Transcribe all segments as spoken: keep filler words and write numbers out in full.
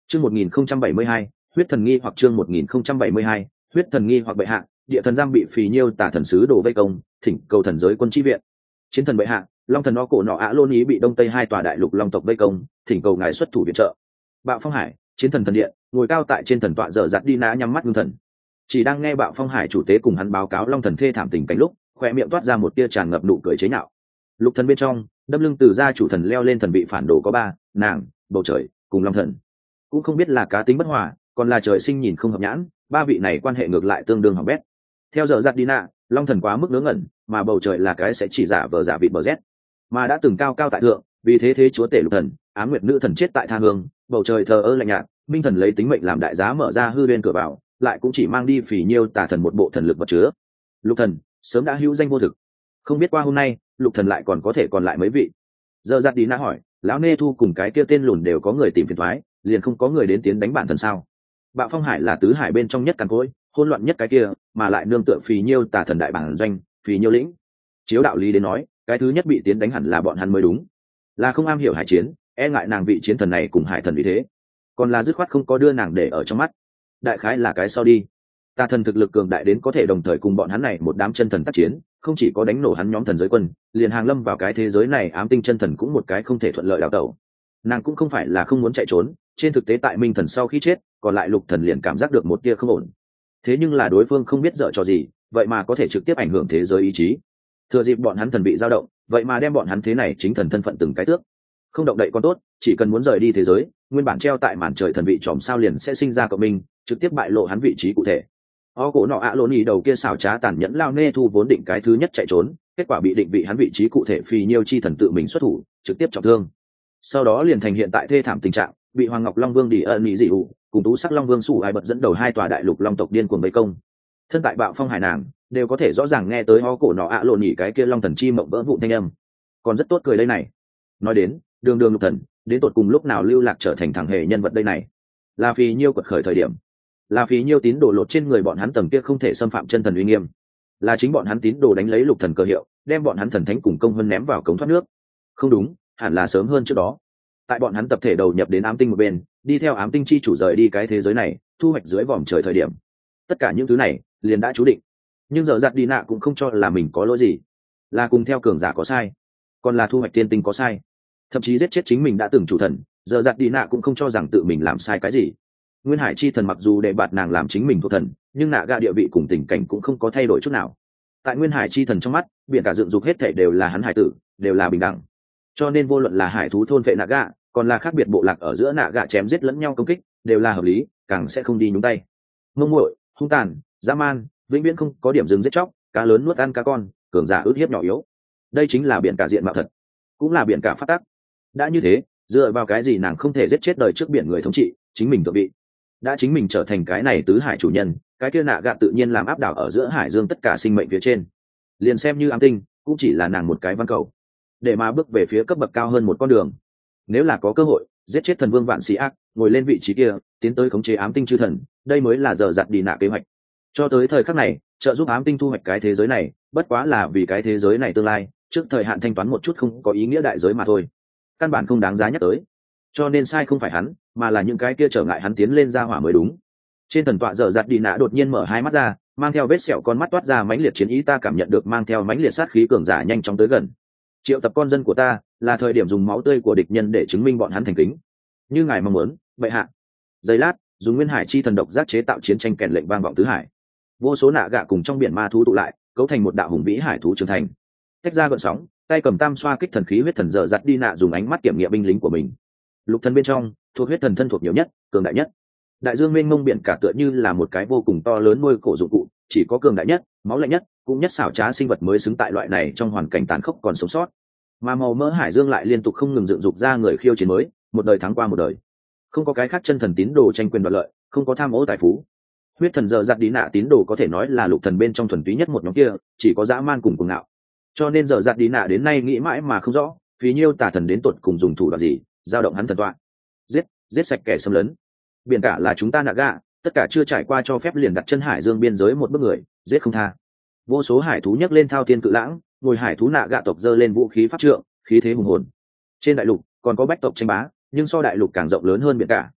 Chương một nghìn không trăm bảy mươi hai, huyết thần nghi hoặc chương một nghìn không trăm bảy mươi hai, huyết thần nghi hoặc bệ hạ, địa thần giam bị phì nhiêu tả thần sứ đổ vây công, thỉnh cầu thần giới quân chi viện. Chiến thần bệ hạ, long thần o cổ nọ ạ lôn ý bị đông tây hai tòa đại lục long tộc vây công, thỉnh cầu ngài xuất thủ viện trợ. Bạo Phong Hải, chiến thần thần điện, ngồi cao tại trên thần tọa dở dặt đi ná nhắm mắt ngưng thần. Chỉ đang nghe Bạo Phong Hải chủ tế cùng hắn báo cáo long thần thê thảm tình cảnh lúc, khoe miệng toát ra một tia tràn ngập nụ cười chế nhạo. Lục thần bên trong, đâm lưng từ gia chủ thần leo lên thần vị phản đồ có ba, nàng, bầu trời, cùng long thần. Cũng không biết là cá tính bất hòa, còn là trời sinh nhìn không hợp nhãn, ba vị này quan hệ ngược lại tương đương hỏng bét. Theo giờ giặt đi nạ, long thần quá mức ngớ ngẩn, mà bầu trời là cái sẽ chỉ giả vờ giả vị bờ rét, mà đã từng cao cao tại thượng, vì thế thế chúa tể lục thần, ám nguyệt nữ thần chết tại tha hương, bầu trời thờ ơ lạnh nhạt, minh thần lấy tính mệnh làm đại giá mở ra hư bên cửa vào, lại cũng chỉ mang đi phì nhiêu tà thần một bộ thần lực vật chứa. Lục thần sớm đã hữu danh vô thực, không biết qua hôm nay lục thần lại còn có thể còn lại mấy vị. Giờ giặt đi nạ hỏi, lão nê thu cùng cái kia tên lùn đều có người tìm phiền toái, liền không có người đến tiến đánh bản thần sao? Bạo Phong Hải là tứ hải bên trong nhất càn cối, hỗn loạn nhất cái kia, mà lại nương tựa phì nhiêu tà thần đại bản doanh, phì nhiêu lĩnh. Chiếu đạo lý đến nói, cái thứ nhất bị tiến đánh hẳn là bọn hắn mới đúng, là không am hiểu hải chiến, e ngại nàng vị chiến thần này cùng hải thần vì thế, còn là dứt khoát không có đưa nàng để ở trong mắt. Đại khái là cái sau đi. Tà thần thực lực cường đại đến có thể đồng thời cùng bọn hắn này một đám chân thần tác chiến, không chỉ có đánh nổ hắn nhóm thần giới quân, liền hàng lâm vào cái thế giới này ám tinh chân thần cũng một cái không thể thuận lợi đào tẩu. Nàng cũng không phải là không muốn chạy trốn, trên thực tế tại minh thần sau khi chết, còn lại lục thần liền cảm giác được một tia không ổn. Thế nhưng là đối phương không biết dở trò gì, vậy mà có thể trực tiếp ảnh hưởng thế giới ý chí. Thừa dịp bọn hắn thần bị dao động, vậy mà đem bọn hắn thế này chính thần thân phận từng cái tước. Không động đậy còn tốt, chỉ cần muốn rời đi thế giới, nguyên bản treo tại màn trời thần vị tròm sao liền sẽ sinh ra cộng minh, trực tiếp bại lộ hắn vị trí cụ thể. O cổ nọ ạ lộn ý đầu kia xảo trá tàn nhẫn lao nê thu vốn định cái thứ nhất chạy trốn, kết quả bị định vị hắn vị trí cụ thể phì nhiêu chi thần tự mình xuất thủ, trực tiếp trọng thương. Sau đó liền thành hiện tại thê thảm tình trạng, bị Hoàng Ngọc Long Vương đi ân ý dị ụ, cùng Tú Sắc Long Vương Sủ Ai bật dẫn đầu hai tòa đại lục long tộc điên cuồng vây công. Thân tại Bạo Phong Hải nàng, đều có thể rõ ràng nghe tới ho cổ nọ ạ lộn nhỉ cái kia long thần chi mộng vỡ vụn thanh âm. Còn rất tốt cười đây này. Nói đến, đường đường lục thần, đến tột cùng lúc nào lưu lạc trở thành thằng hề nhân vật đây này? Là phì nhiêu quật khởi thời điểm, là phì nhiêu tín đồ lột trên người bọn hắn tầng kia không thể xâm phạm chân thần uy nghiêm, là chính bọn hắn tín đồ đánh lấy lục thần cơ hiệu, đem bọn hắn thần thánh cùng công hơn ném vào cống thoát nước. Không đúng, hẳn là sớm hơn trước đó. Tại bọn hắn tập thể đầu nhập đến ám tinh một bên, đi theo ám tinh chi chủ rời đi cái thế giới này, thu hoạch dưới vòm trời thời điểm, tất cả những thứ này liền đã chú định. Nhưng giờ giặt đi nạ cũng không cho là mình có lỗi gì, là cùng theo cường giả có sai, còn là thu hoạch tiên tinh có sai, thậm chí giết chết chính mình đã từng chủ thần, giờ giặt đi nạ cũng không cho rằng tự mình làm sai cái gì. Nguyên Hải chi thần mặc dù để bạt nàng làm chính mình thuộc thần, nhưng nạ gạ địa vị cùng tình cảnh cũng không có thay đổi chút nào. Tại Nguyên Hải chi thần trong mắt, biển cả dựng dục hết thảy đều là hắn hải tử, đều là bình đẳng. Cho nên vô luận là hải thú thôn vệ nạ gạ, còn là khác biệt bộ lạc ở giữa nạ gạ chém giết lẫn nhau công kích, đều là hợp lý, càng sẽ không đi nhúng tay. Mông muội, hung tàn, dã man, vĩnh viễn không có điểm dừng giết chóc, cá lớn nuốt ăn cá con, cường giả ước hiếp nhỏ yếu. Đây chính là biển cả diện mạo thật, cũng là biển cả phát tác. Đã như thế, dựa vào cái gì nàng không thể giết chết đời trước biển người thống trị, chính mình thượng vị? Đã chính mình trở thành cái này tứ hải chủ nhân, cái kia nạ gạ tự nhiên làm áp đảo ở giữa hải dương tất cả sinh mệnh phía trên. Liền xem như ám tinh, cũng chỉ là nàng một cái văn cầu, để mà bước về phía cấp bậc cao hơn một con đường. Nếu là có cơ hội giết chết thần vương vạn sĩ ác, ngồi lên vị trí kia, tiến tới khống chế ám tinh chư thần, đây mới là giờ giặt đi nạ kế hoạch. Cho tới thời khắc này, trợ giúp ám tinh thu hoạch cái thế giới này, bất quá là vì cái thế giới này tương lai, trước thời hạn thanh toán một chút không có ý nghĩa đại giới mà thôi, căn bản không đáng giá nhắc tới. Cho nên sai không phải hắn, mà là những cái kia trở ngại hắn tiến lên ra hỏa mới đúng. Trên thần tọa giờ giặt đi nạ đột nhiên mở hai mắt ra, mang theo vết sẹo con mắt toát ra mãnh liệt chiến ý, ta cảm nhận được mang theo mãnh liệt sát khí cường giả nhanh chóng tới gần. Triệu tập con dân của ta, là thời điểm dùng máu tươi của địch nhân để chứng minh bọn hắn thành kính. Như ngài mong muốn, bệ hạ. Giây lát, dùng Nguyên Hải chi thần độc giác chế tạo chiến tranh kèn lệnh vang vọng tứ hải. Vô số nạ gạ cùng trong biển ma thú tụ lại, cấu thành một đạo hùng vĩ hải thú trưởng thành. Tách ra gợn sóng, tay cầm tam xoa kích thần khí huyết thần giờ giặt đi nạ dùng ánh mắt kiểm nghiệm binh lính của mình. Lục thần bên trong, thuộc huyết thần thân thuộc nhiều nhất, cường đại nhất. Đại dương mênh mông biển cả tựa như là một cái vô cùng to lớn nuôi cổ dụng cụ, chỉ có cường đại nhất, máu lạnh nhất, cũng nhất xảo trá sinh vật mới xứng tại loại này trong hoàn cảnh tàn khốc còn sống sót. Mà màu mỡ hải dương lại liên tục không ngừng dựng dục ra người khiêu chiến mới, một đời thắng qua một đời. Không có cái khác chân thần tín đồ tranh quyền đoạt lợi, không có tham ô tài phú. Huyết thần giờ giặt đi nạ tín đồ có thể nói là lục thần bên trong thuần túy nhất một nhóm kia, chỉ có dã man cùng cuồng ngạo. Cho nên giờ giặt đi nạ đến nay nghĩ mãi mà không rõ, vì nhiêu tà thần đến tột cùng dùng thủ đoạn gì, dao động hắn thần tọa. Giết, giết sạch kẻ xâm lấn. Biển cả là chúng ta nạ gạ, tất cả chưa trải qua cho phép liền đặt chân hải dương biên giới một bước người, giết không tha. Vô số hải thú nhấc lên thao thiên cự lãng, ngồi hải thú nạ gạ tộc giơ lên vũ khí pháp trượng, khí thế hùng hồn. Trên đại lục còn có bách tộc tranh bá, nhưng so đại lục càng rộng lớn hơn biển cả,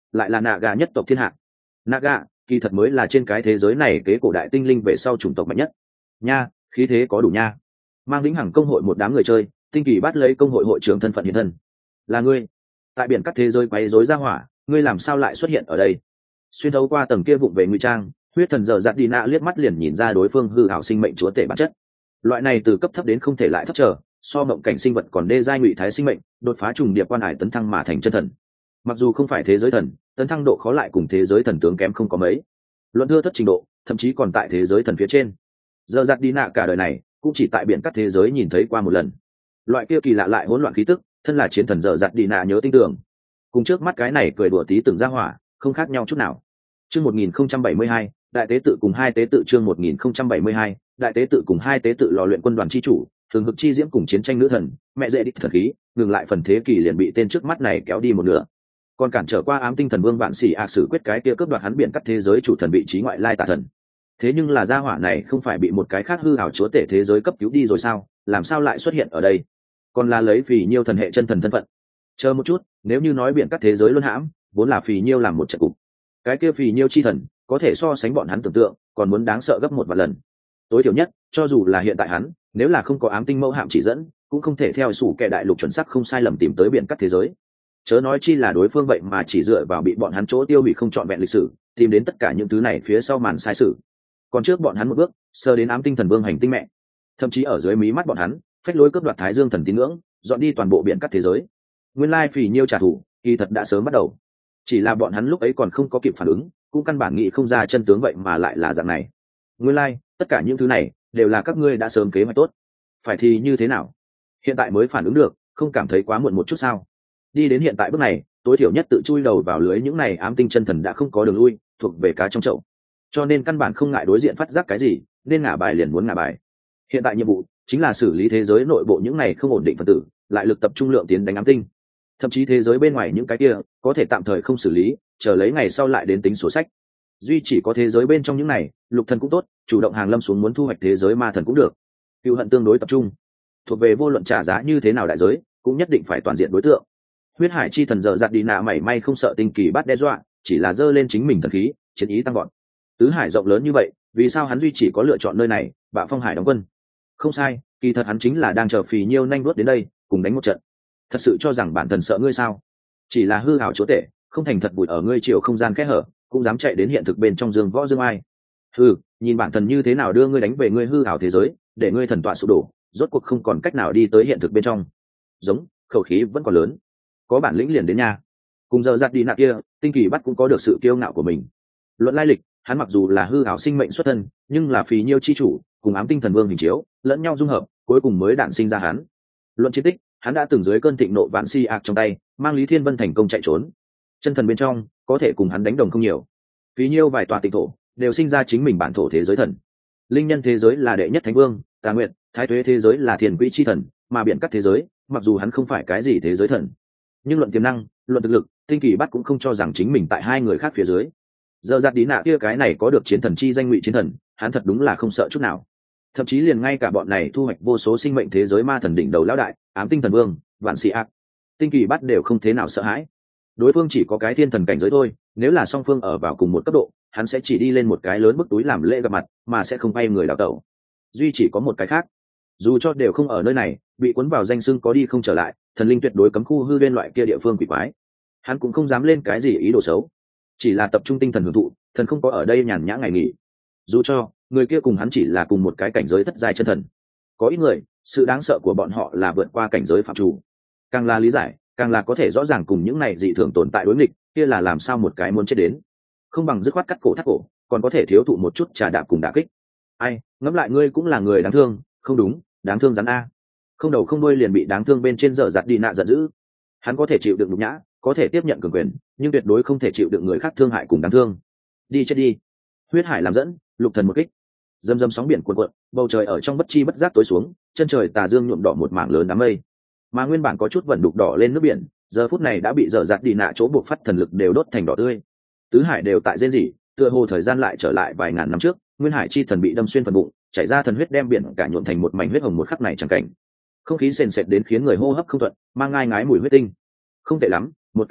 lại là Naga nhất tộc thiên hạ. Naga kỳ thật mới là trên cái thế giới này kế cổ đại tinh linh về sau chủng tộc mạnh nhất nha, khí thế có đủ nha. Mang vĩnh hằng công hội một đám người chơi, tinh kỳ bắt lấy công hội hội trưởng thân phận hiện thân. Là ngươi tại biển các thế giới quấy rối ra hỏa, ngươi làm sao lại xuất hiện ở đây? Xuyên thấu qua tầng kia vụng về ngụy trang, huyết thần giờ giặt đi nạ liếc mắt liền nhìn ra đối phương hư hảo sinh mệnh chúa tể bản chất. Loại này từ cấp thấp đến không thể lại thấp trở, so mộng cảnh sinh vật còn đê giai ngụy thái sinh mệnh, đột phá trùng điệp quan hải tấn thăng mà thành chân thần. Mặc dù không phải thế giới thần, tấn thăng độ khó lại cùng thế giới thần tướng kém không có mấy. Luận thưa thất trình độ, thậm chí còn tại thế giới thần phía trên. Giờ giặt đi nạ cả đời này cũng chỉ tại biển các thế giới nhìn thấy qua một lần. Loại kia kỳ lạ lại hỗn loạn khí tức, thân là chiến thần giờ giặt đi nạ nhớ tinh tưởng. Cùng trước mắt cái này cười đùa tí từng ra hỏa, không khác nhau chút nào. Chương một nghìn không trăm bảy mươi hai, đại tế tự cùng hai tế tự chương một nghìn không trăm bảy mươi hai, đại tế tự cùng hai tế tự lò luyện quân đoàn chi chủ, thường hực chi diễm cùng chiến tranh nữ thần, mẹ dễ đích thần khí, ngừng lại phần thế kỷ liền bị tên trước mắt này kéo đi một nửa. Còn cản trở qua ám tinh thần vương vạn sĩ a xử quyết cái kia cướp đoạt hắn biển cắt thế giới chủ thần vị trí ngoại lai tà thần. Thế nhưng là gia hỏa này không phải bị một cái khác hư hảo chúa tể thế giới cấp cứu đi rồi sao, làm sao lại xuất hiện ở đây? Còn là lấy phì nhiêu thần hệ chân thần thân phận. Chờ một chút, nếu như nói biển cắt thế giới luân hãm, vốn là phì nhiêu làm một trận cục. Cái kia phì nhiêu chi thần có thể so sánh bọn hắn tưởng tượng, còn muốn đáng sợ gấp một vạn lần. Tối thiểu nhất, cho dù là hiện tại hắn, nếu là không có ám tinh mẫu hạm chỉ dẫn, cũng không thể theo sủ kẻ đại lục chuẩn xác không sai lầm tìm tới biển cắt thế giới. Chớ nói chi là đối phương vậy mà chỉ dựa vào bị bọn hắn chỗ tiêu hủy không trọn vẹn lịch sử, tìm đến tất cả những thứ này phía sau màn sai sự. Còn trước bọn hắn một bước, sơ đến ám tinh thần vương hành tinh mẹ. Thậm chí ở dưới mí mắt bọn hắn, phách lối cướp đoạt Thái Dương thần tín ngưỡng, dọn đi toàn bộ biển cắt thế giới. Nguyên lai phì nhiêu trả thù, kỳ thật đã sớm bắt đầu. Chỉ là bọn hắn lúc ấy còn không có kịp phản ứng, cũng căn bản nghĩ không ra chân tướng vậy mà lại là dạng này. Nguyên lai, tất cả những thứ này đều là các ngươi đã sớm kế hoạch tốt. Phải thì như thế nào? Hiện tại mới phản ứng được, không cảm thấy quá muộn một chút sao? Đi đến hiện tại bước này, tối thiểu nhất tự chui đầu vào lưới những này ám tinh chân thần đã không có đường lui, thuộc về cá trong chậu. Cho nên căn bản không ngại đối diện phát giác cái gì, nên ngả bài liền muốn ngả bài. Hiện tại nhiệm vụ chính là xử lý thế giới nội bộ những này không ổn định phân tử, lại lực tập trung lượng tiến đánh ám tinh. Thậm chí thế giới bên ngoài những cái kia có thể tạm thời không xử lý, chờ lấy ngày sau lại đến tính sổ sách. Duy chỉ có thế giới bên trong những này, lục thần cũng tốt, chủ động hàng lâm xuống muốn thu hoạch thế giới ma thần cũng được. Cựu hận tương đối tập trung, thuộc về vô luận trả giá như thế nào đại giới, cũng nhất định phải toàn diện đối tượng. Huyết hải chi thần dở dặt đi nạ mảy may không sợ tinh kỳ bắt đe dọa, chỉ là dơ lên chính mình thần khí, chiến ý tăng gọn. Tứ hải rộng lớn như vậy, vì sao hắn duy chỉ có lựa chọn nơi này, Bạo Phong Hải đóng quân? Không sai, kỳ thật hắn chính là đang chờ phì nhiêu nhanh vuốt đến đây, cùng đánh một trận. Thật sự cho rằng bản thần sợ ngươi sao? Chỉ là hư hảo chúa tể, không thành thật bụi ở ngươi chiều không gian kẽ hở, cũng dám chạy đến hiện thực bên trong dương võ dương ai? Hừ, nhìn bản thần như thế nào đưa ngươi đánh về ngươi hư hảo thế giới, để ngươi thần tọa sụp đổ, rốt cuộc không còn cách nào đi tới hiện thực bên trong. Giống, khẩu khí vẫn còn lớn. Có bản lĩnh liền đến nha. Cùng giờ giặt đi nạ kia, tinh kỳ bắt cũng có được sự kiêu ngạo của mình. Luận lai lịch, hắn mặc dù là hư hảo sinh mệnh xuất thân, nhưng là phì nhiêu chi chủ, cùng ám tinh thần vương hình chiếu, lẫn nhau dung hợp, cuối cùng mới đản sinh ra hắn. Luận chiến tích, hắn đã từng dưới cơn thịnh nộ vạn si ạc trong tay, mang Lý Thiên Vân thành công chạy trốn. Chân thần bên trong, có thể cùng hắn đánh đồng không nhiều. Phí nhiêu vài tòa tịnh thổ, đều sinh ra chính mình bản thổ thế giới thần. Linh nhân thế giới là đệ nhất thánh vương, Tà Nguyệt, Thái Tuế thế giới là thiền quỹ chi thần, mà biển các thế giới, mặc dù hắn không phải cái gì thế giới thần, nhưng luận tiềm năng, luận thực lực, tinh kỳ bắt cũng không cho rằng chính mình tại hai người khác phía dưới. Giờ giặt đi nạ kia cái này có được chiến thần chi danh ngụy chiến thần, hắn thật đúng là không sợ chút nào. Thậm chí liền ngay cả bọn này thu hoạch vô số sinh mệnh thế giới ma thần đỉnh đầu lão đại, ám tinh thần vương, vạn sĩ ác, tinh kỳ bắt đều không thế nào sợ hãi. Đối phương chỉ có cái thiên thần cảnh giới thôi, nếu là song phương ở vào cùng một cấp độ, hắn sẽ chỉ đi lên một cái lớn bức túi làm lễ gặp mặt, mà sẽ không bay người đào tẩu. Duy chỉ có một cái khác, dù cho đều không ở nơi này, bị cuốn vào danh xưng có đi không trở lại, thần linh tuyệt đối cấm khu hư bên loại kia địa phương quỷ quái, hắn cũng không dám lên cái gì ý đồ xấu, chỉ là tập trung tinh thần hưởng thụ, thần không có ở đây nhàn nhã ngày nghỉ. Dù cho người kia cùng hắn chỉ là cùng một cái cảnh giới thất giai chân thần, có ít người sự đáng sợ của bọn họ là vượt qua cảnh giới phạm chủ, càng là lý giải, càng là có thể rõ ràng cùng những này dị thường tồn tại đối nghịch, kia là làm sao một cái muốn chết đến, không bằng dứt khoát cắt cổ thắt cổ, còn có thể thiếu thụ một chút trà đạp cùng đả kích. Ai, ngẫm lại ngươi cũng là người đáng thương, không đúng, đáng thương rắn a, không đầu không đuôi liền bị đáng thương bên trên dở dặt đi nạ giận dữ. Hắn có thể chịu đựng nhục nhã, có thể tiếp nhận cường quyền, nhưng tuyệt đối không thể chịu đựng người khác thương hại cùng đáng thương. Đi chết đi. Huyết hải làm dẫn, lục thần một kích, dâm dâm sóng biển cuộn cuộn, bầu trời ở trong bất chi bất giác tối xuống, chân trời tà dương nhuộm đỏ một mảng lớn đám mây, mà nguyên bản có chút vẩn đục đỏ lên nước biển, giờ phút này đã bị dở dặt đi nạ chỗ buộc phát thần lực đều đốt thành đỏ tươi. Tứ hải đều tại rên rỉ, tựa hồ thời gian lại trở lại vài ngàn năm trước, nguyên hải chi thần bị đâm xuyên phần bụng, chảy ra thần huyết đem biển cả nhuộm thành một mảnh huyết hồng một khắc này chẳng cảnh. Không khí sền sệt đến khiến người hô hấp không thuận, mang ngai ngái mùi huyết tinh. Không tệ lắm, một kích này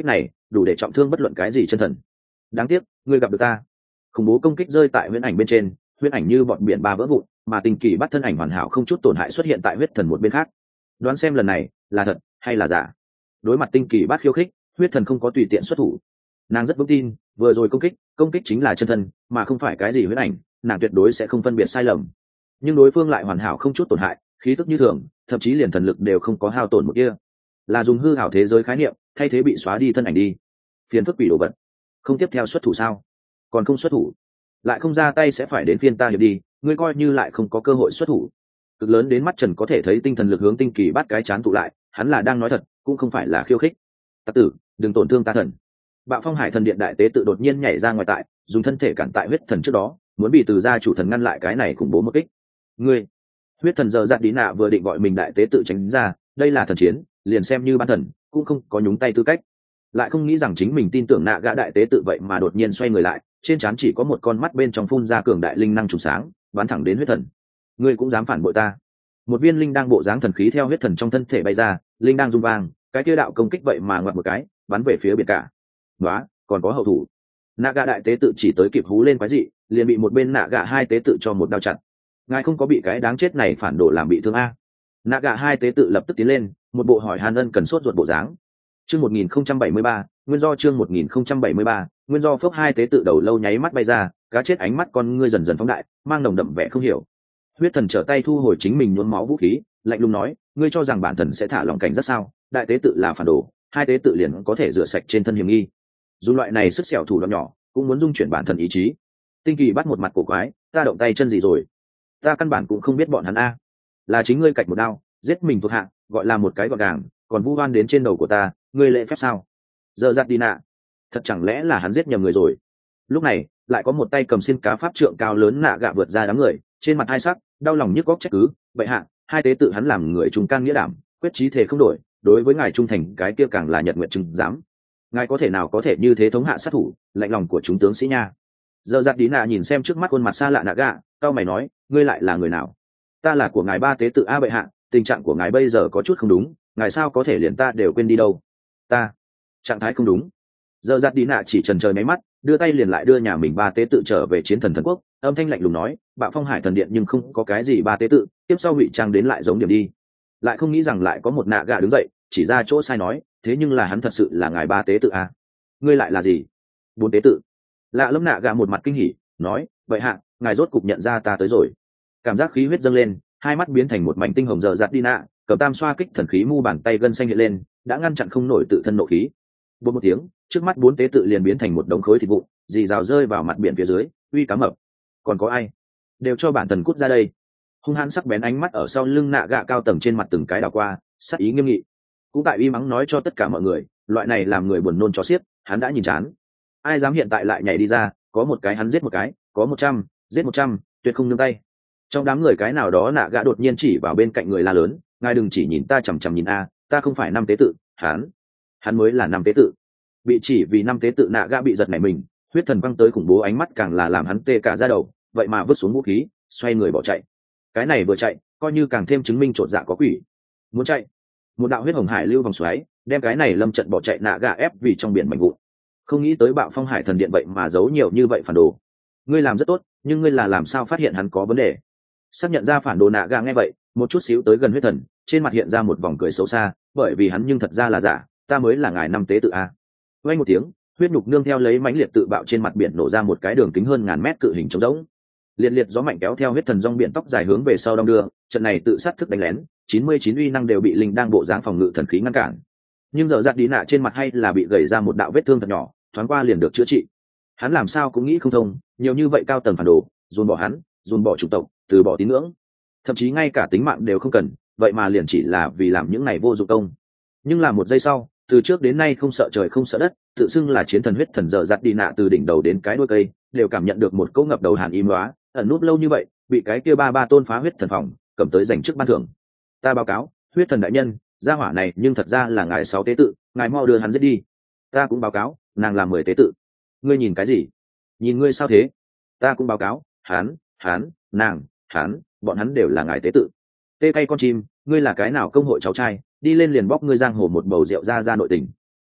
đủ để trọng thương bất luận cái gì chân thần. Đáng tiếc ngươi gặp được ta. Khủng bố công kích rơi tại huyễn ảnh bên trên, huyễn ảnh như bọn biển ba vỡ vụn, mà tinh kỳ bắt thân ảnh hoàn hảo không chút tổn hại xuất hiện tại huyết thần một bên khác. Đoán xem lần này là thật hay là giả. Đối mặt tinh kỳ bắt khiêu khích, huyết thần không có tùy tiện xuất thủ. Nàng rất vững tin, vừa rồi công kích công kích chính là chân thân mà không phải cái gì huyễn ảnh, nàng tuyệt đối sẽ không phân biệt sai lầm. Nhưng đối phương lại hoàn hảo không chút tổn hại, khí tức như thường, thậm chí liền thần lực đều không có hao tổn một kia, là dùng hư hảo thế giới khái niệm thay thế bị xóa đi thân ảnh đi. Phiền phức bị đồ vật, không tiếp theo xuất thủ sao? Còn không xuất thủ, lại không ra tay sẽ phải đến phiên ta hiệp đi, ngươi coi như lại không có cơ hội xuất thủ. Cực lớn đến mắt Trần có thể thấy tinh thần lực hướng tinh kỳ bắt cái chán tụ lại, hắn là đang nói thật, cũng không phải là khiêu khích. Tặc tử, đừng tổn thương ta thần. Bạo Phong Hải thần điện đại tế tự đột nhiên nhảy ra ngoài tại, dùng thân thể cản tại huyết thần trước đó, muốn bị từ gia chủ thần ngăn lại cái này khủng bố một kích. Ngươi, huyết thần giờ giặt đi nạ vừa định gọi mình đại tế tự tránh ra, đây là thần chiến, liền xem như ban thần cũng không có nhúng tay tư cách. Lại không nghĩ rằng chính mình tin tưởng nạ gã đại tế tự vậy mà đột nhiên xoay người lại, trên trán chỉ có một con mắt bên trong phun ra cường đại linh năng trùng sáng, bắn thẳng đến huyết thần. Ngươi cũng dám phản bội ta? Một viên linh đang bộ dáng thần khí theo huyết thần trong thân thể bay ra, linh đang rung vang, cái kia đạo công kích vậy mà ngoặt một cái, bắn về phía biển cả. Đó, còn có hậu thủ. Nạ gã đại tế tự chỉ tới kịp hú lên quái dị, liền bị một bên nạ gã hai tế tự cho một đao chặt. Ngài không có bị cái đáng chết này phản đồ làm bị thương a? Nạ gã hai tế tự lập tức tiến lên, một bộ hỏi han ân cần sốt ruột bộ dáng. Chương một nghìn không trăm bảy mươi ba, nguyên do chương một nghìn không trăm bảy mươi ba, nguyên do phốc hai tế tự đầu lâu nháy mắt bay ra, cá chết ánh mắt con ngươi dần dần phóng đại, mang nồng đậm vẻ không hiểu. Huyết thần trở tay thu hồi chính mình nhuốm máu vũ khí, lạnh lùng nói, ngươi cho rằng bản thần sẽ thả lòng cảnh rất sao? Đại tế tự là phản đồ, hai tế tự liền có thể rửa sạch trên thân hiểm nghi. Dù loại này sức xẻo thủ đoạn nhỏ, cũng muốn dung chuyển bản thần ý chí. Tinh kỳ bắt một mặt cổ quái, ta động tay chân gì rồi? Ta căn bản cũng không biết bọn hắn a. Là chính ngươi cạch một đao, giết mình thuộc hạ, gọi là một cái gọn gàng, còn vu oan đến trên đầu của ta, ngươi lễ phép sao? Giờ giặt đi nạ, thật chẳng lẽ là hắn giết nhầm người rồi? Lúc này lại có một tay cầm xin cá pháp trượng cao lớn nạ gạ vượt ra đám người, trên mặt hai sắc, đau lòng nhức góc trách cứ, vậy hạ, hai tế tự hắn làm người trung can nghĩa đảm, quyết chí thể không đổi, đối với ngài trung thành cái kia càng là nhật nguyện chứng dám. Ngài có thể nào có thể như thế thống hạ sát thủ, lạnh lòng của chúng tướng sĩ nha. Giờ giặt đi nạ nhìn xem trước mắt khuôn mặt xa lạ nạ gạ, cao mày nói, ngươi lại là người nào? Ta là của ngài ba tế tự a bệ hạ, tình trạng của ngài bây giờ có chút không đúng, ngài sao có thể liền ta đều quên đi đâu? Ta trạng thái không đúng. Giờ giặt đi nạ chỉ trần chờ mấy mắt, đưa tay liền lại đưa nhà mình ba tế tự trở về chiến thần thần quốc, âm thanh lạnh lùng nói, Bạo Phong Hải thần điện nhưng không có cái gì ba tế tự, tiếp sau ngụy trang đến lại giống điểm đi. Lại không nghĩ rằng lại có một nạ gạ đứng dậy, chỉ ra chỗ sai nói, thế nhưng là hắn thật sự là ngài ba tế tự a. Ngươi lại là gì? Bốn tế tự. Lạ lẫm nạ gạ một mặt kinh hỉ, nói, vậy hạ, ngài rốt cục nhận ra ta tới rồi. Cảm giác khí huyết dâng lên, hai mắt biến thành một mảnh tinh hồng. Giờ giặt đi nạ cầm tam xoa kích thần khí mu bàn tay gân xanh hiện lên, đã ngăn chặn không nổi tự thân nộ khí. Bột một tiếng, trước mắt bốn tế tự liền biến thành một đống khối thịt vụn, dì rào rơi vào mặt biển phía dưới, uy cá mập. Còn có ai? Đều cho bản thần cút ra đây. Hung hãn sắc bén ánh mắt ở sau lưng nạ gạ cao tầng trên mặt từng cái đảo qua, sắc ý nghiêm nghị. Cũng tại uy mắng nói cho tất cả mọi người, loại này làm người buồn nôn chó xiếc, hắn đã nhìn chán. Ai dám hiện tại lại nhảy đi ra, có một cái hắn giết một cái, có một trăm giết một trăm, tuyệt không nương tay. Trong đám người cái nào đó nạ gạ đột nhiên chỉ vào bên cạnh người la lớn, ngài đừng chỉ nhìn ta chằm chằm nhìn a, ta không phải năm tế tự, hắn hắn mới là năm tế tự. Bị chỉ vì năm tế tự nạ gạ bị giật nảy mình, huyết thần văng tới khủng bố ánh mắt càng là làm hắn tê cả da đầu, vậy mà vứt xuống vũ khí, xoay người bỏ chạy. Cái này vừa chạy, coi như càng thêm chứng minh trột dạ có quỷ. Muốn chạy, một đạo huyết hồng hải lưu vòng xoáy, đem cái này lâm trận bỏ chạy nạ gạ ép vì trong biển mạnh vụn. Không nghĩ tới Bạo Phong Hải thần điện vậy mà giấu nhiều như vậy phản đồ. Ngươi làm rất tốt, nhưng ngươi là làm sao phát hiện hắn có vấn đề? Xác nhận ra phản đồ nạ gạ nghe vậy, một chút xíu tới gần huyết thần, trên mặt hiện ra một vòng cười xấu xa, bởi vì hắn nhưng thật ra là giả, ta mới là ngài năm tế tự a. Vang một tiếng, huyết nhục nương theo lấy mãnh liệt tự bạo trên mặt biển nổ ra một cái đường kính hơn ngàn mét cự hình trống rỗng. Liệt liệt gió mạnh kéo theo huyết thần rong biển tóc dài hướng về sau đong đưa, trận này tự sát thức đánh lén, chín mươi chín uy năng đều bị linh đang bộ dáng phòng ngự thần khí ngăn cản. Nhưng giờ giặt đi nạ trên mặt hay là bị gầy ra một đạo vết thương thật nhỏ, thoáng qua liền được chữa trị. Hắn làm sao cũng nghĩ không thông, nhiều như vậy cao tầng phản đồ, dồn bỏ hắn, dồn bỏ chủng tộc, từ bỏ tín ngưỡng, thậm chí ngay cả tính mạng đều không cần, vậy mà liền chỉ là vì làm những này vô dụng công. Nhưng là một giây sau, từ trước đến nay không sợ trời không sợ đất, tự xưng là chiến thần huyết thần giờ giặt đi nạ từ đỉnh đầu đến cái đuôi cây, đều cảm nhận được một cỗ ngập đầu hàn im hóa, ẩn núp lâu như vậy, bị cái kia ba ba tôn phá huyết thần phòng, cầm tới giành chức ban thưởng. Ta báo cáo, huyết thần đại nhân, gia hỏa này nhưng thật ra là ngài sáu tế tự, ngài mau đưa hắn giết đi. Ta cũng báo cáo, nàng là mười tế tự. Ngươi nhìn cái gì? Nhìn ngươi sao thế? Ta cũng báo cáo, hắn, hắn, nàng, hắn, bọn hắn đều là ngài tế tự. Tê cay con chim, ngươi là cái nào công hội cháu trai, đi lên liền bóc ngươi giang hồ một bầu rượu ra ra nội tình. Ai u,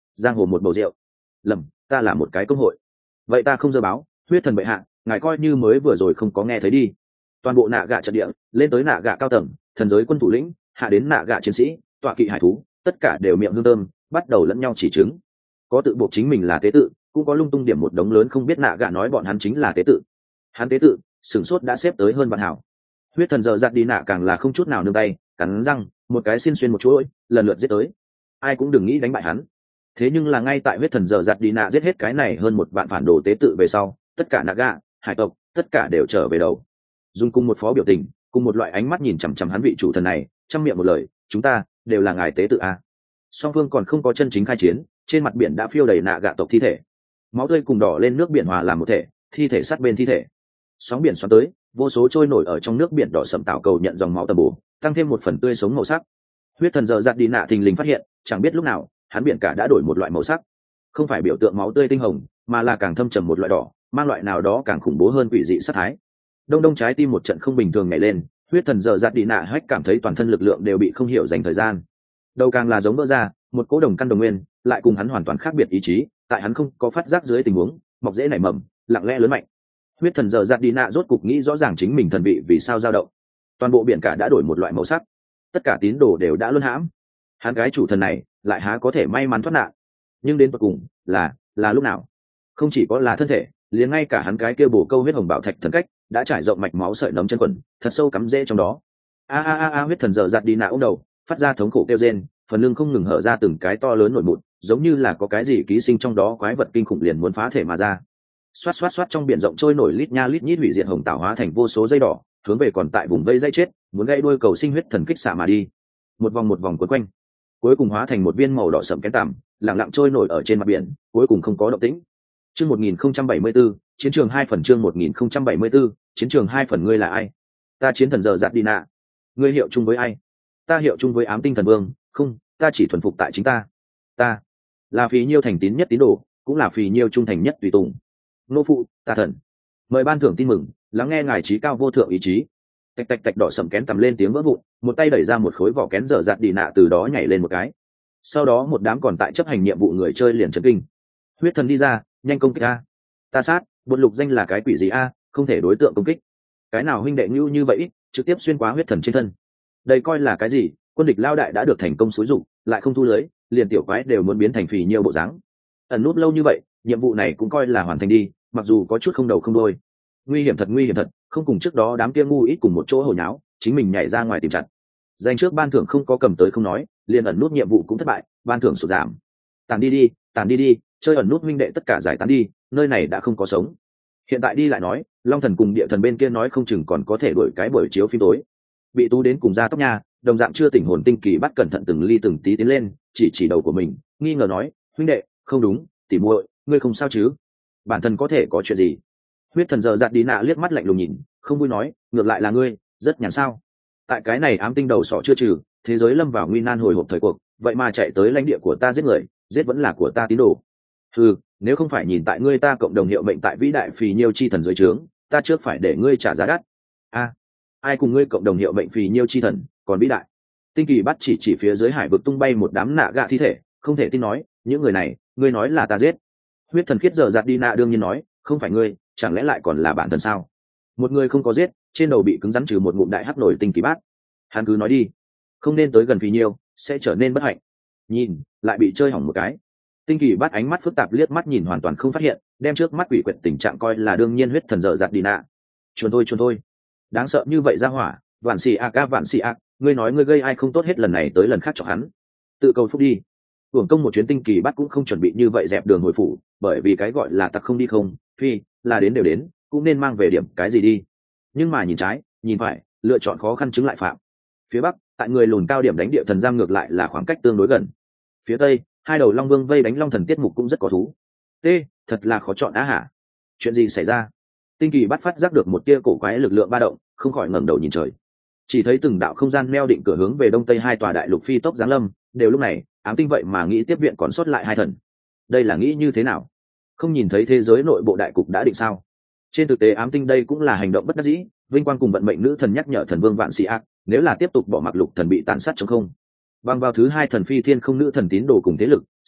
giang hồ một bầu rượu. Lầm, ta là một cái công hội. Vậy ta không dơ báo, huyết thần bệ hạ, ngài coi như mới vừa rồi không có nghe thấy đi. Toàn bộ nạ gạ trận địa, lên tới nạ gạ cao tầng, thần giới quân thủ lĩnh, hạ đến nạ gạ chiến sĩ, tọa kỵ hải thú, tất cả đều miệng hương thơm, bắt đầu lẫn nhau chỉ trứng. Có tự buộc chính mình là tế tự, cũng có lung tung điểm một đống lớn không biết nạ gạ nói bọn hắn chính là tế tự. Hắn tế tự, sửng sốt đã xếp tới hơn vạn hảo. Huyết thần giờ giặt đi nạ càng là không chút nào nương tay, cắn răng, một cái xin xuyên một chuỗi, lần lượt giết tới. Ai cũng đừng nghĩ đánh bại hắn. Thế nhưng là ngay tại huyết thần giờ giặt đi nạ giết hết cái này hơn một vạn phản đồ tế tự về sau, tất cả nạ gạ, hải tộc, tất cả đều trở về đầu. Dùng cùng một phó biểu tình, cùng một loại ánh mắt nhìn chằm chằm hắn vị chủ thần này, trong miệng một lời, chúng ta đều là ngài tế tự a. Song phương còn không có chân chính khai chiến, trên mặt biển đã phiêu đầy nạ gạ tộc thi thể, máu tươi cùng đỏ lên nước biển hòa làm một thể, thi thể sát bên thi thể. Sóng biển xoắn tới, vô số trôi nổi ở trong nước biển đỏ sẫm tạo cầu nhận dòng máu tầm bổ, tăng thêm một phần tươi sống màu sắc. Huyết thần giờ giặt đi nạ thình lình phát hiện, chẳng biết lúc nào, hắn biển cả đã đổi một loại màu sắc, không phải biểu tượng máu tươi tinh hồng, mà là càng thâm trầm một loại đỏ, mang loại nào đó càng khủng bố hơn quỷ dị sát thái. Đông đông trái tim một trận không bình thường nhảy lên, huyết thần giờ giặt đi nạ hách cảm thấy toàn thân lực lượng đều bị không hiểu dành thời gian. Đầu càng là giống vỡ ra, một cỗ đồng căn đồng nguyên, lại cùng hắn hoàn toàn khác biệt ý chí, tại hắn không có phát giác dưới tình huống, mọc dễ nảy mầm, lặng lẽ lớn mạnh. Huyết thần giờ giặt đi nạ rốt cục nghĩ rõ ràng chính mình thần vị vì sao dao động. Toàn bộ biển cả đã đổi một loại màu sắc, tất cả tín đồ đều đã luân hãm. Hắn gái chủ thần này lại há có thể may mắn thoát nạn. Nhưng đến cuối cùng là là lúc nào? Không chỉ có là thân thể, liền ngay cả hắn cái kia bổ câu huyết hồng bảo thạch thần cách đã trải rộng mạch máu sợi nấm chân quần, thật sâu cắm rễ trong đó. A a a a huyết thần giờ giặt đi nạ ôm đầu, phát ra thống khổ kêu rên, phần lưng không ngừng hở ra từng cái to lớn nổi mụn, giống như là có cái gì ký sinh trong đó quái vật kinh khủng liền muốn phá thể mà ra. Xoát xoát xoát trong biển rộng trôi nổi lít nha lít nhít hủy diệt hồng tạo hóa thành vô số dây đỏ, hướng về còn tại vùng vây dây chết, muốn gây đuôi cầu sinh huyết thần kích xạ mà đi. Một vòng một vòng quấn quanh, cuối cùng hóa thành một viên màu đỏ sẫm kén tằm, lặng lặng trôi nổi ở trên mặt biển, cuối cùng không có động tĩnh. Chương một nghìn không trăm bảy mươi tư, chiến trường hai phần chương một nghìn không trăm bảy mươi tư, chiến trường hai phần ngươi là ai? Ta chiến thần giờ giặt đi nạ. Ngươi hiệu chung với ai? Ta hiệu chung với ám tinh thần vương, không, ta chỉ thuần phục tại chính ta. Ta là phí nhiêu thành tín nhất tín đồ, cũng là phí nhiêu trung thành nhất tùy tùng. Nô phụ, ta thần. Mời ban thưởng tin mừng, lắng nghe ngài trí cao vô thượng ý chí. Tạch tạch tạch đỏ sầm kén tầm lên tiếng vỡ vụn, một tay đẩy ra một khối vỏ kén dở dạt đi nạ từ đó nhảy lên một cái. Sau đó một đám còn tại chấp hành nhiệm vụ người chơi liền chấn kinh. Huyết thần đi ra, nhanh công kích a. Ta sát, buồn lục danh là cái quỷ gì a, không thể đối tượng công kích. Cái nào huynh đệ nhu như vậy, trực tiếp xuyên qua huyết thần trên thân. Đây coi là cái gì? Quân địch lao đại đã được thành công xúi dụng, lại không thu lưới, liền tiểu quái đều muốn biến thành phì nhiều bộ dáng. Ẩn nút lâu như vậy, nhiệm vụ này cũng coi là hoàn thành đi, mặc dù có chút không đầu không đuôi. Nguy hiểm thật nguy hiểm thật, không cùng trước đó đám kia ngu ít cùng một chỗ hồi nháo, chính mình nhảy ra ngoài tìm chặt. Danh trước ban thưởng không có cầm tới không nói, liền ẩn nút nhiệm vụ cũng thất bại, ban thưởng sụt giảm. Tàn đi đi, tàn đi đi, chơi ẩn nút huynh đệ tất cả giải tán đi, nơi này đã không có sống. Hiện tại đi lại nói, Long thần cùng địa thần bên kia nói không chừng còn có thể đuổi cái buổi chiếu phim tối. Bị tú đến cùng ra tóc nha, đồng dạng chưa tỉnh hồn tinh kỳ bắt cẩn thận từng ly từng tí tiến lên, chỉ chỉ đầu của mình, nghi ngờ nói, huynh đệ, không đúng, tỉ muội, ngươi không sao chứ? Bản thân có thể có chuyện gì? Huyết thần giờ giặt đi nạ liếc mắt lạnh lùng nhìn, không vui nói, ngược lại là ngươi, rất nhàn sao? Tại cái này ám tinh đầu sọ chưa trừ, thế giới lâm vào nguy nan hồi hộp thời cuộc, vậy mà chạy tới lãnh địa của ta giết người, giết vẫn là của ta tín đồ. Ừ, nếu không phải nhìn tại ngươi ta cộng đồng hiệu mệnh tại vĩ đại phì nhiêu chi thần dưới trướng, ta trước phải để ngươi trả giá đắt. A, ai cùng ngươi cộng đồng hiệu mệnh phì nhiêu chi thần, còn vĩ đại? Tinh kỳ bắt chỉ chỉ phía dưới hải vực tung bay một đám nạ gạ thi thể, không thể tin nói, những người này, ngươi nói là ta giết. Huyết thần khiết giờ giặt đi nạ đương nhiên nói, không phải ngươi, chẳng lẽ lại còn là bản thân sao? Một người không có giết, trên đầu bị cứng rắn trừ một ngụm đại hắc nổi tinh kỳ bát. Hắn cứ nói đi, không nên tới gần phì nhiêu, sẽ trở nên bất hạnh. Nhìn, lại bị chơi hỏng một cái. Tinh kỳ bắt ánh mắt phức tạp liếc mắt nhìn hoàn toàn không phát hiện, đem trước mắt quỷ quyệt tình trạng coi là đương nhiên huyết thần dở dạt đi nạ. Chuồn thôi chuồn thôi, đáng sợ như vậy ra hỏa, vạn xì a ca vạn xì a, ngươi nói ngươi gây ai không tốt hết lần này tới lần khác cho hắn. Tự cầu phúc đi. Hưởng công một chuyến tinh kỳ bắt cũng không chuẩn bị như vậy dẹp đường hồi phủ, bởi vì cái gọi là tặc không đi không, phi là đến đều đến, cũng nên mang về điểm cái gì đi. Nhưng mà nhìn trái, nhìn phải, lựa chọn khó khăn chứng lại phạm. Phía bắc, tại người lùn cao điểm đánh địa thần giam ngược lại là khoảng cách tương đối gần. Phía tây, hai đầu long vương vây đánh long thần tiết mục cũng rất có thú. T, thật là khó chọn á hả? Chuyện gì xảy ra? Tinh kỳ bắt phát giác được một tia cổ quái lực lượng ba động, không khỏi ngẩng đầu nhìn trời. Chỉ thấy từng đạo không gian neo định cửa hướng về đông tây hai tòa đại lục phi tốc giáng lâm, đều lúc này, ám tinh vậy mà nghĩ tiếp viện còn sót lại hai thần. Đây là nghĩ như thế nào? Không nhìn thấy thế giới nội bộ đại cục đã định sao? Trên thực tế ám tinh đây cũng là hành động bất đắc dĩ, vinh quang cùng vận mệnh nữ thần nhắc nhở thần vương vạn sĩ ác, nếu là tiếp tục bỏ mặc lục thần bị tàn sát trong không. Bằng vào thứ hai thần phi thiên không nữ thần tín đồ cùng thế lực,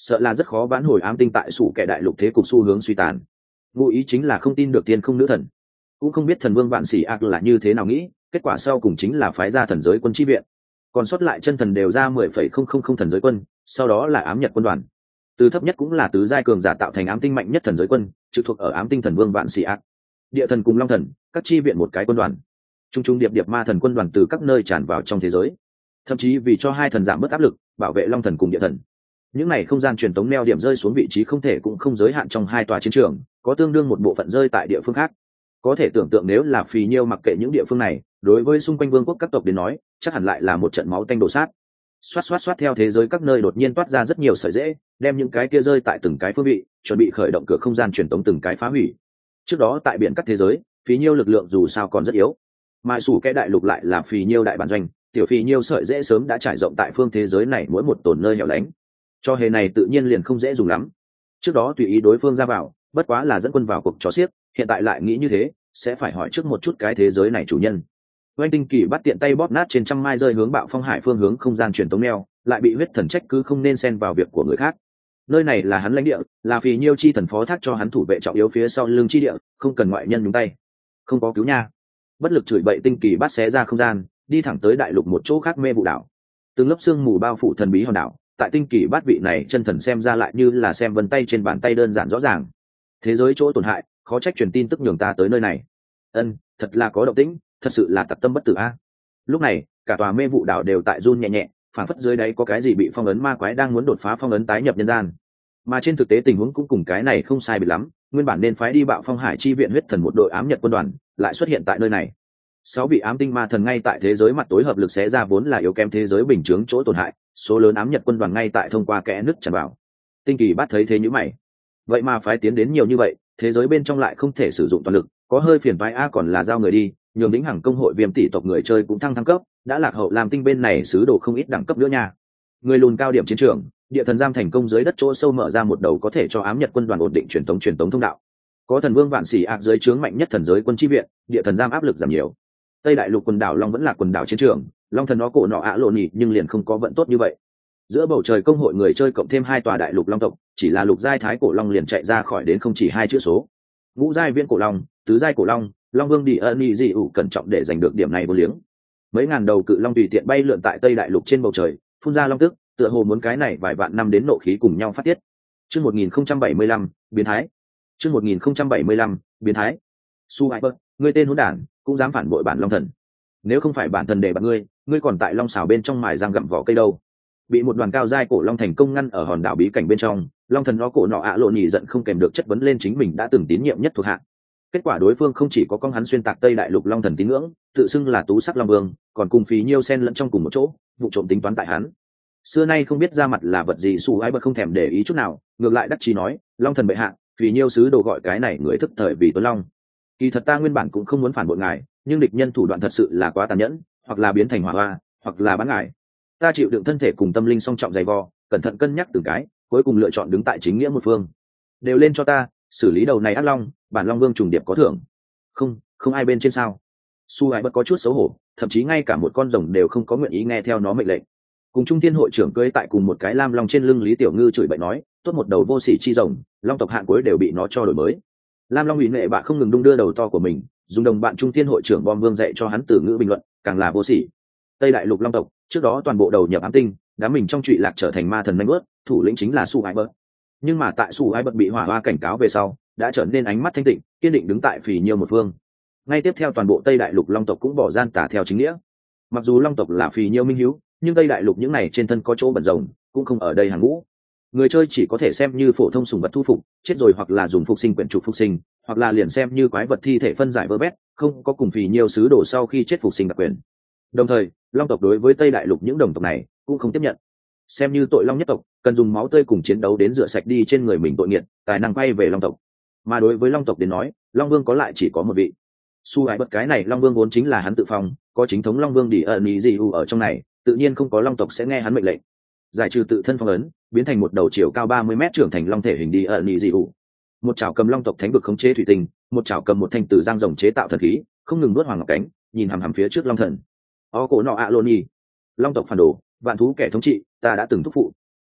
sợ là rất khó vãn hồi ám tinh tại sủ kẻ đại lục thế cục xu hướng suy tàn. Ngụ ý chính là không tin được tiên không nữ thần, cũng không biết thần vương vạn sĩ ác là như thế nào nghĩ, kết quả sau cùng chính là phái ra thần giới quân chi viện, còn sót lại chân thần đều ra mười phẩy không không không thần giới quân, sau đó là ám nhật quân đoàn, từ thấp nhất cũng là tứ giai cường giả tạo thành ám tinh mạnh nhất thần giới quân, trực thuộc ở ám tinh thần vương vạn sĩ ác, địa thần cùng long thần các chi viện một cái quân đoàn, trung trung điệp điệp ma thần quân đoàn từ các nơi tràn vào trong thế giới, thậm chí vì cho hai thần giảm bớt áp lực, bảo vệ long thần cùng địa thần. Những này không gian truyền tống neo điểm rơi xuống vị trí không thể cũng không giới hạn trong hai tòa chiến trường, có tương đương một bộ phận rơi tại địa phương khác. Có thể tưởng tượng nếu là Phì Nhiêu mặc kệ những địa phương này, đối với xung quanh vương quốc các tộc đến nói, chắc hẳn lại là một trận máu tanh đổ sát. Xoát xoát xoát theo thế giới các nơi đột nhiên toát ra rất nhiều sợi rễ, đem những cái kia rơi tại từng cái phương vị, chuẩn bị khởi động cửa không gian truyền tống từng cái phá hủy. Trước đó tại biển các thế giới, Phì Nhiêu lực lượng dù sao còn rất yếu, mà sủ cái đại lục lại là Phì Nhiêu đại bản doanh, tiểu Phì Nhiêu sợi rễ sớm đã trải rộng tại phương thế giới này mỗi một tổn nơi hẻo lánh. Cho hề này tự nhiên liền không dễ dùng lắm. Trước đó tùy ý đối phương ra vào, bất quá là dẫn quân vào cuộc chó xiếc, hiện tại lại nghĩ như thế, sẽ phải hỏi trước một chút cái thế giới này chủ nhân. Oanh Tinh Kỳ bắt tiện tay bóp nát trên trăm mai rơi hướng Bạo Phong Hải phương hướng không gian truyền tống neo, lại bị huyết thần trách cứ không nên xen vào việc của người khác. Nơi này là hắn lãnh địa, là Phì Nhiêu chi thần phó thác cho hắn thủ vệ trọng yếu phía sau lưng chi địa, không cần ngoại nhân nhúng tay. Không có cứu nha. Bất lực chửi bậy Tinh Kỳ bắt xé ra không gian, đi thẳng tới đại lục một chỗ khác mê vụ đảo. Từng lớp sương mù bao phủ thần bí hòn đảo, tại Tinh Kỳ bát vị này chân thần xem ra lại như là xem vân tay trên bàn tay đơn giản rõ ràng. Thế giới chỗ tổn hại, khó trách truyền tin tức nhường ta tới nơi này. Ân, thật là có động tĩnh, thật sự là tặc tâm bất tử a. Lúc này, cả tòa mê vụ đảo đều tại run nhẹ nhẹ, phản phất dưới đáy có cái gì bị phong ấn ma quái đang muốn đột phá phong ấn tái nhập nhân gian. Mà trên thực tế tình huống cũng cùng cái này không sai biệt lắm, nguyên bản nên phái đi Bạo Phong Hải chi viện huyết thần một đội ám nhật quân đoàn, lại xuất hiện tại nơi này. Sáu vị ám tinh ma thần ngay tại thế giới mặt tối hợp lực xé ra vốn là yếu kém thế giới bình chướng chỗ tổn hại, số lớn ám nhật quân đoàn ngay tại thông qua kẽ nứt tràn vào. Tinh Kỳ bắt thấy thế nhíu mày, vậy mà phái tiến đến nhiều như vậy, thế giới bên trong lại không thể sử dụng toàn lực, có hơi phiền toái a, còn là giao người đi, nhường lĩnh hàng công hội viêm tỷ tộc người chơi cũng thăng thăng cấp, đã lạc hậu làm tinh bên này sứ đồ không ít đẳng cấp nữa nha. Người lùn cao điểm chiến trường, địa thần giam thành công dưới đất chỗ sâu mở ra một đầu có thể cho ám nhật quân đoàn ổn định truyền tống truyền tống thông đạo. Có thần vương vạn sĩ ác dưới trướng mạnh nhất thần giới quân chi viện, địa thần giam áp lực giảm nhiều. Tây đại lục quần đảo long vẫn là quần đảo chiến trường, long thần nó cổ nọ ạ lộn nhỉ, nhưng liền không có vận tốt như vậy. Giữa bầu trời công hội người chơi cộng thêm hai tòa đại lục long tộc, chỉ là lục giai thái cổ long liền chạy ra khỏi đến không chỉ hai chữ số. Ngũ giai viễn cổ long, tứ giai cổ long, long vương đi ân nhị dị ủ cẩn trọng để giành được điểm này vô liếng. Mấy ngàn đầu cự long tùy tiện bay lượn tại tây đại lục trên bầu trời, phun ra long tức, tựa hồ muốn cái này vài vạn năm đến nộ khí cùng nhau phát tiết. Chương một nghìn không trăm bảy mươi lăm, biến thái. Chương một nghìn không trăm bảy mươi lăm, biến thái. Su Hyper, ngươi tên hỗn đản, cũng dám phản bội bản long thần. Nếu không phải bản thần để bắt ngươi, ngươi còn tại long xào bên trong mài răng gặm vỏ cây đâu. Bị một đoàn cao giai cổ long thành công ngăn ở hòn đảo bí cảnh bên trong, long thần nó cổ nọ ạ lộn nhỉ giận không kèm được chất vấn lên chính mình đã từng tín nhiệm nhất thuộc hạ. Kết quả đối phương không chỉ có con hắn xuyên tạc tây đại lục long thần tín ngưỡng, tự xưng là tú sắc long vương, còn cùng Phí Nhiêu xen lẫn trong cùng một chỗ, vụ trộm tính toán tại hắn. Xưa nay không biết ra mặt là vật gì, Su Ai bật không thèm để ý chút nào, ngược lại đắc chí nói, long thần bệ hạ, Phí Nhiêu sứ đồ gọi cái này người thức thời vì tuấn long. Kỳ thật ta nguyên bản cũng không muốn phản bội ngài, nhưng địch nhân thủ đoạn thật sự là quá tàn nhẫn, hoặc là biến thành hỏa hoa, hoặc là bán ngài. Ta chịu đựng thân thể cùng tâm linh song trọng dày vò, cẩn thận cân nhắc từng cái, cuối cùng lựa chọn đứng tại chính nghĩa một phương. Đều lên cho ta, xử lý đầu này ác long, bản long vương trùng điệp có thưởng. Không, không ai bên trên sao? Su Ai bất có chút xấu hổ, thậm chí ngay cả một con rồng đều không có nguyện ý nghe theo nó mệnh lệnh. Cùng Trung Thiên hội trưởng cưỡi tại cùng một cái lam long trên lưng Lý Tiểu Ngư chửi bậy nói, tốt một đầu vô sỉ chi rồng, long tộc hạn cuối đều bị nó cho đổi mới. Lam long ủy nệ bạ không ngừng đung đưa đầu to của mình, dùng đồng bạn Trung Thiên hội trưởng bom vương dạy cho hắn từ ngữ bình luận, càng là vô sỉ. Tây đại lục long tộc trước đó toàn bộ đầu nhập ám tinh, đám mình trong trụy lạc trở thành ma thần nhanh bớt, thủ lĩnh chính là Su Ai bật. Nhưng mà tại Su Ai bật bị hỏa hoa cảnh cáo về sau, đã trở nên ánh mắt thanh tịnh, kiên định đứng tại Phì Nhiêu một phương. Ngay tiếp theo toàn bộ Tây đại lục long tộc cũng bỏ gian tả theo chính nghĩa. Mặc dù long tộc là Phì Nhiêu minh hiếu, nhưng Tây đại lục những này trên thân có chỗ bẩn rồng, cũng không ở đây hàng ngũ. Người chơi chỉ có thể xem như phổ thông sùng vật thu phục, chết rồi hoặc là dùng phục sinh quyển trục phục sinh, hoặc là liền xem như quái vật thi thể phân giải vơ vét, không có cùng Phì Nhiêu sứ đồ sau khi chết phục sinh đặc quyền. Đồng thời, long tộc đối với Tây đại lục những đồng tộc này cũng không tiếp nhận. Xem như tội long nhất tộc, cần dùng máu tươi cùng chiến đấu đến rửa sạch đi trên người mình tội nghiệt, tài năng quay về long tộc. Mà đối với long tộc đến nói, long vương có lại chỉ có một vị. Su Ai bật cái này long vương vốn chính là hắn tự phong, có chính thống long vương đi ẩn ý gì ở trong này, tự nhiên không có long tộc sẽ nghe hắn mệnh lệnh. Giải trừ tự thân phong ấn, biến thành một đầu chiều cao ba mươi mét trưởng thành long thể hình đi ẩn ý gì ủ. Một chảo cầm long tộc thánh vực khống chế thủy tinh, một chảo cầm một thanh tử giang rồng chế tạo thần khí, không ngừng nuốt hoàng ngọc cánh, nhìn hằm hằm phía trước long thần. O cổ nọ ạ lộn nhỉ, long tộc phản đồ, vạn thú kẻ thống trị, ta đã từng thúc phụ.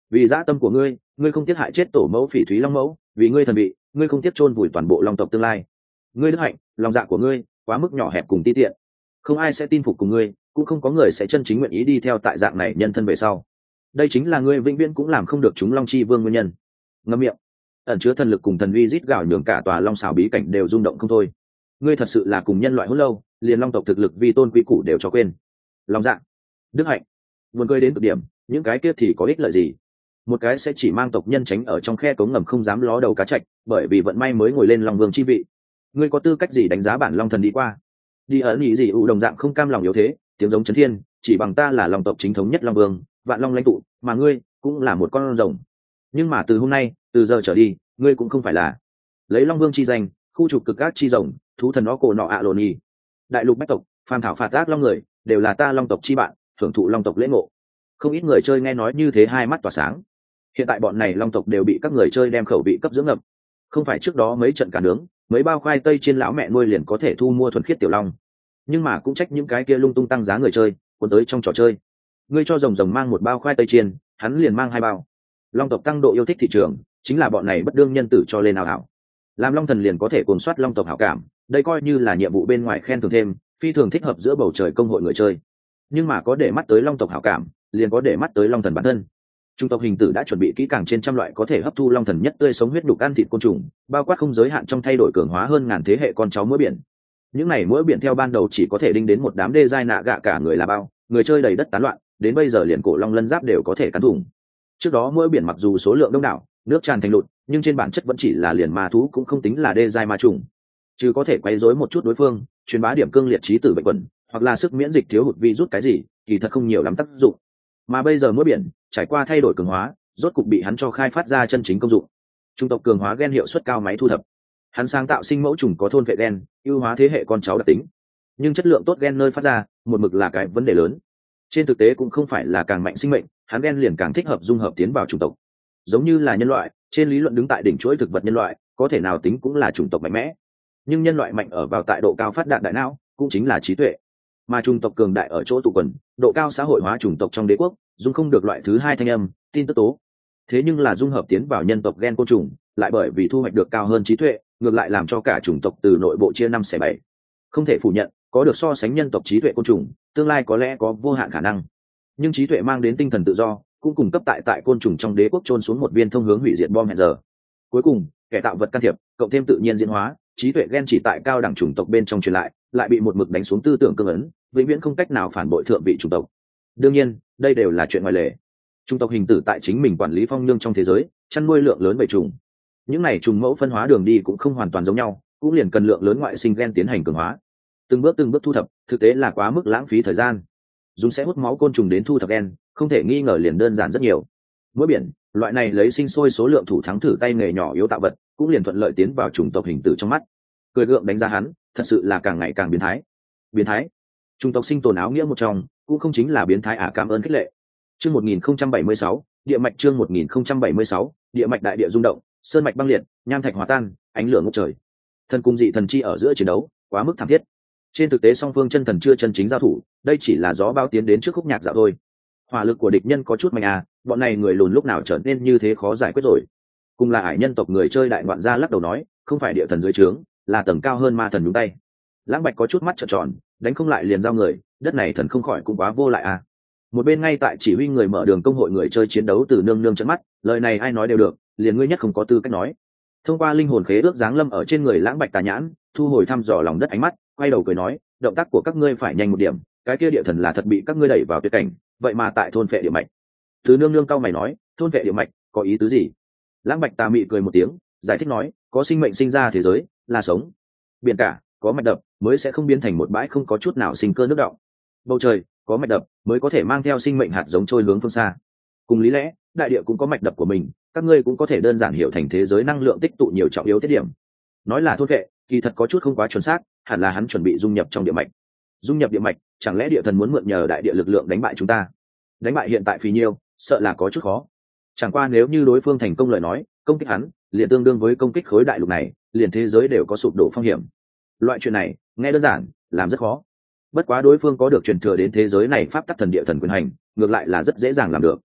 vì dã tâm của ngươi, ngươi không tiếc hại chết tổ mẫu Phỉ Thúy Long mẫu, vì ngươi thần vị, ngươi không tiếc chôn vùi toàn bộ Long tộc tương lai. Ngươi đức hạnh, lòng dạ của ngươi quá mức nhỏ hẹp cùng ti tiện, không ai sẽ tin phục cùng ngươi, cũng không có người sẽ chân chính nguyện ý đi theo tại dạng này nhân thân về sau. Đây chính là ngươi vĩnh viễn cũng làm không được chúng Long Chi Vương nguyên nhân. Ngậm miệng. Ẩn chứa thần lực cùng thần uy rít gào nhường cả tòa Long xào bí cảnh đều rung động không thôi. Ngươi thật sự là cùng nhân loại hỗn lâu, liền Long tộc thực lực vi tôn quý củ đều cho quên. Lòng dạ, đức hạnh, buồn cười đến cực điểm, những cái kia thì có ích lợi gì? Một cái sẽ chỉ mang tộc nhân tránh ở trong khe cống ngầm không dám ló đầu cá trạch, bởi vì vận may mới ngồi lên Long Vương chi vị. Ngươi có tư cách gì đánh giá bản Long thần đi qua? Đi ẩn ý gì ủ đồng dạng không cam lòng yếu thế, tiếng giống chấn thiên, chỉ bằng ta là Long tộc chính thống nhất Long Vương, vạn Long lãnh tụ, mà ngươi cũng là một con rồng. Nhưng mà từ hôm nay, từ giờ trở đi, ngươi cũng không phải là lấy Long Vương chi danh, khu trục cực ác chi rồng, thú thần nó cổ nọ ạ lộn nhì. Đại lục bách tộc, phàm thảo phạt ác long người, đều là ta Long tộc chi bạn, thưởng thụ Long tộc lễ ngộ. Không ít người chơi nghe nói như thế hai mắt tỏa sáng. Hiện tại bọn này Long tộc đều bị các người chơi đem khẩu vị cấp dưỡng ngập. Không phải trước đó mấy trận cả nướng, mấy bao khoai tây trên lão mẹ nuôi liền có thể thu mua thuần khiết tiểu long, nhưng mà cũng trách những cái kia lung tung tăng giá người chơi cuốn tới trong trò chơi. Ngươi cho rồng rồng mang một bao khoai tây chiên, hắn liền mang hai bao. Long tộc tăng độ yêu thích thị trường, chính là bọn này bất đương nhân tử cho lên nào hảo. Làm Long thần liền có thể cuốn soát Long tộc hảo cảm, đây coi như là nhiệm vụ bên ngoài khen thưởng thêm, phi thường thích hợp giữa bầu trời công hội người chơi. Nhưng mà có để mắt tới Long tộc hảo cảm, liền có để mắt tới Long thần bản thân. Trung tộc hình tử đã chuẩn bị kỹ càng trên trăm loại có thể hấp thu Long thần nhất tươi sống huyết đục ăn thịt côn trùng, bao quát không giới hạn trong thay đổi cường hóa hơn ngàn thế hệ con cháu muỗi biển. Những này muỗi biển theo ban đầu chỉ có thể đinh đến một đám đê giai nạ gạ cả người là bao, người chơi đầy đất tán loạn, đến bây giờ liền cổ long lân giáp đều có thể cắn thủng. Trước đó muỗi biển mặc dù số lượng đông đảo, nước tràn thành lụt, nhưng trên bản chất vẫn chỉ là liền ma thú, cũng không tính là đê giai ma trùng. Chứ có thể quấy rối một chút đối phương, truyền bá điểm cương liệt trí tử bệnh quẩn, hoặc là sức miễn dịch thiếu hụt virus cái gì, kỳ thật không nhiều lắm tác dụng. Mà bây giờ muỗi biển trải qua thay đổi cường hóa, rốt cục bị hắn cho khai phát ra chân chính công dụng. Trung tộc cường hóa gen hiệu suất cao máy thu thập. Hắn sáng tạo sinh mẫu trùng có thôn vệ gen, ưu hóa thế hệ con cháu đặc tính. Nhưng chất lượng tốt gen nơi phát ra, một mực là cái vấn đề lớn. Trên thực tế cũng không phải là càng mạnh sinh mệnh, hắn gen liền càng thích hợp dung hợp tiến vào chủng tộc. Giống như là nhân loại, trên lý luận đứng tại đỉnh chuỗi thực vật nhân loại, có thể nào tính cũng là chủng tộc mạnh mẽ. Nhưng nhân loại mạnh ở vào tại độ cao phát đạt đại não, cũng chính là trí tuệ. Mà chủng tộc cường đại ở chỗ tụ quần, độ cao xã hội hóa chủng tộc trong đế quốc, dung không được loại thứ hai thanh âm, tin tức tố. Thế nhưng là dung hợp tiến vào nhân tộc gen côn trùng, lại bởi vì thu hoạch được cao hơn trí tuệ, ngược lại làm cho cả chủng tộc từ nội bộ chia năm xẻ bảy. Không thể phủ nhận, có được so sánh nhân tộc trí tuệ côn trùng, tương lai có lẽ có vô hạn khả năng. Nhưng trí tuệ mang đến tinh thần tự do, cũng cung cấp tại tại côn trùng trong đế quốc chôn xuống một viên thông hướng hủy diệt bom hẹn giờ. Cuối cùng, kẻ tạo vật can thiệp, cộng thêm tự nhiên diễn hóa, trí tuệ gen chỉ tại cao đẳng chủng tộc bên trong truyền lại, lại bị một mực đánh xuống tư tưởng cương ấn, vĩnh viễn không cách nào phản bội thượng vị chủng tộc. Đương nhiên, đây đều là chuyện ngoài lề. Chủng tộc hình tử tại chính mình quản lý phong nhương trong thế giới, chăn nuôi lượng lớn bầy trùng. Những này trùng mẫu phân hóa đường đi cũng không hoàn toàn giống nhau, cũng liền cần lượng lớn ngoại sinh gen tiến hành cường hóa. Từng bước từng bước thu thập, thực tế là quá mức lãng phí thời gian. Dùng sẽ hút máu côn trùng đến thu thập gen, không thể nghi ngờ liền đơn giản rất nhiều. Muỗi biển, loại này lấy sinh sôi số lượng thủ thắng thử tay nghề nhỏ yếu tạo vật, cũng liền thuận lợi tiến vào chủng tộc hình tử trong mắt. Cười gượng đánh giá hắn, thật sự là càng ngày càng biến thái. Biến thái? Chủng tộc sinh tồn áo nghĩa một trong, cũng không chính là biến thái à, cảm ơn khích lệ. Chương một nghìn không trăm bảy mươi sáu, địa mạch chương một nghìn không trăm bảy mươi sáu, địa mạch đại địa rung động, sơn mạch băng liệt, nham thạch hòa tan, ánh lửa ngút trời. Thần cung dị thần chi ở giữa chiến đấu, quá mức thảm thiết. Trên thực tế song phương chân thần chưa chân chính giao thủ, đây chỉ là gió bao tiến đến trước khúc nhạc dạo thôi. Hỏa lực của địch nhân có chút mạnh à, bọn này người lùn lúc nào trở nên như thế khó giải quyết rồi. Cùng là ải nhân tộc người chơi đại ngoạn gia lắc đầu nói, không phải địa thần dưới trướng, là tầng cao hơn ma thần nhúng tay. Lãng Bạch có chút mắt trợn tròn, đánh không lại liền giao người, đất này thần không khỏi cũng quá vô lại à. Một bên ngay tại chỉ huy người mở đường công hội người chơi chiến đấu từ nương nương trận mắt, lời này ai nói đều được, liền ngươi nhất không có tư cách nói. Thông qua linh hồn khế ước giáng lâm ở trên người Lãng Bạch tà nhãn, thu hồi thăm dò lòng đất ánh mắt, quay đầu cười nói, động tác của các ngươi phải nhanh một điểm, cái kia địa thần là thật bị các ngươi đẩy vào tuyệt cảnh, vậy mà tại thôn phệ địa mạch. Từ nương nương cao mày nói, thôn phệ địa mạch có ý tứ gì? Lãng Bạch tà mị cười một tiếng, giải thích nói, có sinh mệnh sinh ra thế giới là sống, biển cả có mạch đập mới sẽ không biến thành một bãi không có chút nào sinh cơ nước động, bầu trời có mạch đập mới có thể mang theo sinh mệnh hạt giống trôi hướng phương xa. Cùng lý lẽ, đại địa cũng có mạch đập của mình, các ngươi cũng có thể đơn giản hiểu thành thế giới năng lượng tích tụ nhiều trọng yếu tiết điểm. Nói là thôn vệ, kỳ thật có chút không quá chuẩn xác, hẳn là hắn chuẩn bị dung nhập trong địa mạch. Dung nhập địa mạch, chẳng lẽ địa thần muốn mượn nhờ đại địa lực lượng đánh bại chúng ta? Đánh bại hiện tại phì nhiêu, sợ là có chút khó. Chẳng qua nếu như đối phương thành công lời nói, công kích hắn liền tương đương với công kích khối đại lục này, liền thế giới đều có sụp đổ phong hiểm. Loại chuyện này nghe đơn giản, làm rất khó. Bất quá đối phương có được truyền thừa đến thế giới này pháp tắc thần địa thần quyền hành, ngược lại là rất dễ dàng làm được.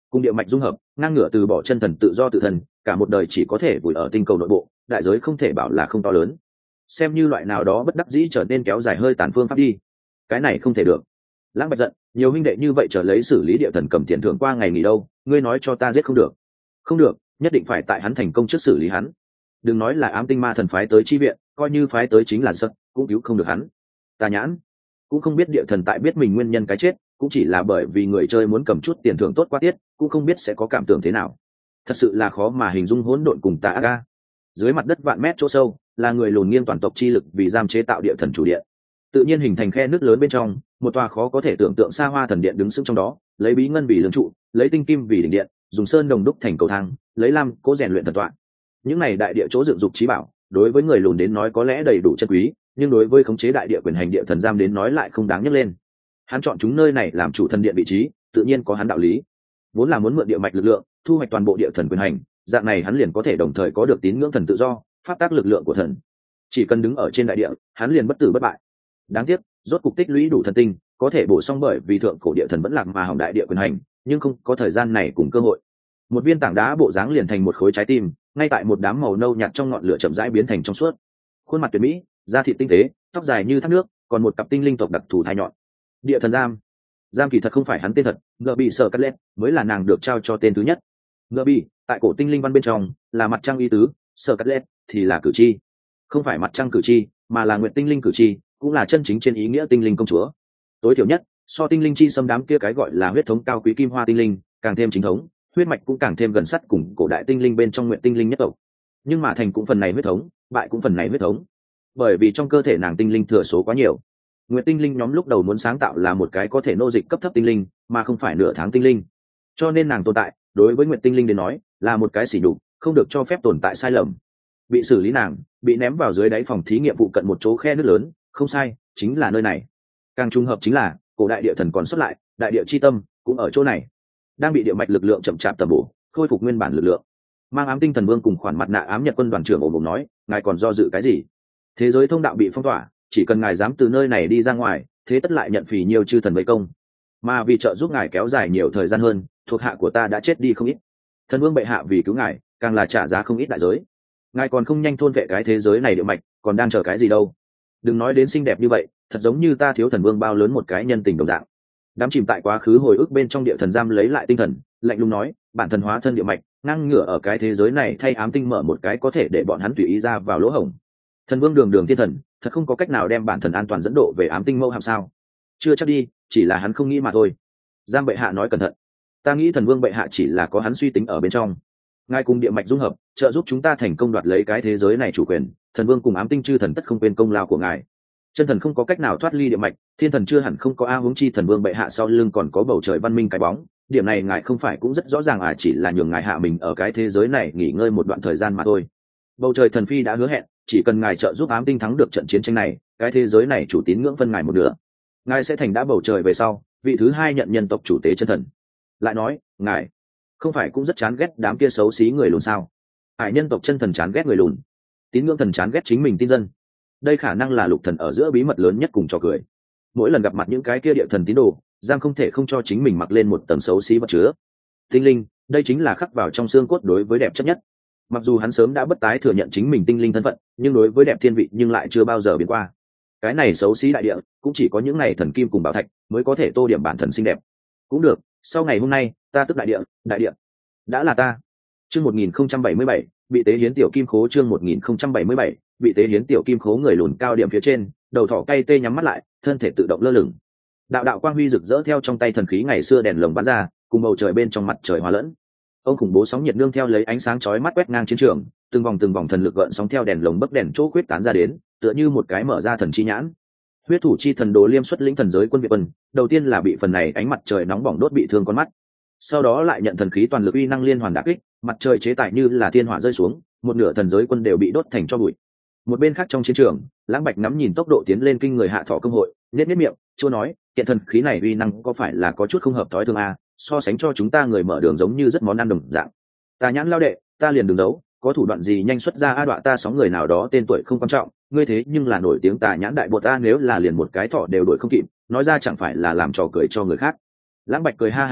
cùng địa mạch dung hợp, ngang ngửa từ bỏ chân thần tự do tự thần, cả một đời chỉ có thể vùi ở tinh cầu nội bộ, đại giới không thể bảo là không to lớn. Xem như loại nào đó bất đắc dĩ trở nên kéo dài hơi tàn phương pháp đi. Cái này không thể được. Lãng Bạch giận, nhiều huynh đệ như vậy trở lấy xử lý địa thần cầm tiền thưởng qua ngày nghỉ đâu, ngươi nói cho ta giết không được. Không được, nhất định phải tại hắn thành công trước xử lý hắn. Đừng nói là ám tinh ma thần phái tới chi viện, coi như phái tới chính là giật, cũng cứu không được hắn. Tà Nhãn cũng không biết địa thần tại biết mình nguyên nhân cái chết, cũng chỉ là bởi vì người chơi muốn cầm chút tiền thưởng tốt quá tiết, cũng không biết sẽ có cảm tưởng thế nào. Thật sự là khó mà hình dung hỗn độn cùng tà ác ga. Dưới mặt đất vạn mét chỗ sâu, là người lùn nghiêng toàn tộc chi lực vì giam chế tạo địa thần chủ điện. Tự nhiên hình thành khe nước lớn bên trong, một tòa khó có thể tưởng tượng xa hoa thần điện đứng sững trong đó, lấy bí ngân vì lương trụ, lấy tinh kim vì đỉnh điện, dùng sơn đồng đúc thành cầu thang, lấy lam cố rèn luyện thần tọa. Những này đại địa chỗ dựng dục trí bảo, đối với người lùn đến nói có lẽ đầy đủ chân quý, nhưng đối với khống chế đại địa quyền hành địa thần giam đến nói lại không đáng nhắc lên. Hắn chọn chúng nơi này làm chủ thần điện vị trí, tự nhiên có hắn đạo lý. Vốn là muốn mượn địa mạch lực lượng, thu hoạch toàn bộ địa thần quyền hành, dạng này hắn liền có thể đồng thời có được tín ngưỡng thần tự do, pháp tác lực lượng của thần. Chỉ cần đứng ở trên đại địa, hắn liền bất tử bất bại. Đáng tiếc, rốt cục tích lũy đủ thần tinh, có thể bổ sung bởi vì thượng cổ địa thần vẫn lạc mà hỏng đại địa quyền hành, nhưng không có thời gian này cùng cơ hội. Một viên tảng đá bộ dáng liền thành một khối trái tim, ngay tại một đám màu nâu nhạt trong ngọn lửa chậm rãi biến thành trong suốt. Khuôn mặt tuyệt mỹ, da thịt tinh tế, tóc dài như thác nước, còn một cặp tinh linh tộc đặc thù thai nhọn. Địa thần giam, giam kỳ thật không phải hắn tên thật, ngờ bị sợ cắt lét mới là nàng được trao cho tên thứ nhất. Ngờ bị tại cổ tinh linh văn bên trong là mặt trăng y tứ, sợ cắt lét thì là cử chi, không phải mặt trăng cử chi, mà là nguyệt tinh linh cử chi, cũng là chân chính trên ý nghĩa tinh linh công chúa. Tối thiểu nhất, so tinh linh chi xâm đám kia cái gọi là huyết thống cao quý kim hoa tinh linh càng thêm chính thống, huyết mạch cũng càng thêm gần sát cùng cổ đại tinh linh bên trong nguyệt tinh linh nhất tộc. Nhưng mà thành cũng phần này huyết thống, bại cũng phần này huyết thống, bởi vì trong cơ thể nàng tinh linh thừa số quá nhiều. Nguyệt tinh linh nhóm lúc đầu muốn sáng tạo là một cái có thể nô dịch cấp thấp tinh linh, mà không phải nửa tháng tinh linh, cho nên nàng tồn tại đối với Nguyệt tinh linh đến nói là một cái sỉ nhục, không được cho phép tồn tại sai lầm. Bị xử lý nàng, bị ném vào dưới đáy phòng thí nghiệm phụ cận một chỗ khe nước lớn, không sai, chính là nơi này. Càng trùng hợp chính là cổ đại địa thần còn xuất lại, đại địa chi tâm cũng ở chỗ này, đang bị địa mạch lực lượng chậm chạp tầm bổ, khôi phục nguyên bản lực lượng. Mang ám tinh thần vương cùng khoản mặt nạ ám nhật quân đoàn trưởng ồm ồm nói, ngài còn do dự cái gì? Thế giới thông đạo bị phong tỏa, chỉ cần ngài dám từ nơi này đi ra ngoài, thế tất lại nhận phỉ nhiều chư thần vây công, mà vì trợ giúp ngài kéo dài nhiều thời gian hơn, thuộc hạ của ta đã chết đi không ít. Thần vương bệ hạ vì cứu ngài, càng là trả giá không ít đại giới. Ngài còn không nhanh thôn vệ cái thế giới này địa mạch, còn đang chờ cái gì đâu? Đừng nói đến xinh đẹp như vậy, thật giống như ta thiếu thần vương bao lớn một cái nhân tình đồng dạng. Đám chìm tại quá khứ hồi ức bên trong địa thần giam lấy lại tinh thần, lạnh lùng nói, bản thân hóa thân địa mạch, ngang ngửa ở cái thế giới này thay ám tinh mở một cái có thể để bọn hắn tùy ý ra vào lỗ hổng. Thần vương đường đường thiên thần, thật không có cách nào đem bản thân an toàn dẫn độ về ám tinh mâu hàm sao? Chưa chắc đi, chỉ là hắn không nghĩ mà thôi. Giang bệ hạ nói cẩn thận, ta nghĩ thần vương bệ hạ chỉ là có hắn suy tính ở bên trong. Ngài cùng địa mạch dung hợp, trợ giúp chúng ta thành công đoạt lấy cái thế giới này chủ quyền, thần vương cùng ám tinh chư thần tất không quên công lao của ngài. Chân thần không có cách nào thoát ly địa mạch, thiên thần chưa hẳn không có a huống chi thần vương bệ hạ sau lưng còn có bầu trời văn minh cái bóng, điểm này ngài không phải cũng rất rõ ràng à, chỉ là nhường ngài hạ mình ở cái thế giới này nghỉ ngơi một đoạn thời gian mà thôi. Bầu trời thần phi đã hứa hẹn, chỉ cần ngài trợ giúp ám tinh thắng được trận chiến tranh này, cái thế giới này chủ tín ngưỡng phân ngài một nửa, ngài sẽ thành đã bầu trời về sau vị thứ hai nhận nhân tộc chủ tế chân thần. Lại nói, ngài không phải cũng rất chán ghét đám kia xấu xí người lùn sao? Hải nhân tộc chân thần chán ghét người lùn, tín ngưỡng thần chán ghét chính mình tin dân, đây khả năng là lục thần ở giữa bí mật lớn nhất cùng trò cười. Mỗi lần gặp mặt những cái kia địa thần tín đồ, giang không thể không cho chính mình mặc lên một tầng xấu xí vật chứa. Tinh linh, đây chính là khắc vào trong xương cốt đối với đẹp chất nhất. Mặc dù hắn sớm đã bất tái thừa nhận chính mình tinh linh thân phận, nhưng đối với đẹp thiên vị nhưng lại chưa bao giờ biến qua. Cái này xấu xí đại địa, cũng chỉ có những này thần kim cùng bảo thạch mới có thể tô điểm bản thần xinh đẹp. Cũng được, sau ngày hôm nay, ta tức đại địa, đại địa đã là ta. Chương một nghìn không trăm bảy mươi bảy, bị tế hiến tiểu kim khố. Chương một nghìn không trăm bảy mươi bảy, bị tế hiến tiểu kim khố. Người lùn cao điểm phía trên, đầu thỏ cay tê nhắm mắt lại, thân thể tự động lơ lửng. Đạo đạo quang huy rực rỡ theo trong tay thần khí ngày xưa đèn lồng bắn ra, cùng bầu trời bên trong mặt trời hòa lẫn. Ông khủng bố sóng nhiệt nương theo lấy ánh sáng chói mắt quét ngang chiến trường, từng vòng từng vòng thần lực gợn sóng theo đèn lồng bấc đèn chỗ quyết tán ra đến, tựa như một cái mở ra thần chi nhãn. Huyết thủ chi thần Đồ Liêm xuất lĩnh thần giới quân Việt quân, đầu tiên là bị phần này ánh mặt trời nóng bỏng đốt bị thương con mắt, sau đó lại nhận thần khí toàn lực uy năng liên hoàn đả kích, mặt trời chế tài như là thiên hỏa rơi xuống, một nửa thần giới quân đều bị đốt thành tro bụi. Một bên khác trong chiến trường, Lãng Bạch ngắm nhìn tốc độ tiến lên kinh người hạ thọ công hội, nhếch nhếch miệng, chua nói, kiện thần khí này uy năng có phải là có chút không hợp thói thường a, so sánh cho chúng ta người mở đường giống như rất món ăn đồng dạng. Ta nhãn lao đệ, ta liền đường đấu, có thủ đoạn gì nhanh xuất ra a, đọa ta sóng người nào đó tên tuổi không quan trọng, ngươi thế nhưng là nổi tiếng tà nhãn đại bột ta, nếu là liền một cái thọ đều đổi không kịp, nói ra chẳng phải là làm trò cười cho người khác. Lãng Bạch cười ha hả nói,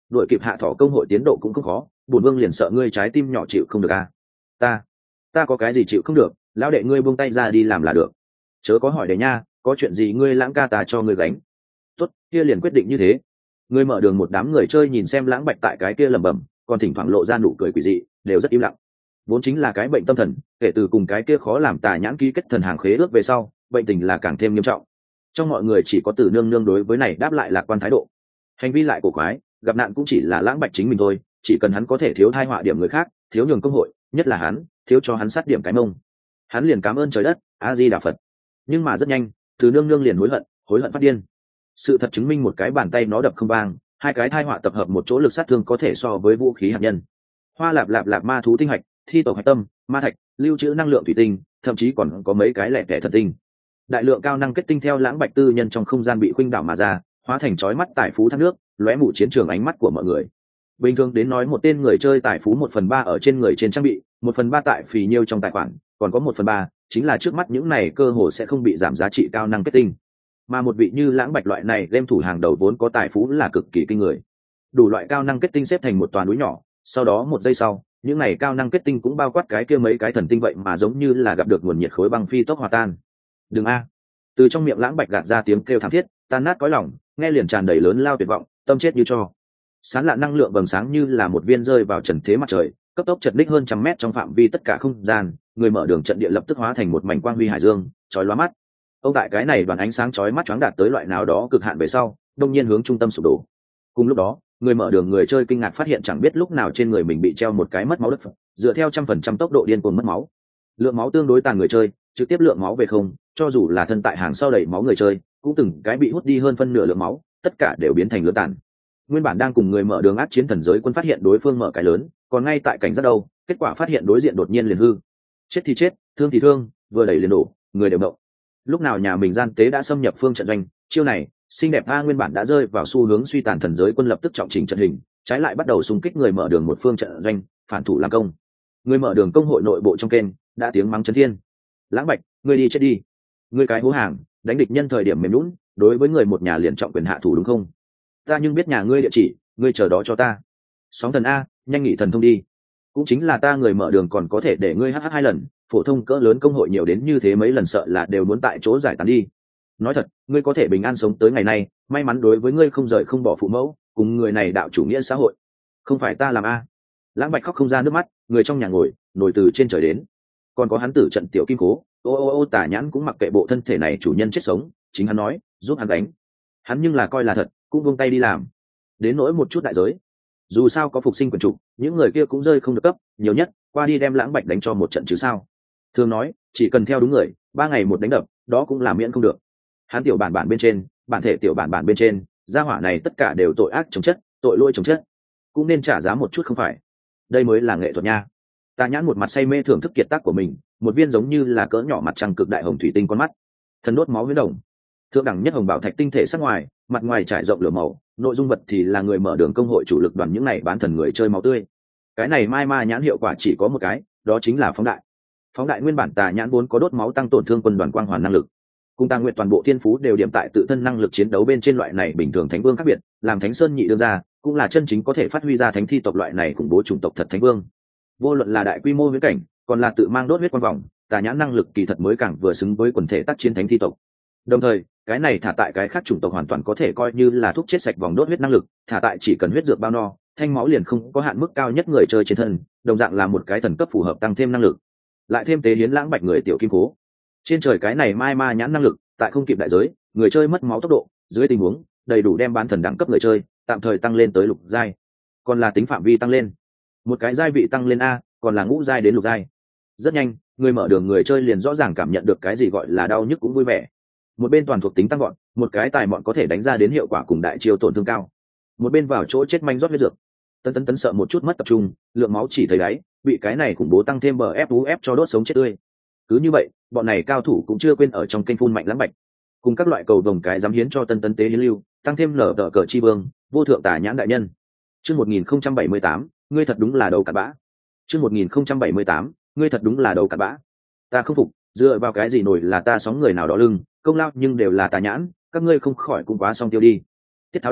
đuổi kịp hạ thỏ công hội tiến độ cũng không khó, bổn vương liền sợ ngươi trái tim nhỏ chịu không được à. ta ta có cái gì chịu không được, lão đệ ngươi buông tay ra đi làm là được, chớ có hỏi đấy nha, có chuyện gì ngươi lãng ca ta cho ngươi gánh. Tốt, kia liền quyết định như thế. Ngươi mở đường một đám người chơi nhìn xem lãng bạch tại cái kia lẩm bẩm, còn thỉnh thoảng lộ ra nụ cười quỷ dị, đều rất im lặng. Vốn chính là cái bệnh tâm thần, kể từ cùng cái kia khó làm tà nhãn ký kết thần hàng khế ước về sau, bệnh tình là càng thêm nghiêm trọng. Trong mọi người chỉ có Từ Nương Nương đối với này đáp lại lạc quan thái độ. Hành vi lại cổ quái, gặp nạn cũng chỉ là lãng bạch chính mình thôi, chỉ cần hắn có thể thiếu thai họa điểm người khác, thiếu nhường công hội, nhất là hắn, thiếu cho hắn sát điểm cái mông, hắn liền cảm ơn trời đất, a di đà phật. Nhưng mà rất nhanh, Từ Nương Nương liền hối hận, hối hận phát điên. Sự thật chứng minh một cái bàn tay nó đập không vang, hai cái thai họa tập hợp một chỗ lực sát thương có thể so với vũ khí hạt nhân. Hoa lạp lạp lạp ma thú tinh hạch, thi tổ hạch tâm, ma thạch, lưu trữ năng lượng thủy tinh, thậm chí còn có mấy cái lẻ tẻ thần tinh. Đại lượng cao năng kết tinh theo lãng bạch tư nhân trong không gian bị khuynh đảo mà ra, hóa thành chói mắt tài phú thác nước, lóe mù chiến trường ánh mắt của mọi người. Bình thường đến nói một tên người chơi tài phú một phần ba ở trên người trên trang bị, một phần ba tại phì nhiêu trong tài khoản, còn có một phần ba chính là trước mắt những này cơ hồ sẽ không bị giảm giá trị cao năng kết tinh. Mà một vị như lãng bạch loại này game thủ hàng đầu vốn có tài phú là cực kỳ kinh người. Đủ loại cao năng kết tinh xếp thành một toàn núi nhỏ, sau đó một giây sau, những này cao năng kết tinh cũng bao quát cái kia mấy cái thần tinh vậy mà giống như là gặp được nguồn nhiệt khối băng phi tốc hòa tan. Đừng a. Từ trong miệng lãng bạch gạt ra tiếng kêu thảm thiết, tan nát cõi lòng, nghe liền tràn đầy lớn lao tuyệt vọng, tâm chết như cho. Sáng lạ năng lượng vầng sáng như là một viên rơi vào trần thế mặt trời, cấp tốc chật ních hơn trăm mét trong phạm vi tất cả không gian, người mở đường trận địa lập tức hóa thành một mảnh quang huy hải dương, chói lóa mắt. Ông tại cái này đoàn ánh sáng chói mắt choáng đạt tới loại nào đó cực hạn về sau, đông nhiên hướng trung tâm sụp đổ. Cùng lúc đó, người mở đường người chơi kinh ngạc phát hiện chẳng biết lúc nào trên người mình bị treo một cái mất máu đất, dựa theo trăm phần trăm tốc độ điên cuồng mất máu. Lượng máu tương đối tàn người chơi, trực tiếp lượng máu về không, cho dù là thân tại hàng sau đầy máu người chơi, cũng từng cái bị hút đi hơn phân nửa lượng máu, tất cả đều biến thành lửa tàn. Nguyên bản đang cùng người mở đường ác chiến thần giới quân phát hiện đối phương mở cái lớn, còn ngay tại cảnh giác đâu, kết quả phát hiện đối diện đột nhiên liền hư. Chết thì chết, thương thì thương, vừa đẩy liền đổ, người đều động. Lúc nào nhà mình gian tế đã xâm nhập phương trận doanh, chiêu này, xinh đẹp a nguyên bản đã rơi vào xu hướng suy tàn thần giới quân lập tức trọng chỉnh trận hình, trái lại bắt đầu xung kích người mở đường một phương trận doanh, phản thủ làm công. Người mở đường công hội nội bộ trong kênh đã tiếng mắng chấn thiên. Lãng Bạch, ngươi đi chết đi. Ngươi cái hố hàng, đánh địch nhân thời điểm mềm lún, đối với người một nhà liền trọng quyền hạ thủ đúng không? Ta nhưng biết nhà ngươi địa chỉ, ngươi chờ đó cho ta. Sóng thần a, nhanh nghỉ thần thông đi. Cũng chính là ta người mở đường còn có thể để ngươi hh hai lần, phổ thông cỡ lớn công hội nhiều đến như thế mấy lần sợ là đều muốn tại chỗ giải tán đi. Nói thật, ngươi có thể bình an sống tới ngày nay, may mắn đối với ngươi không rời không bỏ phụ mẫu, cùng người này đạo chủ nghĩa xã hội. Không phải ta làm a. Lãng Bạch khóc không ra nước mắt, người trong nhà ngồi, nổi từ trên trời đến. Còn có hắn tử trận tiểu kim cố, ô ô ô tả nhãn cũng mặc kệ bộ thân thể này chủ nhân chết sống, chính hắn nói, giúp hắn đánh. Hắn nhưng là coi là thật, cũng buông tay đi làm. Đến nỗi một chút đại giới. Dù sao có phục sinh quyền trụ, những người kia cũng rơi không được cấp, nhiều nhất, qua đi đem Lãng Bạch đánh cho một trận chứ sao. Thường nói, chỉ cần theo đúng người, ba ngày một đánh đập, đó cũng là miễn không được. Hắn tiểu bản bản bên trên, bản thể tiểu bản bản bên trên, gia hỏa này tất cả đều tội ác chống chất, tội lỗi chống chất. Cũng nên trả giá một chút không phải. Đây mới là nghệ thuật nha. Tà nhãn một mặt say mê thưởng thức kiệt tác của mình, một viên giống như là cỡ nhỏ mặt trăng cực đại hồng thủy tinh con mắt. Thần đốt máu huyết đồng. Thượng đẳng nhất hồng bảo thạch tinh thể sắc ngoài, mặt ngoài trải rộng lửa màu, nội dung vật thì là người mở đường công hội chủ lực đoàn những này bán thần người chơi máu tươi. Cái này mai ma nhãn hiệu quả chỉ có một cái, đó chính là phóng đại. Phóng đại nguyên bản tà nhãn vốn có đốt máu tăng tổn thương quân đoàn quang hoàn năng lực. Cùng Tà Nguyệt toàn bộ thiên phú đều điểm tại tự thân năng lực chiến đấu bên trên loại này bình thường thánh vương khác biệt, làm Thánh Sơn nhị đương ra, cũng là chân chính có thể phát huy ra thánh thi tộc loại này khủng bố chủng tộc thật thánh vương. Vô luận là đại quy mô huyết cảnh, còn là tự mang đốt huyết quan vòng, tà nhãn năng lực kỳ thật mới càng vừa xứng với quần thể tác chiến thánh thi tộc. Đồng thời, cái này thả tại cái khác chủng tộc hoàn toàn có thể coi như là thuốc chết sạch vòng đốt huyết năng lực, thả tại chỉ cần huyết dược bao no, thanh máu liền không có hạn mức cao nhất người chơi trên thân, đồng dạng là một cái thần cấp phù hợp tăng thêm năng lực. Lại thêm tế hiến lãng bạch người tiểu kim cố. Trên trời cái này mai ma nhãn năng lực, tại không kịp đại giới, người chơi mất máu tốc độ, dưới tình huống đầy đủ đem bán thần đẳng cấp người chơi tạm thời tăng lên tới lục giai, còn là tính phạm vi tăng lên, một cái giai vị tăng lên a, còn là ngũ giai đến lục giai. Rất nhanh, người mở đường người chơi liền rõ ràng cảm nhận được cái gì gọi là đau nhức cũng vui vẻ. Một bên toàn thuộc tính tăng gọn, một cái tài mọn có thể đánh ra đến hiệu quả cùng đại chiêu tổn thương cao, một bên vào chỗ chết manh rót huyết dược. Tấn tấn tấn sợ một chút mất tập trung, lượng máu chỉ thấy đáy, bị cái này khủng bố tăng thêm bờ ép ép cho đốt sống chết tươi. Cứ như vậy, bọn này cao thủ cũng chưa quên ở trong kênh phun mạnh lãng bạch, cùng các loại cầu đồng cái dám hiến cho tân tấn tế hiến lưu, tăng thêm lở đỡ cờ chi vương, vô thượng tả nhãn đại nhân. Chương một nghìn không trăm bảy mươi tám, ngươi thật đúng là đầu cặn bã. Chương một nghìn không trăm bảy mươi tám, ngươi thật đúng là đầu cặn bã. Ta không phục, dựa vào cái gì nổi là ta sóng người nào đó lưng, công lao nhưng đều là tà nhãn, các ngươi không khỏi cũng quá song tiêu đi. Tiết Tháo đâu,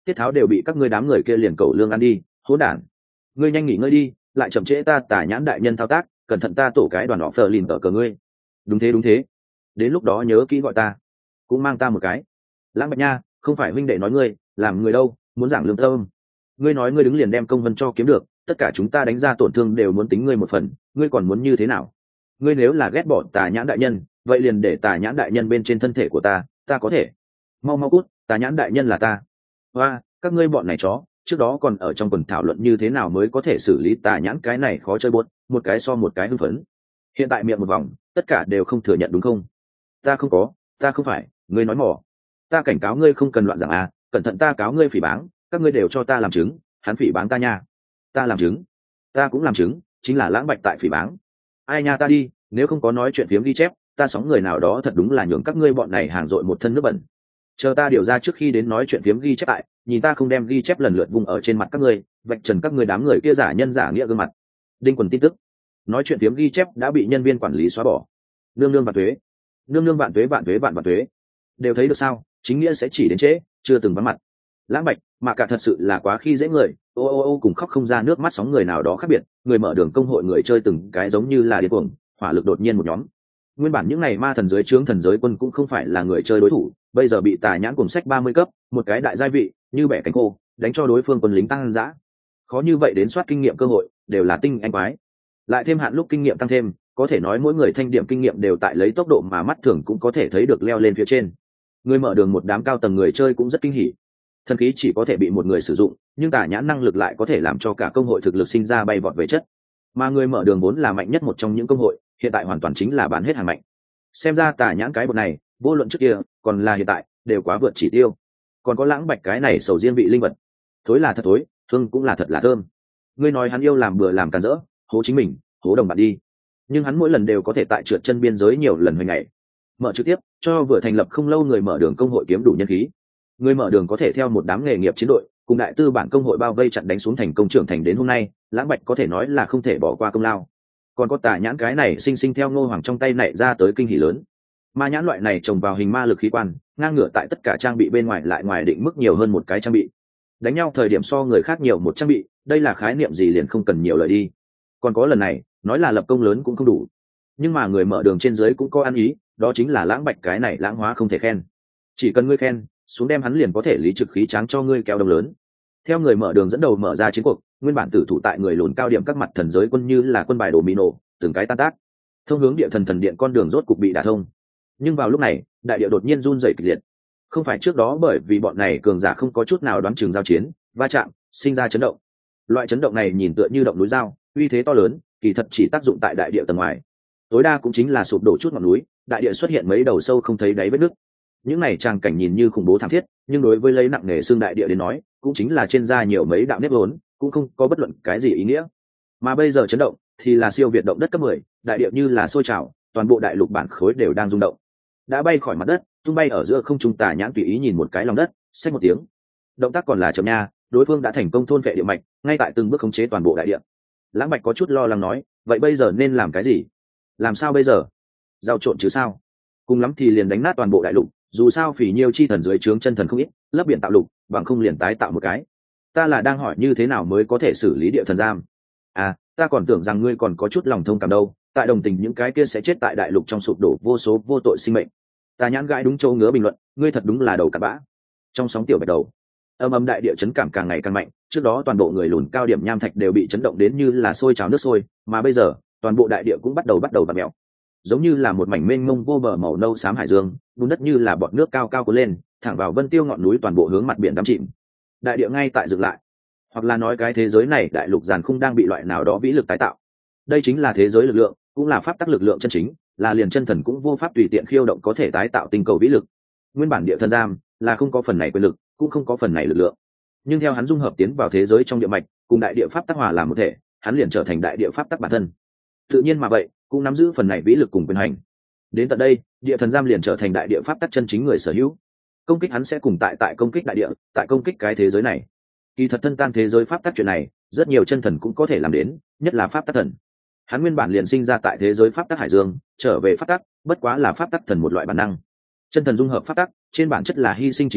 tiết tháo đều bị các ngươi đám người kia liền cầu lương ăn đi, hỗn đản. Ngươi nhanh nghỉ ngơi đi, lại chậm trễ ta tả nhãn đại nhân thao tác, cẩn thận ta tổ cái đoàn họ phờ lìn tờ cờ ngươi. Đúng thế đúng thế, đến lúc đó nhớ kỹ gọi ta, cũng mang ta một cái. Lãng Bạch nha, không phải huynh đệ nói ngươi làm người đâu, muốn giảng lương tâm. Ngươi nói ngươi đứng liền đem công vân cho kiếm được, tất cả chúng ta đánh ra tổn thương đều muốn tính ngươi một phần, ngươi còn muốn như thế nào? Ngươi nếu là ghét bỏ tà nhãn đại nhân, vậy liền để tà nhãn đại nhân bên trên thân thể của ta, ta có thể. Mau mau cút, tà nhãn đại nhân là ta. Hoa, các ngươi bọn này chó, trước đó còn ở trong quần thảo luận như thế nào mới có thể xử lý tà nhãn cái này khó chơi buốt, một cái so một cái hưng phấn. Hiện tại miệng một vòng, tất cả đều không thừa nhận đúng không? Ta không có, ta không phải, ngươi nói mỏ. Ta cảnh cáo ngươi không cần loạn giảng à, cẩn thận ta cáo ngươi phỉ báng, các ngươi đều cho ta làm chứng, hắn phỉ báng ta nha. Ta làm chứng, ta cũng làm chứng, chính là Lãng Bạch tại phỉ báng. Ai nha ta đi, nếu không có nói chuyện phiếm ghi chép, ta sóng người nào đó thật đúng là nhường các ngươi bọn này hàng dội một thân nước bẩn. Chờ ta điều ra trước khi đến nói chuyện phiếm ghi chép tại, nhìn ta không đem ghi chép lần lượt vùng ở trên mặt các ngươi, vạch trần các ngươi đám người kia giả nhân giả nghĩa gương mặt. Đinh Quần tin tức, nói chuyện phiếm ghi chép đã bị nhân viên quản lý xóa bỏ. Nương nương vạn thuế, nương nương vạn thuế vạn thuế vạn vạn thuế, đều thấy được sao? Chính nghĩa sẽ chỉ đến trễ, chưa từng vắng mặt. Lãng Bạch, mà cả thật sự là quá khi dễ người, ô ô ô cùng khóc không ra nước mắt sóng người nào đó khác biệt, người mở đường công hội người chơi từng cái giống như là điên cuồng, hỏa lực đột nhiên một nhóm. Nguyên bản những này ma thần giới trướng thần giới quân cũng không phải là người chơi đối thủ, bây giờ bị tà nhãn cùng sách ba mươi cấp, một cái đại giai vị, như bẻ cánh khô, đánh cho đối phương quân lính tăng dã. Khó như vậy đến soát kinh nghiệm cơ hội, đều là tinh anh quái. Lại thêm hạn lúc kinh nghiệm tăng thêm, có thể nói mỗi người thanh điểm kinh nghiệm đều tại lấy tốc độ mà mắt thường cũng có thể thấy được leo lên phía trên. Người mở đường một đám cao tầng người chơi cũng rất kinh hỉ. Thần khí chỉ có thể bị một người sử dụng, nhưng tà nhãn năng lực lại có thể làm cho cả công hội thực lực sinh ra bay vọt về chất. Mà người mở đường vốn là mạnh nhất một trong những công hội, hiện tại hoàn toàn chính là bán hết hàng mạnh. Xem ra tà nhãn cái bột này, vô luận trước kia, còn là hiện tại, đều quá vượt chỉ tiêu. Còn có Lãng Bạch cái này sầu riêng vị linh vật, thối là thật thối, thơm cũng là thật là thơm. Ngươi nói hắn yêu làm bừa làm càn rỡ, hố chính mình, hố đồng bạn đi. Nhưng hắn mỗi lần đều có thể tại trượt chân biên giới nhiều lần hồi ngày. Mở trực tiếp, cho vừa thành lập không lâu người mở đường công hội kiếm đủ nhân khí. Người mở đường có thể theo một đám nghề nghiệp chiến đội, cùng đại tư bản công hội bao vây chặn đánh xuống thành công trưởng thành đến hôm nay, Lãng Bạch có thể nói là không thể bỏ qua công lao. Còn có tà nhãn cái này sinh sinh theo Ngô Hoàng trong tay nảy ra tới kinh hỉ lớn. Ma nhãn loại này trồng vào hình ma lực khí quan, ngang ngửa tại tất cả trang bị bên ngoài lại ngoài định mức nhiều hơn một cái trang bị. Đánh nhau thời điểm so người khác nhiều một trang bị, đây là khái niệm gì liền không cần nhiều lời đi. Còn có lần này, nói là lập công lớn cũng không đủ. Nhưng mà người mở đường trên dưới cũng có ăn ý, đó chính là Lãng Bạch cái này lãng hóa không thể khen. Chỉ cần ngươi khen, xuống đem hắn liền có thể lý trực khí tráng cho ngươi kéo đồng lớn. Theo người mở đường dẫn đầu mở ra chiến cuộc, nguyên bản tử thủ tại người lùn cao điểm các mặt thần giới quân như là quân bài đồ mì nổ, từng cái tan tác. Thông hướng địa thần thần điện con đường rốt cục bị đả thông. Nhưng vào lúc này, đại địa đột nhiên run rẩy kịch liệt. Không phải trước đó bởi vì bọn này cường giả không có chút nào đoán chừng giao chiến, va chạm, sinh ra chấn động. Loại chấn động này nhìn tựa như động núi dao, uy thế to lớn, kỳ thật chỉ tác dụng tại đại địa tầng ngoài. Tối đa cũng chính là sụp đổ chút ngọn núi, đại địa xuất hiện mấy đầu sâu không thấy đáy vết nứt. Những này tràng cảnh nhìn như khủng bố thảm thiết, nhưng đối với lấy nặng nề xương đại địa đến nói, cũng chính là trên da nhiều mấy đạo nếp vốn, cũng không có bất luận cái gì ý nghĩa. Mà bây giờ chấn động thì là siêu việt động đất cấp mười, đại địa như là sôi trào, toàn bộ đại lục bản khối đều đang rung động. Đã bay khỏi mặt đất, tung bay ở giữa không trung tà nhãn tùy ý nhìn một cái lòng đất, xách một tiếng. Động tác còn là chậm nha, đối phương đã thành công thôn vệ địa mạch, ngay tại từng bước khống chế toàn bộ đại địa. Lãng Bạch có chút lo lắng nói, vậy bây giờ nên làm cái gì? Làm sao bây giờ? Giao trộn chứ sao? Cùng lắm thì liền đánh nát toàn bộ đại lục, dù sao Phỉ Nhiêu chi thần dưới trướng chân thần không ít, lấp biển tạo lục, bằng không liền tái tạo một cái. Ta là đang hỏi như thế nào mới có thể xử lý địa thần giam. À, ta còn tưởng rằng ngươi còn có chút lòng thông cảm đâu, tại đồng tình những cái kia sẽ chết tại đại lục trong sụp đổ vô số vô tội sinh mệnh. Ta nhãn gãi đúng châu ngứa bình luận, ngươi thật đúng là đầu cặn bã. Trong sóng tiểu bạch đầu, âm âm đại địa chấn cảm càng ngày càng mạnh, trước đó toàn bộ người lùn cao điểm nham thạch đều bị chấn động đến như là sôi trào nước sôi, mà bây giờ toàn bộ đại địa cũng bắt đầu bắt đầu vặn mèo, giống như là một mảnh mênh mông vô bờ màu nâu xám hải dương, bùn đất như là bọt nước cao cao cuốn lên, thẳng vào vân tiêu ngọn núi toàn bộ hướng mặt biển đắm chìm. Đại địa ngay tại dừng lại, hoặc là nói cái thế giới này đại lục giàn khung đang bị loại nào đó vĩ lực tái tạo. Đây chính là thế giới lực lượng, cũng là pháp tắc lực lượng chân chính, là liền chân thần cũng vô pháp tùy tiện khiêu động có thể tái tạo tinh cầu vĩ lực. Nguyên bản địa thần giam là không có phần này quyền lực, cũng không có phần này lực lượng, nhưng theo hắn dung hợp tiến vào thế giới trong địa mạch, cùng đại địa pháp tắc hòa làm một thể, hắn liền trở thành đại địa pháp tắc bản thân. Tự nhiên mà vậy, cũng nắm giữ phần này vĩ lực cùng quyền hành. Đến tận đây, địa thần giam liền trở thành đại địa pháp tắc chân chính người sở hữu. Công kích hắn sẽ cùng tại tại công kích đại địa, tại công kích cái thế giới này. Kỳ thật thân tan thế giới pháp tắc chuyện này, rất nhiều chân thần cũng có thể làm đến, nhất là pháp tắc thần. Hắn nguyên bản liền sinh ra tại thế giới pháp tắc hải dương, trở về pháp tắc, bất quá là pháp tắc thần một loại bản năng. Chân thần dung hợp pháp tắc, trên bản chất là hy sinh chính mình,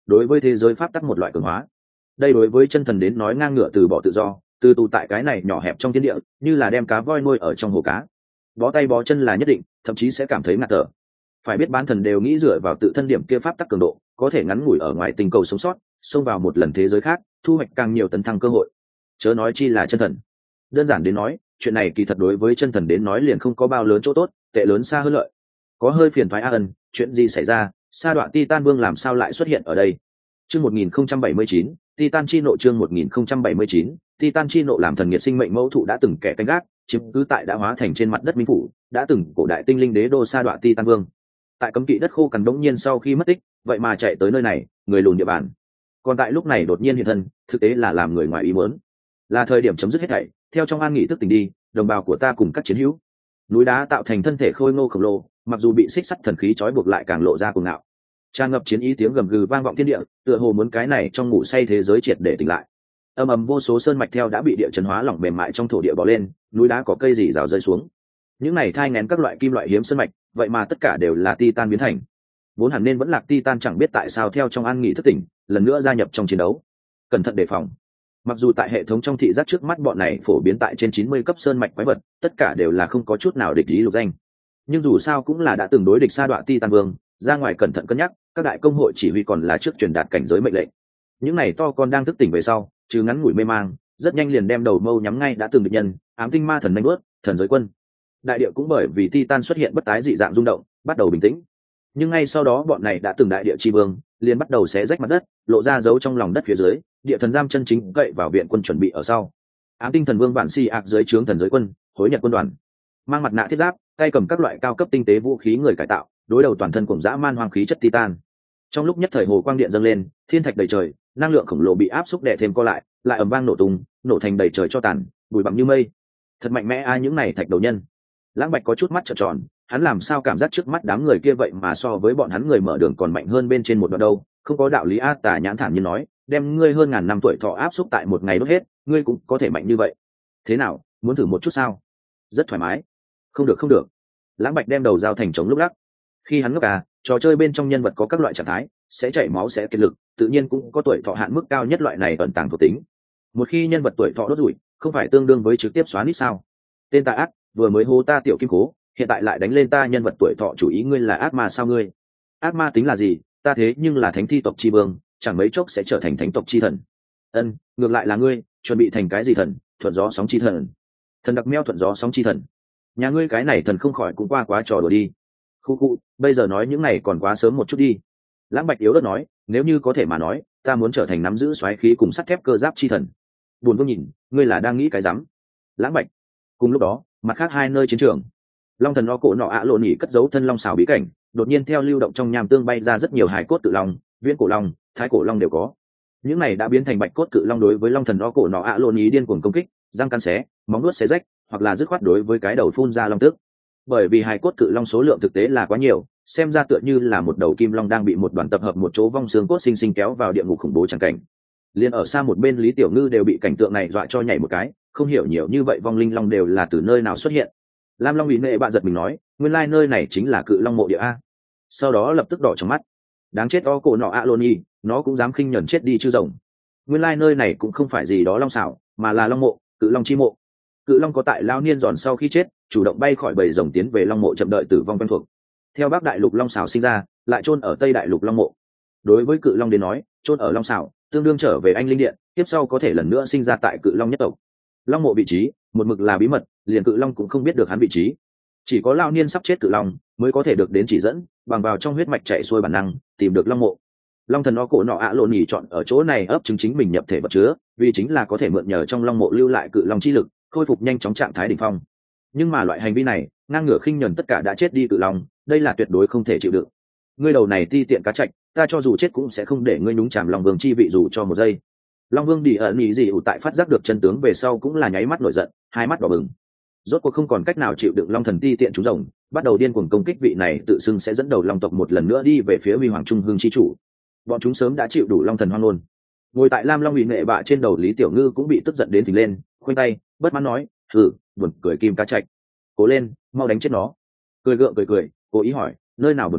đối với thế giới pháp tắc một loại cường hóa. Đây đối với chân thần đến nói ngang ngửa từ bỏ tự do, từ tù tại cái này nhỏ hẹp trong thiên địa, như là đem cá voi nuôi ở trong hồ cá. Bó tay bó chân là nhất định, thậm chí sẽ cảm thấy ngạt thở. Phải biết bán thần đều nghĩ dựa vào tự thân điểm kia pháp tắc cường độ, có thể ngắn ngủi ở ngoài tình cầu sống sót, xông vào một lần thế giới khác, thu hoạch càng nhiều tấn thăng cơ hội. Chớ nói chi là chân thần. Đơn giản đến nói, chuyện này kỳ thật đối với chân thần đến nói liền không có bao lớn chỗ tốt, tệ lớn xa hơn lợi. Có hơi phiền thoái a ân, chuyện gì xảy ra, sa đoạn Titan Vương làm sao lại xuất hiện ở đây? Chương một nghìn không trăm bảy mươi chín, Titan chi nộ chương một nghìn không trăm bảy mươi chín, Titan chi nộ làm thần nghiệt sinh mệnh mẫu thụ đã từng kẻ canh gác, chiếm cứ tại đã hóa thành trên mặt đất minh phủ, đã từng cổ đại tinh linh đế đô sa đoạn Titan Vương. Tại cấm kỵ đất khô cằn đống nhiên sau khi mất tích, vậy mà chạy tới nơi này, người lùn địa bàn. Còn tại lúc này đột nhiên hiện thân, thực tế là làm người ngoài ý muốn. Là thời điểm chấm dứt hết thảy, theo trong an nghỉ thức tỉnh đi, đồng bào của ta cùng các chiến hữu. Núi đá tạo thành thân thể khôi ngô khổng lồ, mặc dù bị xích sắt thần khí trói buộc lại càng lộ ra cuồng ngạo. Tràn ngập chiến ý tiếng gầm gừ vang vọng thiên địa, tựa hồ muốn cái này trong ngủ say thế giới triệt để tỉnh lại. Ầm ầm vô số sơn mạch theo đã bị địa chấn hóa lỏng mềm mại trong thổ địa bò lên, núi đá có cây gì rào rơi xuống. Những này thai nghén các loại kim loại hiếm sơn mạch, vậy mà tất cả đều là titan biến thành. Vốn hẳn nên vẫn lạc titan chẳng biết tại sao theo trong an nghỉ thức tỉnh, lần nữa gia nhập trong chiến đấu. Cẩn thận đề phòng. Mặc dù tại hệ thống trong thị giác trước mắt bọn này phổ biến tại trên chín mươi cấp sơn mạch quái vật, tất cả đều là không có chút nào địch ý lục danh. Nhưng dù sao cũng là đã từng đối địch sa đoạn Titan Vương, ra ngoài cẩn thận cân nhắc, các đại công hội chỉ huy còn là trước truyền đạt cảnh giới mệnh lệnh. Những này to con đang thức tỉnh về sau, trừ ngắn ngủi mê mang, rất nhanh liền đem đầu mâu nhắm ngay đã từng địch nhân, ám tinh ma thần nhanh bước, thần giới quân. Đại địa cũng bởi vì Titan xuất hiện bất tái dị dạng rung động, bắt đầu bình tĩnh. Nhưng ngay sau đó bọn này đã từng đại địa chi vương, liền bắt đầu xé rách mặt đất, lộ ra dấu trong lòng đất phía dưới, địa thần giam chân chính cậy vào viện quân chuẩn bị ở sau. Ám tinh thần vương vạn si ạc dưới trướng thần giới quân, hối nhật quân đoàn, mang mặt nạ thiết giáp, tay cầm các loại cao cấp tinh tế vũ khí người cải tạo, đối đầu toàn thân cùng dã man hoang khí chất titan. Trong lúc nhất thời hồ quang điện dâng lên, thiên thạch đầy trời, năng lượng khổng lồ bị áp xúc đè thêm co lại, lại ầm vang nổ tung, nổ thành đầy trời cho tàn, bụi bặm như mây. Thật mạnh mẽ ai những này thạch đầu nhân. Lãng Bạch có chút mắt trợn tròn, hắn làm sao cảm giác trước mắt đám người kia vậy mà so với bọn hắn người mở đường còn mạnh hơn bên trên một đoạn đâu, không có đạo lý a. Tả Nhãn thản nhiên nói, đem ngươi hơn ngàn năm tuổi thọ áp xúc tại một ngày đốt hết, ngươi cũng có thể mạnh như vậy. Thế nào, muốn thử một chút sao? Rất thoải mái. Không được không được. Lãng Bạch đem đầu dao thành trống lúc lắc. Khi hắn ngốc à, trò chơi bên trong nhân vật có các loại trạng thái, sẽ chảy máu sẽ kiệt lực, tự nhiên cũng có tuổi thọ hạn mức cao nhất loại này ẩn tàng thuộc tính. Một khi nhân vật tuổi thọ đốt rủi, không phải tương đương với trực tiếp xóa nít sao? Tên tà ác, vừa mới hô ta tiểu kim cố, hiện tại lại đánh lên ta nhân vật tuổi thọ chủ ý ngươi là ác ma sao ngươi? Ác ma tính là gì, ta thế nhưng là thánh thi tộc chi vương, chẳng mấy chốc sẽ trở thành thánh tộc chi thần. Ân, ngược lại là ngươi, chuẩn bị thành cái gì thần? Thuận gió sóng chi thần. Thần đặc meo thuận gió sóng chi thần. Nhà ngươi cái này thần không khỏi cũng qua quá trò đùa đi. Khu khu, bây giờ nói những này còn quá sớm một chút đi. Lãng Bạch yếu ớt nói, nếu như có thể mà nói, ta muốn trở thành nắm giữ xoáy khí cùng sắt thép cơ giáp chi thần. Buồn vương nhìn, ngươi là đang nghĩ cái rắm. Lãng Bạch. Cùng lúc đó, mặt khác hai nơi chiến trường, long thần o cổ nọ ạ lộn nhỉ cất giấu thân long xào bí cảnh, đột nhiên theo lưu động trong nham tương bay ra rất nhiều hài cốt cự long, viễn cổ long, thái cổ long đều có. Những này đã biến thành bạch cốt cự long đối với long thần o cổ nọ ạ lộn nhỉ điên cuồng công kích, răng cắn xé, móng nuốt xé rách, hoặc là dứt khoát đối với cái đầu phun ra long tức. Bởi vì hài cốt cự long số lượng thực tế là quá nhiều, xem ra tựa như là một đầu kim long đang bị một đoàn tập hợp một chỗ vong xương cốt sinh sinh kéo vào địa ngục khủng bố chẳng cảnh. Liên ở xa một bên Lý Tiểu Ngư đều bị cảnh tượng này dọa cho nhảy một cái, không hiểu nhiều như vậy vong linh long đều là từ nơi nào xuất hiện. Lam Long bị nệ bạ giật mình nói, nguyên lai nơi này chính là cự long mộ địa a. Sau đó lập tức đỏ trong mắt, đáng chết o cổ nọ a lôn y, nó cũng dám khinh nhẫn chết đi chứ rồng. Nguyên lai nơi này cũng không phải gì đó long xảo, mà là long mộ, cự long chi mộ. Cự long có tại lao niên giòn sau khi chết, chủ động bay khỏi bầy rồng tiến về long mộ chậm đợi tử vong quen thuộc. Theo Bắc Đại Lục long xảo sinh ra, lại chôn ở Tây Đại Lục long mộ. Đối với cự long đến nói, chôn ở long xảo, tương đương trở về anh linh điện, tiếp sau có thể lần nữa sinh ra tại cự long nhất tộc. Long mộ vị trí, một mực là bí mật, liền cự long cũng không biết được hắn vị trí. Chỉ có lao niên sắp chết cự long mới có thể được đến chỉ dẫn, bằng vào trong huyết mạch chạy xuôi bản năng, tìm được long mộ. Long thần o cổ nọ ạ lộn nhỉ chọn ở chỗ này ấp chứng chính mình nhập thể vật chứa, vì chính là có thể mượn nhờ trong long mộ lưu lại cự long chi lực, khôi phục nhanh chóng trạng thái đỉnh phong. Nhưng mà loại hành vi này, ngang ngửa khinh nhẫn tất cả đã chết đi cự long, đây là tuyệt đối không thể chịu đựng. Ngươi đầu này ti tiện cá trạch, ta cho dù chết cũng sẽ không để ngươi nhúng chàm long vương chi vị dù cho một giây. Long vương đi ẩn nhị gì ủ tại phát giác được chân tướng về sau cũng là nháy mắt nổi giận, hai mắt đỏ bừng. Rốt cuộc không còn cách nào chịu đựng long thần ti tiện chúng rồng, bắt đầu điên cuồng công kích vị này tự xưng sẽ dẫn đầu long tộc một lần nữa đi về phía huy hoàng trung hương chi chủ. Bọn chúng sớm đã chịu đủ long thần hoang luôn. Ngồi tại lam long bị nệ bạ trên đầu Lý Tiểu Ngư cũng bị tức giận đến phình lên, khoanh tay bất mãn nói, hừ, buồn cười kim cá trạch, cố lên, mau đánh chết nó. Cười gượng cười cười, cố ý hỏi, nơi nào buồn cười,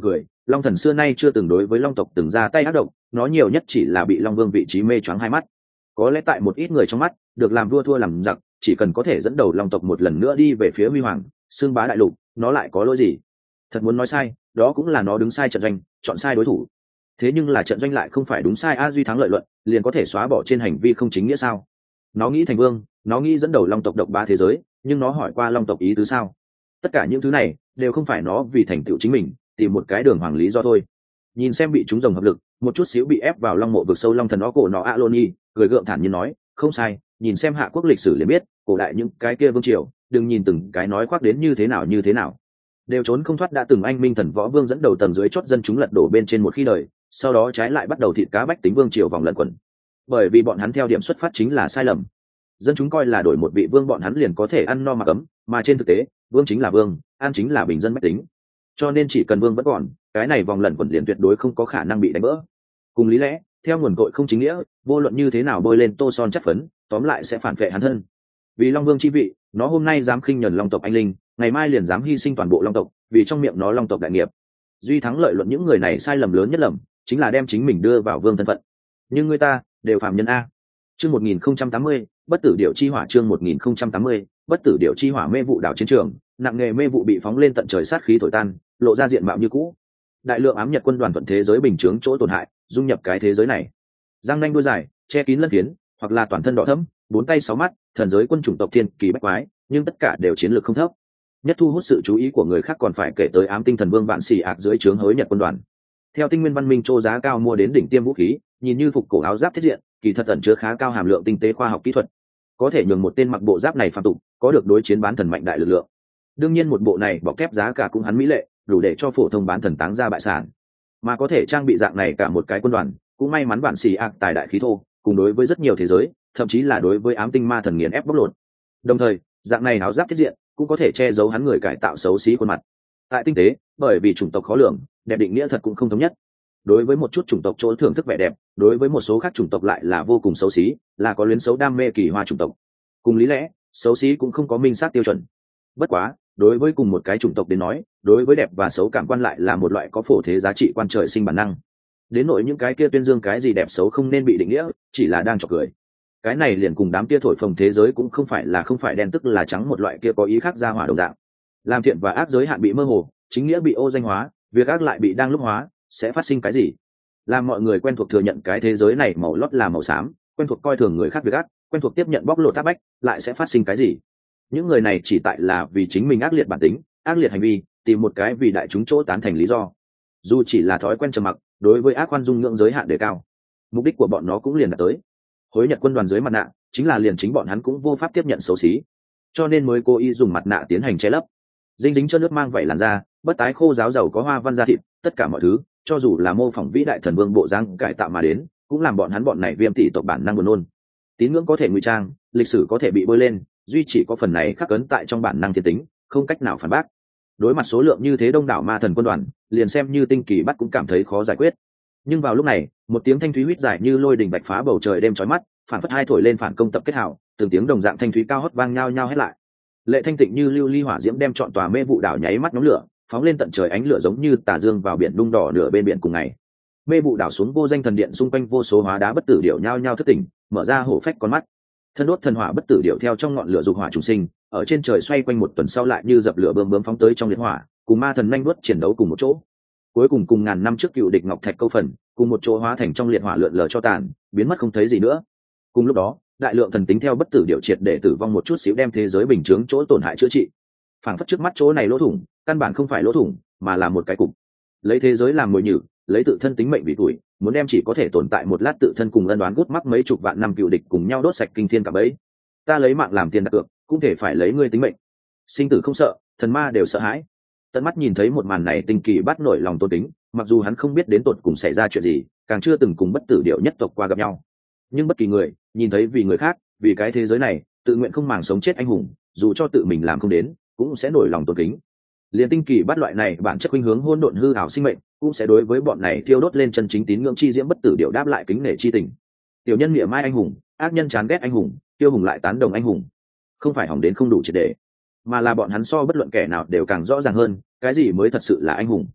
long thần xưa nay chưa từng đối với long tộc từng ra tay ác độc, nó nhiều nhất chỉ là bị long vương vị trí mê choáng hai mắt. Có lẽ tại một ít người trong mắt, được làm vua thua làm giặc, chỉ cần có thể dẫn đầu long tộc một lần nữa đi về phía huy hoàng xương bá đại lục, nó lại có lỗi gì? Thật muốn nói sai, đó cũng là nó đứng sai trận doanh, chọn sai đối thủ. Thế nhưng là trận doanh lại không phải đúng sai a duy thắng lợi luận liền có thể xóa bỏ trên hành vi không chính nghĩa sao? Nó nghĩ thành vương, nó nghĩ dẫn đầu long tộc độc bá thế giới, nhưng nó hỏi qua long tộc ý tứ sao? Tất cả những thứ này đều không phải nó vì thành tựu chính mình tìm một cái đường hoàng lý do thôi. Nhìn xem bị chúng rồng hợp lực một chút xíu bị ép vào long mộ vực sâu long thần nó cổ nó Aloni, cười gượng thản nhiên nói, không sai, nhìn xem hạ quốc lịch sử liền biết, cổ đại những cái kia vương triều, đừng nhìn từng cái nói khoác đến như thế nào như thế nào, đều trốn không thoát đã từng anh minh thần võ vương dẫn đầu tầng dưới chót dân chúng lật đổ bên trên một khi đời, sau đó trái lại bắt đầu thịt cá bách tính vương triều vòng lẩn quẩn. Bởi vì bọn hắn theo điểm xuất phát chính là sai lầm. Dân chúng coi là đổi một vị vương bọn hắn liền có thể ăn no mặc ấm, mà trên thực tế, vương chính là vương, ăn chính là bình dân bách tính. Cho nên chỉ cần vương vẫn còn, cái này vòng lẩn quẩn liền tuyệt đối không có khả năng bị đánh vỡ. Cùng lý lẽ, theo nguồn cội không chính nghĩa, vô luận như thế nào bôi lên tô son chất phấn, tóm lại sẽ phản vệ hắn thân. Vì long vương chi vị, nó hôm nay dám khinh nhẫn long tộc anh linh, ngày mai liền dám hy sinh toàn bộ long tộc, vì trong miệng nó long tộc đại nghiệp. Duy thắng lợi luận những người này sai lầm lớn nhất lầm, chính là đem chính mình đưa vào vương thân phận. Nhưng người ta đều phàm nhân a. Chương một nghìn không trăm tám mươi, bất tử điệu chi hỏa chương một nghìn không trăm tám mươi, bất tử điệu chi hỏa mê vụ đảo chiến trường, nặng nghề mê vụ bị phóng lên tận trời sát khí thổi tan, lộ ra diện mạo như cũ. Đại lượng ám nhật quân đoàn thuận thế giới bình chướng chỗ tổn hại, dung nhập cái thế giới này. Răng nanh đuôi dài, che kín lân phiến, hoặc là toàn thân đỏ thẫm, bốn tay sáu mắt, thần giới quân chủng tộc thiên kỳ bách quái, nhưng tất cả đều chiến lược không thấp. Nhất thu hút sự chú ý của người khác còn phải kể tới ám tinh thần vương vạn xỉ ạc dưới trướng hối nhật quân đoàn. Theo tinh nguyên văn minh châu giá cao mua đến đỉnh tiêm vũ khí, nhìn như phục cổ áo giáp thiết diện, kỳ thật ẩn chứa khá cao hàm lượng tinh tế khoa học kỹ thuật, có thể nhường một tên mặc bộ giáp này phạm tục, có được đối chiến bán thần mạnh đại lực lượng. Đương nhiên một bộ này bọc thép giá cả cũng hắn mỹ lệ, đủ để cho phổ thông bán thần táng ra bại sản. Mà có thể trang bị dạng này cả một cái quân đoàn, cũng may mắn vạn xỉ ạc tài đại khí thô, cùng đối với rất nhiều thế giới, thậm chí là đối với ám tinh ma thần nghiền ép bóc lột. Đồng thời, dạng này áo giáp thiết diện cũng có thể che giấu hắn người cải tạo xấu xí khuôn mặt. Tại tinh tế, bởi vì chủng tộc khó lường, đẹp định nghĩa thật cũng không thống nhất. Đối với một chút chủng tộc chỗ thưởng thức vẻ đẹp, đối với một số khác chủng tộc lại là vô cùng xấu xí, là có luyến xấu đam mê kỳ hoa chủng tộc. Cùng lý lẽ, xấu xí cũng không có minh xác tiêu chuẩn. Bất quá, đối với cùng một cái chủng tộc đến nói, đối với đẹp và xấu cảm quan lại là một loại có phổ thế giá trị quan trời sinh bản năng. Đến nỗi những cái kia tuyên dương cái gì đẹp xấu không nên bị định nghĩa, chỉ là đang chọc cười. Cái này liền cùng đám kia thổi phồng thế giới cũng không phải là không phải đen tức là trắng một loại kia có ý khác ra hỏa đồng dạng. Làm thiện và ác giới hạn bị mơ hồ, chính nghĩa bị ô danh hóa, việc ác lại bị đang lúc hóa, sẽ phát sinh cái gì? Làm mọi người quen thuộc thừa nhận cái thế giới này màu lót là màu xám, quen thuộc coi thường người khác việc ác, quen thuộc tiếp nhận bóc lột áp bách, lại sẽ phát sinh cái gì? Những người này chỉ tại là vì chính mình ác liệt bản tính, ác liệt hành vi, tìm một cái vì đại chúng chỗ tán thành lý do. Dù chỉ là thói quen trầm mặc, đối với ác khoan dung ngưỡng giới hạn đề cao, mục đích của bọn nó cũng liền đạt tới. Hối nhật quân đoàn dưới mặt nạ, chính là liền chính bọn hắn cũng vô pháp tiếp nhận xấu xí, cho nên mới cố ý dùng mặt nạ tiến hành che lấp. Dinh dính cho nước mang vảy làn da, bất tái khô giáo giàu có hoa văn da thịt, tất cả mọi thứ, cho dù là mô phỏng vĩ đại thần vương bộ dáng cải tạo mà đến, cũng làm bọn hắn bọn này viêm tỷ tộc bản năng buồn nôn. Tín ngưỡng có thể ngụy trang, lịch sử có thể bị bôi lên, duy chỉ có phần này khắc ấn tại trong bản năng thiên tính, không cách nào phản bác. Đối mặt số lượng như thế đông đảo ma thần quân đoàn, liền xem như tinh kỳ bắt cũng cảm thấy khó giải quyết. Nhưng vào lúc này, một tiếng thanh thúy huýt dài như lôi đình bạch phá bầu trời đêm chói mắt, phản phất hai thổi lên phản công tập kết hảo, từng tiếng đồng dạng thanh thúy cao hót vang nhau nhau hết lại. Lệ thanh tịnh như lưu ly hỏa diễm đem trọn tòa mê vụ đảo nháy mắt nhóm lửa, phóng lên tận trời ánh lửa giống như tà dương vào biển đung đỏ nửa bên biển cùng ngày. Mê vụ đảo xuống vô danh thần điện xung quanh vô số hóa đá bất tử điệu nhao nhao thức tỉnh, mở ra hổ phách con mắt. Thân đốt thần hỏa bất tử điệu theo trong ngọn lửa dục hỏa trùng sinh, ở trên trời xoay quanh một tuần sau lại như dập lửa bơm bướm phóng tới trong liệt hỏa, cùng ma thần nhanh đuốt chiến đấu cùng một chỗ. Cuối cùng cùng ngàn năm trước cựu địch ngọc thạch câu phần, cùng một chỗ hóa thành trong liệt hỏa lượn lờ cho tàn, biến mất không thấy gì nữa. Cùng lúc đó, đại lượng thần tính theo bất tử điệu triệt để tử vong một chút xíu đem thế giới bình chướng chỗ tổn hại chữa trị. Phảng phất trước mắt chỗ này lỗ thủng, căn bản không phải lỗ thủng, mà là một cái cục. Lấy thế giới làm mồi nhử, lấy tự thân tính mệnh vì tuổi, muốn đem chỉ có thể tồn tại một lát tự thân cùng ân đoán gút mắc mấy chục vạn năm cựu địch cùng nhau đốt sạch kinh thiên cả bấy. Ta lấy mạng làm tiền đặt cược, cũng thể phải lấy ngươi tính mệnh. Sinh tử không sợ, thần ma đều sợ hãi. Tận mắt nhìn thấy một màn này, Tinh Kỳ bắt nổi lòng tôn kính, mặc dù hắn không biết đến tột cùng xảy ra chuyện gì, càng chưa từng cùng bất tử điệu nhất tộc qua gặp nhau. Nhưng bất kỳ người nhìn thấy vì người khác, vì cái thế giới này, tự nguyện không màng sống chết anh hùng, dù cho tự mình làm không đến, cũng sẽ nổi lòng tôn kính. Liên Tinh Kỳ bắt loại này bản chất khuynh hướng hỗn độn hư ảo sinh mệnh, cũng sẽ đối với bọn này thiêu đốt lên chân chính tín ngưỡng chi diễm bất tử điệu đáp lại kính nể chi tình. Tiểu nhân nghĩa mai anh hùng, ác nhân chán ghét anh hùng, tiêu hùng lại tán đồng anh hùng. Không phải hỏng đến không đủ triệt để, mà là bọn hắn so bất luận kẻ nào đều càng rõ ràng hơn, cái gì mới thật sự là anh hùng.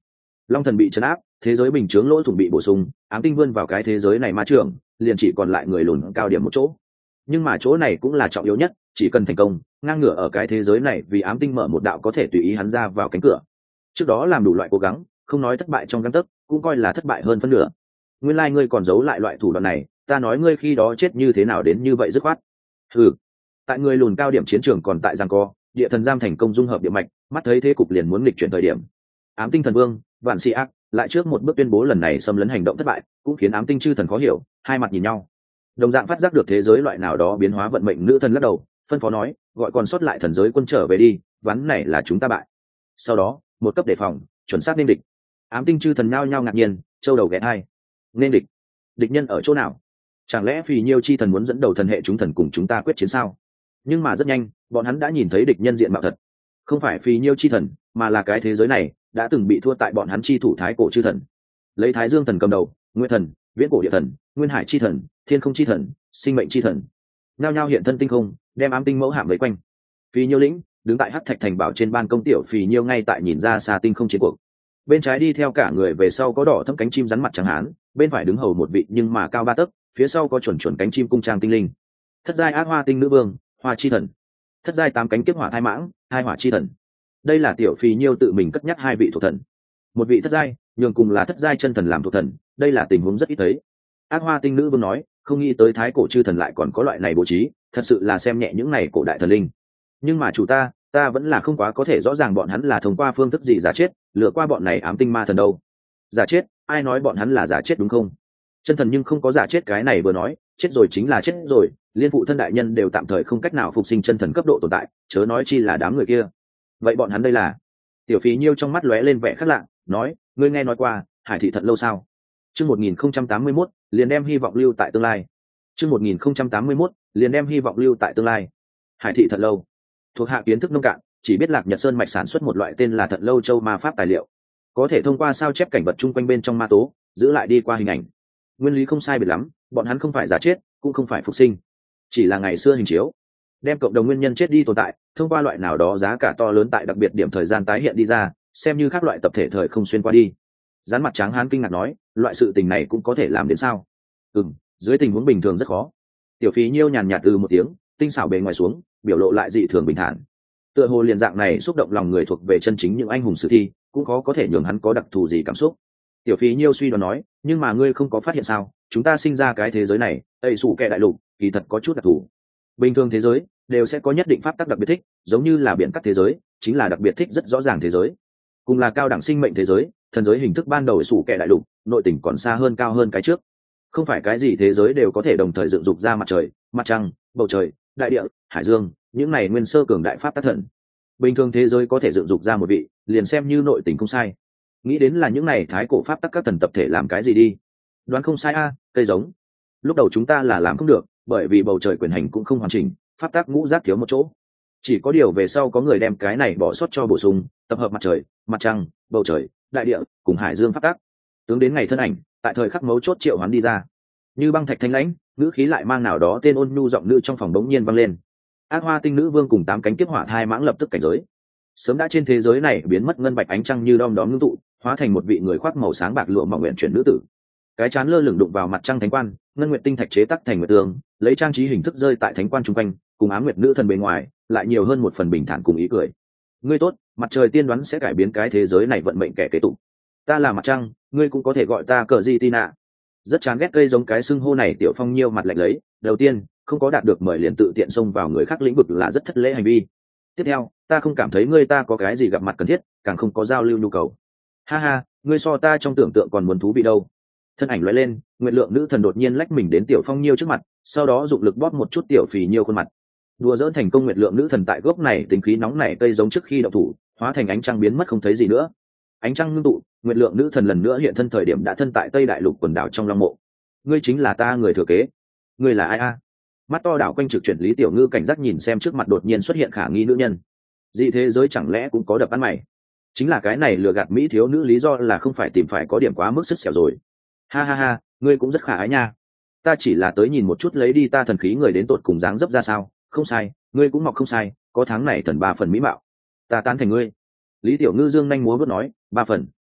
Long thần bị trấn áp, thế giới bình chướng lỗ thủng bị bổ sung, ám tinh vươn vào cái thế giới này ma trưởng, liền chỉ còn lại người lùn cao điểm một chỗ. Nhưng mà chỗ này cũng là trọng yếu nhất, chỉ cần thành công, ngang ngửa ở cái thế giới này vì ám tinh mở một đạo có thể tùy ý hắn ra vào cánh cửa. Trước đó làm đủ loại cố gắng, không nói thất bại trong gang tấc, cũng coi là thất bại hơn phân nửa. Nguyên lai like ngươi còn giấu lại loại thủ đoạn này, ta nói ngươi khi đó chết như thế nào đến như vậy dứt khoát. Ừ, tại người lùn cao điểm chiến trường còn tại giằng co, địa thần giam thành công dung hợp địa mạch, mắt thấy thế cục liền muốn nghịch chuyển thời điểm. Ám tinh thần vương, Vạn Si Ác, lại trước một bước tuyên bố lần này xâm lấn hành động thất bại, cũng khiến ám tinh chư thần khó hiểu, hai mặt nhìn nhau. Đồng dạng phát giác được thế giới loại nào đó biến hóa vận mệnh, nữ thần lắc đầu, phân phó nói, gọi còn sót lại thần giới quân trở về đi, ván này là chúng ta bại. Sau đó, một cấp đề phòng, chuẩn xác nên địch. Ám tinh chư thần nhao nhao ngạc nhiên, châu đầu ghé hai. Nên địch? Địch nhân ở chỗ nào? Chẳng lẽ Phì Nhiêu chi thần muốn dẫn đầu thần hệ chúng thần cùng chúng ta quyết chiến sao? Nhưng mà rất nhanh, bọn hắn đã nhìn thấy địch nhân diện mạo thật. Không phải Phì Nhiêu chi thần, mà là cái thế giới này đã từng bị thua tại bọn hắn chi thủ thái cổ chư thần. Lấy Thái Dương thần cầm đầu, Nguyên thần, Viễn cổ địa thần, Nguyên hải chi thần, Thiên không chi thần, Sinh mệnh chi thần, nhao nhao hiện thân tinh không, đem ám tinh mẫu hạm vây quanh. Phì Nhiêu lĩnh đứng tại hắc thạch thành bảo trên ban công, tiểu Phì Nhiêu ngay tại nhìn ra xa tinh không chiến cuộc. Bên trái đi theo cả người về sau có đỏ thâm cánh chim rắn mặt trắng hán, bên phải đứng hầu một vị nhưng mà cao ba tấc, phía sau có chuẩn chuẩn cánh chim cung trang tinh linh. Thất giai ác hoa tinh nữ vương, hoa chi thần. Thất giai tám cánh kiếp hỏa thai mãng, hai hỏa chi thần. Đây là tiểu Phì Nhiêu tự mình cất nhắc hai vị thuộc thần. Một vị thất giai, nhường cùng là thất giai chân thần làm thuộc thần, đây là tình huống rất ít thấy. Ác hoa tinh nữ vương nói, không nghĩ tới thái cổ chư thần lại còn có loại này bố trí, thật sự là xem nhẹ những này cổ đại thần linh. Nhưng mà chủ ta, ta vẫn là không quá có thể rõ ràng bọn hắn là thông qua phương thức gì giả chết, lừa qua bọn này ám tinh ma thần đâu. Giả chết? Ai nói bọn hắn là giả chết đúng không? Chân thần nhưng không có giả chết cái này vừa nói, chết rồi chính là chết rồi, liên phụ thân đại nhân đều tạm thời không cách nào phục sinh chân thần cấp độ tồn tại, chớ nói chi là đám người kia. Vậy bọn hắn đây là? Tiểu Phì Nhiêu trong mắt lóe lên vẻ khác lạ, nói, ngươi nghe nói qua Hải thị thật lâu sao? Chương một nghìn không trăm tám mươi mốt, liền đem hy vọng lưu tại tương lai. Chương một nghìn không trăm tám mươi mốt, liền đem hy vọng lưu tại tương lai. Hải thị thật lâu. Thuộc hạ kiến thức nông cạn, chỉ biết Lạc Nhật Sơn mạch sản xuất một loại tên là Thận Lâu Châu ma pháp tài liệu, có thể thông qua sao chép cảnh vật chung quanh bên trong ma tố, giữ lại đi qua hình ảnh. Nguyên lý không sai biệt lắm, bọn hắn không phải giả chết, cũng không phải phục sinh, chỉ là ngày xưa hình chiếu, đem cộng đồng nguyên nhân chết đi tồn tại, thông qua loại nào đó giá cả to lớn tại đặc biệt điểm thời gian tái hiện đi ra, xem như các loại tập thể thời không xuyên qua đi. Rắn mặt trắng hán kinh ngạc nói, loại sự tình này cũng có thể làm đến sao? Ừm, dưới tình huống bình thường rất khó. Tiểu Phì Nhiêu nhàn nhạt từ một tiếng, tinh xảo bề ngoài xuống, biểu lộ lại dị thường bình thản. Tựa hồ liền dạng này xúc động lòng người thuộc về chân chính những anh hùng sử thi, cũng khó có thể nhường hắn có đặc thù gì cảm xúc. Tiểu Phì Nhiêu suy đoán nói, nhưng mà ngươi không có phát hiện sao, chúng ta sinh ra cái thế giới này, tây sủ kẻ đại lục, kỳ thật có chút đặc thù. Bình thường thế giới đều sẽ có nhất định pháp tắc đặc biệt thích, giống như là biển cắt thế giới, chính là đặc biệt thích rất rõ ràng thế giới. Cùng là cao đẳng sinh mệnh thế giới, thần giới hình thức ban đầu sủ kẻ đại lục, nội tình còn xa hơn cao hơn cái trước. Không phải cái gì thế giới đều có thể đồng thời dựng dục ra mặt trời, mặt trăng, bầu trời, đại địa, hải dương, những này nguyên sơ cường đại pháp tắc thần. Bình thường thế giới có thể dựng dục ra một vị, liền xem như nội tình không sai. Nghĩ đến là những này thái cổ pháp tắc các thần tập thể làm cái gì đi. Đoán không sai a, à, cây giống. Lúc đầu chúng ta là làm không được, bởi vì bầu trời quyền hành cũng không hoàn chỉnh, pháp tắc ngũ giác thiếu một chỗ. Chỉ có điều về sau có người đem cái này bỏ sót cho bổ sung, tập hợp mặt trời, mặt trăng, bầu trời, đại địa cùng hải dương pháp tắc. Tướng đến ngày thân ảnh, tại thời khắc mấu chốt triệu hoán đi ra. Như băng thạch thanh lãnh, ngữ khí lại mang nào đó tên ôn nhu giọng nữ trong phòng bỗng nhiên vang lên. Ác hoa tinh nữ vương cùng tám cánh kiếp hỏa thai mãng lập tức cảnh giới. Sớm đã trên thế giới này biến mất ngân bạch ánh trăng như đom đóm ngưng tụ, hóa thành một vị người khoác màu sáng bạc lụa mỏng nguyện chuyển nữ tử. Cái chán lơ lửng đụng vào mặt trăng thánh quan, ngân nguyệt tinh thạch chế tác thành nguyệt tường, lấy trang trí hình thức rơi tại thánh quan trung quanh, cùng ám nguyệt nữ thần bên ngoài, lại nhiều hơn một phần bình thản cùng ý cười. Ngươi tốt, mặt trời tiên đoán sẽ cải biến cái thế giới này vận mệnh kẻ kế tục. Ta là mặt trăng, ngươi cũng có thể gọi ta cờ di tina. Rất chán ghét cây giống cái xưng hô này, tiểu phong nhiêu mặt lạnh lấy. Đầu tiên, không có đạt được mời liền tự tiện xông vào người khác lĩnh vực là rất thất lễ hành vi. Tiếp theo, ta không cảm thấy ngươi ta có cái gì gặp mặt cần thiết, càng không có giao lưu nhu cầu. Ha ha, ngươi so ta trong tưởng tượng còn muốn thú vị đâu. Thân ảnh lóe lên, nguyệt lượng nữ thần đột nhiên lách mình đến tiểu phong nhiêu trước mặt, sau đó dụng lực bóp một chút tiểu phì nhiêu khuôn mặt. Đùa dỡn thành công, nguyệt lượng nữ thần tại gốc này tính khí nóng nảy cây giống trước khi động thủ, hóa thành ánh trăng biến mất không thấy gì nữa. Ánh trăng ngưng tụ, nguyệt lượng nữ thần lần nữa hiện thân thời điểm đã thân tại tây đại lục quần đảo trong long mộ. Ngươi chính là ta người thừa kế. Ngươi là ai a? Mắt to đảo quanh trực chuyển Lý Tiểu Ngư cảnh giác nhìn xem trước mặt đột nhiên xuất hiện khả nghi nữ nhân. Dị thế giới chẳng lẽ cũng có đập ăn mày? Chính là cái này lừa gạt mỹ thiếu nữ lý do là không phải tìm phải có điểm quá mức sức xẻo rồi. Ha ha ha, ngươi cũng rất khả ái nha. Ta chỉ là tới nhìn một chút lấy đi ta thần khí người đến tột cùng dáng dấp ra sao. Không sai, ngươi cũng mọc không sai, có tháng này thần ba phần mỹ mạo. Ta tán thành ngươi. Lý Tiểu Ngư dương nhanh múa bước nói, ba phần.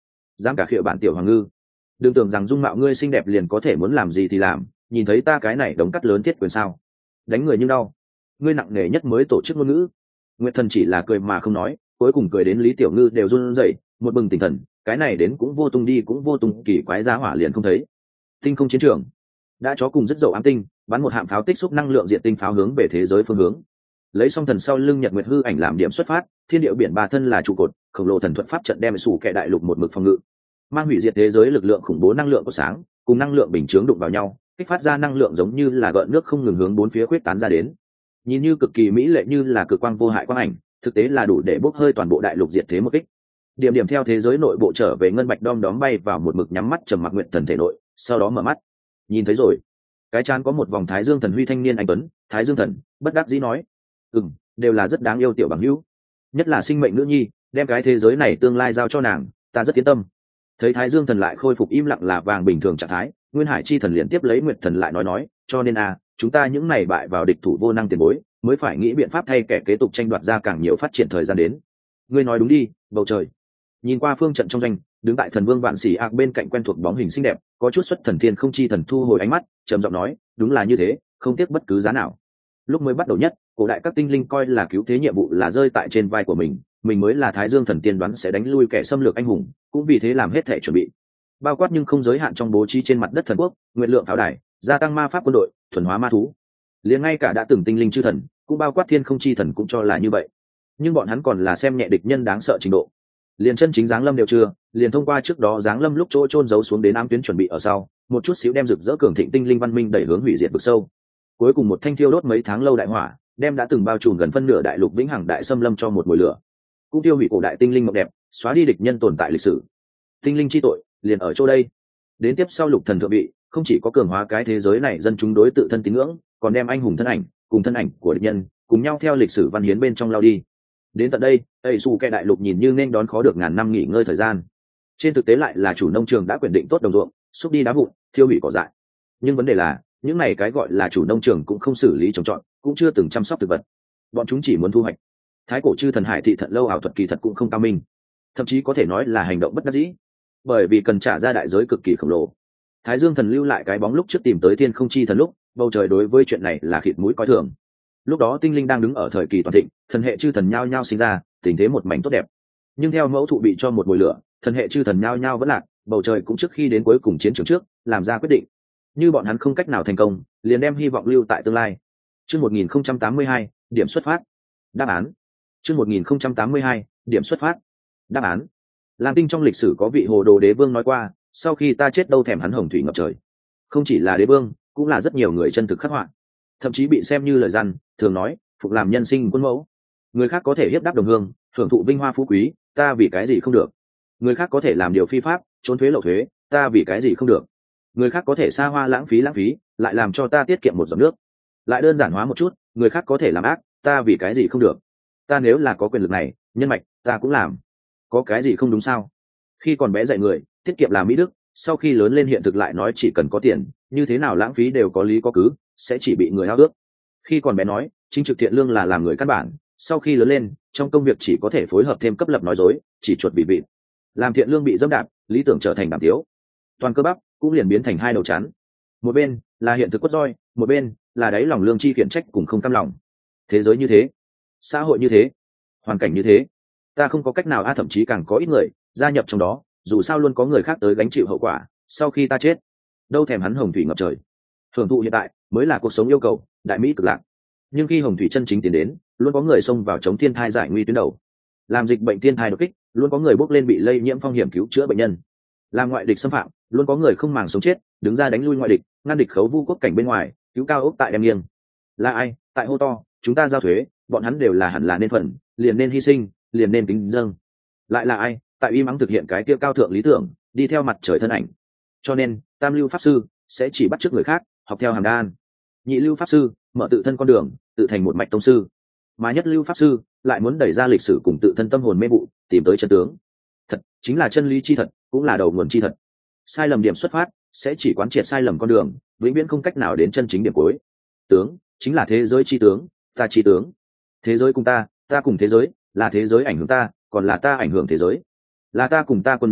dám cả khịa bản tiểu hoàng ngư, đừng tưởng rằng dung mạo ngươi xinh đẹp liền có thể muốn làm gì thì làm, nhìn thấy ta cái này đống cắt lớn thiết quyền sao, đánh người như đau. Ngươi nặng nề nhất mới tổ chức ngôn ngữ. Nguyệt Thần chỉ là cười mà không nói, cuối cùng cười đến Lý Tiểu Ngư đều run rẩy, một bừng tỉnh thần, cái này đến cũng vô tung đi cũng vô tung, kỳ quái giá hỏa liền không thấy. Tinh không chiến trường đã chó cùng rất dậu ám tinh, bắn một hạm pháo tích xúc năng lượng diện tinh pháo hướng về thế giới phương hướng. Lấy song thần sau lưng Nhật Nguyệt hư ảnh làm điểm xuất phát, thiên điệu biển ba thân là trụ cột, khổng lồ thần thuật pháp trận đem sủ kẻ đại lục một mực phòng ngự, mang hủy diệt thế giới lực lượng khủng bố năng lượng của sáng, cùng năng lượng bình chướng đụng vào nhau, kích phát ra năng lượng giống như là gợn nước không ngừng hướng bốn phía khuyết tán ra đến. Nhìn như cực kỳ mỹ lệ như là cực quang vô hại quang ảnh, thực tế là đủ để bốc hơi toàn bộ đại lục diệt thế một kích. Điểm điểm theo thế giới nội bộ trở về ngân bạch đom đóm bay vào một mực nhắm mắt trầm mặc Nguyệt Thần thể nội, sau đó mở mắt. Nhìn thấy rồi. Cái chán có một vòng Thái Dương Thần huy thanh niên anh tuấn, Thái Dương Thần bất đắc dĩ nói: "Ừm, đều là rất đáng yêu tiểu bằng hữu. Nhất là sinh mệnh nữ nhi, đem cái thế giới này tương lai giao cho nàng, ta rất yên tâm." Thấy Thái Dương Thần lại khôi phục im lặng là vàng bình thường trạng thái, Nguyên Hải chi thần liền tiếp lấy Nguyệt Thần lại nói nói: "Cho nên à, chúng ta những này bại vào địch thủ vô năng tiền bối, mới phải nghĩ biện pháp thay kẻ kế tục tranh đoạt ra càng nhiều phát triển thời gian đến." Ngươi nói đúng đi, bầu trời. Nhìn qua phương trận trong doanh, đứng tại thần vương vạn sĩ ạc bên cạnh quen thuộc bóng hình xinh đẹp, có chút xuất thần thiên không chi thần thu hồi ánh mắt, trầm giọng nói: "Đúng là như thế, không tiếc bất cứ giá nào." Lúc mới bắt đầu nhất, cổ đại các tinh linh coi là cứu thế nhiệm vụ là rơi tại trên vai của mình, mình mới là Thái Dương Thần tiên đoán sẽ đánh lui kẻ xâm lược anh hùng, cũng vì thế làm hết thể chuẩn bị. Bao quát nhưng không giới hạn trong bố trí trên mặt đất thần quốc, nguyện lượng pháo đài, gia tăng ma pháp quân đội, thuần hóa ma thú. Liền ngay cả đã từng tinh linh chư thần, cũng bao quát thiên không chi thần cũng cho là như vậy. Nhưng bọn hắn còn là xem nhẹ địch nhân đáng sợ trình độ. Liền chân chính giáng lâm đều chưa, liền thông qua trước đó giáng lâm lúc chỗ trôn giấu xuống đến ám tuyến chuẩn bị ở sau, một chút xíu đem rực rỡ cường thịnh tinh linh văn minh đẩy hướng hủy diệt vực sâu. Cuối cùng một thanh thiêu đốt mấy tháng lâu đại hỏa, đem đã từng bao trùm gần phân nửa đại lục vĩnh hằng đại xâm lâm cho một mùi lửa, cũng tiêu hủy cổ đại tinh linh mộng đẹp, xóa đi địch nhân tồn tại lịch sử. Tinh linh chi tội liền ở chỗ đây. Đến tiếp sau lục thần thượng vị, không chỉ có cường hóa cái thế giới này dân chúng đối tự thân tín ngưỡng, còn đem anh hùng thân ảnh cùng thân ảnh của địch nhân cùng nhau theo lịch sử văn hiến bên trong lao đi. Đến tận đây, ẩy xù kẻ đại lục nhìn như nên đón khó được ngàn năm nghỉ ngơi thời gian, trên thực tế lại là chủ nông trường đã quyết định tốt đồng ruộng, xúc đi đá vụn, thiêu hủy cỏ dại. Nhưng vấn đề là, những này cái gọi là chủ nông trường cũng không xử lý trồng trọt, cũng chưa từng chăm sóc thực vật, bọn chúng chỉ muốn thu hoạch. Thái cổ chư thần hải thị thận lâu ảo thuật kỳ thật cũng không cao minh, thậm chí có thể nói là hành động bất đắc dĩ, bởi vì cần trả ra đại giới cực kỳ khổng lồ. Thái Dương Thần lưu lại cái bóng lúc trước tìm tới thiên không chi thần lúc, bầu trời đối với chuyện này là khịt mũi coi thường. Lúc đó tinh linh đang đứng ở thời kỳ toàn thịnh, thần hệ chư thần nhao nhao sinh ra, tình thế một mảnh tốt đẹp. Nhưng theo mẫu thụ bị cho một mùi lửa, thần hệ chư thần nhao nhao vẫn lạc, bầu trời cũng trước khi đến cuối cùng chiến trường trước, làm ra quyết định. Như bọn hắn không cách nào thành công, liền đem hy vọng lưu tại tương lai. Chương một nghìn không trăm tám mươi hai, điểm xuất phát. Đáp án. Chương một nghìn không trăm tám mươi hai, điểm xuất phát. Đáp án. Lam Tinh trong lịch sử có vị hồ đồ đế vương nói qua, sau khi ta chết đâu thèm hắn hồng thủy ngập trời. Không chỉ là đế vương, cũng là rất nhiều người chân thực khắc họa, thậm chí bị xem như lời răn, thường nói phục làm nhân sinh quân mẫu. Người khác có thể hiếp đáp đồng hương, hưởng thụ vinh hoa phú quý, ta vì cái gì không được? Người khác có thể làm điều phi pháp, trốn thuế lậu thuế, ta vì cái gì không được? Người khác có thể xa hoa lãng phí lãng phí, lại làm cho ta tiết kiệm một giọt nước. Lại đơn giản hóa một chút, người khác có thể làm ác, ta vì cái gì không được? Ta nếu là có quyền lực này, nhân mạch, ta cũng làm. Có cái gì không đúng sao? Khi còn bé dạy người, tiết kiệm là mỹ đức, sau khi lớn lên hiện thực lại nói chỉ cần có tiền, như thế nào lãng phí đều có lý có cứ, sẽ chỉ bị người hao ước. Khi còn bé nói, chính trực thiện lương là làm người căn bản, sau khi lớn lên, trong công việc chỉ có thể phối hợp thêm cấp lập nói dối, chỉ chuột bị vịt. Làm thiện lương bị dẫm đạp, lý tưởng trở thành đàm tiếu. Toàn cơ bắp cũng liền biến thành hai đầu chắn. Một bên là hiện thực quất roi, một bên là đáy lòng lương chi khiển trách cùng không cam lòng. Thế giới như thế, xã hội như thế, hoàn cảnh như thế, ta không có cách nào a thậm chí càng có ít người gia nhập trong đó, dù sao luôn có người khác tới gánh chịu hậu quả. Sau khi ta chết, đâu thèm hắn hồng thủy ngập trời. Hưởng thụ hiện tại mới là cuộc sống yêu cầu, đại mỹ cực lạc. Nhưng khi hồng thủy chân chính tiến đến, luôn có người xông vào chống thiên thai giải nguy tuyến đầu. Làm dịch bệnh thiên thai đột kích, luôn có người bốc lên bị lây nhiễm phong hiểm cứu chữa bệnh nhân. Làm ngoại địch xâm phạm, luôn có người không màng sống chết, đứng ra đánh lui ngoại địch, ngăn địch khấu vu quốc cảnh bên ngoài, cứu cao ốc tại đem nghiêng. Là ai tại hô to chúng ta giao thuế, bọn hắn đều là hẳn là nên phần, liền nên hy sinh, liền nên kính dâng. Lại là ai tại uy mắng thực hiện cái kia cao thượng lý tưởng, đi theo mặt trời thân ảnh. Cho nên tam lưu pháp sư sẽ chỉ bắt chước người khác, học theo hàm đan. Nhị lưu pháp sư mở tự thân con đường, tự thành một mạch tông sư. Mà nhất lưu pháp sư lại muốn đẩy ra lịch sử cùng tự thân tâm hồn mê vụ, tìm tới chân tướng. Thật chính là chân lý chi thật, cũng là đầu nguồn chi thật. Sai lầm điểm xuất phát sẽ chỉ quán triệt sai lầm con đường, vĩnh viễn không cách nào đến chân chính điểm cuối. Tướng chính là thế giới chi tướng, ta chi tướng. Thế giới cùng ta, ta cùng thế giới, là thế giới ảnh hưởng ta, còn là ta ảnh hưởng thế giới. Là ta cùng ta cùng nhau lâu,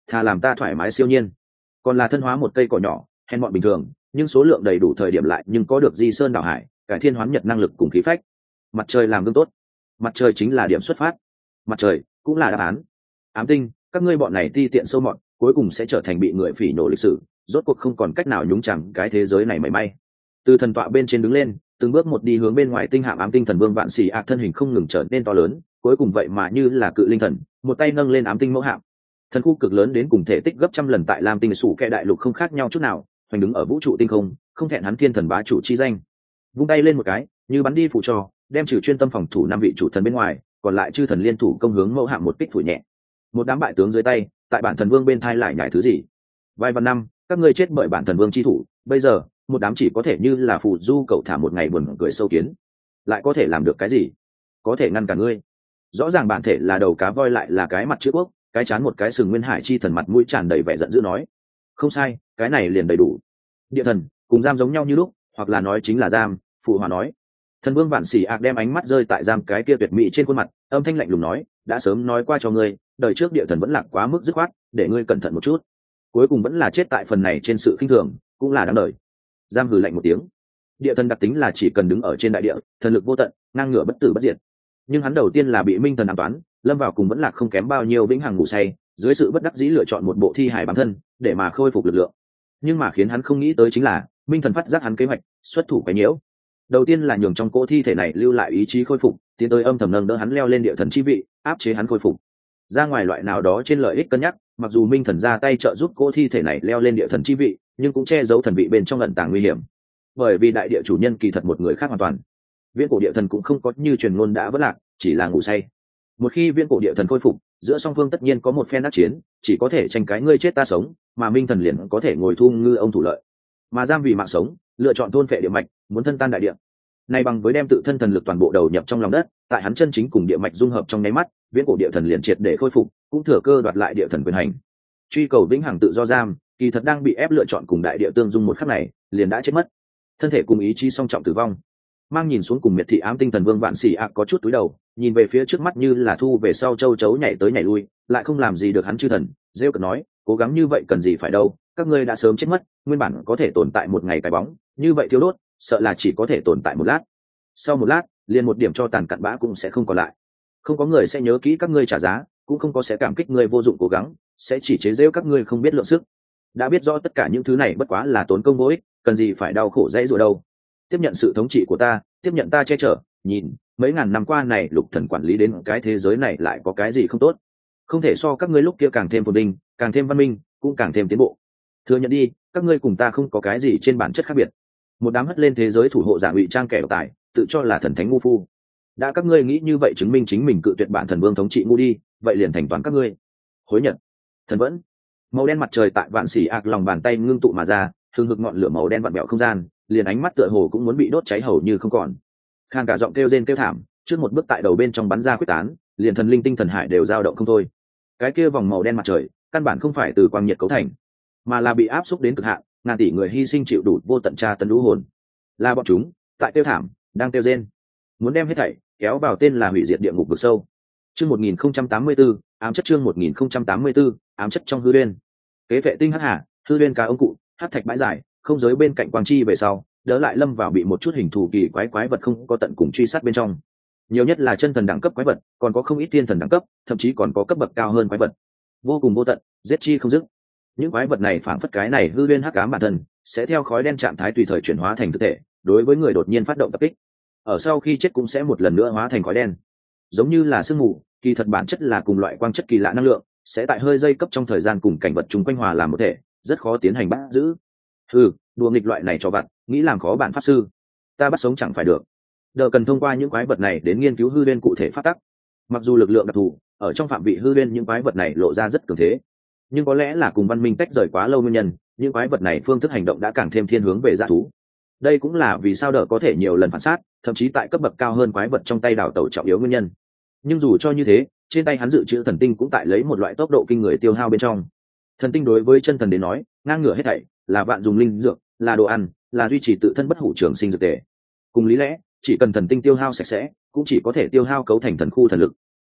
thà làm ta thoải mái siêu nhiên. Còn là thân hóa một cây cỏ nhỏ hèn mọn bình thường, nhưng số lượng đầy đủ thời điểm lại nhưng có được di sơn đảo hải, cải thiên hoán nhật năng lực cùng khí phách. Mặt trời làm gương tốt, mặt trời chính là điểm xuất phát, mặt trời cũng là đáp án. Ám tinh, các ngươi bọn này ti tiện sâu mọt, cuối cùng sẽ trở thành bị người phỉ nhổ lịch sử, rốt cuộc không còn cách nào nhúng chạm cái thế giới này mảy may. Từ thần tọa bên trên đứng lên, từng bước một đi hướng bên ngoài tinh hạm ám tinh thần vương vạn xì ạc thân hình không ngừng trở nên to lớn, cuối cùng vậy mà như là cự linh thần, một tay nâng lên ám tinh mẫu hạm. Thần khu cực lớn đến cùng thể tích gấp trăm lần tại lam tinh sủ kẹ đại lục không khác nhau chút nào, hoành đứng ở vũ trụ tinh không, không thẹn hắn thiên thần bá chủ chi danh. Vung tay lên một cái, như bắn đi phụ trò, đem trừ chuyên tâm phòng thủ năm vị chủ thần bên ngoài, còn lại chư thần liên thủ công hướng mẫu hạm một kích phủi nhẹ. Một đám bại tướng dưới tay, tại bản thần vương bên thai lại nhảy thứ gì? Vài vạn năm, các ngươi chết bởi bản thần vương chi thủ, bây giờ, một đám chỉ có thể như là phù du cậu thả một ngày buồn cười sâu kiến, lại có thể làm được cái gì? Có thể ngăn cả ngươi? Rõ ràng bản thể là đầu cá voi lại là cái mặt chữ quốc, cái chán một cái sừng nguyên hải chi thần mặt mũi tràn đầy vẻ giận dữ nói. Không sai, cái này liền đầy đủ. Địa thần cùng giam giống nhau như lúc, hoặc là nói chính là giam. Phụ hòa nói. Thần vương vạn xỉ ạc đem ánh mắt rơi tại giam cái kia tuyệt mỹ trên khuôn mặt, âm thanh lạnh lùng nói, đã sớm nói qua cho ngươi, đời trước địa thần vẫn lạc quá mức dứt khoát, để ngươi cẩn thận một chút. Cuối cùng vẫn là chết tại phần này trên sự khinh thường, cũng là đáng đời. Giam hừ lạnh một tiếng. Địa thần đặc tính là chỉ cần đứng ở trên đại địa, thần lực vô tận, ngang ngửa bất tử bất diệt. Nhưng hắn đầu tiên là bị minh thần ám toán, lâm vào cùng vẫn lạc không kém bao nhiêu vĩnh hằng ngủ say, dưới sự bất đắc dĩ lựa chọn một bộ thi hài bản thân để mà khôi phục lực lượng. Nhưng mà khiến hắn không nghĩ tới chính là minh thần phát giác hắn kế hoạch, xuất thủ quấy nhiễu. Đầu tiên là nhường trong cỗ thi thể này lưu lại ý chí khôi phục, tiến tới âm thầm nâng đỡ hắn leo lên địa thần chi vị, áp chế hắn khôi phục. Ra ngoài loại nào đó trên lợi ích cân nhắc, mặc dù minh thần ra tay trợ giúp cỗ thi thể này leo lên địa thần chi vị, nhưng cũng che giấu thần vị bên trong ẩn tàng nguy hiểm. Bởi vì đại địa chủ nhân kỳ thật một người khác hoàn toàn. Viễn cổ địa thần cũng không có như truyền ngôn đã vỡ lạc, chỉ là ngủ say. Một khi viễn cổ địa thần khôi phục, giữa song phương tất nhiên có một phen đắc chiến, chỉ có thể tranh cái ngươi chết ta sống, mà minh thần liền có thể ngồi thu ngư ông thủ lợi. Mà giam vì mạng sống, lựa chọn thôn phệ địa mạch, muốn thân tan đại địa. Nay bằng với đem tự thân thần lực toàn bộ đầu nhập trong lòng đất, tại hắn chân chính cùng địa mạch dung hợp trong nháy mắt, viễn cổ địa thần liền triệt để khôi phục, cũng thừa cơ đoạt lại địa thần quyền hành. Truy cầu vĩnh hằng tự do giam, kỳ thật đang bị ép lựa chọn cùng đại địa tương dung một khắc này, liền đã chết mất. Thân thể cùng ý chí song trọng tử vong. Mang nhìn xuống cùng miệt thị ám tinh thần vương vạn xỉ ạc có chút túi đầu, nhìn về phía trước mắt như là thu về sau châu chấu nhảy tới nhảy lui, lại không làm gì được hắn chư thần, rêu cợt nói, cố gắng như vậy cần gì phải đâu, các ngươi đã sớm chết mất, nguyên bản có thể tồn tại một ngày cái bóng, như vậy thiếu đốt, sợ là chỉ có thể tồn tại một lát. Sau một lát, liền một điểm cho tàn cặn bã cũng sẽ không còn lại. Không có người sẽ nhớ kỹ các ngươi trả giá, cũng không có sẽ cảm kích ngươi vô dụng cố gắng, sẽ chỉ chế giễu các ngươi không biết lượng sức. Đã biết rõ tất cả những thứ này bất quá là tốn công vô ích, cần gì phải đau khổ dãy rủa đâu. Tiếp nhận sự thống trị của ta, tiếp nhận ta che chở, nhìn, mấy ngàn năm qua này lục thần quản lý đến cái thế giới này lại có cái gì không tốt. Không thể so các ngươi lúc kia càng thêm phồn vinh, càng thêm văn minh, cũng càng thêm tiến bộ. Thừa nhận đi, các ngươi cùng ta không có cái gì trên bản chất khác biệt. Một đám hất lên thế giới thủ hộ giả ngụy trang kẻ độc tài, tự cho là thần thánh ngu phu. Đã các ngươi nghĩ như vậy chứng minh chính mình cự tuyệt bản thần vương thống trị ngu đi, vậy liền thành toán các ngươi. Hối nhận. Thần vẫn. Màu đen mặt trời tại vạn xỉ ạc lòng bàn tay ngưng tụ mà ra, thường hực ngọn lửa màu đen vặn bẹo không gian, liền ánh mắt tựa hồ cũng muốn bị đốt cháy hầu như không còn. Khang cả giọng kêu rên kêu thảm, trước một bước tại đầu bên trong bắn ra quyết tán, liền thần linh tinh thần hải đều dao động không thôi. Cái kia vòng màu đen mặt trời, căn bản không phải từ quang nhiệt cấu thành, mà là bị áp xúc đến cực hạn, ngàn tỷ người hy sinh chịu đủ vô tận tra tấn lũ hồn. Là bọn chúng, tại kêu thảm, đang kêu rên, muốn đem hết thảy kéo vào tên là hủy diệt địa ngục vực sâu. Chương một nghìn không trăm tám mươi tư, ám chất chương một nghìn không trăm tám mươi tư, ám chất trong hư uyên. Kế vệ tinh hắc hà, hư uyên cá ông cụ, hắc thạch bãi giải, không giới bên cạnh quang chi về sau, đỡ lại lâm vào bị một chút hình thù kỳ quái quái vật không có tận cùng truy sát bên trong. Nhiều nhất là chân thần đẳng cấp quái vật, còn có không ít thiên thần đẳng cấp, thậm chí còn có cấp bậc cao hơn quái vật. Vô cùng vô tận, giết chi không dứt. Những quái vật này phảng phất cái này hư uyên hắc ám bản thân, sẽ theo khói đen trạng thái tùy thời chuyển hóa thành thực thể, đối với người đột nhiên phát động tập kích. Ở sau khi chết cũng sẽ một lần nữa hóa thành khói đen. Giống như là sương mù, kỳ thật bản chất là cùng loại quang chất kỳ lạ năng lượng, sẽ tại hơi dây cấp trong thời gian cùng cảnh vật chung quanh hòa làm một thể, rất khó tiến hành bắt giữ. Ừ, đùa nghịch loại này cho vặt, nghĩ làm khó bản pháp sư, ta bắt sống chẳng phải được. Đờ cần thông qua những quái vật này đến nghiên cứu hư uyên cụ thể phát tắc. Mặc dù lực lượng đặc thù ở trong phạm vị hư uyên những quái vật này lộ ra rất cường thế, nhưng có lẽ là cùng văn minh tách rời quá lâu nguyên nhân, những quái vật này phương thức hành động đã càng thêm thiên hướng về dã thú. Đây cũng là vì sao đờ có thể nhiều lần phản sát, thậm chí tại cấp bậc cao hơn quái vật trong tay đào tẩu trọng yếu nguyên nhân. Nhưng dù cho như thế, trên tay hắn dự trữ thần tinh cũng tại lấy một loại tốc độ kinh người tiêu hao bên trong. Thần tinh đối với chân thần đến nói, ngang ngửa hết thảy, là vạn dùng linh dược, là đồ ăn, là duy trì tự thân bất hủ trường sinh dược tề. Cùng lý lẽ, chỉ cần thần tinh tiêu hao sạch sẽ, cũng chỉ có thể tiêu hao cấu thành thần khu thần lực.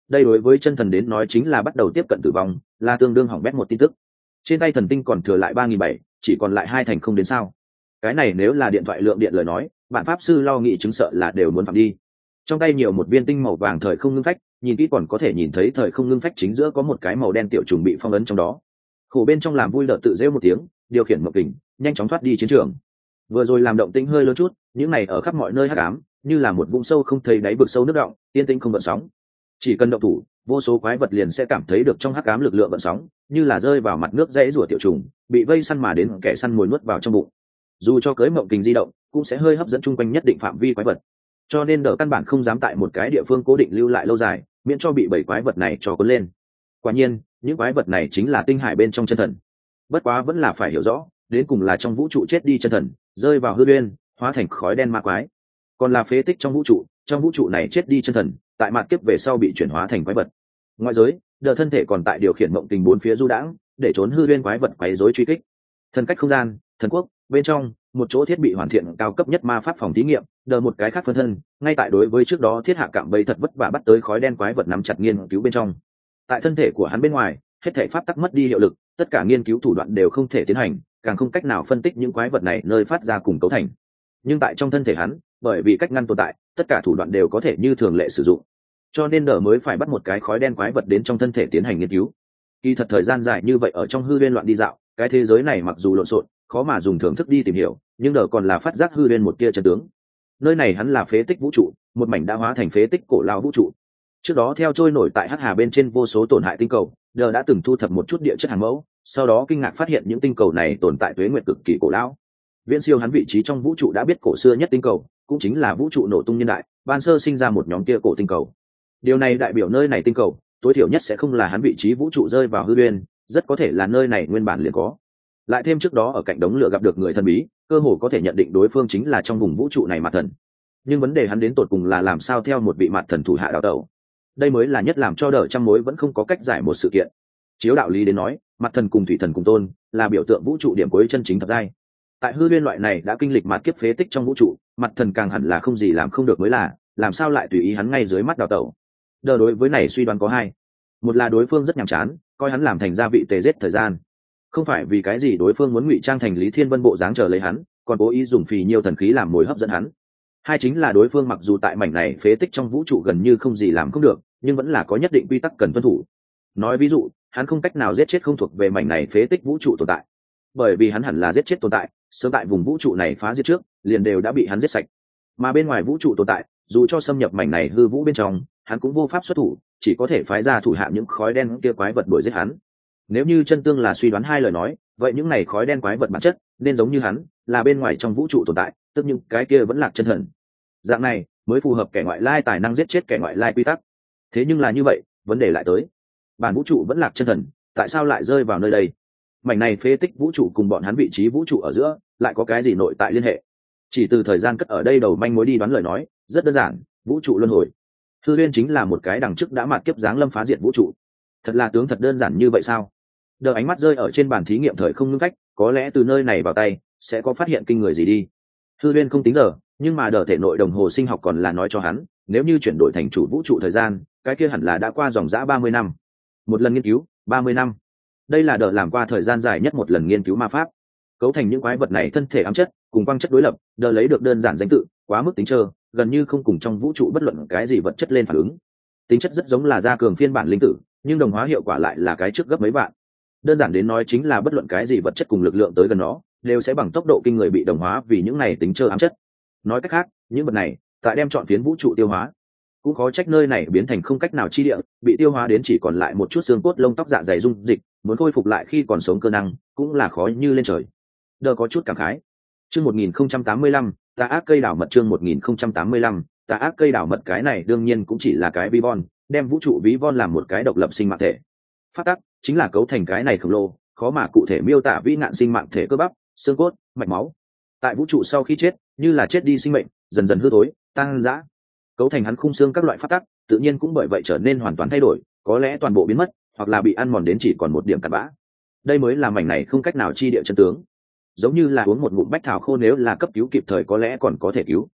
đây đối với chân thần đến nói chính là bắt đầu tiếp cận tử vong, là tương đương hỏng bét một tin tức. Trên tay thần tinh còn thừa lại ba nghìn bảy, chỉ còn lại hai thành không đến sao. Cái này nếu là điện thoại lượng điện lời nói, bạn pháp sư lo nghĩ chứng sợ là đều muốn phạm đi. Trong tay nhiều một viên tinh màu vàng thời không ngưng phách, nhìn kỹ còn có thể nhìn thấy thời không ngưng phách chính giữa có một cái màu đen tiểu trùng bị phong ấn trong đó. Khổ bên trong làm vui đợt tự rêu một tiếng, điều khiển mộng kình nhanh chóng thoát đi chiến trường. Vừa rồi làm động tĩnh hơi lớn chút, những này ở khắp mọi nơi hắc ám, như là một vũng sâu không thấy đáy vực sâu nước động, yên tĩnh không gợn sóng. Chỉ cần động thủ, vô số quái vật liền sẽ cảm thấy được trong hắc ám lực lượng gợn sóng, như là rơi vào mặt nước dãy rủa tiểu trùng, bị vây săn mà đến kẻ săn mồi nuốt vào trong bụng. Dù cho cưới mộng kình di động, cũng sẽ hơi hấp dẫn chung quanh nhất định phạm vi quái vật. Cho nên đỡ căn bản không dám tại một cái địa phương cố định lưu lại lâu dài, miễn cho bị bảy quái vật này cho cuốn lên. Quả nhiên, những quái vật này chính là tinh hải bên trong chân thần. Bất quá vẫn là phải hiểu rõ, đến cùng là trong vũ trụ chết đi chân thần, rơi vào hư uyên, hóa thành khói đen ma quái, còn là phế tích trong vũ trụ, trong vũ trụ này chết đi chân thần, tại mạt kiếp về sau bị chuyển hóa thành quái vật. Ngoại giới, đờ thân thể còn tại điều khiển mộng tình bốn phía du đãng, để trốn hư uyên quái vật quấy rối truy kích. Thần cách không gian, thần quốc, bên trong, một chỗ thiết bị hoàn thiện cao cấp nhất ma pháp phòng thí nghiệm, đờ một cái khác phân thân, ngay tại đối với trước đó thiết hạ cạm bẫy thật vất vả bắt tới khói đen quái vật nắm chặt nghiên cứu bên trong. Tại thân thể của hắn bên ngoài, hết thảy pháp tắc mất đi hiệu lực, tất cả nghiên cứu thủ đoạn đều không thể tiến hành, càng không cách nào phân tích những quái vật này nơi phát ra cùng cấu thành. Nhưng tại trong thân thể hắn, bởi vì cách ngăn tồn tại, tất cả thủ đoạn đều có thể như thường lệ sử dụng. Cho nên đờ mới phải bắt một cái khói đen quái vật đến trong thân thể tiến hành nghiên cứu. Kỳ thật thời gian dài như vậy ở trong hư uyên loạn đi dạo, cái thế giới này mặc dù lộn xộn, khó mà dùng thưởng thức đi tìm hiểu, nhưng đờ còn là phát giác hư uyên một kia chân tướng. Nơi này hắn là phế tích vũ trụ, một mảnh đã hóa thành phế tích cổ lao vũ trụ. Trước đó theo trôi nổi tại hắc hà bên trên vô số tổn hại tinh cầu, đờ đã từng thu thập một chút địa chất hàng mẫu, sau đó kinh ngạc phát hiện những tinh cầu này tồn tại tuế nguyệt cực kỳ cổ lão. Viễn siêu hắn vị trí trong vũ trụ đã biết cổ xưa nhất tinh cầu, cũng chính là vũ trụ nổ tung niên đại, ban sơ sinh ra một nhóm kia cổ tinh cầu. Điều này đại biểu nơi này tinh cầu, tối thiểu nhất sẽ không là hắn vị trí vũ trụ rơi vào hư uyên, rất có thể là nơi này nguyên bản liền có. Lại thêm trước đó ở cạnh đống lửa gặp được người thần bí, cơ hồ có thể nhận định đối phương chính là trong vùng vũ trụ này Mạt Thần. Nhưng vấn đề hắn đến tột cùng là làm sao theo một vị Mạt Thần thủ hạ đào tẩu. Đây mới là nhất làm cho đỡ trăm mối vẫn không có cách giải một sự kiện. Chiếu đạo lý đến nói, Mạt Thần cùng Thủy Thần cùng tôn, là biểu tượng vũ trụ điểm cuối chân chính thập giai. Tại hư uyên loại này đã kinh lịch mạt kiếp phế tích trong vũ trụ, Mạt Thần càng hẳn là không gì làm không được mới là, làm sao lại tùy ý hắn ngay dưới mắt đào tẩu. Đỡ đối với này suy đoán có hai. Một là đối phương rất nhàm chán, coi hắn làm thành gia vị tề giết thời gian. Không phải vì cái gì đối phương muốn ngụy trang thành Lý Thiên Vân bộ dáng chờ lấy hắn, còn cố ý dùng phì nhiêu thần khí làm mồi hấp dẫn hắn. Hai chính là đối phương mặc dù tại mảnh này phế tích trong vũ trụ gần như không gì làm không được, nhưng vẫn là có nhất định quy tắc cần tuân thủ. Nói ví dụ, hắn không cách nào giết chết không thuộc về mảnh này phế tích vũ trụ tồn tại, bởi vì hắn hẳn là giết chết tồn tại, sớm tại vùng vũ trụ này phá diệt trước, liền đều đã bị hắn giết sạch. Mà bên ngoài vũ trụ tồn tại, dù cho xâm nhập mảnh này hư vũ bên trong, hắn cũng vô pháp xuất thủ, chỉ có thể phái ra thủ hạ những khói đen kia quái vật đuổi giết hắn. Nếu như chân tương là suy đoán hai lời nói, vậy những này khói đen quái vật bản chất nên giống như hắn, là bên ngoài trong vũ trụ tồn tại, tức những cái kia vẫn lạc chân thần. Dạng này mới phù hợp kẻ ngoại lai tài năng giết chết kẻ ngoại lai quy tắc. Thế nhưng là như vậy, vấn đề lại tới. Bản vũ trụ vẫn lạc chân thần, tại sao lại rơi vào nơi đây? Mảnh này phế tích vũ trụ cùng bọn hắn vị trí vũ trụ ở giữa, lại có cái gì nội tại liên hệ? Chỉ từ thời gian cất ở đây đầu manh mối đi đoán lời nói, rất đơn giản, vũ trụ luân hồi. Hư uyên chính là một cái đằng trước đã mạt kiếp giáng lâm phá diệt vũ trụ. Thật là tướng thật đơn giản như vậy sao? Đờ ánh mắt rơi ở trên bàn thí nghiệm thời không ngưng cách, có lẽ từ nơi này vào tay sẽ có phát hiện kinh người gì đi. Hư uyên không tính giờ, nhưng mà đờ thể nội đồng hồ sinh học còn là nói cho hắn, nếu như chuyển đổi thành chủ vũ trụ thời gian, cái kia hẳn là đã qua dòng dã ba mươi năm. Một lần nghiên cứu, ba mươi năm. Đây là đờ làm qua thời gian dài nhất một lần nghiên cứu ma pháp. Cấu thành những quái vật này thân thể ám chất, cùng quang chất đối lập, đờ lấy được đơn giản danh tự, quá mức tính trơ, gần như không cùng trong vũ trụ bất luận cái gì vật chất lên phản ứng. Tính chất rất giống là gia cường phiên bản linh tử, nhưng đồng hóa hiệu quả lại là cái trước gấp mấy vạn. Đơn giản đến nói chính là bất luận cái gì vật chất cùng lực lượng tới gần nó, đều sẽ bằng tốc độ kinh người bị đồng hóa vì những này tính trơ ám chất. Nói cách khác, những vật này tại đem chọn phiến vũ trụ tiêu hóa, cũng khó trách nơi này biến thành không cách nào chi địa, bị tiêu hóa đến chỉ còn lại một chút xương cốt lông tóc dạ dày dung dịch, muốn khôi phục lại khi còn sống cơ năng cũng là khó như lên trời. Đờ có chút cảm khái. Chương một nghìn không trăm tám mươi lăm, tà ác cây đảo mật. Chương một nghìn không trăm tám mươi lăm, tà ác cây đảo mật. Cái này đương nhiên cũng chỉ là cái vi von, đem vũ trụ ví von làm một cái độc lập sinh mạng thể. Phát tắc chính là cấu thành cái này khổng lồ, khó mà cụ thể miêu tả vĩ nạn sinh mạng thể cơ bắp, xương cốt, mạch máu. Tại vũ trụ sau khi chết, như là chết đi sinh mệnh, dần dần hư thối, tăng dã. Cấu thành hắn khung xương các loại phát tắc, tự nhiên cũng bởi vậy trở nên hoàn toàn thay đổi, có lẽ toàn bộ biến mất, hoặc là bị ăn mòn đến chỉ còn một điểm cặn bã. Đây mới là mảnh này không cách nào chi địa chân tướng. Giống như là uống một ngụm bách thảo khô, nếu là cấp cứu kịp thời có lẽ còn có thể cứu.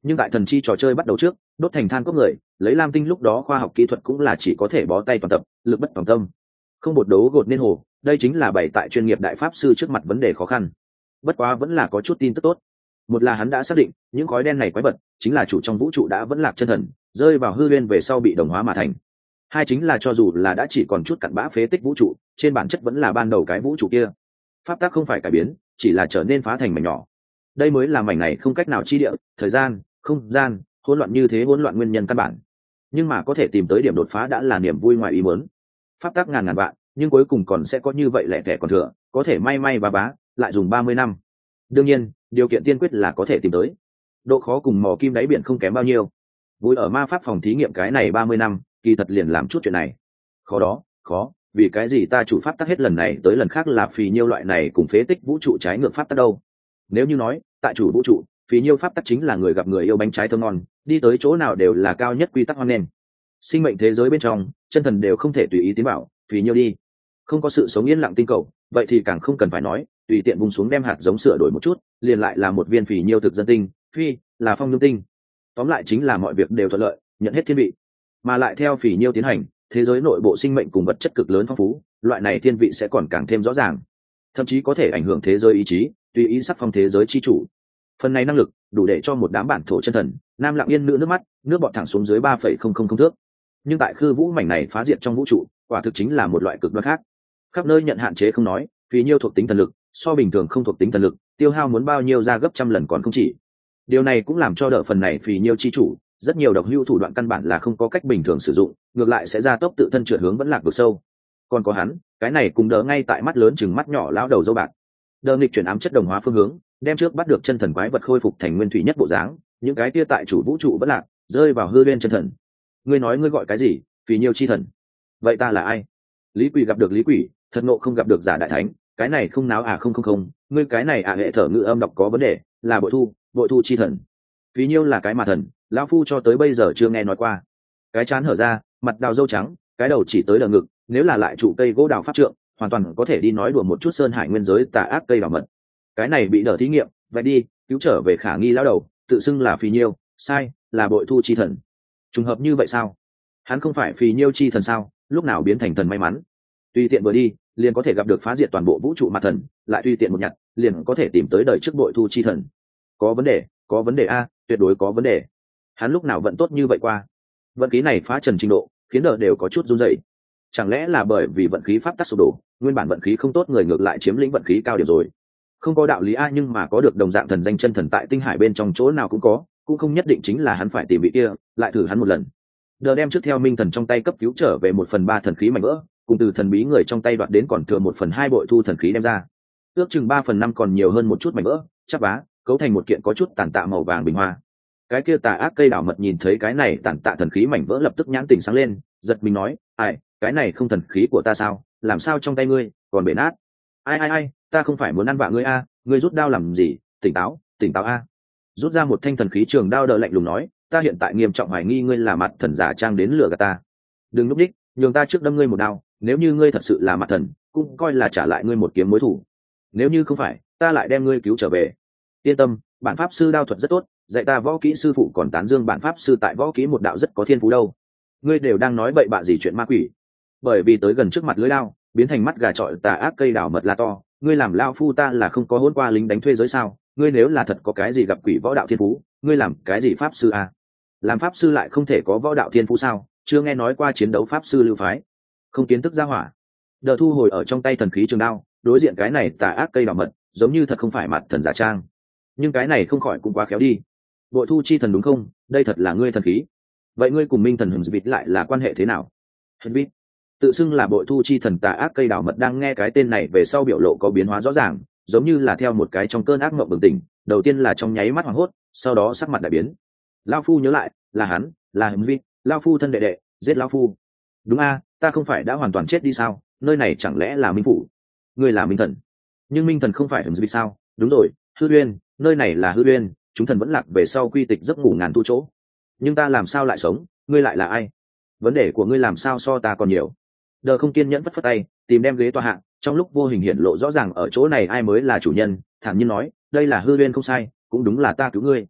nhưng tại thần chi trò chơi bắt đầu trước, đốt thành than cốc người lấy lam tinh lúc đó khoa học kỹ thuật cũng là chỉ có thể bó tay toàn tập, lực bất tòng tâm, không bột đấu gột nên hồ. Đây chính là bày tại chuyên nghiệp đại pháp sư trước mặt vấn đề khó khăn. Bất quá vẫn là có chút tin tức tốt. Một là hắn đã xác định những khói đen này quái vật chính là chủ trong vũ trụ đã vẫn lạc chân thần, rơi vào hư uyên về sau bị đồng hóa mà thành. Hai chính là cho dù là đã chỉ còn chút cặn bã phế tích vũ trụ, trên bản chất vẫn là ban đầu cái vũ trụ kia. Pháp tắc không phải cải biến, chỉ là trở nên phá thành mảnh nhỏ. Đây mới là mảnh này không cách nào chi địa, thời gian, không gian hỗn loạn như thế hỗn loạn nguyên nhân căn bản. Nhưng mà có thể tìm tới điểm đột phá đã là niềm vui ngoài ý muốn. Pháp tắc ngàn ngàn vạn, nhưng cuối cùng còn sẽ có như vậy lẻ tẻ còn thừa, có thể may may bá bá lại dùng ba mươi năm. Đương nhiên điều kiện tiên quyết là có thể tìm tới. Độ khó cùng mò kim đáy biển không kém bao nhiêu. Vui ở ma pháp phòng thí nghiệm cái này ba mươi năm, kỳ thật liền làm chút chuyện này. Khó đó, khó, vì cái gì ta chủ pháp tắc hết lần này tới lần khác là phì nhiêu loại này cùng phế tích vũ trụ trái ngược pháp tắc đâu. Nếu như nói tại chủ vũ trụ, phì nhiêu pháp tắc chính là người gặp người yêu bánh trái thơm ngon, đi tới chỗ nào đều là cao nhất quy tắc hoan nghênh. Sinh mệnh thế giới bên trong, chân thần đều không thể tùy ý tiến vào, phì nhiêu đi. Không có sự sống yên lặng tinh cầu, vậy thì càng không cần phải nói, tùy tiện vùng xuống đem hạt giống sửa đổi một chút, liền lại là một viên phì nhiêu thực dân tinh, phi là phong nhung tinh. Tóm lại chính là mọi việc đều thuận lợi, nhận hết thiên vị. Mà lại theo phì nhiêu tiến hành, thế giới nội bộ sinh mệnh cùng vật chất cực lớn phong phú, loại này thiên vị sẽ còn càng thêm rõ ràng, thậm chí có thể ảnh hưởng thế giới ý chí, tùy ý sắc phong thế giới chi chủ. Phần này năng lực đủ để cho một đám bản thổ chân thần, nam lặng yên nữ nước mắt, nước bọt thẳng xuống dưới ba phẩy không không không thước. Nhưng tại khư vũ mảnh này phá diệt trong vũ trụ, quả thực chính là một loại cực đoan khác. Khắp nơi nhận hạn chế không nói, vì nhiêu thuộc tính thần lực, so bình thường không thuộc tính thần lực, tiêu hao muốn bao nhiêu ra gấp trăm lần còn không chỉ. Điều này cũng làm cho đỡ phần này phì nhiêu chi chủ, rất nhiều độc hữu thủ đoạn căn bản là không có cách bình thường sử dụng, ngược lại sẽ ra tốc tự thân trượt hướng vẫn lạc vực sâu. Còn có hắn, cái này cùng đỡ ngay tại mắt lớn chừng mắt nhỏ lão đầu dâu bạc. Đỡ nghịch chuyển ám chất đồng hóa phương hướng, đem trước bắt được chân thần quái vật khôi phục thành nguyên thủy nhất bộ dáng, những cái kia tại chủ vũ trụ vẫn lạc, rơi vào hư bên chân thần. Ngươi nói ngươi gọi cái gì? Phì nhiêu chi thần. Vậy ta là ai? Lý Quỷ gặp được Lý Quỷ, thật ngộ không gặp được giả đại thánh, cái này không náo à không không không, ngươi cái này à hệ thở ngữ âm đọc có vấn đề, là bội thu, bội thu chi thần. Phí nhiêu là cái mà thần, lão phu cho tới bây giờ chưa nghe nói qua. Cái chán hở ra, mặt đào dâu trắng, cái đầu chỉ tới đờ ngực, nếu là lại trụ cây gỗ đào pháp trượng, hoàn toàn có thể đi nói đùa một chút sơn hải nguyên giới tà ác cây đào mật. Cái này bị đỡ thí nghiệm, vậy đi, cứu trở về khả nghi lão đầu, tự xưng là phí nhiêu, sai, là bội thu chi thần. Trùng hợp như vậy sao? Hắn không phải phí nhiêu chi thần sao? Lúc nào biến thành thần may mắn? Tùy tiện vừa đi, liền có thể gặp được phá diệt toàn bộ vũ trụ mặt thần, lại tùy tiện một nhặt, liền có thể tìm tới đời trước bội thu chi thần. Có vấn đề, có vấn đề a, tuyệt đối có vấn đề. Hắn lúc nào vận tốt như vậy qua? Vận khí này phá trần trình độ, khiến đỡ đều có chút run rẩy. Chẳng lẽ là bởi vì vận khí pháp tắc sụp đổ, nguyên bản vận khí không tốt người ngược lại chiếm lĩnh vận khí cao điểm rồi? Không có đạo lý a, nhưng mà có được đồng dạng thần danh chân thần tại tinh hải bên trong chỗ nào cũng có, cũng không nhất định chính là hắn phải tìm vị kia, lại thử hắn một lần. Đỡ đem trước theo minh thần trong tay cấp cứu trở về một phần ba thần khí mảnh vỡ, cùng từ thần bí người trong tay đoạt đến còn thừa một phần hai bội thu thần khí đem ra, ước chừng ba phần năm còn nhiều hơn một chút mảnh vỡ, chắp vá cấu thành một kiện có chút tàn tạ màu vàng bình hoa. Cái kia tà ác cây đảo mật nhìn thấy cái này tàn tạ thần khí mảnh vỡ lập tức nhãn tỉnh sáng lên, giật mình nói, ai, cái này không thần khí của ta sao, làm sao trong tay ngươi còn bể nát? Ai ai ai, ta không phải muốn ăn vạ ngươi a, ngươi rút đao làm gì? Tỉnh táo, tỉnh táo a. Rút ra một thanh thần khí trường đao đỡ lạnh lùng nói, ta hiện tại nghiêm trọng hoài nghi ngươi là mặt thần giả trang đến lừa gạt ta. Đừng lúc đích, nhường ta trước đâm ngươi một đao, nếu như ngươi thật sự là mặt thần, cũng coi là trả lại ngươi một kiếm mối thủ. Nếu như không phải, ta lại đem ngươi cứu trở về. Yên tâm, bản pháp sư đao thuật rất tốt, dạy ta võ kỹ sư phụ còn tán dương bản pháp sư tại võ kỹ một đạo rất có thiên phú đâu. Ngươi đều đang nói bậy bạ gì chuyện ma quỷ? Bởi vì tới gần trước mặt lưỡi đao, biến thành mắt gà trọi tà ác cây đảo mật la to, ngươi làm lao phu ta là không có hôn qua lính đánh thuê giới sao? Ngươi nếu là thật có cái gì gặp quỷ võ đạo thiên phú, ngươi làm cái gì pháp sư à? Làm pháp sư lại không thể có võ đạo thiên phú sao? Chưa nghe nói qua chiến đấu pháp sư lưu phái, không kiến thức ra hỏa. Đờ thu hồi ở trong tay thần khí trường đao, đối diện cái này tà ác cây đỏ mật, giống như thật không phải mặt thần giả trang, nhưng cái này không khỏi cũng quá khéo đi. Bội thu chi thần đúng không? Đây thật là ngươi thần khí. Vậy ngươi cùng minh thần hầm vịt lại là quan hệ thế nào? Hầm vịt tự xưng là bội thu chi thần tà ác cây đỏ mật đang nghe cái tên này về sau biểu lộ có biến hóa rõ ràng, giống như là theo một cái trong cơn ác mộng bừng tỉnh, đầu tiên là trong nháy mắt hoảng hốt, sau đó sắc mặt đại biến. Lao phu nhớ lại, là hắn, là hầm vịt, lao phu thân đệ đệ, giết lao phu. Đúng a, ta không phải đã hoàn toàn chết đi sao? Nơi này chẳng lẽ là minh phủ? Ngươi là minh thần, nhưng minh thần không phải hầm vịt sao? Đúng rồi, hư uyên, nơi này là hư uyên, chúng thần vẫn lạc về sau quy tịch giấc ngủ ngàn tu chỗ. Nhưng ta làm sao lại sống? Ngươi lại là ai? Vấn đề của ngươi làm sao so ta còn nhiều? Đờ không kiên nhẫn phất phất tay, tìm đem ghế tòa hạng, trong lúc vô hình hiện lộ rõ ràng ở chỗ này ai mới là chủ nhân, thản nhiên nói, đây là hư uyên không sai, cũng đúng là ta cứu ngươi.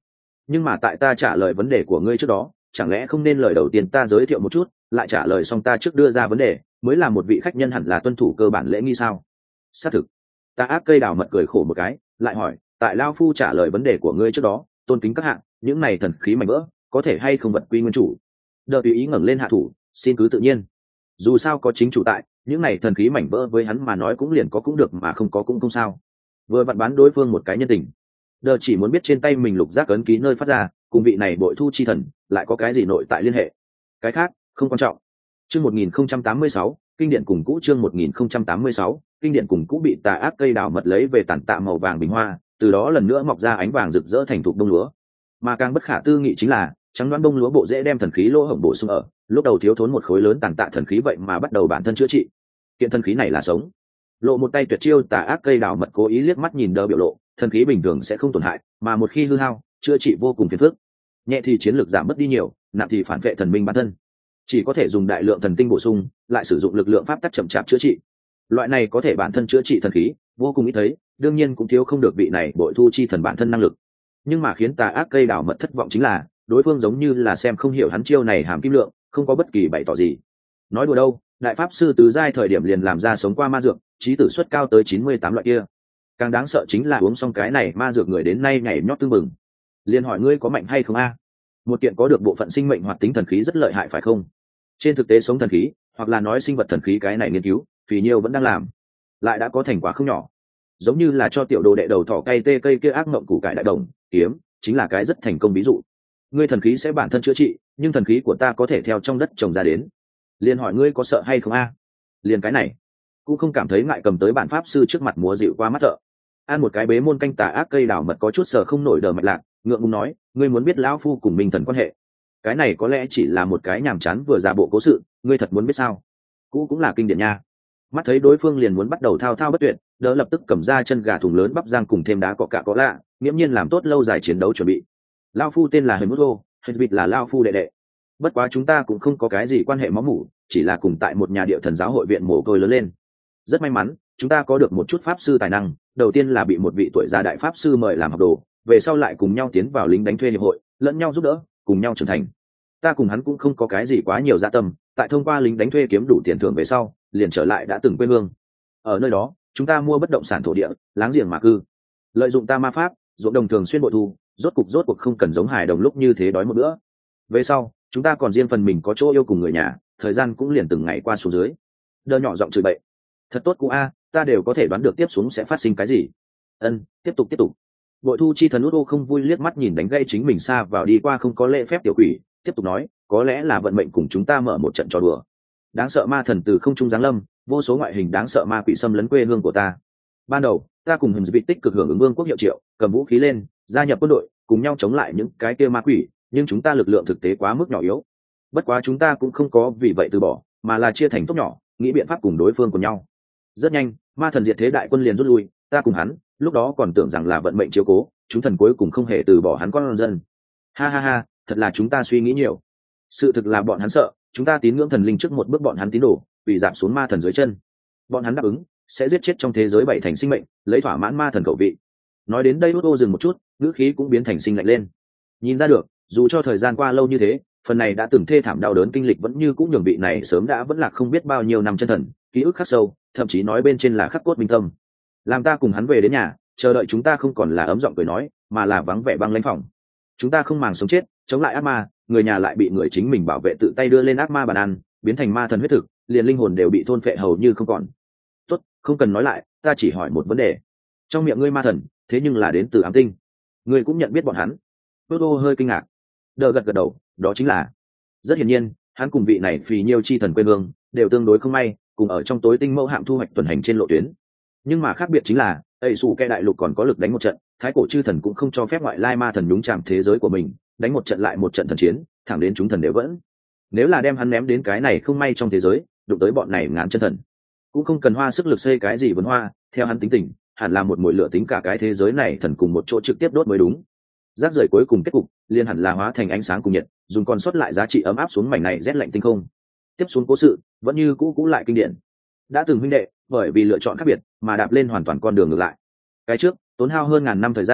nhưng mà tại ta trả lời vấn đề của ngươi trước đó, chẳng lẽ không nên lời đầu tiên ta giới thiệu một chút, lại trả lời xong ta trước đưa ra vấn đề, mới là một vị khách nhân hẳn là tuân thủ cơ bản lễ nghi sao? Xác thực. Ta ác cây đào mật cười khổ một cái, lại hỏi, tại lao phu trả lời vấn đề của ngươi trước đó, tôn kính các hạng, những này thần khí mảnh vỡ có thể hay không vật quy nguyên chủ? Đờ tùy ý ngẩng lên hạ thủ, xin cứ tự nhiên. Dù sao có chính chủ tại, những này thần khí mảnh vỡ với hắn mà nói cũng liền có cũng được mà không có cũng không sao. Vừa vặn bán đối phương một cái nhân tình. Đờ chỉ muốn biết trên tay mình lục giác ấn ký nơi phát ra, cùng vị này bội thu chi thần lại có cái gì nội tại liên hệ. Cái khác không quan trọng. Chương một nghìn không trăm tám mươi sáu, kinh điển cùng cũ chương một nghìn không trăm tám mươi sáu, kinh điển cùng cũ bị tà ác cây đào mật lấy về tản tạ màu vàng bình hoa, từ đó lần nữa mọc ra ánh vàng rực rỡ thành thục bông lúa. Mà càng bất khả tư nghị chính là, trắng đoán bông lúa bộ dễ đem thần khí lỗ hổng bổ sung ở, lúc đầu thiếu thốn một khối lớn tàn tạ thần khí vậy mà bắt đầu bản thân chữa trị. Kiện thần khí này là sống. Lộ một tay tuyệt chiêu tà ác cây đào mật cố ý liếc mắt nhìn Đờ biểu lộ, thần khí bình thường sẽ không tổn hại, mà một khi hư hao, chữa trị vô cùng phiền phức. Nhẹ thì chiến lược giảm mất đi nhiều, nặng thì phản vệ thần minh bản thân. Chỉ có thể dùng đại lượng thần tinh bổ sung, lại sử dụng lực lượng pháp tắc chậm chạp chữa trị. Loại này có thể bản thân chữa trị thần khí, vô cùng ít thấy, đương nhiên cũng thiếu không được vị này bội thu chi thần bản thân năng lực. Nhưng mà khiến tà ác cây đào mật thất vọng chính là, đối phương giống như là xem không hiểu hắn chiêu này hàm kim lượng, không có bất kỳ bày tỏ gì. Nói đùa đâu, đại pháp sư tứ giai thời điểm liền làm ra sống qua ma dược, trí tử suất cao tới chín mươi tám loại kia. Càng đáng sợ chính là uống xong cái này ma dược người đến nay nhảy nhót tương mừng. Liên hỏi ngươi có mạnh hay không a? Một kiện có được bộ phận sinh mệnh hoạt tính thần khí rất lợi hại phải không? Trên thực tế sống thần khí, hoặc là nói sinh vật thần khí cái này nghiên cứu, Phì Nhiêu vẫn đang làm, lại đã có thành quả không nhỏ. Giống như là cho tiểu đồ đệ đầu thỏ cây tê cây kia ác mộng củ cải đại đồng, kiếm, chính là cái rất thành công ví dụ. Ngươi thần khí sẽ bản thân chữa trị, nhưng thần khí của ta có thể theo trong đất trồng ra đến. Liên hỏi ngươi có sợ hay không a? Liên cái này, cũng không cảm thấy ngại cầm tới bản pháp sư trước mặt múa dịu qua mắt thợ. Ăn một cái bế môn canh tà ác cây đào mật có chút sờ không nổi Đờ mạch lạc, ngượng ngùng nói, ngươi muốn biết lão phu cùng minh thần quan hệ? Cái này có lẽ chỉ là một cái nhàm chán vừa giả bộ cố sự, ngươi thật muốn biết sao? Cũ cũng là kinh điển nha. Mắt thấy đối phương liền muốn bắt đầu thao thao bất tuyệt, Đỡ lập tức cầm ra chân gà thùng lớn bắp rang cùng thêm đá cọ cạ có lạ, nghiễm nhiên làm tốt lâu dài chiến đấu chuẩn bị. Lão phu tên là Hề Mút Lô, Hề Vịt là lão phu đệ đệ. Bất quá chúng ta cũng không có cái gì quan hệ máu mủ, chỉ là cùng tại một nhà địa thần giáo hội viện mồ côi lớn lên. Rất may mắn, chúng ta có được một chút pháp sư tài năng, đầu tiên là bị một vị tuổi già đại pháp sư mời làm học đồ, về sau lại cùng nhau tiến vào lính đánh thuê hiệp hội, lẫn nhau giúp đỡ, cùng nhau trưởng thành. Ta cùng hắn cũng không có cái gì quá nhiều dạ tâm, tại thông qua lính đánh thuê kiếm đủ tiền thưởng về sau, liền trở lại đã từng quê hương. Ở nơi đó, chúng ta mua bất động sản thổ địa, láng giềng mà cư. Lợi dụng ta ma pháp, ruộng đồng thường xuyên bội thu, rốt cục rốt cuộc không cần giống hài đồng lúc như thế đói một bữa. Về sau, chúng ta còn riêng phần mình có chỗ yêu cùng người nhà, thời gian cũng liền từng ngày qua xuống dưới. Đơ nhỏ giọng chửi bậy. Thật tốt cụ a, ta đều có thể đoán được tiếp xuống sẽ phát sinh cái gì. Ân, tiếp tục tiếp tục. Bội thu chi thần út ô không vui liếc mắt nhìn đánh gây chính mình xa vào đi qua không có lễ phép tiểu quỷ, tiếp tục nói, có lẽ là vận mệnh cùng chúng ta mở một trận trò đùa. Đáng sợ ma thần từ không trung giáng lâm, vô số ngoại hình đáng sợ ma quỷ xâm lấn quê hương của ta. Ban đầu, ta cùng hình vị tích cực hưởng ứng vương quốc hiệu triệu, cầm vũ khí lên, gia nhập quân đội, cùng nhau chống lại những cái kia ma quỷ, nhưng chúng ta lực lượng thực tế quá mức nhỏ yếu. Bất quá chúng ta cũng không có vì vậy từ bỏ, mà là chia thành tốt nhỏ, nghĩ biện pháp cùng đối phương của nhau. Rất nhanh, ma thần diệt thế đại quân liền rút lui, ta cùng hắn, lúc đó còn tưởng rằng là vận mệnh chiếu cố, chúng thần cuối cùng không hề từ bỏ hắn con dân. Ha ha ha, thật là chúng ta suy nghĩ nhiều. Sự thực là bọn hắn sợ, chúng ta tín ngưỡng thần linh trước một bước bọn hắn tín đồ, bị giảm xuống ma thần dưới chân. Bọn hắn đáp ứng sẽ giết chết trong thế giới bảy thành sinh mệnh, lấy thỏa mãn ma thần khẩu vị. Nói đến đây, Otto dừng một chút, ngữ khí cũng biến thành sinh lạnh lên. Nhìn ra được, dù cho thời gian qua lâu như thế, phần này đã từng thê thảm đau đớn kinh lịch vẫn như cũng nhường vị này sớm đã vẫn là không biết bao nhiêu năm chân thần, ký ức khắc sâu, thậm chí nói bên trên là khắc cốt minh tâm. Làm ta cùng hắn về đến nhà, chờ đợi chúng ta không còn là ấm giọng cười nói, mà là vắng vẻ băng lãnh phòng. Chúng ta không màng sống chết, chống lại ác ma, người nhà lại bị người chính mình bảo vệ tự tay đưa lên ác ma bàn ăn, biến thành ma thần huyết thực, liền linh hồn đều bị thôn phệ hầu như không còn. Tốt, không cần nói lại, ta chỉ hỏi một vấn đề. Trong miệng ngươi ma thần, thế nhưng là đến từ ám tinh, ngươi cũng nhận biết bọn hắn? Toto hơi kinh ngạc, đờ gật gật đầu, đó chính là. Rất hiển nhiên, hắn cùng vị này Phì Nhiêu chi thần quê hương đều tương đối không may, cùng ở trong tối tinh mẫu hạm thu hoạch tuần hành trên lộ tuyến. Nhưng mà khác biệt chính là, ây sủ kẻ đại lục còn có lực đánh một trận, thái cổ chư thần cũng không cho phép ngoại lai ma thần nhúng chạm thế giới của mình, đánh một trận lại một trận thần chiến, thẳng đến chúng thần đều vẫn. Nếu là đem hắn ném đến cái này không may trong thế giới, đụng tới bọn này ngán chân thần, cũng không cần hoa sức lực xây cái gì vấn hoa, theo hắn tính tình, hẳn là một mùi lửa tính cả cái thế giới này thần cùng một chỗ trực tiếp đốt mới đúng. Rác rưởi cuối cùng kết cục, liên hẳn là hóa thành ánh sáng cùng nhiệt, dùng còn sót lại giá trị ấm áp xuống mảnh này rét lạnh tinh không. Tiếp xuống cố sự, vẫn như cũ cũ lại kinh điển. Đã từng huynh đệ, bởi vì lựa chọn khác biệt, mà đạp lên hoàn toàn con đường ngược lại. Cái trước, tốn hao hơn ngàn năm thời gian,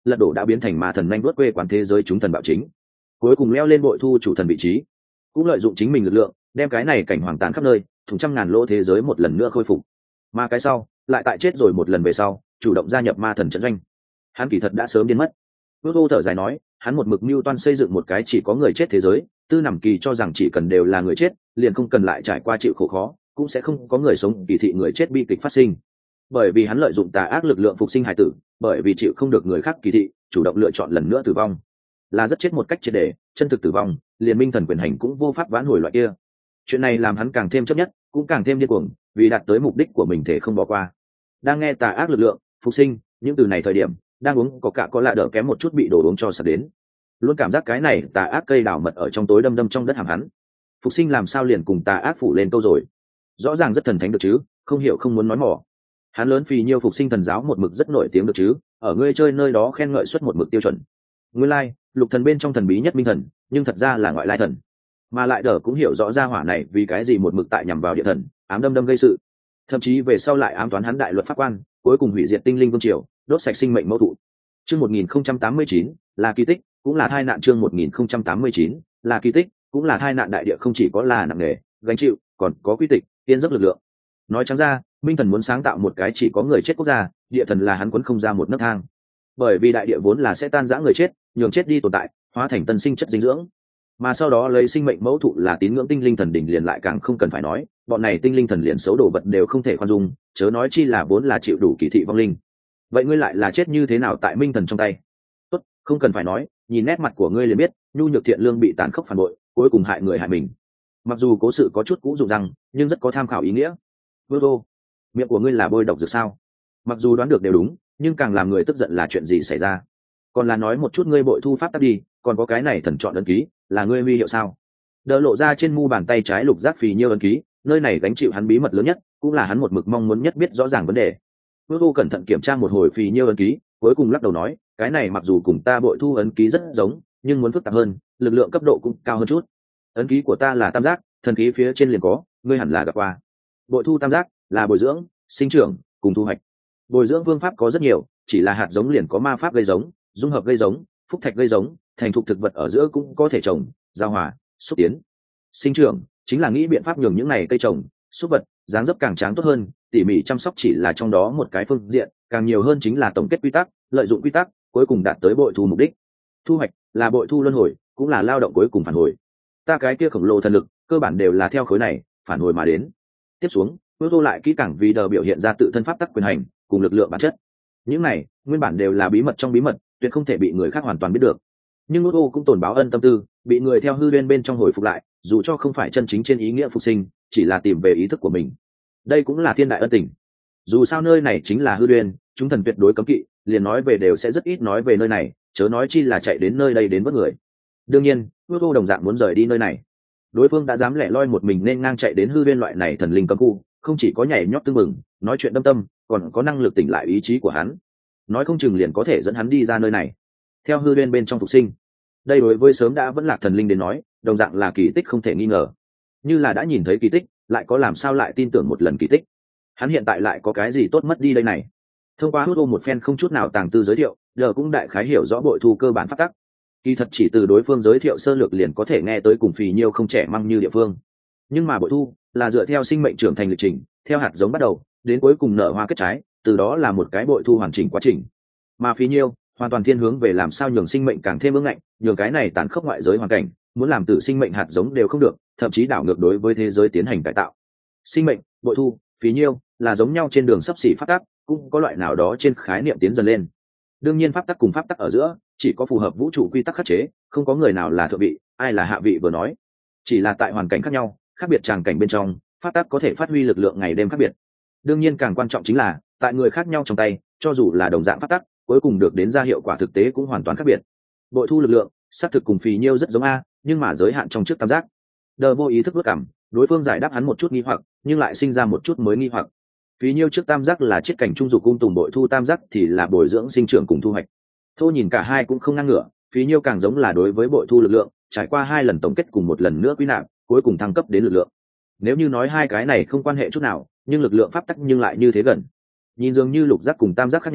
lật đổ đã biến thành ma thần nhanh đuốt quê quán thế giới chúng thần bạo chính, cuối cùng leo lên bội thu chủ thần vị trí, cũng lợi dụng chính mình lực lượng đem cái này cảnh hoàng tàn khắp nơi thùng trăm ngàn lỗ thế giới một lần nữa khôi phục. Mà cái sau lại tại chết rồi một lần về sau chủ động gia nhập ma thần trận doanh. Hắn kỳ thật đã sớm điên mất. Vô Vô thở dài nói, hắn một mực mưu toan xây dựng một cái chỉ có người chết thế giới, Tư Nằm Kỳ cho rằng chỉ cần đều là người chết liền không cần lại trải qua chịu khổ khó, cũng sẽ không có người sống kỳ thị người chết bi kịch phát sinh. Bởi vì hắn lợi dụng tà ác lực lượng phục sinh hải tử, bởi vì chịu không được người khác kỳ thị chủ động lựa chọn lần nữa tử vong, là rất chết một cách triệt để, chân thực tử vong liền minh thần quyền hành cũng vô pháp vãn hồi loại kia. Chuyện này làm hắn càng thêm chấp nhất, cũng càng thêm điên cuồng, vì đạt tới mục đích của mình thể không bỏ qua. Đang nghe tà ác lực lượng phục sinh những từ này thời điểm, đang uống có cả có lạ đỡ kém một chút bị đổ uống cho sập đến, luôn cảm giác cái này tà ác cây đào mật ở trong tối đâm đâm trong đất hàm hắn. Phục sinh làm sao liền cùng tà ác phủ lên câu rồi, rõ ràng rất thần thánh được chứ, không hiểu không muốn nói mỏ. Hắn lớn phì nhiêu phục sinh thần giáo một mực rất nổi tiếng được chứ, ở ngươi chơi nơi đó khen ngợi xuất một mực tiêu chuẩn. Nguyên lai like, lục thần bên trong thần bí nhất minh thần, nhưng thật ra là ngoại lai thần. Mà lại đỡ cũng hiểu rõ ra hỏa này vì cái gì một mực tại nhằm vào địa thần, ám đâm đâm gây sự, thậm chí về sau lại ám toán hắn đại luật pháp quan, cuối cùng hủy diệt tinh linh vương triều, đốt sạch sinh mệnh mẫu thụ. Chương một nghìn không trăm tám mươi chín là kỳ tích, cũng là tai nạn. Chương một nghìn không trăm tám mươi chín là kỳ tích, cũng là tai nạn. Đại địa không chỉ có là nặng nề gánh chịu, còn có quy tịch, tiên dốc lực lượng. Nói trắng ra, minh thần muốn sáng tạo một cái chỉ có người chết quốc gia, địa thần là hắn quấn không ra một nấc thang. Bởi vì đại địa vốn là sẽ tan rã người chết, nhường chết đi tồn tại, hóa thành tân sinh chất dinh dưỡng, mà sau đó lấy sinh mệnh mẫu thụ là tín ngưỡng tinh linh thần đỉnh liền lại càng không cần phải nói, bọn này tinh linh thần liền xấu đồ vật đều không thể khoan dung, chớ nói chi là vốn là chịu đủ kỳ thị vong linh. Vậy ngươi lại là chết như thế nào tại minh thần trong tay? Tốt, không cần phải nói, nhìn nét mặt của ngươi liền biết, nhu nhược thiện lương bị tàn khốc phản bội, cuối cùng hại người hại mình. Mặc dù cố sự có chút cũ dụng rằng, nhưng rất có tham khảo ý nghĩa. Vô Vô, miệng của ngươi là bôi độc dược sao? Mặc dù đoán được đều đúng, nhưng càng làm người tức giận là chuyện gì xảy ra? Còn là nói một chút ngươi bội thu pháp tắc đi, còn có cái này thần chọn ấn ký, là ngươi huy hiệu sao? Đỡ lộ ra trên mu bàn tay trái lục giác phì nhiêu ấn ký, nơi này gánh chịu hắn bí mật lớn nhất, cũng là hắn một mực mong muốn nhất biết rõ ràng vấn đề. Vô Vô cẩn thận kiểm tra một hồi phì nhiêu ấn ký, cuối cùng lắc đầu nói, cái này mặc dù cùng ta bội thu ấn ký rất giống, nhưng muốn phức tạp hơn, lực lượng cấp độ cũng cao hơn chút. Ấn ký của ta là tam giác, thần khí phía trên liền có, ngươi hẳn là gặp qua. Bội thu tam giác là bồi dưỡng, sinh trưởng cùng thu hoạch. Bồi dưỡng phương pháp có rất nhiều, chỉ là hạt giống liền có ma pháp gây giống, dung hợp gây giống, phúc thạch gây giống, thành thục thực vật ở giữa cũng có thể trồng, giao hòa, xúc tiến. Sinh trưởng chính là nghĩ biện pháp nhường những này cây trồng, xúc vật dáng dấp càng tráng tốt hơn, tỉ mỉ chăm sóc chỉ là trong đó một cái phương diện, càng nhiều hơn chính là tổng kết quy tắc, lợi dụng quy tắc, cuối cùng đạt tới bội thu mục đích. Thu hoạch là bội thu luân hồi, cũng là lao động cuối cùng phản hồi. Ta cái kia khổng lồ thần lực, cơ bản đều là theo khối này phản hồi mà đến. Tiếp xuống, Vô Vô lại kỹ càng vì đờ biểu hiện ra tự thân pháp tắc quyền hành cùng lực lượng bản chất. Những này nguyên bản đều là bí mật trong bí mật, tuyệt không thể bị người khác hoàn toàn biết được. Nhưng Vô Vô cũng tồn báo ân tâm tư, bị người theo hư bên bên trong hồi phục lại, dù cho không phải chân chính trên ý nghĩa phục sinh, chỉ là tìm về ý thức của mình. Đây cũng là thiên đại ân tình. Dù sao nơi này chính là hư uyên, chúng thần tuyệt đối cấm kỵ, liền nói về đều sẽ rất ít nói về nơi này, chớ nói chi là chạy đến nơi đây đến vớt người. Đương nhiên, Vô Vô đồng dạng muốn rời đi nơi này. Đối phương đã dám lẻ loi một mình nên ngang chạy đến hư uyên loại này thần linh cấm khu, không chỉ có nhảy nhót tưng mừng, nói chuyện tâm tâm, còn có năng lực tỉnh lại ý chí của hắn. Nói không chừng liền có thể dẫn hắn đi ra nơi này, theo hư uyên bên trong phục sinh. Đây đối với sớm đã vẫn lạc thần linh đến nói, đồng dạng là kỳ tích không thể nghi ngờ. Như là đã nhìn thấy kỳ tích, lại có làm sao lại tin tưởng một lần kỳ tích? Hắn hiện tại lại có cái gì tốt mất đi đây này? Thông qua hút ô một phen không chút nào tàng tư giới thiệu, giờ cũng đại khái hiểu rõ bội thu cơ bản pháp tắc. Kỳ thật chỉ từ đối phương giới thiệu sơ lược liền có thể nghe tới cùng phì nhiêu không trẻ măng như địa phương. Nhưng mà bội thu là dựa theo sinh mệnh trưởng thành lịch trình, theo hạt giống bắt đầu đến cuối cùng nở hoa kết trái, từ đó là một cái bội thu hoàn chỉnh quá trình. Mà phì nhiêu hoàn toàn thiên hướng về làm sao nhường sinh mệnh càng thêm vững ngạnh, nhường cái này tàn khốc ngoại giới hoàn cảnh, muốn làm tử sinh mệnh hạt giống đều không được, thậm chí đảo ngược đối với thế giới tiến hành cải tạo. Sinh mệnh, bội thu, phí nhiêu là giống nhau trên đường sắp xỉ pháp tắc, cũng có loại nào đó trên khái niệm tiến dần lên. Đương nhiên pháp tắc cùng pháp tắc ở giữa chỉ có phù hợp vũ trụ quy tắc khắc chế, không có người nào là thượng vị, ai là hạ vị vừa nói. Chỉ là tại hoàn cảnh khác nhau, khác biệt tràng cảnh bên trong, pháp tắc có thể phát huy lực lượng ngày đêm khác biệt. Đương nhiên càng quan trọng chính là tại người khác nhau trong tay, cho dù là đồng dạng pháp tắc, cuối cùng được đến ra hiệu quả thực tế cũng hoàn toàn khác biệt. Bội thu lực lượng xác thực cùng phì nhiêu rất giống a, nhưng mà giới hạn trong trước tam giác. Đờ vô ý thức vất cảm, đối phương giải đáp hắn một chút nghi hoặc, nhưng lại sinh ra một chút mới nghi hoặc. Phí nhiêu trước tam giác là chiết cảnh trung dục cung tùng, bội thu tam giác thì là bồi dưỡng sinh trưởng cùng thu hoạch. Thô nhìn cả hai cũng không ngang ngửa, phí nhiêu càng giống là đối với bội thu lực lượng trải qua hai lần tổng kết cùng một lần nữa quy nạp, cuối cùng thăng cấp đến lực lượng. Nếu như nói hai cái này không quan hệ chút nào, nhưng lực lượng pháp tắc nhưng lại như thế gần. Nhìn dường như lục giác cùng tam giác khác nhau,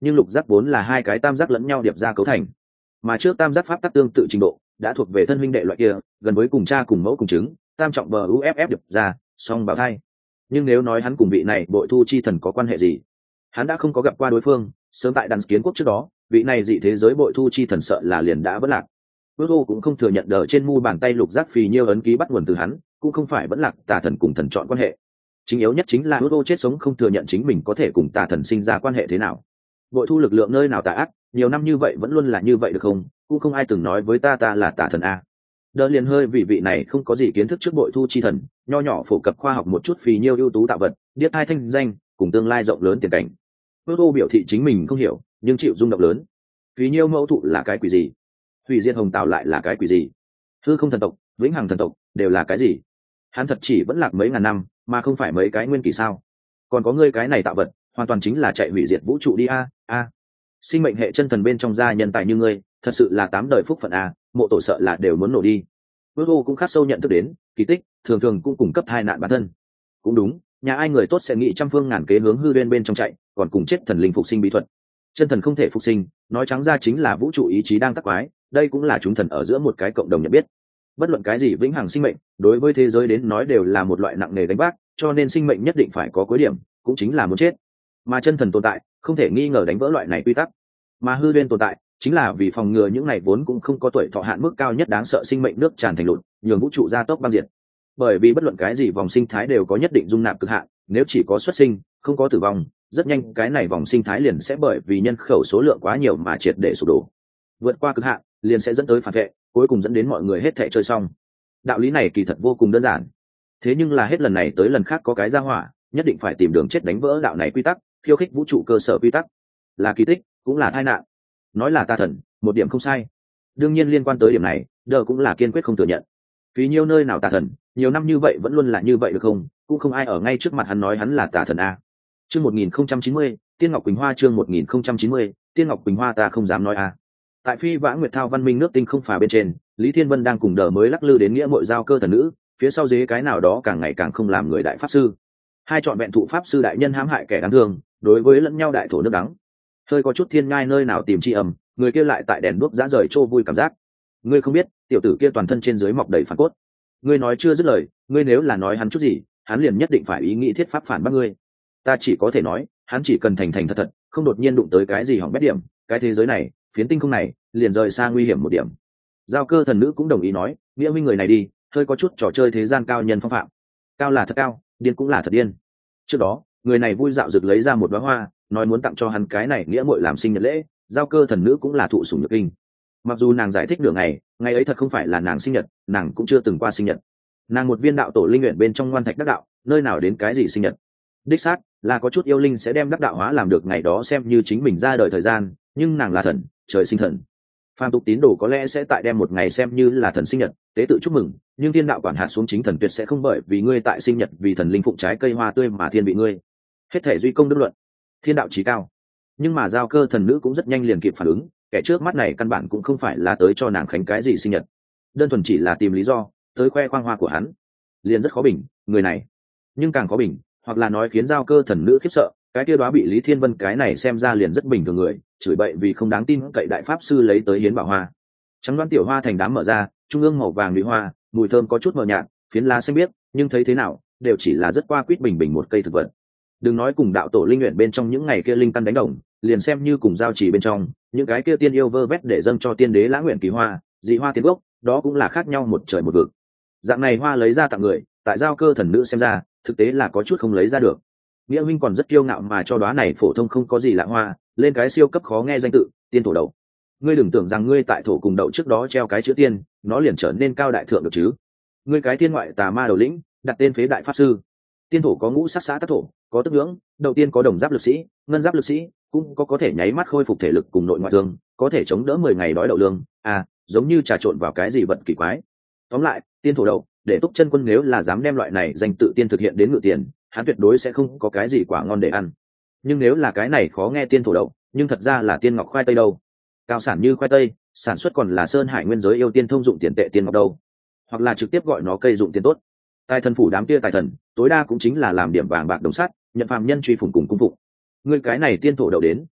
nhưng lục giác vốn là hai cái tam giác lẫn nhau điệp ra cấu thành, mà trước tam giác pháp tắc tương tự trình độ đã thuộc về thân huynh đệ loại kia, gần với cùng cha cùng mẫu cùng trứng, tam trọng bờ uff điệp ra song bảo thai. Nhưng nếu nói hắn cùng vị này bội thu chi thần có quan hệ gì, hắn đã không có gặp qua đối phương. Sớm tại đàn kiến quốc trước đó, vị này dị thế giới bội thu chi thần sợ là liền đã vất lạc. Bước ô cũng không thừa nhận đờ trên mu bàn tay lục giác phì nhiêu ấn ký bắt nguồn từ hắn, cũng không phải vẫn lạc tà thần cùng thần chọn quan hệ. Chính yếu nhất chính là bước ô chết sống không thừa nhận chính mình có thể cùng tà thần sinh ra quan hệ thế nào. Bội thu lực lượng nơi nào tà ác, nhiều năm như vậy vẫn luôn là như vậy được không? Cũng không ai từng nói với ta ta là tà thần a. Đờ liền hơi vì vị này không có gì kiến thức trước bội thu chi thần, nho nhỏ phổ cập khoa học một chút phì nhiêu ưu tú tạo vật, điếc hai thanh danh, cùng tương lai rộng lớn tiền cảnh. Bước ô biểu thị chính mình không hiểu, nhưng chịu rung động lớn. Phí nhiêu mẫu thụ là cái quỷ gì? Hủy diệt hồng tào lại là cái quỷ gì? Hư không thần tộc, vĩnh hằng thần tộc đều là cái gì? Hắn thật chỉ vẫn lạc mấy ngàn năm, mà không phải mấy cái nguyên kỳ sao? Còn có ngươi cái này tạo vật, hoàn toàn chính là chạy hủy diệt vũ trụ đi a a. Sinh mệnh hệ chân thần bên trong gia nhân tài như ngươi, thật sự là tám đời phúc phận a, mộ tổ sợ là đều muốn nổ đi. Bước ô cũng khắc sâu nhận thức đến, kỳ tích thường thường cũng cung cấp hai nạn bản thân. Cũng đúng, nhà ai người tốt sẽ nghĩ trăm phương ngàn kế hướng hư bên bên trong chạy, còn cùng chết thần linh phục sinh bí thuật. Chân thần không thể phục sinh, nói trắng ra chính là vũ trụ ý chí đang tắc quái, đây cũng là chúng thần ở giữa một cái cộng đồng nhận biết. Bất luận cái gì vĩnh hằng sinh mệnh, đối với thế giới đến nói đều là một loại nặng nề gánh vác, cho nên sinh mệnh nhất định phải có cuối điểm, cũng chính là muốn chết. Mà chân thần tồn tại, không thể nghi ngờ đánh vỡ loại này quy tắc. Mà hư duyên tồn tại, chính là vì phòng ngừa những này vốn cũng không có tuổi thọ hạn mức cao nhất đáng sợ sinh mệnh nước tràn thành lụt, nhường vũ trụ gia tốc băng diệt. Bởi vì bất luận cái gì vòng sinh thái đều có nhất định dung nạp cực hạn, nếu chỉ có xuất sinh, không có tử vong, rất nhanh cái này vòng sinh thái liền sẽ bởi vì nhân khẩu số lượng quá nhiều mà triệt để sụp đổ. Vượt qua cực hạn, liền sẽ dẫn tới phản vệ, cuối cùng dẫn đến mọi người hết thảy chơi xong. Đạo lý này kỳ thật vô cùng đơn giản. Thế nhưng là hết lần này tới lần khác có cái ra hỏa, nhất định phải tìm đường chết đánh vỡ đạo này quy tắc, khiêu khích vũ trụ cơ sở quy tắc. Là kỳ tích, cũng là tai nạn. Nói là tà thần, một điểm không sai. Đương nhiên liên quan tới điểm này, Đờ cũng là kiên quyết không thừa nhận. Vì nhiều nơi nào tà thần, nhiều năm như vậy vẫn luôn là như vậy được không? Cũng không ai ở ngay trước mặt hắn nói hắn là tà thần a. Chương một nghìn không trăm chín mươi, Tiên Ngọc Quỳnh Hoa chương một nghìn không trăm chín mươi, Tiên Ngọc Quỳnh Hoa ta không dám nói a. Tại Phi Vã Nguyệt Thao văn minh nước tinh không phà bên trên, Lý Thiên Vân đang cùng Đờ mới lắc lư đến nghĩa muội giao cơ thần nữ, phía sau dế cái nào đó càng ngày càng không làm người đại pháp sư. Hai chọn vẹn thụ pháp sư đại nhân hãm hại kẻ đáng thương, đối với lẫn nhau đại thổ nước đắng. Hơi có chút thiên ngai nơi nào tìm chi ầm, người kia lại tại đèn đuốc dã rời trô vui cảm giác. Ngươi không biết, tiểu tử kia toàn thân trên dưới mọc đầy phản cốt. Ngươi nói chưa dứt lời, ngươi nếu là nói hắn chút gì, hắn liền nhất định phải ý nghĩ thiết pháp phản bác ngươi. Ta chỉ có thể nói, hắn chỉ cần thành thành thật thật, không đột nhiên đụng tới cái gì hỏng bét điểm, cái thế giới này, phiến tinh không này, liền rời xa nguy hiểm một điểm. Giao cơ thần nữ cũng đồng ý nói, nghĩa huynh người này đi, hơi có chút trò chơi thế gian cao nhân phong phạm. Cao là thật cao, điên cũng là thật điên. Trước đó, người này vui dạo rực lấy ra một đóa hoa, nói muốn tặng cho hắn cái này nghĩa muội làm sinh nhật lễ. Giao cơ thần nữ cũng là thụ sủng nhược kinh. Mặc dù nàng giải thích đường ngày, ngày ấy thật không phải là nàng sinh nhật, nàng cũng chưa từng qua sinh nhật. Nàng một viên đạo tổ linh nguyện bên trong ngoan thạch đắc đạo, nơi nào đến cái gì sinh nhật. Đích xác là có chút yêu linh sẽ đem đắc đạo hóa làm được ngày đó xem như chính mình ra đời thời gian, nhưng nàng là thần, trời sinh thần. Phàm tục tín đồ có lẽ sẽ tại đem một ngày xem như là thần sinh nhật, tế tự chúc mừng, nhưng thiên đạo quản hạt xuống chính thần tuyệt sẽ không bởi vì ngươi tại sinh nhật vì thần linh phụng trái cây hoa tươi mà thiên vị ngươi. Hết thể duy công đức luận, thiên đạo chí cao. Nhưng mà giao cơ thần nữ cũng rất nhanh liền kịp phản ứng, kẻ trước mắt này căn bản cũng không phải là tới cho nàng khánh cái gì sinh nhật, đơn thuần chỉ là tìm lý do tới khoe khoang hoa của hắn. Liền rất khó bình người này, nhưng càng khó bình, hoặc là nói khiến giao cơ thần nữ khiếp sợ, cái kia đó bị Lý Thiên Vân cái này xem ra liền rất bình thường người chửi bậy vì không đáng tin cậy đại pháp sư lấy tới hiến bảo hoa. Trắng đoán tiểu hoa thành đám mở ra, trung ương màu vàng nhụy hoa, mùi thơm có chút mờ nhạt, phiến lá xanh biếc, nhưng thấy thế nào đều chỉ là rất qua quýt bình bình một cây thực vật. Đừng nói cùng đạo tổ linh nguyện bên trong những ngày kia linh căn đánh đồng, liền xem như cùng giao chỉ bên trong những cái kia tiên yêu vơ vét để dâng cho tiên đế lã nguyện kỳ hoa, dị hoa tiến gốc, đó cũng là khác nhau một trời một vực. Dạng này hoa lấy ra tặng người, tại giao cơ thần nữ xem ra thực tế là có chút không lấy ra được. Nghĩa huynh còn rất kiêu ngạo mà cho đóa này phổ thông không có gì lạ hoa lên cái siêu cấp khó nghe danh tự tiên thổ đậu. Ngươi đừng tưởng rằng ngươi tại thổ cùng đậu trước đó treo cái chữ tiên, nó liền trở nên cao đại thượng được chứ. Ngươi cái tiên ngoại tà ma đầu lĩnh đặt tên phế đại pháp sư. Tiên thổ có ngũ sắc xã tắc thổ, có tức ngưỡng, đầu tiên có đồng giáp lực sĩ, ngân giáp lực sĩ, cũng có có thể nháy mắt khôi phục thể lực cùng nội ngoại thương, có thể chống đỡ mười ngày đói đậu lương, à, giống như trà trộn vào cái gì vật kỳ quái. Tóm lại, tiên thổ đậu, để Túc Chân Quân nếu là dám đem loại này danh tự tiên thực hiện đến ngự tiền, hắn tuyệt đối sẽ không có cái gì quả ngon để ăn. Nhưng nếu là cái này khó nghe tiên thổ đậu, nhưng thật ra là tiên ngọc khoai tây đâu. Cao sản như khoai tây, sản xuất còn là sơn hải nguyên giới yêu tiên thông dụng tiền tệ tiên ngọc đâu, hoặc là trực tiếp gọi nó cây dụng tiền tốt. Tài thần phủ đám kia tài thần, tối đa cũng chính là làm điểm vàng bạc đồng sắt, nhận phàm nhân truy phủng cùng cung phụng. Ngươi cái này tiên thổ đậu đến,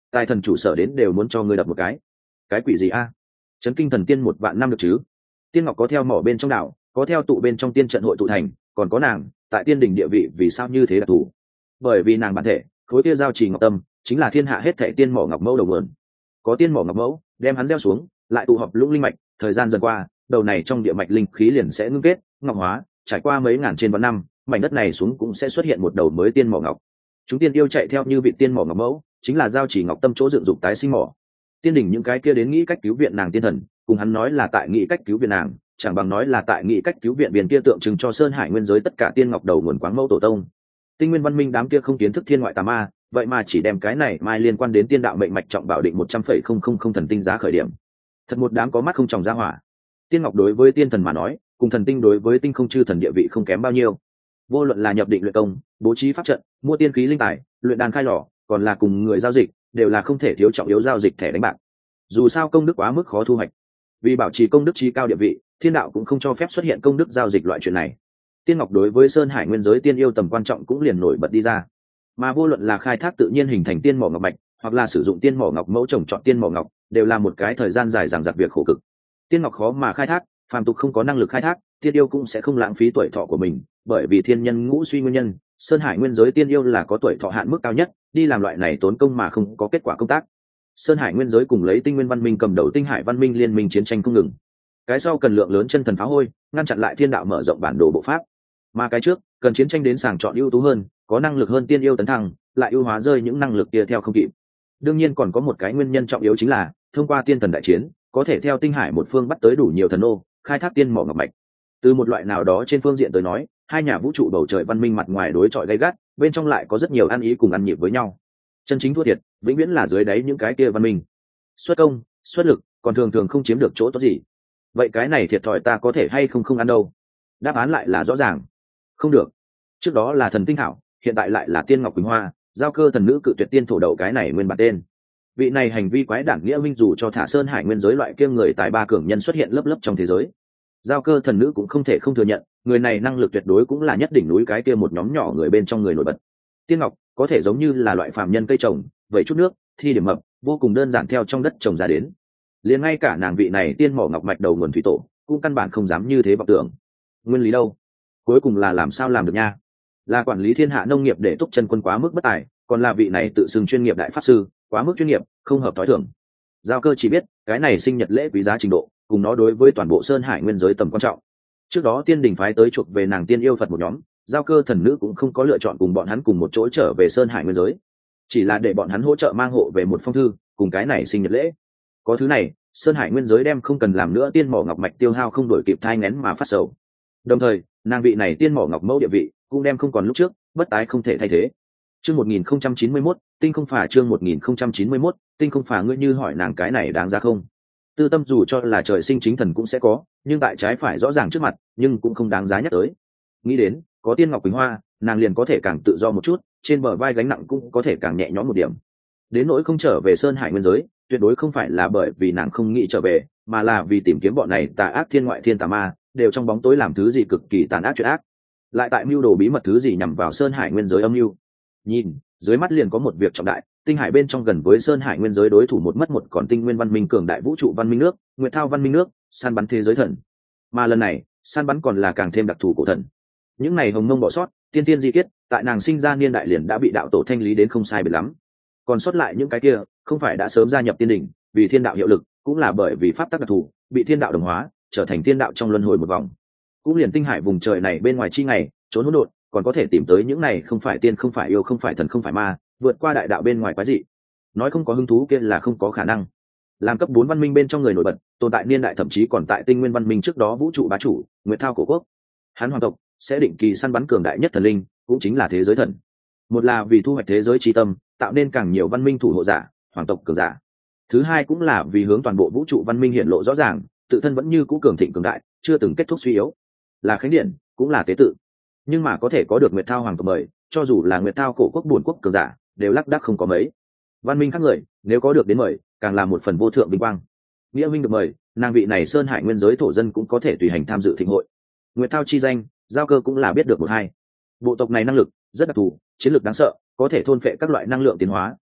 tài thần chủ sở đến đều muốn cho ngươi đập một cái. Cái quỷ gì a? Chấn kinh thần tiên một vạn năm được chứ? Tiên ngọc có theo mỏ bên trong đảo, có theo tụ bên trong tiên trận hội tụ thành, còn có nàng tại tiên đình địa vị vì sao như thế đặc thù? Bởi vì nàng bản thể khối kia giao trì ngọc tâm chính là thiên hạ hết thảy tiên mỏ ngọc mẫu đầu nguồn. Có tiên mỏ ngọc mẫu đem hắn gieo xuống, lại tụ họp lũng linh mạch, thời gian dần qua đầu này trong địa mạch linh khí liền sẽ ngưng kết ngọc hóa, trải qua mấy ngàn trên vạn năm, mảnh đất này xuống cũng sẽ xuất hiện một đầu mới tiên mỏ ngọc. Chúng tiên yêu chạy theo như vị tiên mỏ ngọc mẫu, chính là giao chỉ ngọc tâm chỗ dựng dục tái sinh mỏ. Tiên đỉnh những cái kia đến nghĩ cách cứu viện nàng tiên thần, cùng hắn nói là tại nghĩ cách cứu viện nàng, chẳng bằng nói là tại nghĩ cách cứu viện biển kia tượng trưng cho sơn hải nguyên giới tất cả tiên ngọc đầu nguồn quáng mẫu tổ tông. Tinh nguyên văn minh đám kia không kiến thức thiên ngoại tà ma, vậy mà chỉ đem cái này mai liên quan đến tiên đạo mệnh mạch trọng bảo định một trăm phẩy không không không thần tinh giá khởi điểm. Thật một đám có mắt không tròng ra hỏa. Tiên ngọc đối với tiên thần mà nói, cùng thần tinh đối với tinh không chư thần địa vị không kém bao nhiêu. Vô luận là nhập định luyện công, bố trí pháp trận, mua tiên khí linh tài, luyện đàn khai lò, còn là cùng người giao dịch, đều là không thể thiếu trọng yếu giao dịch thẻ đánh bạc. Dù sao công đức quá mức khó thu hoạch, vì bảo trì công đức trí cao địa vị, thiên đạo cũng không cho phép xuất hiện công đức giao dịch loại chuyện này. Tiên ngọc đối với sơn hải nguyên giới tiên yêu tầm quan trọng cũng liền nổi bật đi ra. Mà vô luận là khai thác tự nhiên hình thành tiên mỏ ngọc bạch, hoặc là sử dụng tiên mỏ ngọc mẫu trồng trọt tiên mỏ ngọc, đều là một cái thời gian dài dằng dặc việc khổ cực. Tiên ngọc khó mà khai thác, phàm tục không có năng lực khai thác, tiên yêu cũng sẽ không lãng phí tuổi thọ của mình, bởi vì thiên nhân ngũ suy nguyên nhân, sơn hải nguyên giới tiên yêu là có tuổi thọ hạn mức cao nhất, đi làm loại này tốn công mà không có kết quả công tác. Sơn hải nguyên giới cùng lấy tinh nguyên văn minh cầm đầu tinh hải văn minh liên minh chiến tranh không ngừng. Cái sau cần lượng lớn chân thần phá hôi, ngăn chặn lại thiên đạo mở rộng bản đồ bộ pháp, mà cái trước cần chiến tranh đến sàng chọn ưu tú hơn, có năng lực hơn tiên yêu tấn thăng, lại ưu hóa rơi những năng lực kia theo không kịp. Đương nhiên còn có một cái nguyên nhân trọng yếu chính là thông qua tiên thần đại chiến, có thể theo tinh hải một phương bắt tới đủ nhiều thần ô, khai thác tiên mỏ ngọc mạch. Từ một loại nào đó trên phương diện tới nói, hai nhà vũ trụ bầu trời văn minh mặt ngoài đối chọi gay gắt, bên trong lại có rất nhiều ăn ý cùng ăn nhịp với nhau. Chân chính thua thiệt vĩnh viễn là dưới đáy những cái kia văn minh xuất công xuất lực, còn thường thường không chiếm được chỗ tốt gì. Vậy cái này thiệt thòi ta có thể hay không không ăn đâu? Đáp án lại là rõ ràng, không được. Trước đó là thần tinh thảo, hiện tại lại là tiên ngọc quỳnh hoa, giao cơ thần nữ cự tuyệt tiên thổ đậu cái này nguyên bản tên. Vị này hành vi quái đản nghĩa minh dù cho thả sơn hải nguyên giới loại kia người tài ba cường nhân xuất hiện lớp lớp trong thế giới, giao cơ thần nữ cũng không thể không thừa nhận, người này năng lực tuyệt đối cũng là nhất đỉnh núi cái kia một nhóm nhỏ người bên trong người nổi bật. Tiên ngọc có thể giống như là loại phàm nhân cây trồng, vậy chút nước, thi điểm mập, vô cùng đơn giản theo trong đất trồng ra đến. Liền ngay cả nàng vị này tiên mỏ ngọc mạch đầu nguồn thủy tổ, cũng căn bản không dám như thế vọng tưởng. Nguyên lý đâu? Cuối cùng là làm sao làm được nha? Là quản lý thiên hạ nông nghiệp để túc chân quân quá mức bất tài, còn là vị này tự xưng chuyên nghiệp đại pháp sư, quá mức chuyên nghiệp, không hợp tối thường. Giao cơ chỉ biết, cái này sinh nhật lễ quý giá trình độ, cùng nó đối với toàn bộ sơn hải nguyên giới tầm quan trọng. Trước đó tiên đình phái tới chuộc về nàng tiên yêu Phật một nhóm, giao cơ thần nữ cũng không có lựa chọn cùng bọn hắn cùng một chỗ trở về sơn hải nguyên giới, chỉ là để bọn hắn hỗ trợ mang hộ về một phong thư cùng cái này sinh nhật lễ. Có thứ này, sơn hải nguyên giới đem không cần làm nữa tiên mỏ ngọc mạch tiêu hao không đổi kịp thai nghén mà phát sầu. Đồng thời nàng vị này tiên mỏ ngọc mẫu địa vị cũng đem không còn lúc trước, bất tái không thể thay thế. Chương một nghìn không trăm chín mươi mốt, tinh không phà chương một nghìn không trăm chín mươi mốt, tinh không phà ngươi như hỏi nàng cái này đáng giá không? Tư tâm dù cho là trời sinh chính thần cũng sẽ có, nhưng tại trái phải rõ ràng trước mặt, nhưng cũng không đáng giá nhắc tới. Nghĩ đến, có tiên ngọc quỳnh hoa, nàng liền có thể càng tự do một chút, trên bờ vai gánh nặng cũng có thể càng nhẹ nhõm một điểm. Đến nỗi không trở về sơn hải nguyên giới, tuyệt đối không phải là bởi vì nàng không nghĩ trở về, mà là vì tìm kiếm bọn này tà ác thiên ngoại thiên tà ma, đều trong bóng tối làm thứ gì cực kỳ tàn ác chuyện ác, lại tại mưu đồ bí mật thứ gì nhằm vào sơn hải nguyên giới âm mưu. Nhìn, dưới mắt liền có một việc trọng đại, tinh hải bên trong gần với sơn hải nguyên giới đối thủ một mất một còn tinh nguyên văn minh cường đại vũ trụ văn minh nước, nguyệt thao văn minh nước, săn bắn thế giới thần. Mà lần này, săn bắn còn là càng thêm đặc thù cổ thần. Những này hồng mông bỏ sót, tiên tiên di kiết, tại nàng sinh ra niên đại liền đã bị đạo tổ thanh lý đến không sai biệt lắm. Còn sót lại những cái kia, không phải đã sớm gia nhập tiên đỉnh, vì thiên đạo hiệu lực, cũng là bởi vì pháp tắc đặc thù, bị thiên đạo đồng hóa, trở thành thiên đạo trong luân hồi một vòng. Cũng liền tinh hải vùng trời này bên ngoài chi ngày, trốn hỗn độn, còn có thể tìm tới những này không phải tiên không phải yêu không phải thần không phải ma, vượt qua đại đạo bên ngoài quái dị. Nói không có hứng thú kia là không có khả năng. Làm cấp bốn văn minh bên trong người nổi bật, tồn tại niên đại thậm chí còn tại tinh nguyên văn minh trước đó vũ trụ bá chủ, Nguyệt Thao cổ quốc. Hắn hoàng tộc sẽ định kỳ săn bắn cường đại nhất thần linh, cũng chính là thế giới thần. Một là vì thu hoạch thế giới chi tâm, tạo nên càng nhiều văn minh thủ hộ giả, hoàng tộc cường giả. Thứ hai cũng là vì hướng toàn bộ vũ trụ văn minh hiện lộ rõ ràng, tự thân vẫn như cũ cường thịnh cường đại, chưa từng kết thúc suy yếu. Là khánh điện, cũng là tế tự. Nhưng mà có thể có được Nguyệt Thao hoàng tộc mời, cho dù là Nguyệt Thao cổ quốc buồn quốc cường giả, đều lác đác không có mấy. Văn minh khác người, nếu có được đến mời, càng là một phần vô thượng vinh quang. Nghĩa huynh được mời, nàng vị này sơn hải nguyên giới thổ dân cũng có thể tùy hành tham dự thịnh hội. Nguyệt Thao chi danh, giao cơ cũng là biết được một hai. Bộ tộc này năng lực rất đặc thù, chiến lược đáng sợ, có thể thôn phệ các loại năng lượng tiến hóa,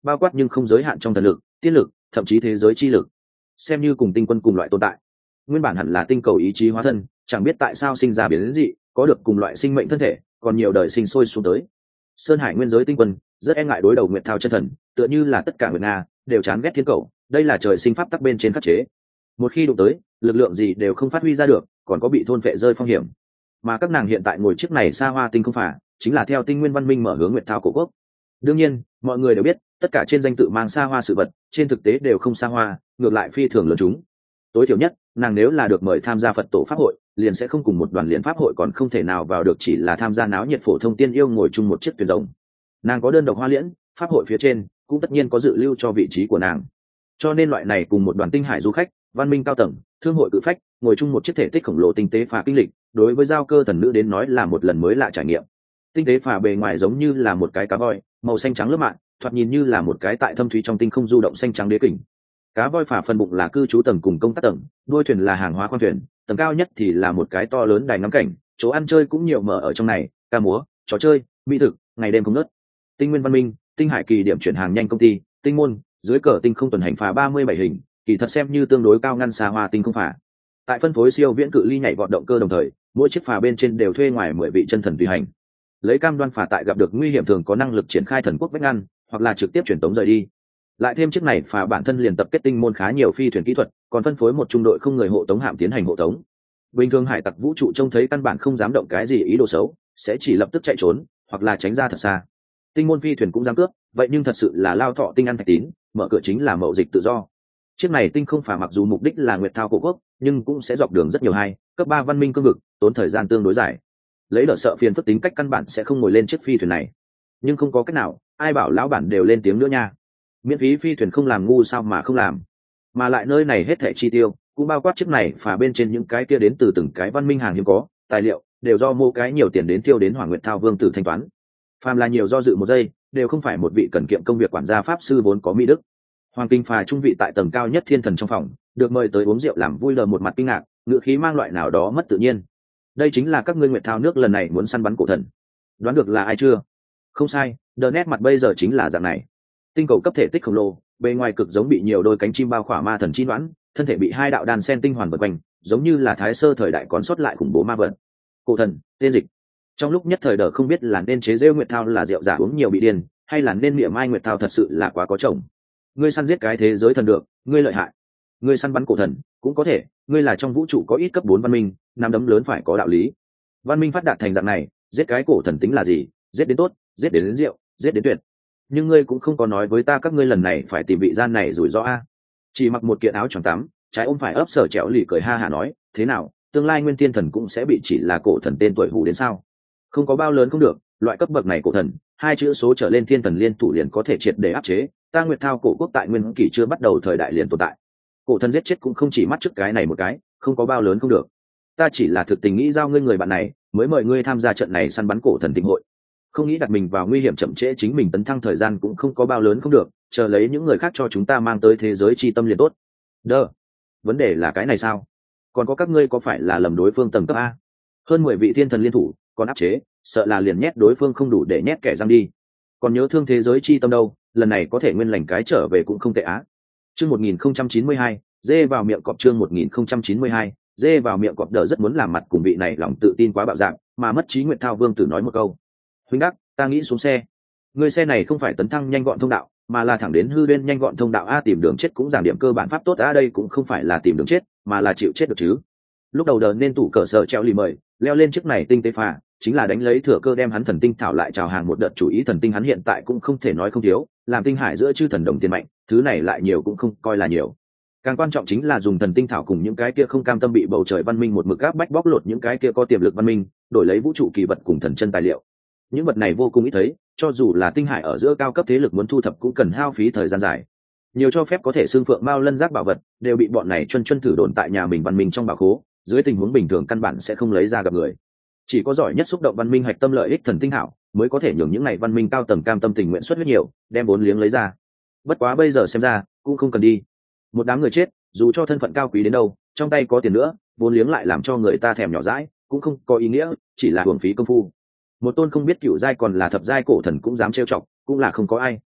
bao quát nhưng không giới hạn trong thần lực, tiên lực, thậm chí thế giới chi lực, xem như cùng tinh quân cùng loại tồn tại. Nguyên bản hẳn là tinh cầu ý chí hóa thân, chẳng biết tại sao sinh ra biến dị, có được cùng loại sinh mệnh thân thể, còn nhiều đời sinh sôi xuống tới. Sơn Hải nguyên giới tinh quân rất e ngại đối đầu Nguyệt Thao chân thần, tựa như là tất cả người nga đều chán ghét thiên cầu, đây là trời sinh pháp tắc bên trên khắc chế. Một khi đụng tới, lực lượng gì đều không phát huy ra được, còn có bị thôn phệ rơi phong hiểm. Mà các nàng hiện tại ngồi chiếc này xa hoa tinh không phả, chính là theo tinh nguyên văn minh mở hướng Nguyệt Thao cổ quốc. Đương nhiên, mọi người đều biết, tất cả trên danh tự mang xa hoa sự vật, trên thực tế đều không xa hoa, ngược lại phi thường lớn chúng. Tối thiểu nhất, nàng nếu là được mời tham gia Phật tổ pháp hội, liền sẽ không cùng một đoàn liên pháp hội còn không thể nào vào được, chỉ là tham gia náo nhiệt phổ thông tiên yêu ngồi chung một chiếc thuyền rồng. Nàng có đơn độc hoa liễn, pháp hội phía trên cũng tất nhiên có dự lưu cho vị trí của nàng. Cho nên loại này cùng một đoàn tinh hải du khách, văn minh cao tầng, thương hội cự phách, ngồi chung một chiếc thể tích khổng lồ tinh tế phà kinh lịch, đối với giao cơ thần nữ đến nói là một lần mới lạ trải nghiệm. Tinh tế phà bề ngoài giống như là một cái cá voi, màu xanh trắng lớp mạn, thoạt nhìn như là một cái tại thâm thúy trong tinh không du động xanh trắng đế kình. Cá voi phà phần bụng là cư trú tầng cùng công tác tầng, đuôi thuyền là hàng hóa khoang thuyền, tầng cao nhất thì là một cái to lớn đài ngắm cảnh, chỗ ăn chơi cũng nhiều mở ở trong này, ca múa, trò chơi, mỹ thực, ngày đêm không ngớt. Tinh nguyên văn minh, tinh hải kỳ điểm chuyển hàng nhanh công ty, tinh môn, dưới cờ tinh không tuần hành phà ba mươi bảy hình, kỳ thật xem như tương đối cao ngăn xa hoa tinh không phà. Tại phân phối siêu viễn cự ly nhảy vọt động cơ đồng thời, mỗi chiếc phà bên trên đều thuê ngoài mười vị chân thần tùy hành. Lấy cam đoan phà tại gặp được nguy hiểm thường có năng lực triển khai thần quốc vách ngăn, hoặc là trực tiếp chuyển tống rời đi. Lại thêm chiếc này phà bản thân liền tập kết tinh môn khá nhiều phi thuyền kỹ thuật, còn phân phối một trung đội không người hộ tống hạm tiến hành hộ tống. Bình thường hải tặc vũ trụ trông thấy căn bản không dám động cái gì ý đồ xấu, sẽ chỉ lập tức chạy trốn hoặc là tránh ra thật xa. Tinh môn phi thuyền cũng dám cướp, vậy nhưng thật sự là lao thọ tinh ăn thạch tín, mở cửa chính là mậu dịch tự do. Chiếc này tinh không phà mặc dù mục đích là Nguyệt Thao cổ quốc, nhưng cũng sẽ dọc đường rất nhiều hai cấp ba văn minh cương vực, tốn thời gian tương đối dài. Lấy đỡ sợ phiền phức tính cách căn bản sẽ không ngồi lên chiếc phi thuyền này. Nhưng không có cách nào, ai bảo lão bản đều lên tiếng nữa nha. Miễn phí phi thuyền không làm ngu sao mà không làm. Mà lại nơi này hết thảy chi tiêu, cũng bao quát chiếc này phà bên trên những cái kia đến từ từng cái văn minh hàng hiếm có, tài liệu đều do mua cái nhiều tiền đến tiêu đến Hoàng Nguyệt Thao vương tử thanh toán. Phàm là nhiều do dự một giây, đều không phải một vị cần kiệm công việc quản gia pháp sư vốn có mỹ đức. Hoàng kinh phà trung vị tại tầng cao nhất thiên thần trong phòng, được mời tới uống rượu làm vui lờ một mặt kinh ngạc, ngựa khí mang loại nào đó mất tự nhiên. Đây chính là các ngươi Nguyệt Thao nước lần này muốn săn bắn cổ thần. Đoán được là ai chưa? Không sai, đờ nét mặt bây giờ chính là dạng này. Tinh cầu cấp thể tích khổng lồ, bề ngoài cực giống bị nhiều đôi cánh chim bao khỏa ma thần chi đoán, thân thể bị hai đạo đàn sen tinh hoàn vần quanh, giống như là thái sơ thời đại còn sót lại khủng bố ma vật. Cổ thần, tên dịch. Trong lúc nhất thời đờ không biết là nên chế rêu Nguyệt Thao là rượu giả uống nhiều bị điên, hay là nên miệng mai Nguyệt Thao thật sự là quá có chồng. Ngươi săn giết cái thế giới thần được, ngươi lợi hại. Ngươi săn bắn cổ thần, cũng có thể, ngươi là trong vũ trụ có ít cấp bốn văn minh, nắm đấm lớn phải có đạo lý. Văn minh phát đạt thành dạng này, giết cái cổ thần tính là gì? Giết đến tốt, giết đến, đến rượu, giết đến tuyệt. Nhưng ngươi cũng không có nói với ta các ngươi lần này phải tìm vị gian này rủi ro a. Chỉ mặc một kiện áo choàng tắm, trái ôm phải ấp sở trẻo lì cười ha hả nói, thế nào, tương lai nguyên thiên thần cũng sẽ bị chỉ là cổ thần tên tuổi hù đến sao? Không có bao lớn không được, loại cấp bậc này cổ thần, hai chữ số trở lên thiên thần liên thủ liền có thể triệt để áp chế. Ta Nguyệt Thao cổ quốc tại nguyên kỷ chưa bắt đầu thời đại liền tồn tại. Cổ thần giết chết cũng không chỉ mắt trước cái này một cái, không có bao lớn không được. Ta chỉ là thực tình nghĩ giao ngươi người bạn này, mới mời ngươi tham gia trận này săn bắn cổ thần tinh hội. Không nghĩ đặt mình vào nguy hiểm chậm trễ chính mình tấn thăng thời gian cũng không có bao lớn không được, chờ lấy những người khác cho chúng ta mang tới thế giới chi tâm liền tốt. Đơ, vấn đề là cái này sao? Còn có các ngươi có phải là lầm đối phương tầng cấp a? Hơn mười vị thiên thần liên thủ, còn áp chế, sợ là liền nhét đối phương không đủ để nhét kẻ răng đi. Còn nhớ thương thế giới chi tâm đâu, lần này có thể nguyên lành cái trở về cũng không tệ á. Chương một nghìn không trăm chín mươi hai, dê vào miệng cọp chương một nghìn không trăm chín mươi hai, dê vào miệng cọp đỡ rất muốn làm mặt cùng vị này lòng tự tin quá bạo dạn, mà mất trí Nguyệt Thao vương tử nói một câu. Huynh đắc, ta nghĩ xuống xe. Người xe này không phải tấn thăng nhanh gọn thông đạo, mà là thẳng đến hư bên nhanh gọn thông đạo a, tìm đường chết cũng giảng điểm cơ bản pháp tốt a, đây cũng không phải là tìm đường chết, mà là chịu chết được chứ. Lúc đầu đờ nên tủ cỡ sở treo lì mời, leo lên chiếc này tinh tế phà, chính là đánh lấy thừa cơ đem hắn thần tinh thảo lại chào hàng một đợt, chủ ý thần tinh hắn hiện tại cũng không thể nói không thiếu, làm tinh hải giữa chư thần đồng tiền mạnh, thứ này lại nhiều cũng không coi là nhiều. Càng quan trọng chính là dùng thần tinh thảo cùng những cái kia không cam tâm bị bầu trời văn minh một mực áp bách bóc lột những cái kia có tiềm lực văn minh, đổi lấy vũ trụ kỳ vật cùng thần chân tài liệu. Những vật này vô cùng ít thấy, cho dù là tinh hải ở giữa cao cấp thế lực muốn thu thập cũng cần hao phí thời gian dài. Nhiều cho phép có thể xương phượng mao lân giác bảo vật, đều bị bọn này chân chân thử đồn tại nhà mình văn minh trong bảo khố, dưới tình huống bình thường căn bản sẽ không lấy ra gặp người. Chỉ có giỏi nhất xúc động văn minh hạch tâm lợi ích thần tinh hảo mới có thể nhường những này văn minh cao tầng cam tâm tình nguyện xuất huyết nhiều, đem vốn liếng lấy ra. Bất quá bây giờ xem ra cũng không cần đi. Một đám người chết, dù cho thân phận cao quý đến đâu, trong tay có tiền nữa, vốn liếng lại làm cho người ta thèm nhỏ dãi, cũng không có ý nghĩa, chỉ là hưởng phí công phu. Một tôn không biết cựu giai còn là thập giai cổ thần cũng dám trêu chọc, cũng là không có ai.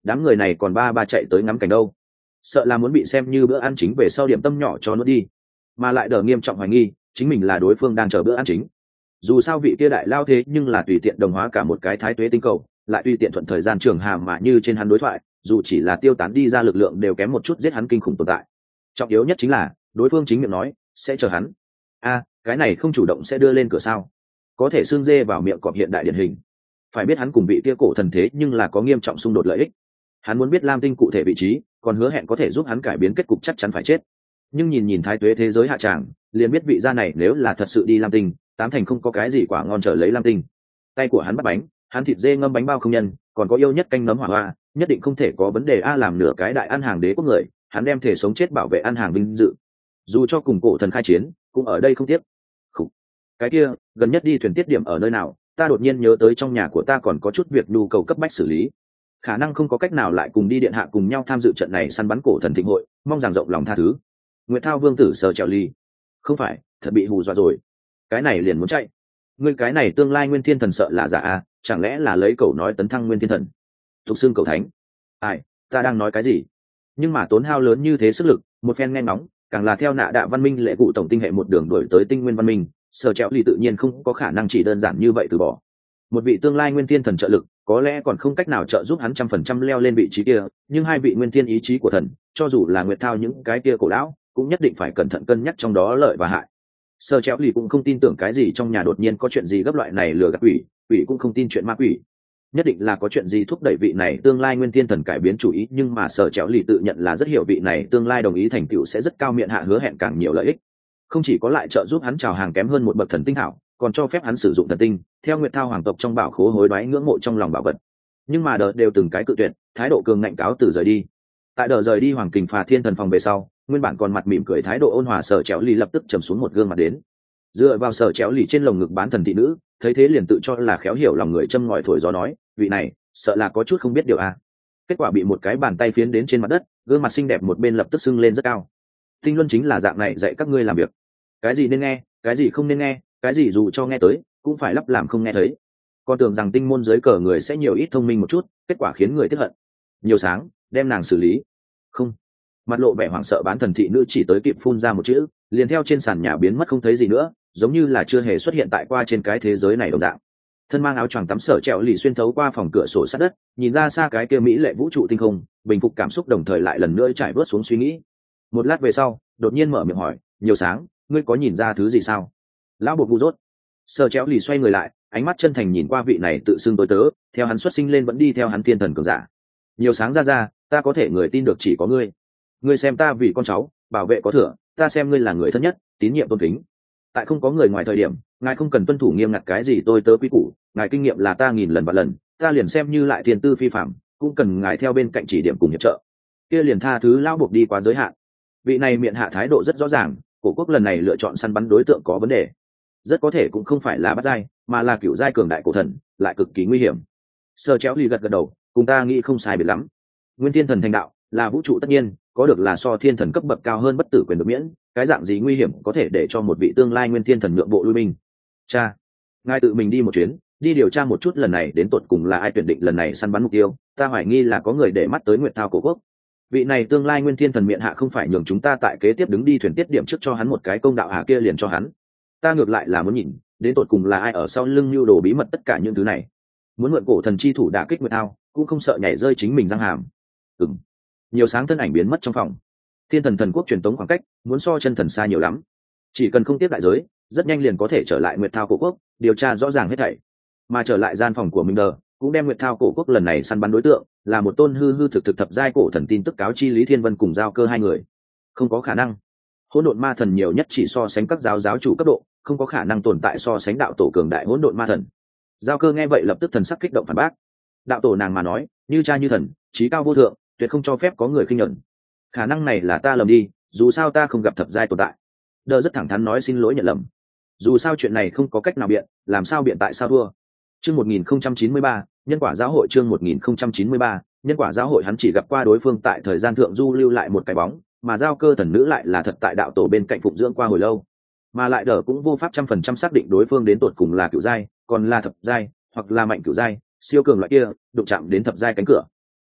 đám người này còn ba ba chạy tới ngắm cảnh đâu, sợ là muốn bị xem như bữa ăn chính về sau điểm tâm nhỏ cho nó đi, mà lại đờ nghiêm trọng hoài nghi chính mình là đối phương đang chờ bữa ăn chính. Dù sao vị kia đại lao thế nhưng là tùy tiện đồng hóa cả một cái thái tuế tinh cầu, lại tùy tiện thuận thời gian trường hàm mà như trên hắn đối thoại, dù chỉ là tiêu tán đi ra lực lượng đều kém một chút giết hắn kinh khủng tồn tại. Trọng yếu nhất chính là đối phương chính miệng nói sẽ chờ hắn. A, cái này không chủ động sẽ đưa lên cửa sao? Có thể xương dê vào miệng cọp hiện đại điển hình. Phải biết hắn cùng vị kia cổ thần thế nhưng là có nghiêm trọng xung đột lợi ích. Hắn muốn biết lam tinh cụ thể vị trí, còn hứa hẹn có thể giúp hắn cải biến kết cục chắc chắn phải chết. Nhưng nhìn nhìn thái tuế thế giới hạ tràng, liền biết vị gia này nếu là thật sự đi lam tinh, tám thành không có cái gì quả ngon trở lấy lam tinh. Tay của hắn bắt bánh, hắn thịt dê ngâm bánh bao không nhân, còn có yêu nhất canh nấm hỏa hoa, nhất định không thể có vấn đề. A làm nửa cái đại ăn hàng đế quốc người, hắn đem thể sống chết bảo vệ ăn hàng vinh dự, dù cho cùng cổ thần khai chiến cũng ở đây không tiếc. Khủ. Cái kia gần nhất đi thuyền tiết điểm ở nơi nào? Ta đột nhiên nhớ tới trong nhà của ta còn có chút việc nhu cầu cấp bách xử lý, khả năng không có cách nào lại cùng đi điện hạ cùng nhau tham dự trận này săn bắn cổ thần thịnh hội, mong rằng rộng lòng tha thứ. Nguyệt Thao vương tử sờ trèo ly, không phải thật bị hù dọa rồi, cái này liền muốn chạy. Ngươi cái này tương lai nguyên thiên thần sợ là giả à? Chẳng lẽ là lấy cậu nói tấn thăng nguyên thiên thần, thuộc xương cầu thánh? Ai, ta đang nói cái gì? Nhưng mà tốn hao lớn như thế sức lực, một phen nghe ngóng, càng là theo nạ đạ văn minh lệ cụ tổng tinh hệ một đường đổi tới tinh nguyên văn minh, sở trèo ly tự nhiên không có khả năng chỉ đơn giản như vậy từ bỏ. Một vị tương lai nguyên thiên thần trợ lực có lẽ còn không cách nào trợ giúp hắn trăm phần trăm leo lên vị trí kia, nhưng hai vị nguyên thiên ý chí của thần, cho dù là Nguyệt Thao những cái kia cổ lão, cũng nhất định phải cẩn thận cân nhắc trong đó lợi và hại. Sở trèo ly cũng không tin tưởng cái gì trong nhà đột nhiên có chuyện gì gấp loại này lừa gạt quỷ, quỷ cũng không tin chuyện ma quỷ, nhất định là có chuyện gì thúc đẩy vị này tương lai nguyên thiên thần cải biến chủ ý. Nhưng mà sở trèo lì tự nhận là rất hiểu vị này tương lai đồng ý thành tựu sẽ rất cao miệng hạ hứa hẹn càng nhiều lợi ích, không chỉ có lại trợ giúp hắn chào hàng kém hơn một bậc thần tinh hảo, còn cho phép hắn sử dụng thần tinh theo Nguyệt Thao hoàng tộc trong bảo khố hối đoái ngưỡng mộ trong lòng bảo vật. Nhưng mà đợt đều từng cái cự tuyệt, thái độ cường ngạnh cáo từ rời đi. Tại đợt rời đi hoàng kình phà thiên thần phòng về sau, nguyên bản còn mặt mỉm cười thái độ ôn hòa sở trèo lì lập tức trầm xuống một gương mặt đến. Dựa vào sở trèo lì trên lồng ngực bán thần thị nữ, thấy thế liền tự cho là khéo hiểu lòng người, châm ngòi thổi gió nói, vị này sợ là có chút không biết điều à. Kết quả bị một cái bàn tay phiến đến trên mặt đất, gương mặt xinh đẹp một bên lập tức sưng lên rất cao. Tinh luân chính là dạng này dạy các ngươi làm việc, cái gì nên nghe, cái gì không nên nghe, cái gì dù cho nghe tới cũng phải lắp làm không nghe thấy. Con tưởng rằng tinh môn dưới cờ người sẽ nhiều ít thông minh một chút, kết quả khiến người tiếc hận. Nhiều sáng đem nàng xử lý. Không. Mặt lộ vẻ hoảng sợ bán thần thị nữ chỉ tới kịp phun ra một chữ, liền theo trên sàn nhà biến mất không thấy gì nữa, giống như là chưa hề xuất hiện tại qua trên cái thế giới này đồng dạng. Thân mang áo choàng tắm sở trèo lì xuyên thấu qua phòng cửa sổ sát đất, nhìn ra xa cái kia mỹ lệ vũ trụ tinh không, bình phục cảm xúc đồng thời lại lần nữa trải bớt xuống suy nghĩ. Một lát về sau, đột nhiên mở miệng hỏi, nhiều sáng, ngươi có nhìn ra thứ gì sao? Lão bột ngu dốt. Sở trèo lì xoay người lại, ánh mắt chân thành nhìn qua vị này tự xưng tối tớ, theo hắn xuất sinh lên vẫn đi theo hắn thiên thần cường giả. Nhiều sáng ra ra, ta có thể người tin được chỉ có ngươi. Ngươi xem ta vì con cháu, bảo vệ có thừa, ta xem ngươi là người thân nhất, tín nhiệm tôn kính. Tại không có người ngoài thời điểm, ngài không cần tuân thủ nghiêm ngặt cái gì tôi tớ quý củ, ngài kinh nghiệm là ta nghìn lần và lần, ta liền xem như lại tiền tư phi phạm, cũng cần ngài theo bên cạnh chỉ điểm cùng hiệp trợ. Kia liền tha thứ lão buộc đi quá giới hạn. Vị này miệng hạ thái độ rất rõ ràng, cổ quốc lần này lựa chọn săn bắn đối tượng có vấn đề, rất có thể cũng không phải là bắt giai, mà là cựu giai cường đại cổ thần, lại cực kỳ nguy hiểm. Sơ chéo lì gật gật đầu, cùng ta nghĩ không sai biệt lắm. Nguyên thiên thần thành đạo là vũ trụ tất nhiên, có được là so thiên thần cấp bậc cao hơn bất tử quyền được miễn, cái dạng gì nguy hiểm có thể để cho một vị tương lai nguyên thiên thần nhượng bộ lui binh. Cha, ngài tự mình đi một chuyến, đi điều tra một chút lần này đến tột cùng là ai tuyển định lần này săn bắn mục tiêu, ta hoài nghi là có người để mắt tới Nguyệt Thao cổ quốc. Vị này tương lai nguyên thiên thần miệng hạ không phải nhường chúng ta tại kế tiếp đứng đi thuyền tiết điểm trước cho hắn một cái công đạo, hạ kia liền cho hắn. Ta ngược lại là muốn nhìn đến tột cùng là ai ở sau lưng lưu đồ bí mật tất cả những thứ này, muốn mượn cổ thần chi thủ đả kích Nguyệt Thao, cũng không sợ nhảy rơi chính mình răng hàm. Ừm. Nhiều sáng thân ảnh biến mất trong phòng. Thiên thần thần quốc truyền tống khoảng cách muốn so chân thần xa nhiều lắm, chỉ cần không tiếp đại giới, rất nhanh liền có thể trở lại Nguyệt Thao cổ quốc, điều tra rõ ràng hết thảy. Mà trở lại gian phòng của mình đờ, cũng đem Nguyệt Thao cổ quốc lần này săn bắn đối tượng là một tôn hư hư thực thực thập giai cổ thần tin tức cáo chi Lý Thiên Vân cùng Giao Cơ hai người. Không có khả năng, hỗn độn ma thần nhiều nhất chỉ so sánh các giáo giáo chủ cấp độ, không có khả năng tồn tại so sánh đạo tổ cường đại hỗn độn ma thần. Giao Cơ nghe vậy lập tức thần sắc kích động phản bác. Đạo tổ nàng mà nói, như cha như thần, trí cao vô thượng, tuyệt không cho phép có người khinh nhẫn. Khả năng này là ta lầm đi, dù sao ta không gặp thập giai tồn tại. Đờ rất thẳng thắn nói xin lỗi nhận lầm. Dù sao chuyện này không có cách nào biện, làm sao biện tại sao thua. Chương một nghìn không trăm chín mươi ba, nhân quả giáo hội. Chương một nghìn không trăm chín mươi ba, nhân quả giáo hội. Hắn chỉ gặp qua đối phương tại thời gian thượng du lưu lại một cái bóng, mà Giao Cơ thần nữ lại là thật tại đạo tổ bên cạnh phụng dưỡng qua hồi lâu, mà lại đờ cũng vô pháp trăm phần trăm xác định đối phương đến tột cùng là cựu giai, còn là thập giai, hoặc là mạnh cựu giai, siêu cường loại kia, đụng chạm đến thập giai cánh cửa.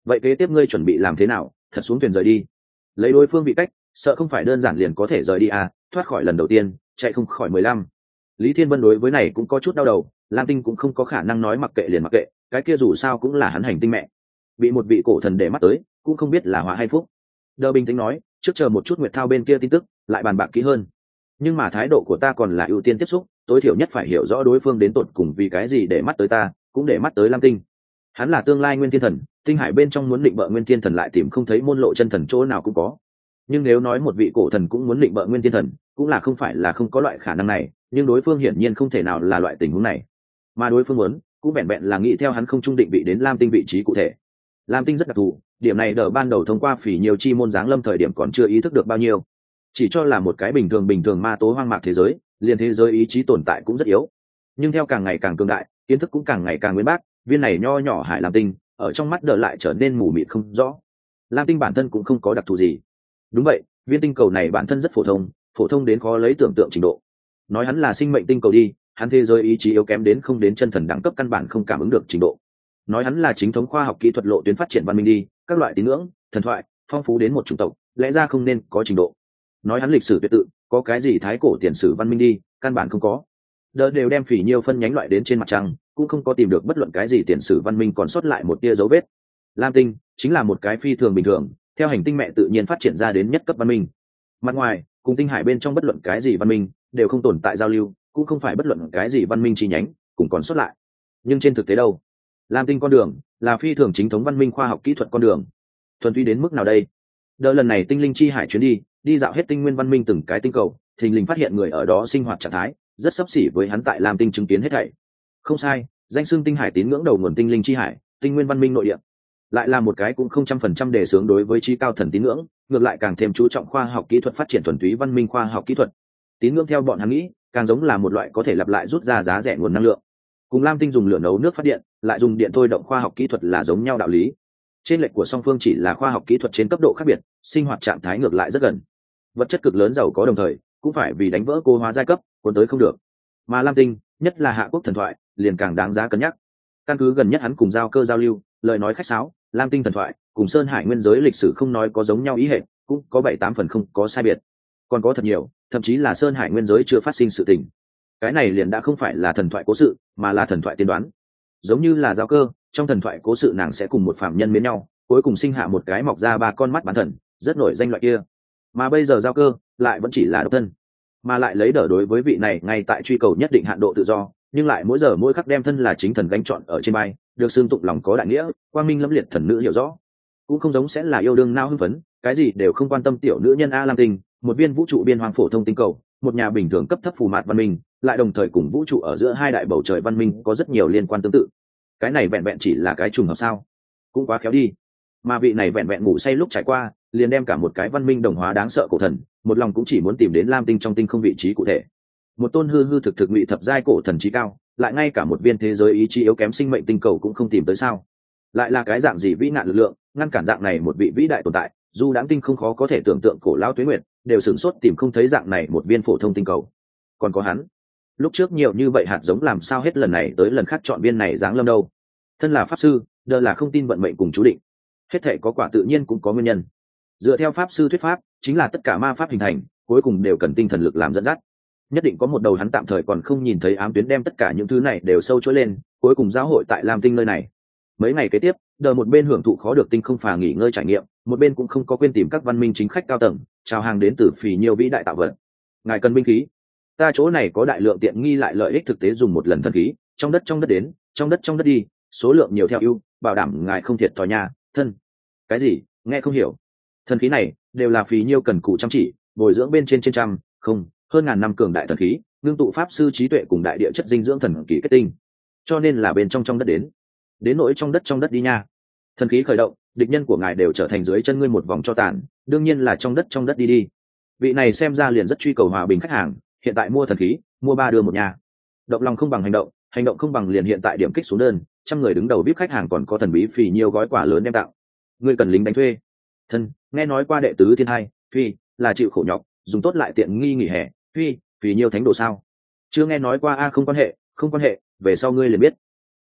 vậy kế tiếp ngươi chuẩn bị làm thế nào? Thật xuống thuyền rời đi, lấy đối phương bị cách, sợ không phải đơn giản liền có thể rời đi à? Thoát khỏi lần đầu tiên, chạy không khỏi mười lăm. Lý Thiên Vân đối với này cũng có chút đau đầu, Lam Tinh cũng không có khả năng nói mặc kệ liền mặc kệ, cái kia dù sao cũng là hắn hành tinh mẹ, bị một vị cổ thần để mắt tới, cũng không biết là họa hay phúc. Đờ bình tĩnh nói, trước chờ một chút Nguyệt Thao bên kia tin tức, lại bàn bạc kỹ hơn. Nhưng mà thái độ của ta còn là ưu tiên tiếp xúc, tối thiểu nhất phải hiểu rõ đối phương đến tột cùng vì cái gì để mắt tới ta, cũng để mắt tới Lam Tinh. Hắn là tương lai Nguyên Thiên Thần, tinh hải bên trong muốn định bợ Nguyên Thiên Thần lại tìm không thấy môn lộ chân thần chỗ nào cũng có. Nhưng nếu nói một vị cổ thần cũng muốn định bợ Nguyên Thiên Thần, cũng là không phải là không có loại khả năng này, nhưng đối phương hiển nhiên không thể nào là loại tình huống này. Mà đối phương muốn, cũng vẹn vẹn là nghĩ theo hắn không trung định vị đến Lam Tinh vị trí cụ thể. Lam Tinh rất đặc thù, điểm này đỡ ban đầu thông qua phỉ nhiều chi môn giáng lâm thời điểm còn chưa ý thức được bao nhiêu, chỉ cho là một cái bình thường bình thường ma tố hoang mạc thế giới, liền thế giới ý chí tồn tại cũng rất yếu. Nhưng theo càng ngày càng cường đại, kiến thức cũng càng ngày càng nguyên bác, viên này nho nhỏ hải Lam Tinh ở trong mắt đỡ lại trở nên mù mịt không rõ. Lam Tinh bản thân cũng không có đặc thù gì. Đúng vậy, viên tinh cầu này bản thân rất phổ thông, phổ thông đến khó lấy tưởng tượng trình độ. Nói hắn là sinh mệnh tinh cầu đi, hắn thế giới ý chí yếu kém đến không đến chân thần đẳng cấp căn bản không cảm ứng được trình độ. Nói hắn là chính thống khoa học kỹ thuật lộ tuyến phát triển văn minh đi, các loại tín ngưỡng, thần thoại, phong phú đến một chủng tộc, lẽ ra không nên có trình độ. Nói hắn lịch sử tuyệt tự, có cái gì thái cổ tiền sử văn minh đi, căn bản không có. Đỡ đều đem phỉ nhiêu phân nhánh loại đến trên mặt trăng, cũng không có tìm được bất luận cái gì tiền sử văn minh còn sót lại một tia dấu vết. Lam Tinh chính là một cái phi thường bình thường, theo hành tinh mẹ tự nhiên phát triển ra đến nhất cấp văn minh. Mặt ngoài, cùng tinh hải bên trong bất luận cái gì văn minh đều không tồn tại giao lưu, cũng không phải bất luận cái gì văn minh chi nhánh cũng còn sót lại. Nhưng trên thực tế đâu, Lam Tinh con đường là phi thường chính thống văn minh khoa học kỹ thuật con đường. Thuần túy đến mức nào đây? Đỡ lần này tinh linh chi hải chuyến đi, đi dạo hết tinh nguyên văn minh từng cái tinh cầu, thình lình phát hiện người ở đó sinh hoạt trạng thái rất xấp xỉ với hắn tại Lam Tinh chứng kiến hết thảy. Không sai, danh xưng tinh hải tín ngưỡng đầu nguồn tinh linh chi hải, tinh nguyên văn minh nội địa, lại là một cái cũng không trăm phần trăm đề xướng đối với trí cao thần tín ngưỡng, ngược lại càng thêm chú trọng khoa học kỹ thuật phát triển thuần túy văn minh khoa học kỹ thuật. Tín ngưỡng theo bọn hắn nghĩ, càng giống là một loại có thể lặp lại rút ra giá rẻ nguồn năng lượng. Cùng Lam Tinh dùng lửa nấu nước phát điện, lại dùng điện thôi động khoa học kỹ thuật là giống nhau đạo lý. Trên lệch của song phương chỉ là khoa học kỹ thuật trên cấp độ khác biệt, sinh hoạt trạng thái ngược lại rất gần. Vật chất cực lớn giàu có đồng thời, cũng phải vì đánh vỡ cô hóa giai cấp, cuốn tới không được. Mà Lam Tinh, nhất là hạ quốc thần thoại, liền càng đáng giá cân nhắc. Căn cứ gần nhất hắn cùng giao cơ giao lưu, lời nói khách sáo, Lam Tinh thần thoại cùng Sơn Hải nguyên giới lịch sử không nói có giống nhau ý hệ, cũng có bảy tám phần không có sai biệt. Còn có thật nhiều, thậm chí là Sơn Hải nguyên giới chưa phát sinh sự tình. Cái này liền đã không phải là thần thoại cố sự, mà là thần thoại tiên đoán. Giống như là giao cơ, trong thần thoại cố sự nàng sẽ cùng một phạm nhân mến nhau, cuối cùng sinh hạ một cái mọc ra ba con mắt bán thần, rất nổi danh loại kia. Mà bây giờ giao cơ lại vẫn chỉ là độc thân, mà lại lấy đỡ đối với vị này ngay tại truy cầu nhất định hạn độ tự do, nhưng lại mỗi giờ mỗi khắc đem thân là chính thần gánh chọn ở trên bay, được xưng tụng lòng có đại nghĩa, quang minh lẫm liệt thần nữ hiểu rõ. Cũng không giống sẽ là yêu đương nao hưng phấn, cái gì đều không quan tâm tiểu nữ nhân a Lam Tinh, một viên vũ trụ biên hoàng phổ thông tinh cầu, một nhà bình thường cấp thấp phù mạt văn minh, lại đồng thời cùng vũ trụ ở giữa hai đại bầu trời văn minh có rất nhiều liên quan tương tự. Cái này vẹn vẹn chỉ là cái trùng hợp sao? Cũng quá khéo đi. Mà vị này vẹn vẹn ngủ say lúc trải qua, liền đem cả một cái văn minh đồng hóa đáng sợ cổ thần, một lòng cũng chỉ muốn tìm đến Lam Tinh trong tinh không vị trí cụ thể. Một tôn hư hư thực thực ngụy thập giai cổ thần trí cao, lại ngay cả một viên thế giới ý chí yếu kém sinh mệnh tinh cầu cũng không tìm tới sao? Lại là cái dạng gì vĩ nạn lực lượng, ngăn cản dạng này một vị vĩ đại tồn tại, dù đáng tinh không khó có thể tưởng tượng cổ lão tuế nguyệt, đều sửng sốt tìm không thấy dạng này một viên phổ thông tinh cầu. Còn có hắn, lúc trước nhiều như vậy hạt giống làm sao hết lần này tới lần khác chọn viên này giáng lâm đâu? Thân là pháp sư, đờ là không tin vận mệnh cùng chú định. Hết thể có quả tự nhiên cũng có nguyên nhân. Dựa theo pháp sư thuyết pháp, chính là tất cả ma pháp hình thành, cuối cùng đều cần tinh thần lực làm dẫn dắt. Nhất định có một đầu hắn tạm thời còn không nhìn thấy ám tuyến đem tất cả những thứ này đều sâu chuỗi lên, cuối cùng giáo hội tại Lam Tinh nơi này. Mấy ngày kế tiếp, đờ một bên hưởng thụ khó được tinh không phà nghỉ ngơi trải nghiệm, một bên cũng không có quên tìm các văn minh chính khách cao tầng, chào hàng đến từ phì nhiều vĩ đại tạo vật. Ngài cần binh khí, ta chỗ này có đại lượng tiện nghi lại lợi ích thực tế dùng một lần thân khí, trong đất trong đất đến, trong đất trong đất đi, số lượng nhiều theo ưu, bảo đảm ngài không thiệt thòi nhà, thân. Cái gì? Nghe không hiểu. Thần khí này đều là phì nhiêu cần cù chăm chỉ, bồi dưỡng bên trên trên trăm, không, hơn ngàn năm cường đại thần khí, ngưng tụ pháp sư trí tuệ cùng đại địa chất dinh dưỡng thần kỳ kết tinh. Cho nên là bên trong trong đất đến. Đến nỗi trong đất trong đất đi nha. Thần khí khởi động, địch nhân của ngài đều trở thành dưới chân ngươi một vòng cho tàn, đương nhiên là trong đất trong đất đi đi. Vị này xem ra liền rất truy cầu hòa bình khách hàng, hiện tại mua thần khí, mua ba đưa một nhà. Động lòng không bằng hành động, hành động không bằng liền hiện tại điểm kích xuống đơn, trăm người đứng đầu vê i pê khách hàng còn có thần bí phì nhiều gói quà lớn đem tặng. Ngươi cần lính đánh thuê. Thân, nghe nói qua đệ tứ thiên hai, phi, là chịu khổ nhọc, dùng tốt lại tiện nghi nghỉ hè, phi, vì nhiều thánh đồ sao? Chưa nghe nói qua a không quan hệ, không quan hệ, về sau ngươi liền biết.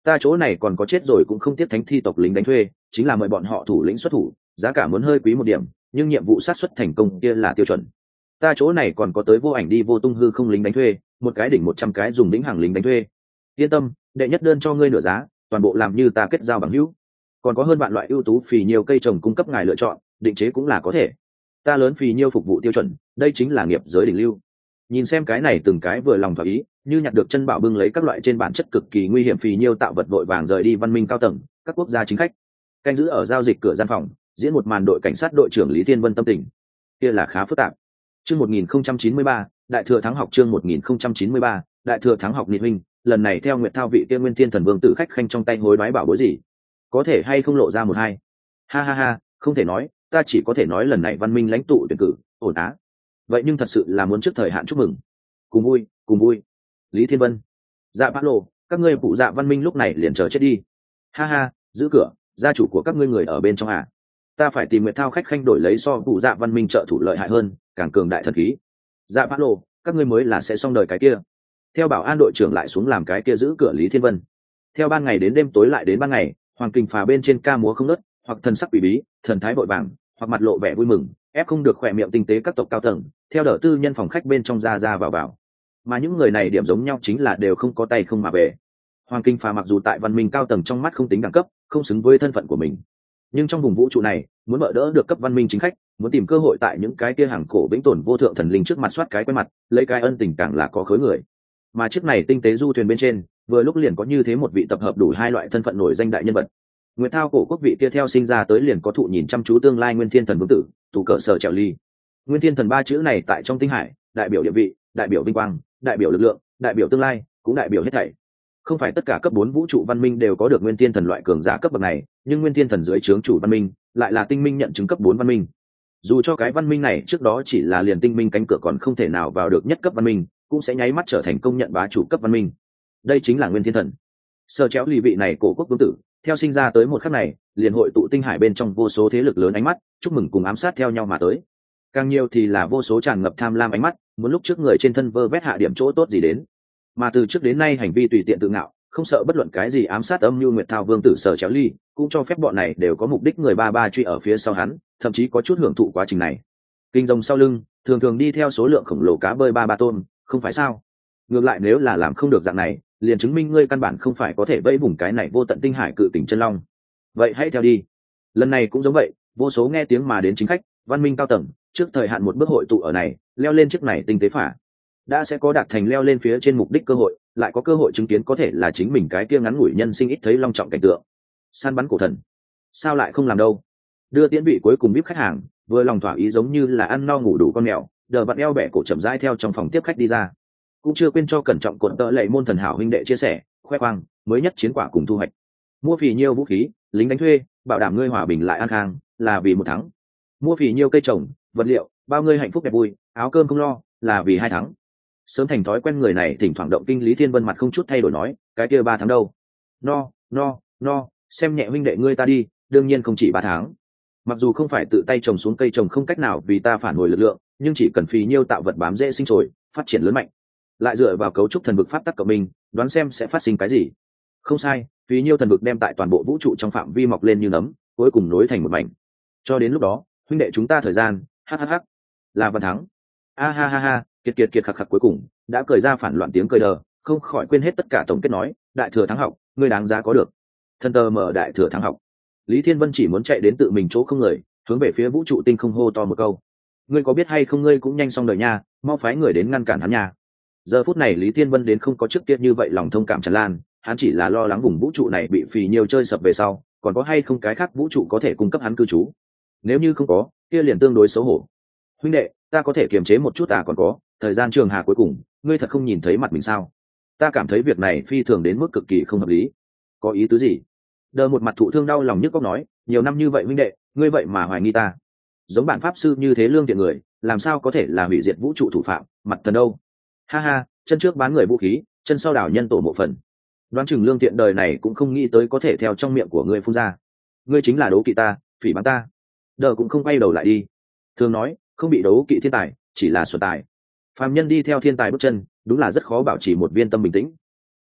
Ta chỗ này còn có chết rồi cũng không tiếc thánh thi tộc lính đánh thuê, chính là mời bọn họ thủ lĩnh xuất thủ, giá cả muốn hơi quý một điểm, nhưng nhiệm vụ sát xuất thành công kia là tiêu chuẩn. Ta chỗ này còn có tới vô ảnh đi vô tung hư không lính đánh thuê, một cái đỉnh một trăm cái dùng lĩnh hàng lính đánh thuê. Yên tâm, đệ nhất đơn cho ngươi nửa giá, toàn bộ làm như ta kết giao bằng hữu. Còn có hơn bạn loại ưu tú phì nhiều cây trồng cung cấp ngài lựa chọn, định chế cũng là có thể. Ta lớn phì nhiêu phục vụ tiêu chuẩn, đây chính là nghiệp giới đỉnh lưu. Nhìn xem cái này từng cái vừa lòng thỏa ý, như nhặt được chân bảo bưng lấy các loại trên bản chất cực kỳ nguy hiểm phì nhiêu tạo vật vội vàng rời đi văn minh cao tầng, các quốc gia chính khách canh giữ ở giao dịch cửa gian phòng, diễn một màn đội cảnh sát đội trưởng Lý Thiên Vân tâm tình kia là khá phức tạp. Chương một nghìn không trăm chín mươi ba, đại thừa thắng học chương một nghìn không trăm chín mươi ba, đại thừa thắng học Nhị huynh, lần này theo Nguyệt Thao vị kia Nguyên Thiên Thần Vương tự khách khanh trong tay hối đoái bảo bối gì, có thể hay không lộ ra một hai. Ha ha ha, không thể nói, ta chỉ có thể nói lần này văn minh lãnh tụ tuyển cử ổn á. Vậy nhưng thật sự là muốn trước thời hạn chúc mừng. Cùng vui, cùng vui. Lý Thiên Vân, dạ bát lộ, các ngươi phụ dạ văn minh lúc này liền chờ chết đi. Ha ha, giữ cửa, gia chủ của các ngươi người ở bên trong à. Ta phải tìm Nguyệt Thao khách khanh đổi lấy so phụ dạ văn minh trợ thủ lợi hại hơn, càng cường đại thần khí. Dạ bát lộ, các ngươi mới là sẽ xong đời cái kia. Theo bảo an đội trưởng lại xuống làm cái kia giữ cửa Lý Thiên Vân. Theo ban ngày đến đêm tối lại đến ban ngày, hoàng kình phà bên trên ca múa không ngớt, hoặc thần sắc quỷ bí, thần thái vội vàng, hoặc mặt lộ vẻ vui mừng, ép không được khỏe miệng tinh tế các tộc cao tầng, theo đỡ tư nhân phòng khách bên trong ra ra vào vào. Mà những người này điểm giống nhau chính là đều không có tay không mà về. Hoàng kinh phà mặc dù tại văn minh cao tầng trong mắt không tính đẳng cấp, không xứng với thân phận của mình, nhưng trong vùng vũ trụ này, muốn mở đỡ được cấp văn minh chính khách, muốn tìm cơ hội tại những cái kia hàng cổ vĩnh tồn vô thượng thần linh trước mặt soát cái quen mặt, lấy cái ân tình càng là có khối người. Mà chiếc này tinh tế du thuyền bên trên, vừa lúc liền có như thế một vị tập hợp đủ hai loại thân phận nổi danh đại nhân vật. Nguyệt Thao cổ quốc vị kia theo sinh ra tới liền có thụ nhìn chăm chú tương lai Nguyên Thiên Thần vương tử, tủ cỡ sở trèo ly. Nguyên Thiên Thần ba chữ này tại trong tinh hải, đại biểu địa vị, đại biểu vinh quang, đại biểu lực lượng, đại biểu tương lai, cũng đại biểu hết thảy. Không phải tất cả cấp bốn vũ trụ văn minh đều có được Nguyên Thiên Thần loại cường giả cấp bậc này, nhưng Nguyên Thiên Thần dưới trướng chủ văn minh, lại là tinh minh nhận chứng cấp bốn văn minh. Dù cho cái văn minh này trước đó chỉ là liền tinh minh cánh cửa còn không thể nào vào được nhất cấp văn minh, cũng sẽ nháy mắt trở thành công nhận bá chủ cấp văn minh. Đây chính là Nguyên Thiên Thần. Sở chéo lì vị này cổ quốc vương tử, theo sinh ra tới một khắc này, liền hội tụ tinh hải bên trong vô số thế lực lớn ánh mắt, chúc mừng cùng ám sát theo nhau mà tới. Càng nhiều thì là vô số tràn ngập tham lam ánh mắt, muốn lúc trước người trên thân vơ vét hạ điểm chỗ tốt gì đến. Mà từ trước đến nay hành vi tùy tiện tự ngạo, không sợ bất luận cái gì ám sát âm mưu Nguyệt Thao vương tử Sở chéo ly, cũng cho phép bọn này đều có mục đích người ba ba truy ở phía sau hắn, thậm chí có chút hưởng thụ quá trình này. Kinh rồng sau lưng, thường thường đi theo số lượng khổng lồ cá bơi ba ba tôn, không phải sao? Ngược lại nếu là làm không được dạng này, liền chứng minh ngươi căn bản không phải có thể vẫy vùng cái này vô tận tinh hải cự tỉnh chân long. Vậy hãy theo đi. Lần này cũng giống vậy, vô số nghe tiếng mà đến chính khách, văn minh cao tầng, trước thời hạn một bước hội tụ ở này, leo lên chiếc này tinh tế phả, đã sẽ có đạt thành leo lên phía trên mục đích cơ hội, lại có cơ hội chứng kiến có thể là chính mình cái kia ngắn ngủi nhân sinh ít thấy long trọng cảnh tượng. Săn bắn cổ thần, sao lại không làm đâu? Đưa tiễn vị cuối cùng bíp khách hàng, vừa lòng thỏa ý giống như là ăn no ngủ đủ con mèo, đờ vặn eo bẻ cổ chậm rãi theo trong phòng tiếp khách đi ra. Cũng chưa quên cho cẩn trọng cột tợ lệ môn thần hảo huynh đệ chia sẻ, khoe khoang mới nhất chiến quả cùng thu hoạch. Mua phì nhiêu vũ khí, lính đánh thuê, bảo đảm ngươi hòa bình lại an khang, là vì một thắng. Mua phì nhiêu cây trồng, vật liệu, bao ngươi hạnh phúc đẹp vui, áo cơm không lo, là vì hai thắng. Sớm thành thói quen người này thỉnh thoảng động kinh Lý Thiên Vân mặt không chút thay đổi nói, cái kia ba tháng đâu? No, no, no, xem nhẹ huynh đệ ngươi ta đi, đương nhiên không chỉ ba tháng. Mặc dù không phải tự tay trồng xuống cây trồng không cách nào vì ta phản hồi lực lượng, nhưng chỉ cần phì nhiêu tạo vật bám dễ sinh trồi, phát triển lớn mạnh, lại dựa vào cấu trúc thần vực pháp tắc cộng minh, đoán xem sẽ phát sinh cái gì. Không sai, phí nhiêu thần vực đem tại toàn bộ vũ trụ trong phạm vi mọc lên như nấm, cuối cùng nối thành một mảnh. Cho đến lúc đó, huynh đệ chúng ta thời gian, hhh, là văn thắng. A ha ha ha, kiệt kiệt kiệt khạc khạc cuối cùng đã cười ra phản loạn tiếng cười đờ, không khỏi quên hết tất cả tổng kết nói, đại thừa thắng học, ngươi đáng giá có được. Thân tờ mở đại thừa thắng học. Lý Thiên Vân chỉ muốn chạy đến tự mình chỗ không người, hướng về phía vũ trụ tinh không hô to một câu. Ngươi có biết hay không ngươi cũng nhanh xong đời nha, mau phái người đến ngăn cản hắn nha. Giờ phút này Lý Thiên Vân đến không có trước kia như vậy lòng thông cảm tràn lan, hắn chỉ là lo lắng vùng vũ trụ này bị phì nhiều chơi sập về sau, còn có hay không cái khác vũ trụ có thể cung cấp hắn cư trú. Nếu như không có, kia liền tương đối xấu hổ. Huynh đệ, ta có thể kiềm chế một chút à, còn có, thời gian trường hà cuối cùng, ngươi thật không nhìn thấy mặt mình sao? Ta cảm thấy việc này phi thường đến mức cực kỳ không hợp lý. Có ý tứ gì? Đờ một mặt thụ thương đau lòng nhức óc nói, nhiều năm như vậy huynh đệ, ngươi vậy mà hoài nghi ta. Giống bản pháp sư như thế lương thiện người, làm sao có thể là hủy diệt vũ trụ thủ phạm, mặt thần đâu? Ha ha, chân trước bán người vũ khí, chân sau đảo nhân tổ mộ phần. Đoán chừng lương thiện đời này cũng không nghĩ tới có thể theo trong miệng của ngươi phun ra. Ngươi chính là đố kỵ ta, phỉ báng ta. Đờ cũng không quay đầu lại đi. Thường nói, không bị đố kỵ thiên tài, chỉ là xuẩn tài. Phàm nhân đi theo thiên tài bước chân, đúng là rất khó bảo trì một viên tâm bình tĩnh.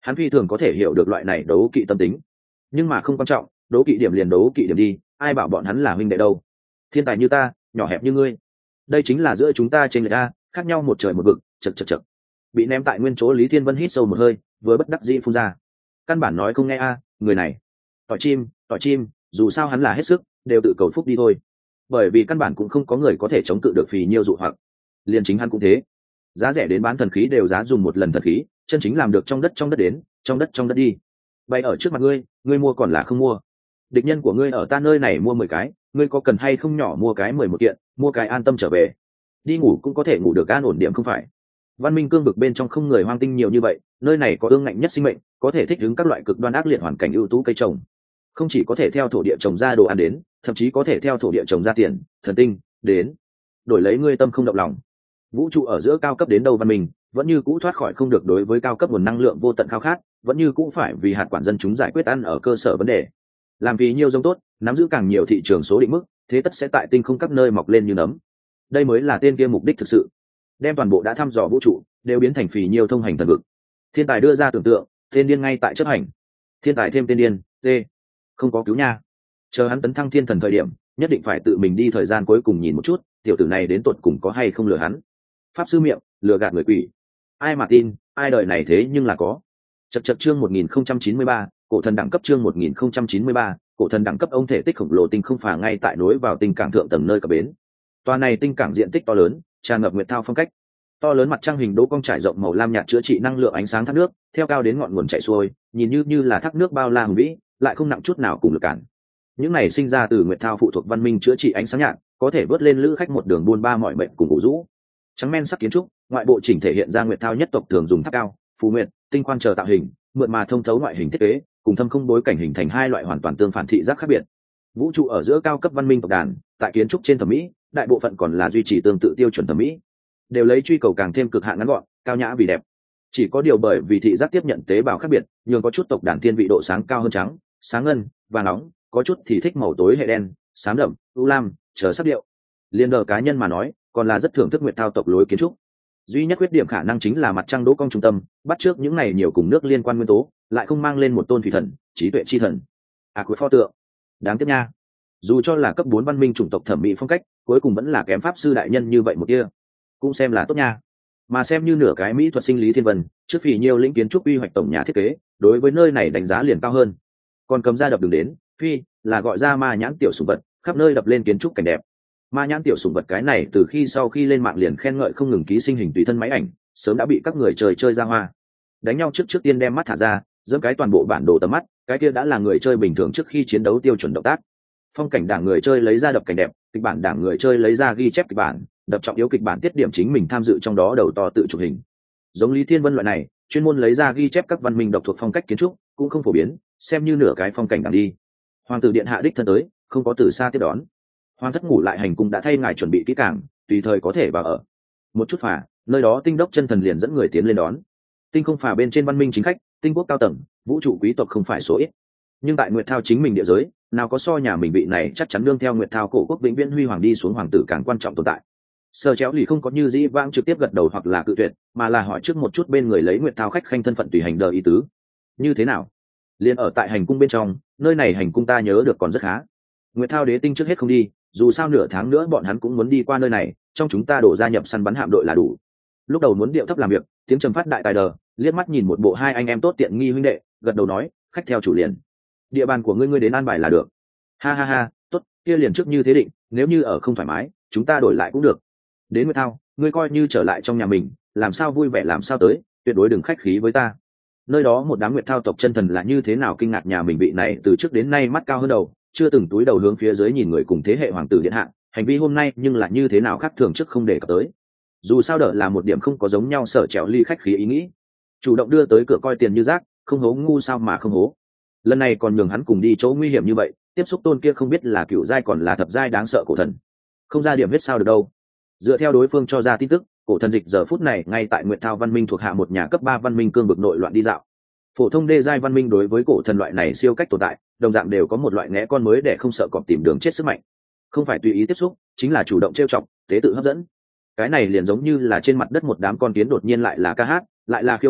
hắn phi thường có thể hiểu được loại này đấu kỵ tâm tính, nhưng mà không quan trọng, đấu kỵ điểm liền đấu kỵ điểm đi, ai bảo bọn hắn là huynh đệ đâu. Thiên tài như ta, nhỏ hẹp như ngươi, đây chính là giữa chúng ta trên lệch a, khác nhau một trời một vực. Chật chật chật. Bị ném tại nguyên chỗ Lý Thiên Vân hít sâu một hơi, vừa bất đắc dĩ phun ra, căn bản nói không nghe a, người này tỏi chim tỏi chim, dù sao hắn là hết sức, đều tự cầu phúc đi thôi, bởi vì căn bản cũng không có người có thể chống cự được phì nhiêu dụ hoặc. Liền chính hắn cũng thế, giá rẻ đến bán thần khí đều giá dùng một lần thần khí, chân chính làm được trong đất trong đất đến, trong đất trong đất đi. Bay ở trước mặt ngươi, ngươi mua còn là không mua? Địch nhân của ngươi ở ta nơi này mua mười cái, ngươi có cần hay không nhỏ mua cái mười một kiện, mua cái an tâm trở về, đi ngủ cũng có thể ngủ được an ổn điểm không phải? Văn minh cương vực bên trong không người hoang tinh nhiều như vậy, nơi này có ương ngạnh nhất sinh mệnh, có thể thích ứng các loại cực đoan ác liệt hoàn cảnh ưu tú cây trồng, không chỉ có thể theo thổ địa trồng ra đồ ăn đến, thậm chí có thể theo thổ địa trồng ra tiền, thần tinh đến, đổi lấy ngươi tâm không động lòng. Vũ trụ ở giữa cao cấp đến đâu văn minh, vẫn như cũ thoát khỏi không được đối với cao cấp nguồn năng lượng vô tận khao khát, vẫn như cũ phải vì hạt quản dân chúng giải quyết ăn ở cơ sở vấn đề, làm vì nhiều giống tốt, nắm giữ càng nhiều thị trường số định mức, thế tất sẽ tại tinh không các nơi mọc lên như nấm. Đây mới là tên kia mục đích thực sự, đem toàn bộ đã thăm dò vũ trụ đều biến thành phì nhiêu thông hành thần vực. Thiên tài đưa ra tưởng tượng, tên điên ngay tại chấp hành. Thiên tài thêm tên điên, t không có cứu nha. Chờ hắn tấn thăng thiên thần thời điểm, nhất định phải tự mình đi thời gian cuối cùng nhìn một chút, tiểu tử này đến tột cùng có hay không lừa hắn. Pháp sư miệng, lừa gạt người quỷ, ai mà tin, ai đời này thế nhưng là có. Chật chật chương một nghìn không trăm chín mươi ba, cổ thần đẳng cấp chương một nghìn không trăm chín mươi ba, cổ thần đẳng cấp. Ông thể tích khổng lồ tinh không phà ngay tại nối vào tinh cảng thượng tầng nơi cập bến. Tòa này tinh cảng diện tích to lớn, tràn ngập nguyệt thao phong cách. To lớn mặt trăng hình đỗ cong trải rộng màu lam nhạt chữa trị năng lượng ánh sáng thác nước, theo cao đến ngọn nguồn chảy xuôi, nhìn như như là thác nước bao la hùng vĩ, lại không nặng chút nào cùng lực cản. Những này sinh ra từ nguyệt thao phụ thuộc văn minh chữa trị ánh sáng nhạt, có thể vớt lên lữ khách một đường buôn ba mọi mệnh cùng ngủ rũ. Trắng men sắc kiến trúc, ngoại bộ chỉnh thể hiện ra nguyệt thao nhất tộc thường dùng tháp cao, phù nguyệt, tinh quan chờ tạo hình, mượn mà thông thấu ngoại hình thiết kế, cùng thâm không bối cảnh hình thành hai loại hoàn toàn tương phản thị giác khác biệt. Vũ trụ ở giữa cao cấp văn minh tộc đàn, tại kiến trúc trên thẩm mỹ, đại bộ phận còn là duy trì tương tự tiêu chuẩn thẩm mỹ, đều lấy truy cầu càng thêm cực hạn ngắn gọn, cao nhã vì đẹp. Chỉ có điều bởi vì thị giác tiếp nhận tế bào khác biệt, nhưng có chút tộc đàn thiên vị độ sáng cao hơn trắng, sáng ngân, vàng nóng, có chút thì thích màu tối hệ đen, xám đậm, u lam, chờ sắc điệu. Liên đờ cá nhân mà nói, còn là rất thưởng thức nguyệt thao tộc lối kiến trúc. Duy nhất khuyết điểm khả năng chính là mặt trăng đỗ cong trung tâm, bắt trước những này nhiều cùng nước liên quan nguyên tố, lại không mang lên một tôn thủy thần, trí tuệ chi thần. À cuối pho tượng, đáng tiếc nha. Dù cho là cấp bốn văn minh chủng tộc thẩm mỹ phong cách, cuối cùng vẫn là kém pháp sư đại nhân như vậy một kia, cũng xem là tốt nha. Mà xem như nửa cái mỹ thuật sinh lý thiên vân, trước phỉ nhiều lĩnh kiến trúc quy hoạch tổng nhà thiết kế, đối với nơi này đánh giá liền cao hơn. Còn cấm ra đập đường đến, phi là gọi ra ma nhãn tiểu sủng vật, khắp nơi đập lên kiến trúc cảnh đẹp. Ma nhãn tiểu sủng vật cái này từ khi sau khi lên mạng liền khen ngợi không ngừng ký sinh hình tùy thân máy ảnh, sớm đã bị các người chơi chơi ra hoa. Đánh nhau trước trước tiên đem mắt thả ra, dẫm cái toàn bộ bản đồ tầm mắt, cái kia đã là người chơi bình thường trước khi chiến đấu tiêu chuẩn động tác. Phong cảnh đảng người chơi lấy ra đập cảnh đẹp, kịch bản đảng người chơi lấy ra ghi chép kịch bản, đập trọng yếu kịch bản tiết điểm chính mình tham dự trong đó đầu to tự chụp hình. Giống Lý Thiên Vân loại này, chuyên môn lấy ra ghi chép các văn minh độc thuộc phong cách kiến trúc, cũng không phổ biến, xem như nửa cái phong cảnh đảng đi. Hoàng tử điện hạ đích thân tới, không có từ xa tiếp đón. Hoàng thất ngủ lại hành cung đã thay ngài chuẩn bị kỹ càng, tùy thời có thể vào ở. Một chút phà, nơi đó tinh đốc chân thần liền dẫn người tiến lên đón. Tinh không phà bên trên văn minh chính khách, tinh quốc cao tầng, vũ trụ quý tộc không phải số ít. Nhưng tại Nguyệt Thao chính mình địa giới, nào có so nhà mình vị này chắc chắn đương theo Nguyệt Thao cổ quốc vĩnh viễn huy hoàng đi xuống hoàng tử càng quan trọng tồn tại. Sở Chéo lì không có như dĩ vãng trực tiếp gật đầu hoặc là cự tuyệt, mà là hỏi trước một chút bên người lấy Nguyệt Thao khách khanh thân phận tùy hành đờ ý tứ. Như thế nào? Liên ở tại hành cung bên trong, nơi này hành cung ta nhớ được còn rất khá. Nguyệt Thao đế tinh trước hết không đi, dù sao nửa tháng nữa bọn hắn cũng muốn đi qua nơi này, trong chúng ta đổ gia nhập săn bắn hạm đội là đủ. Lúc đầu muốn điệu thấp làm việc, tiếng trầm phát đại tài đờ, liếc mắt nhìn một bộ hai anh em tốt tiện nghi huynh đệ, gật đầu nói, khách theo chủ liền. Địa bàn của ngươi ngươi đến an bài là được. Ha ha ha, tốt, kia liền trước như thế định, nếu như ở không thoải mái, chúng ta đổi lại cũng được. Đến Nguyệt Thao, ngươi coi như trở lại trong nhà mình, làm sao vui vẻ làm sao tới, tuyệt đối đừng khách khí với ta. Nơi đó một đám Nguyệt Thao tộc chân thần là như thế nào kinh ngạc nhà mình vị này từ trước đến nay mắt cao hơn đầu, chưa từng túi đầu hướng phía dưới nhìn người cùng thế hệ hoàng tử điện hạ, hành vi hôm nay nhưng là như thế nào khác thường trước không để cập tới. Dù sao đỡ là một điểm không có giống nhau Sở Chéo ly khách khí ý nghĩ, chủ động đưa tới cửa coi tiền như rác, không hố ngu sao mà không hố. Lần này còn nhường hắn cùng đi chỗ nguy hiểm như vậy, tiếp xúc tôn kia không biết là cựu giai còn là thập giai đáng sợ cổ thần, không ra điểm huyết sao được đâu. Dựa theo đối phương cho ra tin tức, cổ thần dịch giờ phút này ngay tại Nguyệt Thao văn minh thuộc hạ một nhà cấp ba văn minh cương vực nội loạn đi dạo. Phổ thông đê giai văn minh đối với cổ thần loại này siêu cách tồn tại, đồng dạng đều có một loại ngẽ con mới để không sợ cọp tìm đường chết sức mạnh. Không phải tùy ý tiếp xúc, chính là chủ động trêu chọc, tế tự hấp dẫn. Cái này liền giống như là trên mặt đất một đám con kiến đột nhiên lại là ca hát, lại là khiêu vũ,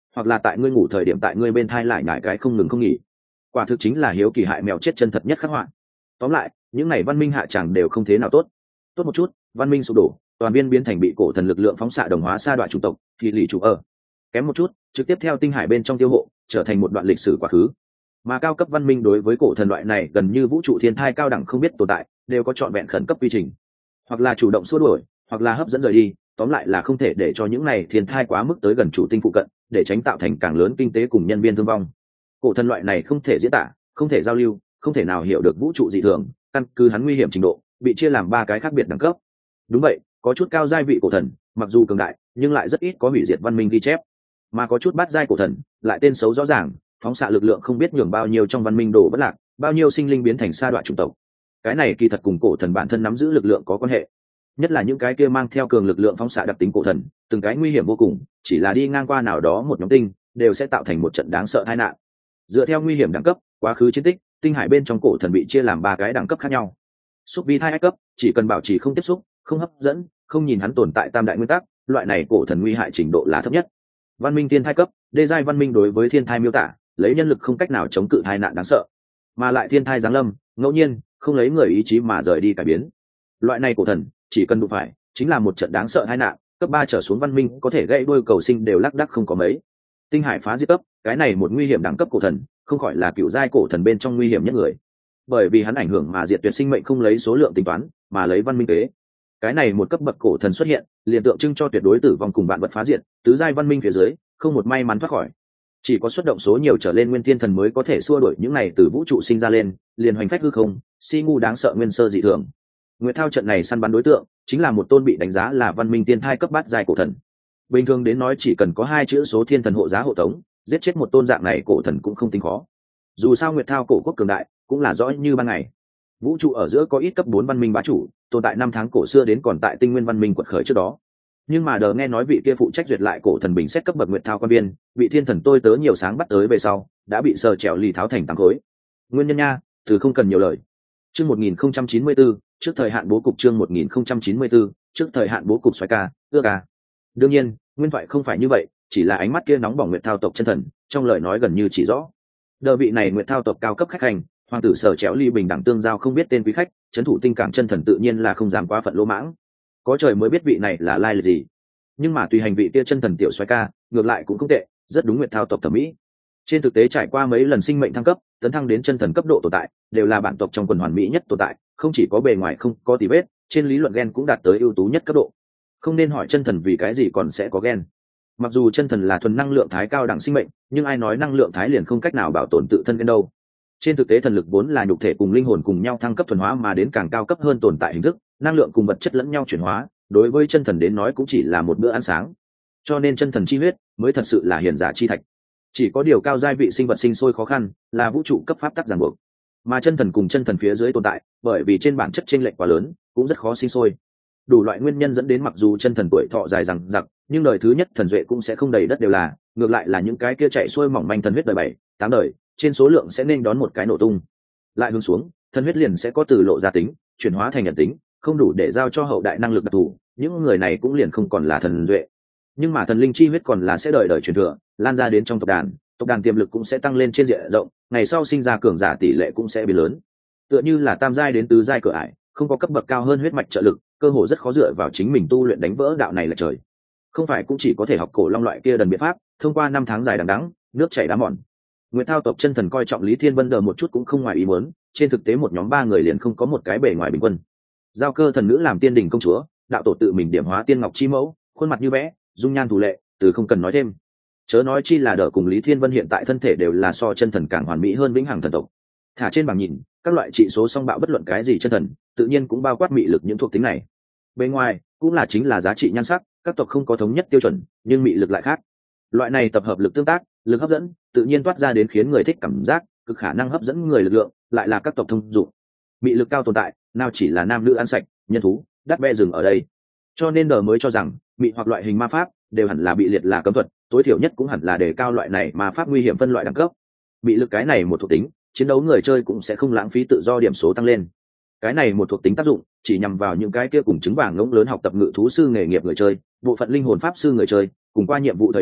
hoặc là tại ngươi ngủ thời điểm tại ngươi bên thai lại nhải cái không ngừng không nghỉ. Quả thực chính là hiếu kỳ hại mèo chết chân thật nhất khắc họa. Tóm lại những này văn minh hạ tràng đều không thế nào tốt. Tốt một chút, văn minh sụp đổ, toàn viên biến thành bị cổ thần lực lượng phóng xạ đồng hóa sa đoạn chủng tộc thì lì chủ ở. Kém một chút, trực tiếp theo tinh hải bên trong tiêu hộ, trở thành một đoạn lịch sử quá khứ. Mà cao cấp văn minh đối với cổ thần loại này gần như vũ trụ thiên thai cao đẳng không biết tồn tại, đều có trọn vẹn khẩn cấp quy trình, hoặc là chủ động xua đuổi, hoặc là hấp dẫn rời đi, tóm lại là không thể để cho những này thiên thai quá mức tới gần chủ tinh phụ cận, để tránh tạo thành càng lớn kinh tế cùng nhân viên thương vong. Cổ thần loại này không thể diễn tả, không thể giao lưu, không thể nào hiểu được vũ trụ dị thường, căn cứ hắn nguy hiểm trình độ, bị chia làm ba cái khác biệt đẳng cấp. Đúng vậy, có chút cao giai vị cổ thần, mặc dù cường đại, nhưng lại rất ít có hủy diệt văn minh ghi chép, mà có chút bát giai cổ thần, lại tên xấu rõ ràng, phóng xạ lực lượng không biết nhường bao nhiêu trong văn minh đổ bất lạc, bao nhiêu sinh linh biến thành sa đoạn chủng tộc. Cái này kỳ thật cùng cổ thần bản thân nắm giữ lực lượng có quan hệ, nhất là những cái kia mang theo cường lực lượng phóng xạ đặc tính cổ thần, từng cái nguy hiểm vô cùng, chỉ là đi ngang qua nào đó một nhóm tinh, đều sẽ tạo thành một trận đáng sợ tai nạn. Dựa theo nguy hiểm đẳng cấp, quá khứ chiến tích, tinh hải bên trong cổ thần bị chia làm ba cái đẳng cấp khác nhau. Xúc vi thai cấp, chỉ cần bảo trì không tiếp xúc, không hấp dẫn, không nhìn hắn tồn tại tam đại nguyên tắc, loại này cổ thần nguy hại trình độ là thấp nhất. Văn minh thiên thai cấp, đê giai văn minh đối với thiên thai miêu tả, lấy nhân lực không cách nào chống cự tai nạn đáng sợ, mà lại thiên thai giáng lâm, ngẫu nhiên, không lấy người ý chí mà rời đi cải biến. Loại này cổ thần, chỉ cần đụng phải, chính là một trận đáng sợ tai nạn, cấp ba trở xuống văn minh có thể gãy đuôi cầu sinh đều lác đác không có mấy. Tinh hải phá diệt cấp, cái này một nguy hiểm đẳng cấp cổ thần, không khỏi là cựu giai cổ thần bên trong nguy hiểm nhất người, bởi vì hắn ảnh hưởng mà diệt tuyệt sinh mệnh không lấy số lượng tính toán, mà lấy văn minh kế. Cái này một cấp bậc cổ thần xuất hiện, liền tượng trưng cho tuyệt đối tử vong cùng vạn vật phá diệt, tứ giai văn minh phía dưới, không một may mắn thoát khỏi. Chỉ có xuất động số nhiều trở lên nguyên thiên thần mới có thể xua đuổi những này từ vũ trụ sinh ra lên, liền hoành phách hư không, si ngu đáng sợ nguyên sơ dị thường. Nguyệt Thao trận này săn bắn đối tượng, chính là một tôn bị đánh giá là văn minh tiên thai cấp bát giai cổ thần. Bình thường đến nói chỉ cần có hai chữ số thiên thần hộ giá hộ tống, giết chết một tôn dạng này cổ thần cũng không tính khó. Dù sao Nguyệt Thao cổ quốc cường đại, cũng là rõ như ban ngày. Vũ trụ ở giữa có ít cấp bốn văn minh bá chủ, tồn tại năm tháng cổ xưa đến còn tại tinh nguyên văn minh quật khởi trước đó. Nhưng mà đờ nghe nói vị kia phụ trách duyệt lại cổ thần bình xét cấp bậc Nguyệt Thao quan viên, vị thiên thần tôi tớ nhiều sáng bắt tới về sau, đã bị sờ trèo lì tháo thành tám khối. Nguyên nhân nha, từ không cần nhiều lời. Chương một nghìn không trăm chín mươi tư, trước thời hạn bố cục chương một nghìn không trăm chín mươi tư, trước thời hạn bố cục xoáy ca, ưa ca. Đương nhiên, nguyên thoại không phải như vậy, chỉ là ánh mắt kia nóng bỏng Nguyệt Thao tộc chân thần, trong lời nói gần như chỉ rõ. Đờ vị này Nguyệt Thao tộc cao cấp khách hành, hoàng tử sở chéo ly bình đẳng tương giao không biết tên quý khách, trấn thủ tinh cảng chân thần tự nhiên là không dám quá phận lỗ mãng. Có trời mới biết vị này là lai lịch gì. Nhưng mà tùy hành vị kia chân thần tiểu xoáy ca, ngược lại cũng không tệ, rất đúng Nguyệt Thao tộc thẩm mỹ. Trên thực tế trải qua mấy lần sinh mệnh thăng cấp, tấn thăng đến chân thần cấp độ tồn tại, đều là bản tộc trong quần hoàn mỹ nhất tồn tại, không chỉ có bề ngoài không có tì vết, trên lý luận gen cũng đạt tới ưu tú nhất cấp độ. Không nên hỏi chân thần vì cái gì còn sẽ có gen. Mặc dù chân thần là thuần năng lượng thái cao đẳng sinh mệnh, nhưng ai nói năng lượng thái liền không cách nào bảo tồn tự thân gen đâu. Trên thực tế thần lực vốn là nhục thể cùng linh hồn cùng nhau thăng cấp thuần hóa mà đến càng cao cấp hơn tồn tại hình thức, năng lượng cùng vật chất lẫn nhau chuyển hóa, đối với chân thần đến nói cũng chỉ là một bữa ăn sáng. Cho nên chân thần chi huyết mới thật sự là hiền giả chi thạch. Chỉ có điều cao giai vị sinh vật sinh sôi khó khăn, là vũ trụ cấp pháp tắc ràng buộc. Mà chân thần cùng chân thần phía dưới tồn tại, bởi vì trên bản chất chênh lệch quá lớn, cũng rất khó sinh sôi. Đủ loại nguyên nhân dẫn đến mặc dù chân thần tuổi thọ dài dằng dặc, nhưng đời thứ nhất thần duệ cũng sẽ không đầy đất đều là, ngược lại là những cái kia chạy xuôi mỏng manh thần huyết đời bảy, tám đời, trên số lượng sẽ nên đón một cái nổ tung. Lại hướng xuống, thần huyết liền sẽ có từ lộ ra tính, chuyển hóa thành nhận tính, không đủ để giao cho hậu đại năng lực đặc thù, những người này cũng liền không còn là thần duệ. Nhưng mà thần linh chi huyết còn là sẽ đời đời truyền thừa, lan ra đến trong tộc đàn, tộc đàn tiềm lực cũng sẽ tăng lên trên diện rộng, ngày sau sinh ra cường giả tỷ lệ cũng sẽ biến lớn. Tựa như là tam giai đến tứ giai cửa ải, không có cấp bậc cao hơn huyết mạch trợ lực, cơ hồ rất khó dựa vào chính mình tu luyện đánh vỡ đạo này là trời. Không phải cũng chỉ có thể học cổ long loại kia đần biện pháp, thông qua năm tháng dài đằng đẵng, nước chảy đá mòn. Nguyệt Thao tộc chân thần coi trọng Lý Thiên Vân đờ một chút cũng không ngoài ý muốn, trên thực tế một nhóm ba người liền không có một cái bề ngoài bình quân. Giao cơ thần nữ làm tiên đình công chúa, đạo tổ tự mình điểm hóa tiên ngọc chi mẫu, khuôn mặt như vẽ, dung nhan thủ lệ, từ không cần nói thêm. Chớ nói chi là đỡ cùng Lý Thiên Vân hiện tại thân thể đều là so chân thần càng hoàn mỹ hơn vĩnh hằng thần tộc. Thả trên bảng nhìn, các loại trị số song bạo bất luận cái gì chân thần, tự nhiên cũng bao quát mị lực những thuộc tính này. Bên ngoài, cũng là chính là giá trị nhan sắc, các tộc không có thống nhất tiêu chuẩn, nhưng mị lực lại khác. Loại này tập hợp lực tương tác, lực hấp dẫn, tự nhiên toát ra đến khiến người thích cảm giác, cực khả năng hấp dẫn người lực lượng, lại là các tộc thông dụng. Mị lực cao tồn tại, nào chỉ là nam nữ ăn sạch, nhân thú, đắt bẹ dừng ở đây. Cho nên đờ mới cho rằng, mị hoặc loại hình ma pháp đều hẳn là bị liệt là cấm thuật, tối thiểu nhất cũng hẳn là đề cao loại này ma pháp nguy hiểm phân loại đẳng cấp. Mị lực cái này một thuộc tính, chiến đấu người chơi cũng sẽ không lãng phí tự do điểm số tăng lên. Cái này một thuộc tính tác dụng, chỉ nhằm vào những cái kia cùng chứng vàng ngỗng lớn học tập ngự thú sư nghề nghiệp người chơi, bộ phận linh hồn pháp sư người chơi, cùng qua nhiệm vụ thời điểm,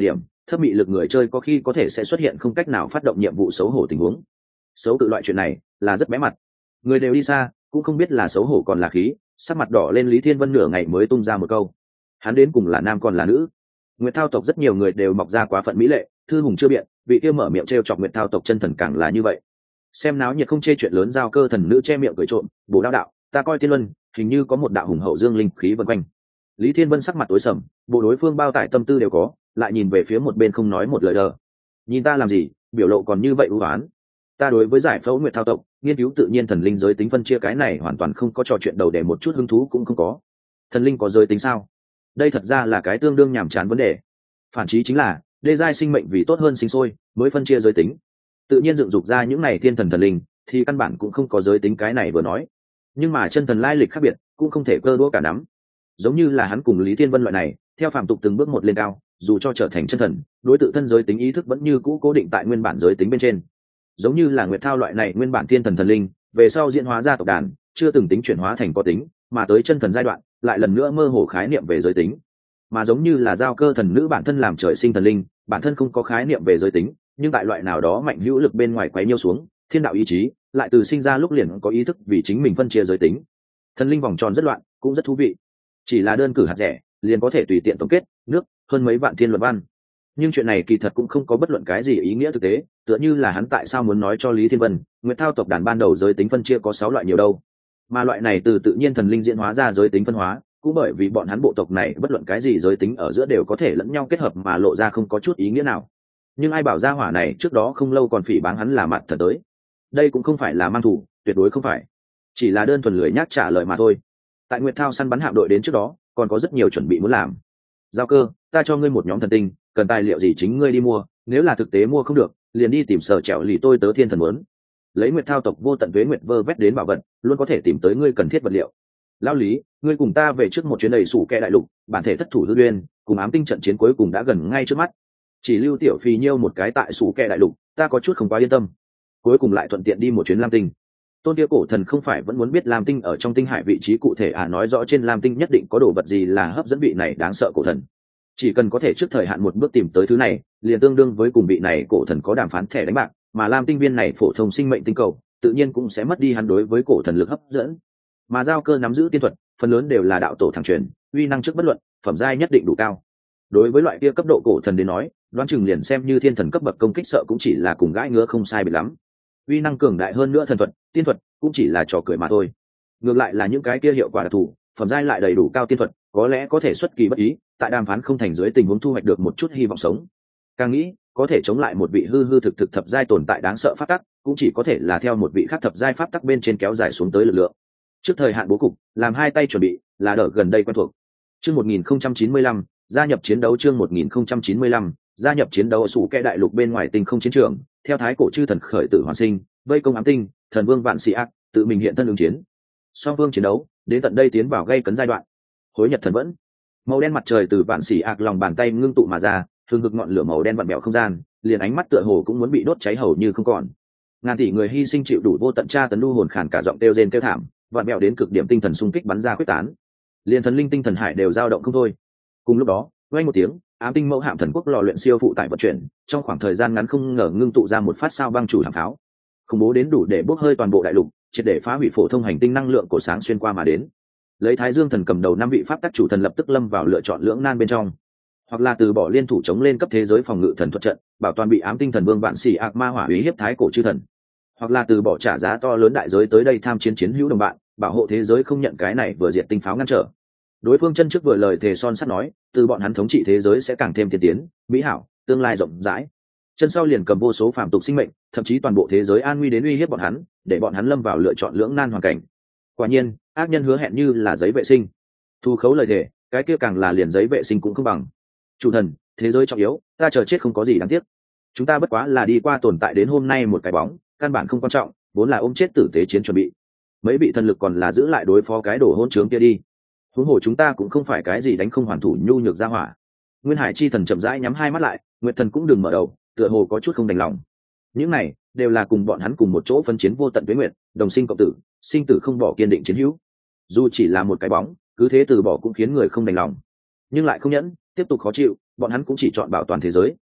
thấp mị lực người chơi có khi có thể sẽ xuất hiện không cách nào phát động nhiệm vụ xấu hổ tình huống. Xấu tự loại chuyện này là rất bé mặt, người đều đi xa cũng không biết là xấu hổ còn là khí. Sắc mặt đỏ lên Lý Thiên Vân nửa ngày mới tung ra một câu, hắn đến cùng là nam còn là nữ? Nguyệt Thao tộc rất nhiều người đều mọc ra quá phận mỹ lệ, thư hùng chưa biện, vị kia mở miệng trêu chọc Nguyệt Thao tộc chân thần càng là như vậy. Xem náo nhiệt không chê chuyện lớn, giao cơ thần nữ che miệng cười trộm, bổ đao đạo, ta coi Tiên Luân hình như có một đạo hùng hậu dương linh khí vần quanh. Lý Thiên Vân sắc mặt tối sầm, bộ đối phương bao tải tâm tư đều có, lại nhìn về phía một bên không nói một lời đờ. Nhìn ta làm gì, biểu lộ còn như vậy ưu ái. Ta đối với giải phẫu Nguyệt Thao tộc, nghiên cứu tự nhiên thần linh giới tính phân chia cái này hoàn toàn không có trò chuyện đầu để một chút hứng thú cũng không có. Thần linh có giới tính sao? Đây thật ra là cái tương đương nhàm chán vấn đề. Phản chí chính là đê giai sinh mệnh vì tốt hơn sinh sôi mới phân chia giới tính, tự nhiên dựng dục ra những này thiên thần thần linh thì căn bản cũng không có giới tính cái này vừa nói. Nhưng mà chân thần lai lịch khác biệt cũng không thể cơ đũa cả nắm. Giống như là hắn cùng Lý Thiên Vân loại này theo phạm tục từng bước một lên cao, dù cho trở thành chân thần, đối tự thân giới tính ý thức vẫn như cũ cố định tại nguyên bản giới tính bên trên. Giống như là Nguyệt Thao loại này nguyên bản thiên thần thần linh về sau diễn hóa ra tộc đàn, chưa từng tính chuyển hóa thành có tính, mà tới chân thần giai đoạn lại lần nữa mơ hồ khái niệm về giới tính. Mà giống như là giao cơ thần nữ bản thân làm trời sinh thần linh, bản thân không có khái niệm về giới tính, nhưng tại loại nào đó mạnh hữu lực bên ngoài quấy nhiêu xuống, thiên đạo ý chí lại từ sinh ra lúc liền có ý thức vì chính mình phân chia giới tính. Thần linh vòng tròn rất loạn, cũng rất thú vị. Chỉ là đơn cử hạt rẻ liền có thể tùy tiện tổng kết nước hơn mấy vạn thiên luận văn. Nhưng chuyện này kỳ thật cũng không có bất luận cái gì ý nghĩa thực tế, tựa như là hắn tại sao muốn nói cho Lý Thiên Vân, Nguyệt Thao tộc đàn ban đầu giới tính phân chia có sáu loại nhiều đâu. Mà loại này từ tự nhiên thần linh diễn hóa ra giới tính phân hóa, cũng bởi vì bọn hắn bộ tộc này bất luận cái gì giới tính ở giữa đều có thể lẫn nhau kết hợp mà lộ ra không có chút ý nghĩa nào. Nhưng ai bảo gia hỏa này trước đó không lâu còn phỉ báng hắn là mặt thật tới. Đây cũng không phải là mang thủ, tuyệt đối không phải, chỉ là đơn thuần lười nhác trả lời mà thôi. Tại Nguyệt Thao săn bắn hạm đội đến trước đó còn có rất nhiều chuẩn bị muốn làm. Giao cơ, ta cho ngươi một nhóm thần tinh, cần tài liệu gì chính ngươi đi mua, nếu là thực tế mua không được liền đi tìm sở trẻo lì tôi tớ thiên thần muốn. Lấy Nguyệt Thao tộc vô tận tuế nguyệt vơ vét đến bảo vật, luôn có thể tìm tới ngươi cần thiết vật liệu. Lão Lý, ngươi cùng ta về trước một chuyến đầy sủ kẹ đại lục, bản thể thất thủ hư duyên cùng ám tinh trận chiến cuối cùng đã gần ngay trước mắt, chỉ lưu tiểu phi nhiêu một cái tại sủ kẹ đại lục, ta có chút không quá yên tâm. Cuối cùng lại thuận tiện đi một chuyến lam tinh. Tôn kia cổ thần không phải vẫn muốn biết lam tinh ở trong tinh hải vị trí cụ thể à? Nói rõ trên lam tinh nhất định có đồ vật gì là hấp dẫn vị này đáng sợ cổ thần. Chỉ cần có thể trước thời hạn một bước tìm tới thứ này, liền tương đương với cùng vị này cổ thần có đàm phán thẻ đánh bạc, mà lam tinh viên này phổ thông sinh mệnh tinh cầu tự nhiên cũng sẽ mất đi hắn đối với cổ thần lực hấp dẫn. Mà giao cơ nắm giữ tiên thuật phần lớn đều là đạo tổ thẳng truyền, uy năng trước bất luận, phẩm giai nhất định đủ cao. Đối với loại kia cấp độ cổ thần đến nói, đoán chừng liền xem như thiên thần cấp bậc công kích sợ cũng chỉ là cùng gãi ngứa không sai biệt lắm. Uy năng cường đại hơn nữa thần thuật, tiên thuật cũng chỉ là trò cười mà thôi. Ngược lại là những cái kia hiệu quả đặc thù, phẩm giai lại đầy đủ cao tiên thuật, có lẽ có thể xuất kỳ bất ý, tại đàm phán không thành dưới tình huống thu hoạch được một chút hy vọng sống. Càng nghĩ, có thể chống lại một vị hư hư thực thực thập giai tồn tại đáng sợ pháp tắc, cũng chỉ có thể là theo một vị khác thập giai pháp tắc bên trên kéo dài xuống tới lực lượng. Trước thời hạn bố cục, làm hai tay chuẩn bị, là đỡ gần đây quen thuộc. Chương một nghìn không trăm chín mươi lăm, gia nhập chiến đấu. Chương một nghìn không trăm chín mươi lăm, gia nhập chiến đấu. Sủ kẽ đại lục bên ngoài tinh không chiến trường, theo thái cổ chư thần khởi tử hoàn sinh, vây công ám tinh, thần vương vạn sĩ ác tự mình hiện thân ứng chiến. Song phương chiến đấu đến tận đây tiến vào gây cấn giai đoạn. Hối nhật thần vẫn, màu đen mặt trời từ vạn sĩ ác lòng bàn tay ngưng tụ mà ra, thường hực ngọn lửa màu đen vặn bẹo không gian, liền ánh mắt tựa hồ cũng muốn bị đốt cháy hầu như không còn. Ngàn tỷ người hy sinh chịu đủ vô tận tra tấn lưu hồn khàn cả giọng kêu rên kêu thảm, vặn bẹo đến cực điểm tinh thần xung kích bắn ra quyết tán, liền thần linh tinh thần hải đều dao động không thôi. Cùng lúc đó, vang một tiếng, ám tinh mẫu hạm thần quốc lò luyện siêu phụ tải vận chuyển, trong khoảng thời gian ngắn không ngờ ngưng tụ ra một phát sao băng chủ hạm pháo, khủng bố đến đủ để bốc hơi toàn bộ đại lục, triệt để phá hủy phổ thông hành tinh năng lượng của sáng xuyên qua mà đến. Lấy Thái Dương thần cầm đầu năm vị pháp tắc chủ thần lập tức lâm vào lựa chọn lưỡng nan bên trong, hoặc là từ bỏ liên thủ chống lên cấp thế giới phòng ngự thần thuật trận, bảo toàn bị ám tinh thần vương vạn sĩ ác ma hỏa uy hiếp thái cổ chư thần, hoặc là từ bỏ trả giá to lớn đại giới tới đây tham chiến chiến hữu đồng bạn, bảo hộ thế giới không nhận cái này vừa diệt tinh pháo ngăn trở. Đối phương chân trước vừa lời thề son sắt nói, từ bọn hắn thống trị thế giới sẽ càng thêm tiên tiến, mỹ hảo, tương lai rộng rãi. Chân sau liền cầm vô số phàm tục sinh mệnh, thậm chí toàn bộ thế giới an nguy đến uy hiếp bọn hắn, để bọn hắn lâm vào lựa chọn lưỡng nan hoàn cảnh. Quả nhiên, ác nhân hứa hẹn như là giấy vệ sinh, thu khấu lời thề, cái kia càng là liền giấy vệ sinh cũng không bằng. Chủ thần, thế giới trọng yếu, ta chờ chết không có gì đáng tiếc. Chúng ta bất quá là đi qua tồn tại đến hôm nay một cái bóng, căn bản không quan trọng, vốn là ôm chết tử tế chiến chuẩn bị. Mấy vị thần lực còn là giữ lại đối phó cái đổ hôn trướng kia đi. Huống hồ chúng ta cũng không phải cái gì đánh không hoàn thủ nhu nhược ra hỏa. Nguyên Hải chi thần chậm rãi nhắm hai mắt lại, Nguyệt thần cũng đừng mở đầu, tựa hồ có chút không đành lòng. Những này đều là cùng bọn hắn cùng một chỗ phân chiến vô tận với nguyện, đồng sinh cộng tử, sinh tử không bỏ, kiên định chiến hữu. Dù chỉ là một cái bóng, cứ thế từ bỏ cũng khiến người không đành lòng, nhưng lại không nhẫn, tiếp tục khó chịu. Bọn hắn cũng chỉ chọn bảo toàn thế giới,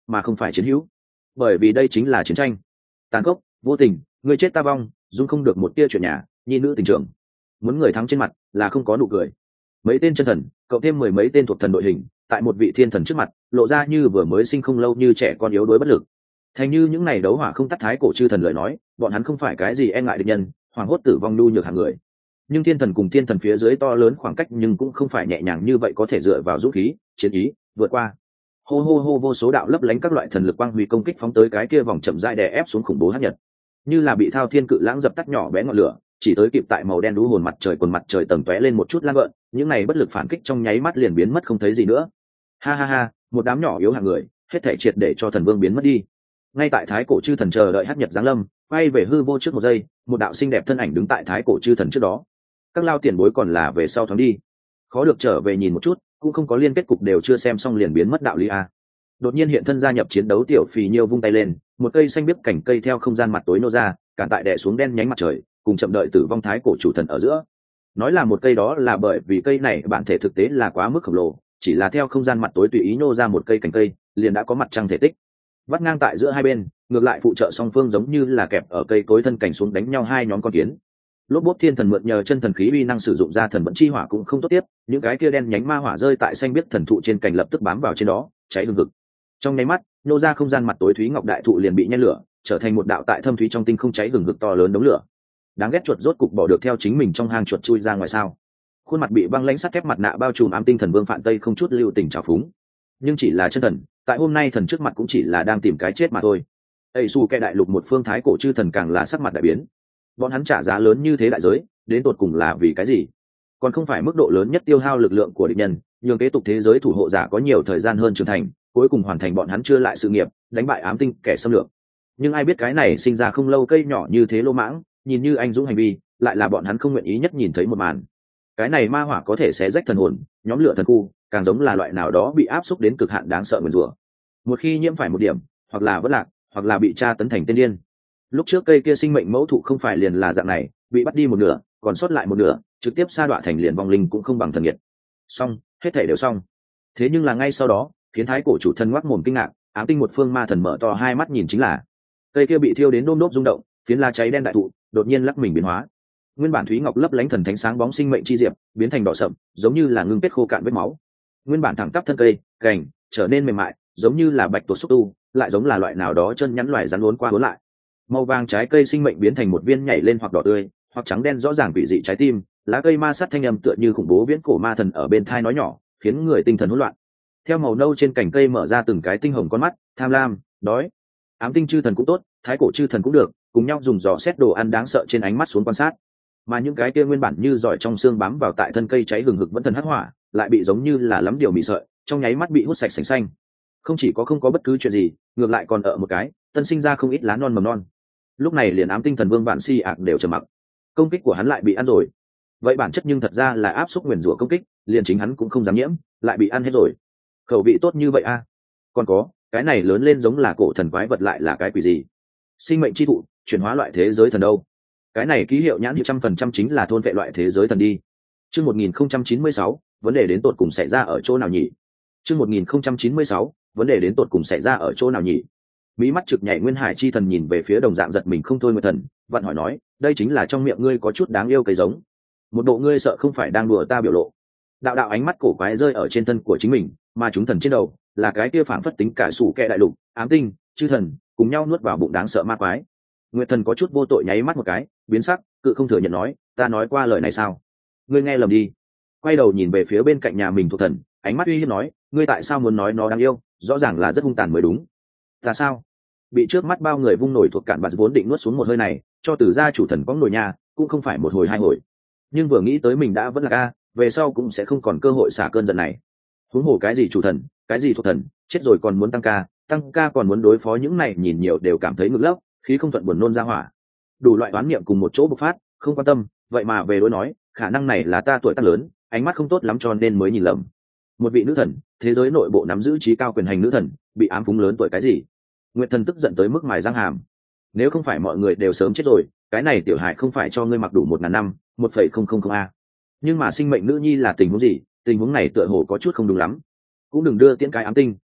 mà không phải chiến hữu, bởi vì đây chính là chiến tranh. Tàn khốc, vô tình, người chết ta vong, dung không được một tia chuyện nhà, nhi nữ tình trường. Muốn người thắng trên mặt là không có nụ cười. Mấy tên chân thần cộng thêm mười mấy tên thuộc thần đội hình tại một vị thiên thần trước mặt lộ ra như vừa mới sinh không lâu như trẻ con yếu đuối bất lực. Thành như những này đấu hỏa không tắt thái cổ chư thần lời nói, bọn hắn không phải cái gì e ngại địch nhân, hoàng hốt tử vong nhu nhược hàng người. Nhưng thiên thần cùng thiên thần phía dưới to lớn khoảng cách nhưng cũng không phải nhẹ nhàng như vậy có thể dựa vào dũng khí chiến ý vượt qua. Hô hô hô, vô số đạo lấp lánh các loại thần lực quang huy công kích phóng tới cái kia vòng chậm rãi đè ép xuống khủng bố hắc nhật, như là bị thao thiên cự lãng dập tắt nhỏ bé ngọn lửa, chỉ tới kịp tại màu đen đú hồn mặt trời quần mặt trời tầng tóe lên một chút lan gợn, những này bất lực phản kích trong nháy mắt liền biến mất không thấy gì nữa. Ha ha ha, một đám nhỏ yếu hạng người, hết thảy triệt để cho thần vương biến mất đi. Ngay tại thái cổ chư thần chờ đợi hắc nhật giáng lâm, quay về hư vô trước một giây, một đạo xinh đẹp thân ảnh đứng tại thái cổ chư thần trước đó. Các lao tiền bối còn là về sau thoáng đi, khó được trở về nhìn một chút, cũng không có liên kết cục đều chưa xem xong liền biến mất đạo lý a. Đột nhiên hiện thân gia nhập chiến đấu tiểu phì nhiêu vung tay lên, một cây xanh biếc cảnh cây theo không gian mặt tối nô ra, cản tại đè xuống đen nhánh mặt trời, cùng chậm đợi tử vong thái cổ chủ thần ở giữa. Nói là một cây đó là bởi vì cây này bản thể thực tế là quá mức khổng lồ, chỉ là theo không gian mặt tối tùy ý nô ra một cây cành cây, liền đã có mặt trăng thể tích. Vắt ngang tại giữa hai bên, ngược lại phụ trợ song phương giống như là kẹp ở cây cối thân cảnh xuống đánh nhau hai nhóm con kiến. Lốp bốp thiên thần mượn nhờ chân thần khí uy năng sử dụng ra thần vận chi hỏa cũng không tốt tiếp, những cái kia đen nhánh ma hỏa rơi tại xanh biếc thần thụ trên cành lập tức bám vào trên đó, cháy hừng hực. Trong nháy mắt, nô ra không gian mặt tối thúy ngọc đại thụ liền bị nhen lửa, trở thành một đạo tại thâm thúy trong tinh không cháy hừng hực to lớn đống lửa. Đáng ghét, chuột rốt cục bỏ được theo chính mình trong hang chuột chui ra ngoài sao? Khuôn mặt bị băng lãnh sắt thép mặt nạ bao trùm ám tinh thần vương Phạn Tây không chút lưu tình trào phúng. Nhưng chỉ là chân thần, tại hôm nay thần trước mặt cũng chỉ là đang tìm cái chết mà thôi. Ây su kẻ đại lục một phương thái cổ chư thần càng là sắc mặt đại biến. Bọn hắn trả giá lớn như thế đại giới, đến tột cùng là vì cái gì? Còn không phải mức độ lớn nhất tiêu hao lực lượng của địch nhân, nhường kế tục thế giới thủ hộ giả có nhiều thời gian hơn trưởng thành, cuối cùng hoàn thành bọn hắn chưa lại sự nghiệp, đánh bại ám tinh kẻ xâm lược. Nhưng ai biết cái này sinh ra không lâu cây nhỏ như thế lô mãng, nhìn như anh dũng hành vi, lại là bọn hắn không nguyện ý nhất nhìn thấy một màn. Cái này ma hỏa có thể xé rách thần hồn, nhóm lửa thần khu, càng giống là loại nào đó bị áp xúc đến cực hạn đáng sợ nguyền rủa. Một khi nhiễm phải một điểm, hoặc là vỡ lạc, hoặc là bị tra tấn thành tên điên. Lúc trước cây kia sinh mệnh mẫu thụ không phải liền là dạng này, bị bắt đi một nửa, còn sót lại một nửa, trực tiếp sa đọa thành liền vong linh cũng không bằng thần nghiệt. Xong, hết thảy đều xong. Thế nhưng là ngay sau đó, khiến thái cổ chủ thân ngoác mồm kinh ngạc, ám tinh một phương ma thần mở to hai mắt nhìn chính là cây kia bị thiêu đến đôm đốp rung động, phiến la cháy đen đại thụ đột nhiên lắc mình biến hóa. Nguyên bản thúy ngọc lấp lánh thần thánh sáng bóng sinh mệnh chi diệp, biến thành đỏ sậm, giống như là ngưng kết khô cạn vết máu. Nguyên bản thẳng tắp thân cây, cành trở nên mềm mại, giống như là bạch tuộc xúc tu, lại giống là loại nào đó chân nhắn loài rắn uốn qua uốn lại. Màu vàng trái cây sinh mệnh biến thành một viên nhảy lên hoặc đỏ tươi, hoặc trắng đen rõ ràng quỷ dị trái tim, lá cây ma sát thanh âm tựa như khủng bố viễn cổ ma thần ở bên thai nói nhỏ, khiến người tinh thần hỗn loạn. Theo màu nâu trên cành cây mở ra từng cái tinh hồng con mắt, tham lam, đói. Ám tinh chư thần cũng tốt, thái cổ chư thần cũng được, cùng nhau dùng dò xét đồ ăn đáng sợ trên ánh mắt xuống quan sát. Mà những cái kia nguyên bản như giỏi trong xương bám vào tại thân cây cháy hừng hực vẫn thần hắc hỏa, lại bị giống như là lắm điều mị sợi, trong nháy mắt bị hút sạch sành xanh. Không chỉ có không có bất cứ chuyện gì, ngược lại còn ở một cái, tân sinh ra không ít lá non mầm non. Lúc này liền ám tinh thần vương vạn si ạc đều trầm mặc. Công kích của hắn lại bị ăn rồi. Vậy bản chất nhưng thật ra là áp xúc nguyền rủa công kích, liền chính hắn cũng không dám nhiễm, lại bị ăn hết rồi. Khẩu vị tốt như vậy a. À? Còn có, cái này lớn lên giống là cổ thần quái vật lại là cái quỷ gì? Sinh mệnh chi thụ, chuyển hóa loại thế giới thần đâu? Cái này ký hiệu nhãn hiệu trăm phần trăm chính là thôn vệ loại thế giới thần đi. Chương một nghìn không trăm chín mươi sáu, vấn đề đến tột cùng xảy ra ở chỗ nào nhỉ? Chương một nghìn không trăm chín mươi sáu, vấn đề đến tột cùng xảy ra ở chỗ nào nhỉ? Mí mắt trực nhảy Nguyên Hải chi thần nhìn về phía đồng dạng giật mình không thôi Nguyệt thần, vặn hỏi nói, đây chính là trong miệng ngươi có chút đáng yêu cái giống. Một bộ ngươi sợ không phải đang đùa ta biểu lộ. Đạo đạo ánh mắt cổ quái rơi ở trên thân của chính mình, mà chúng thần trên đầu là cái kia phản phất tính cả sủ kẹ đại lục, ám tinh, chư thần cùng nhau nuốt vào bụng đáng sợ ma quái. Nguyệt thần có chút vô tội nháy mắt một cái, biến sắc, cự không thừa nhận nói, ta nói qua lời này sao? Ngươi nghe lầm đi. Quay đầu nhìn về phía bên cạnh nhà mình thuộc thần, ánh mắt uy hiếp nói, ngươi tại sao muốn nói nó đáng yêu, rõ ràng là rất hung tàn mới đúng. Ta sao? Bị trước mắt bao người vung nổi thuộc cạn bạt vốn định nuốt xuống một hơi này, cho từ gia chủ thần có nổi nhà, cũng không phải một hồi hai hồi. Nhưng vừa nghĩ tới mình đã vẫn là ca, về sau cũng sẽ không còn cơ hội xả cơn giận này. Huống hồ cái gì chủ thần, cái gì thuộc thần, chết rồi còn muốn tăng ca, tăng ca còn muốn đối phó những này nhìn nhiều đều cảm thấy ngực lốc, khí không thuận buồn nôn ra hỏa. Đủ loại đoán niệm cùng một chỗ bộc phát, không quan tâm, vậy mà về đối nói, khả năng này là ta tuổi tác lớn, ánh mắt không tốt lắm cho nên mới nhìn lầm. Một vị nữ thần, thế giới nội bộ nắm giữ trí cao quyền hành nữ thần, bị ám phúng lớn tuổi cái gì? Nguyệt thần tức giận tới mức mài răng hàm. Nếu không phải mọi người đều sớm chết rồi, cái này tiểu hải không phải cho ngươi mặc đủ một ngàn năm, một phẩy không không không a. Nhưng mà sinh mệnh nữ nhi là tình huống gì? Tình huống này tựa hồ có chút không đúng lắm. Cũng đừng đưa tiễn cái ám tinh,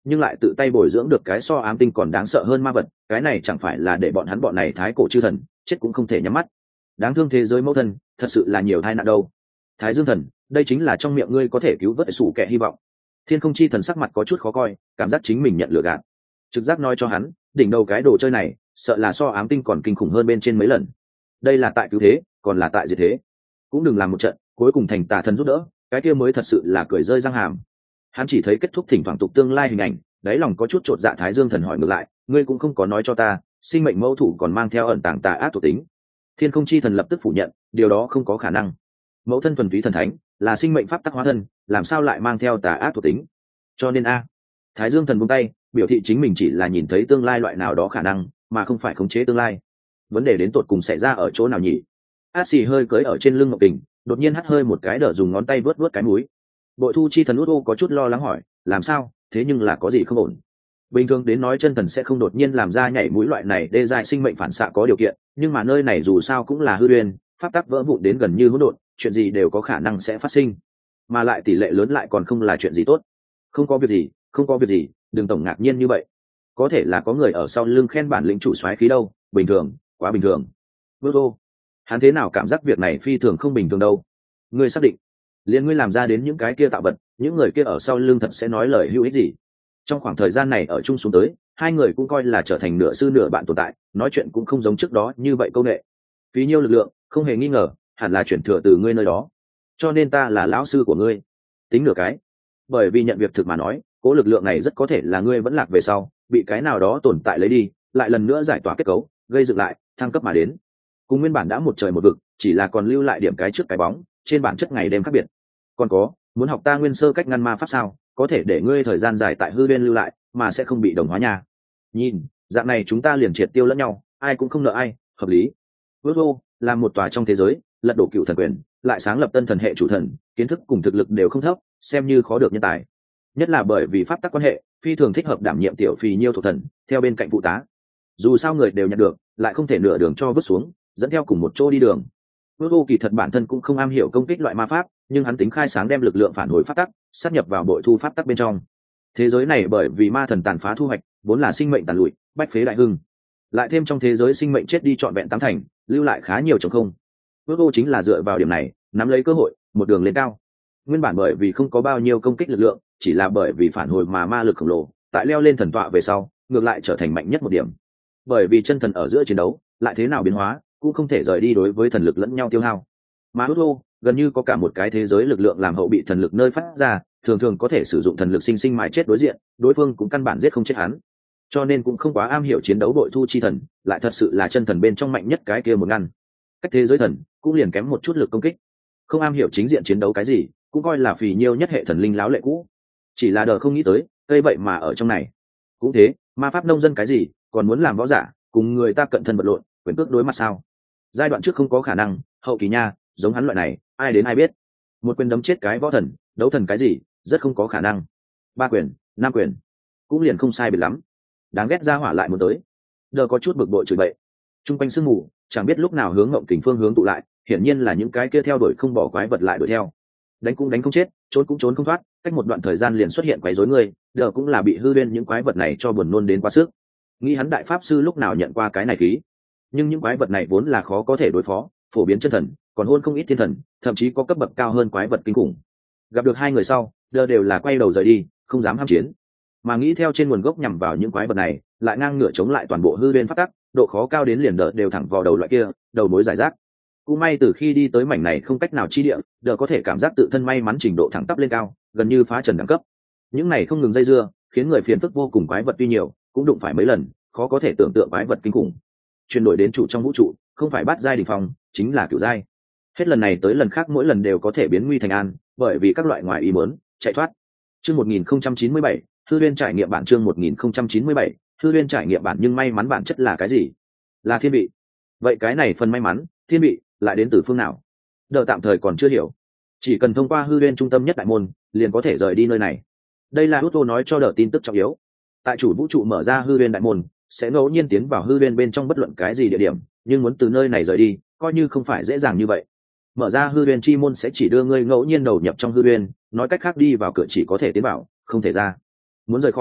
nhưng lại tự tay bồi dưỡng được cái so ám tinh còn đáng sợ hơn ma vật, cái này chẳng phải là để bọn hắn bọn này thái cổ chư thần chết cũng không thể nhắm mắt. Đáng thương thế giới mẫu thân, thật sự là nhiều tai nạn đâu. Thái Dương thần, đây chính là trong miệng ngươi có thể cứu vớt sủ kẻ hy vọng. Thiên Không Chi thần sắc mặt có chút khó coi, cảm giác chính mình nhận lừa gạt. Trực giác nói cho hắn, đỉnh đầu cái đồ chơi này sợ là so ám tinh còn kinh khủng hơn bên trên mấy lần. Đây là tại cứu thế, còn là tại diệt thế. Cũng đừng làm một trận cuối cùng thành tà thần giúp đỡ, cái kia mới thật sự là cười rơi răng hàm. Hắn chỉ thấy kết thúc thỉnh thoảng tục tương lai hình ảnh, đáy lòng có chút chột dạ. Thái Dương thần hỏi ngược lại, ngươi cũng không có nói cho ta, sinh mệnh mẫu thủ còn mang theo ẩn tàng tà ác thuộc tính. Thiên Không Chi thần lập tức phủ nhận, điều đó không có khả năng. Mẫu thân thuần túy thần thánh, là sinh mệnh pháp tắc hóa thân, làm sao lại mang theo tà ác thuộc tính? Cho nên a, Thái Dương thần buông tay, biểu thị chính mình chỉ là nhìn thấy tương lai loại nào đó khả năng, mà không phải khống chế tương lai. Vấn đề đến tột cùng xảy ra ở chỗ nào nhỉ? A Xì hơi cưỡi ở trên lưng Ngọc Tình, đột nhiên hắt hơi một cái, đỡ dùng ngón tay vớt vớt cái mũi. Bội Thu Chi thần út ô có chút lo lắng hỏi, làm sao? Thế nhưng là có gì không ổn? Bình thường đến nói chân thần sẽ không đột nhiên làm ra nhảy mũi loại này đê giai sinh mệnh phản xạ có điều kiện, nhưng mà nơi này dù sao cũng là hư uyên, pháp tắc vỡ vụn đến gần như hỗn độn, chuyện gì đều có khả năng sẽ phát sinh, mà lại tỷ lệ lớn lại còn không là chuyện gì tốt. Không có việc gì, không có việc gì, đừng tổng ngạc nhiên như vậy. Có thể là có người ở sau lưng khen bản lĩnh chủ soái khí đâu, bình thường, quá bình thường. Vương Tô, hắn thế nào cảm giác việc này phi thường không bình thường đâu? Ngươi xác định? Liên ngươi làm ra đến những cái kia tạo vật, những người kia ở sau lưng thật sẽ nói lời hữu ích gì? Trong khoảng thời gian này ở chung xuống tới, hai người cũng coi là trở thành nửa sư nửa bạn tồn tại, nói chuyện cũng không giống trước đó như vậy câu nệ. Phí nhiêu lực lượng, không hề nghi ngờ, hẳn là chuyển thừa từ ngươi nơi đó, cho nên ta là lão sư của ngươi. Tính nửa cái, bởi vì nhận việc thực mà nói, cố lực lượng này rất có thể là ngươi vẫn lạc về sau bị cái nào đó tồn tại lấy đi, lại lần nữa giải tỏa kết cấu, gây dựng lại, thăng cấp mà đến. Cùng nguyên bản đã một trời một vực, chỉ là còn lưu lại điểm cái trước cái bóng, trên bản chất ngày đêm khác biệt. Còn có, muốn học ta nguyên sơ cách ngăn ma pháp sao, có thể để ngươi thời gian dài tại hư viên lưu lại, mà sẽ không bị đồng hóa nha. Nhìn, dạng này chúng ta liền triệt tiêu lẫn nhau, ai cũng không nợ ai, hợp lý. Vương Tô là một tòa trong thế giới, lật đổ cựu thần quyền, lại sáng lập tân thần hệ chủ thần, kiến thức cùng thực lực đều không thấp, xem như khó được nhân tài. Nhất là bởi vì pháp tắc quan hệ, phi thường thích hợp đảm nhiệm tiểu phì nhiêu thuộc thần, theo bên cạnh phụ tá. Dù sao người đều nhận được, lại không thể nửa đường cho vứt xuống, dẫn theo cùng một chỗ đi đường. Vương Tô kỳ thật bản thân cũng không am hiểu công kích loại ma pháp, nhưng hắn tính khai sáng đem lực lượng phản hồi pháp tắc sát nhập vào bội thu pháp tắc bên trong. Thế giới này bởi vì ma thần tàn phá thu hoạch, vốn là sinh mệnh tàn lụi, bách phế đại hưng. Lại thêm trong thế giới sinh mệnh chết đi trọn vẹn tám thành, lưu lại khá nhiều trống không. Vương Tô chính là dựa vào điểm này, nắm lấy cơ hội, một đường lên cao. Nguyên bản bởi vì không có bao nhiêu công kích lực lượng, chỉ là bởi vì phản hồi mà ma lực khổng lồ, tại leo lên thần tọa về sau, ngược lại trở thành mạnh nhất một điểm. Bởi vì chân thần ở giữa chiến đấu, lại thế nào biến hóa, cũng không thể rời đi đối với thần lực lẫn nhau tiêu hao. Mà Hút Lô gần như có cả một cái thế giới lực lượng làm hậu bị thần lực nơi phát ra, thường thường có thể sử dụng thần lực sinh sinh mài chết đối diện, đối phương cũng căn bản giết không chết hắn. Cho nên cũng không quá am hiểu chiến đấu bội thu chi thần, lại thật sự là chân thần bên trong mạnh nhất cái kia một ngăn. Cách thế giới thần cũng liền kém một chút lực công kích, không am hiểu chính diện chiến đấu cái gì, cũng coi là phì nhiêu nhất hệ thần linh láo lệ cũ. Chỉ là đờ không nghĩ tới, cây vậy mà ở trong này. Cũng thế, ma pháp nông dân cái gì, còn muốn làm võ giả, cùng người ta cận thân vật lộn, quyền cước đối mặt sao? Giai đoạn trước không có khả năng, hậu kỳ nha, giống hắn loại này, ai đến ai biết. Một quyền đấm chết cái võ thần, đấu thần cái gì, rất không có khả năng. Ba quyền, năm quyền, cũng liền không sai biệt lắm. Đáng ghét ra hỏa lại muốn tới. Đờ có chút bực bội chửi bậy. Trung quanh sương mù, chẳng biết lúc nào hướng Ngộng Kình phương hướng tụ lại, hiển nhiên là những cái kia theo đuổi không bỏ quái vật lại đuổi theo. Đánh cũng đánh không chết, trốn cũng trốn không thoát, cách một đoạn thời gian liền xuất hiện quấy rối người, đờ cũng là bị hư bên những quái vật này cho buồn nôn đến quá sức. Nghĩ hắn đại pháp sư lúc nào nhận qua cái này khí. Nhưng những quái vật này vốn là khó có thể đối phó, phổ biến chân thần, còn hôn không ít thiên thần, thậm chí có cấp bậc cao hơn quái vật kinh khủng. Gặp được hai người sau, đờ đều là quay đầu rời đi, không dám ham chiến. Mà nghĩ theo trên nguồn gốc nhằm vào những quái vật này, lại ngang ngửa chống lại toàn bộ hư bên phát tắc, độ khó cao đến liền đờ đều thẳng vào đầu loại kia, đầu mối giải rác. Cũng may từ khi đi tới mảnh này không cách nào chi địa, đờ có thể cảm giác tự thân may mắn trình độ thẳng tắp lên cao, gần như phá trần đẳng cấp. Những này không ngừng dây dưa, khiến người phiền phức vô cùng, quái vật tuy nhiều, cũng đụng phải mấy lần, khó có thể tưởng tượng quái vật kinh khủng. Chuyển đổi đến chủ trong vũ trụ, không phải bắt giai đỉnh phong, chính là cửu giai. Hết lần này tới lần khác mỗi lần đều có thể biến nguy thành an, bởi vì các loại ngoài ý muốn, chạy thoát. Chương một nghìn không trăm chín mươi bảy, Hư Uyên trải nghiệm bản chương một nghìn không trăm chín mươi bảy, Hư Uyên trải nghiệm bản nhưng may mắn bản chất là cái gì? Là thiên vị. Vậy cái này phần may mắn, thiên vị lại đến từ phương nào? Đờ tạm thời còn chưa hiểu. Chỉ cần thông qua Hư Uyên trung tâm nhất đại môn, liền có thể rời đi nơi này. Đây là Hút Tô nói cho đờ tin tức trọng yếu. Tại chủ vũ trụ mở ra Hư Uyên đại môn, sẽ ngẫu nhiên tiến vào Hư Uyên bên trong bất luận cái gì địa điểm, nhưng muốn từ nơi này rời đi, coi như không phải dễ dàng như vậy. Mở ra Hư Uyên chi môn sẽ chỉ đưa ngươi ngẫu nhiên đầu nhập trong Hư Uyên, nói cách khác đi vào cửa chỉ có thể tiến vào, không thể ra. Muốn rời khỏi,